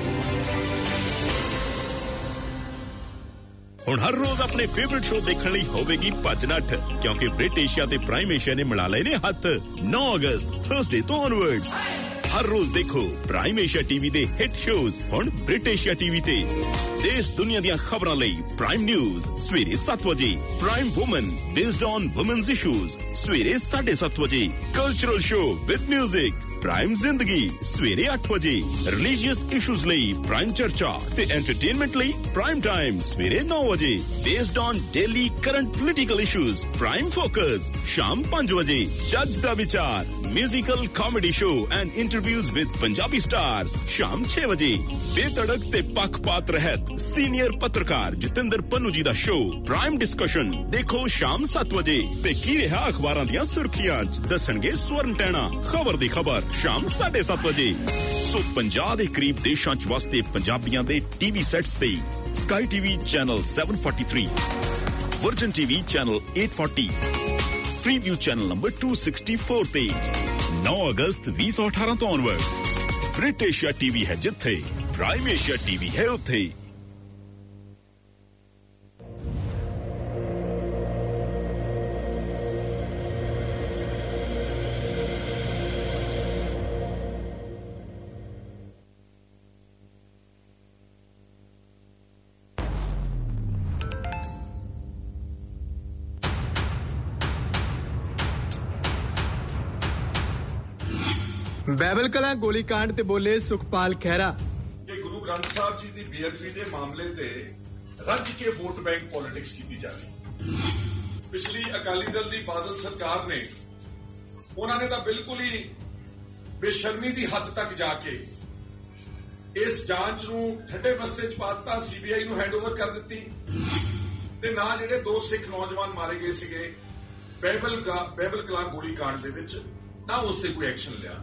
ਹੁਣ ਹਰ ਰੋਜ਼ ਆਪਣੇ ਫੇਵਰਿਟ ਸ਼ੋਅ ਦੇਖਣ ਲਈ ਹੋਵੇਗੀ ਭੱਜ ਨੱਠ, ਕਿਉਂਕਿ ਬ੍ਰਿਟ ਏਸ਼ੀਆ ਤੇ ਪ੍ਰਾਈਮ ਏਸ਼ੀਆ ਨੇ ਮਿਲਾ ਲਏ ਨੇ ਹੱਥ। ਨੌਂ ਅਗਸਤ ਥਰਸਡੇ ਤੋਂ ਔਨਵਰਡਸ ਹਰ ਰੋਜ਼ ਦੇਖੋ ਪ੍ਰਾਈਮ ਏਸ਼ੀਆ ਟੀਵੀ ਦੇ ਹਿੱਟ ਸ਼ੋਜ਼ ਹੁਣ ਬ੍ਰਿਟ ਏਸ਼ੀਆ ਟੀਵੀ ਤੇ। ਦੇਸ਼ ਦੁਨੀਆ ਦੀਆਂ ਖਬਰਾਂ ਲਈ ਪ੍ਰਾਈਮ ਨਿਊਜ਼ ਸਵੇਰੇ ਸੱਤ ਵਜੇ, prime woman based on woman's issues ਸਵੇਰੇ ਸਾਢੇ ਸੱਤ ਵਜੇ, cultural show with music prime Zindagi ਸਵੇਰੇ ਅੱਠ ਵਜੇ, ਰਿਲੀਜੀਅਸ ਇਸ਼ੂਜ਼ ਲਈ ਪ੍ਰਾਈਮ ਚਰਚਾ ਤੇ ਐਂਟਰਟੇਨਮੈਂਟ ਲਈ ਪ੍ਰਾਈਮ ਟਾਈਮ ਸਵੇਰੇ ਨੌ ਵਜੇ, based on daily current political issues prime focus ਸ਼ਾਮ ਪੰਜ ਵਜੇ, ਜੱਜ ਦਾ ਵਿਚਾਰ musical comedy show and interviews with Punjabi stars ਸ਼ਾਮ ਛੇ ਵਜੇ, ਬੇਤੜਕ ਤੇ ਪੱਖਪਾਤ ਰਹਿਤ ਸੀਨੀਅਰ ਪੱਤਰਕਾਰ ਜਤਿੰਦਰ ਪੰਨੂ ਜੀ ਦਾ ਸ਼ੋ ਪ੍ਰਾਈਮ ਡਿਸਕਸ਼ਨ ਦੇਖੋ ਸ਼ਾਮ ਸੱਤ ਵਜੇ ਤੇ ਕੀ ਰਿਹਾ ਅਖਬਾਰਾਂ ਦੀਆਂ ਸੁਰਖੀਆਂ ਚ ਦੱਸਣਗੇ ਸਵਰਨ ਟੈਣਾ ਖਬਰ ਦੀ ਖਬਰ ਸ਼ਾਮ ਸਾਢੇ ਸੱਤ ਵਜੇ। ਸੋ ਪੰਜਾਹ ਦੇ ਕਰੀਬ ਦੇਸ਼ਾਂ ਚ ਵਸਦੇ ਪੰਜਾਬੀਆਂ ਦੇ ਟੀਵੀ ਸੈਟਸ ਤੇ ਸਕਾਈ ਟੀਵੀ ਚੈਨਲ ਸੱਤ ਸੌ ਚੌਂਤਾਲੀ, ਵਰਜਨ ਟੀਵੀ ਚੈਨਲ ਅੱਠ ਸੌ ਚਾਲੀ, ਪ੍ਰੀਵਿਊ ਚੈਨਲ ਨੰਬਰ ਦੋ ਸੌ ਚੌਂਸਠ ਤੇ ਨੌ ਅਗਸਤ ਵੀਹ ਸੌ ਅਠਾਰਾਂ ਤੋਂ ਔਨਵਰਡਸ ਬ੍ਰਿਟ ਏਸ਼ੀਆ ਟੀਵੀ ਹੈ ਜਿੱਥੇ ਪ੍ਰਾਈਮ ਏਸ਼ੀਆ ਟੀਵੀ ਹੈ ਉੱਥੇ। ਬਾਈਬਲ ਕਲਾਂ ਗੋਲੀकांड ਤੇ ਬੋਲੇ ਸੁਖਪਾਲ ਖਹਿਰਾ ਕਿ ਗੁਰੂ ਗ੍ਰੰਥ ਸਾਹਿਬ ਜੀ ਦੀ ਬੇਅਦਬੀ ਦੇ ਮਾਮਲੇ ਤੇ ਰੱਜ ਕੇ ਵੋਟ ਬੈਂਕ ਪੋਲਿਟਿਕਸ ਕੀਤੀ ਜਾ ਰਹੀ। ਪਿਛਲੀ ਅਕਾਲੀ ਦਲ ਦੀ ਬਾਦਲ ਸਰਕਾਰ ਨੇ ਉਹਨਾਂ ਨੇ ਤਾਂ ਬਿਲਕੁਲ ਹੀ ਬੇਸ਼ਰਮੀ ਦੀ ਹੱਦ ਤੱਕ ਜਾ ਕੇ ਇਸ ਜਾਂਚ ਨੂੰ ਠੱਡੇ ਬਸਤੇ ਚ ਪਾਤਾ, ਸੀਬੀਆਈ ਨੂੰ ਹੈਂਡਓਵਰ ਕਰ ਦਿੱਤੀ ਤੇ ਨਾ ਜਿਹੜੇ ਦੋ ਸਿੱਖ ਨੌਜਵਾਨ ਮਾਰੇ ਗਏ ਸੀਗੇ ਬਾਈਬਲ ਬਾਈਬਲ ਕਲਾਂ ਗੋਲੀकांड ਦੇ ਵਿੱਚ, ਨਾ ਉਸ ਤੇ ਕੋਈ ਐਕਸ਼ਨ ਲਿਆ।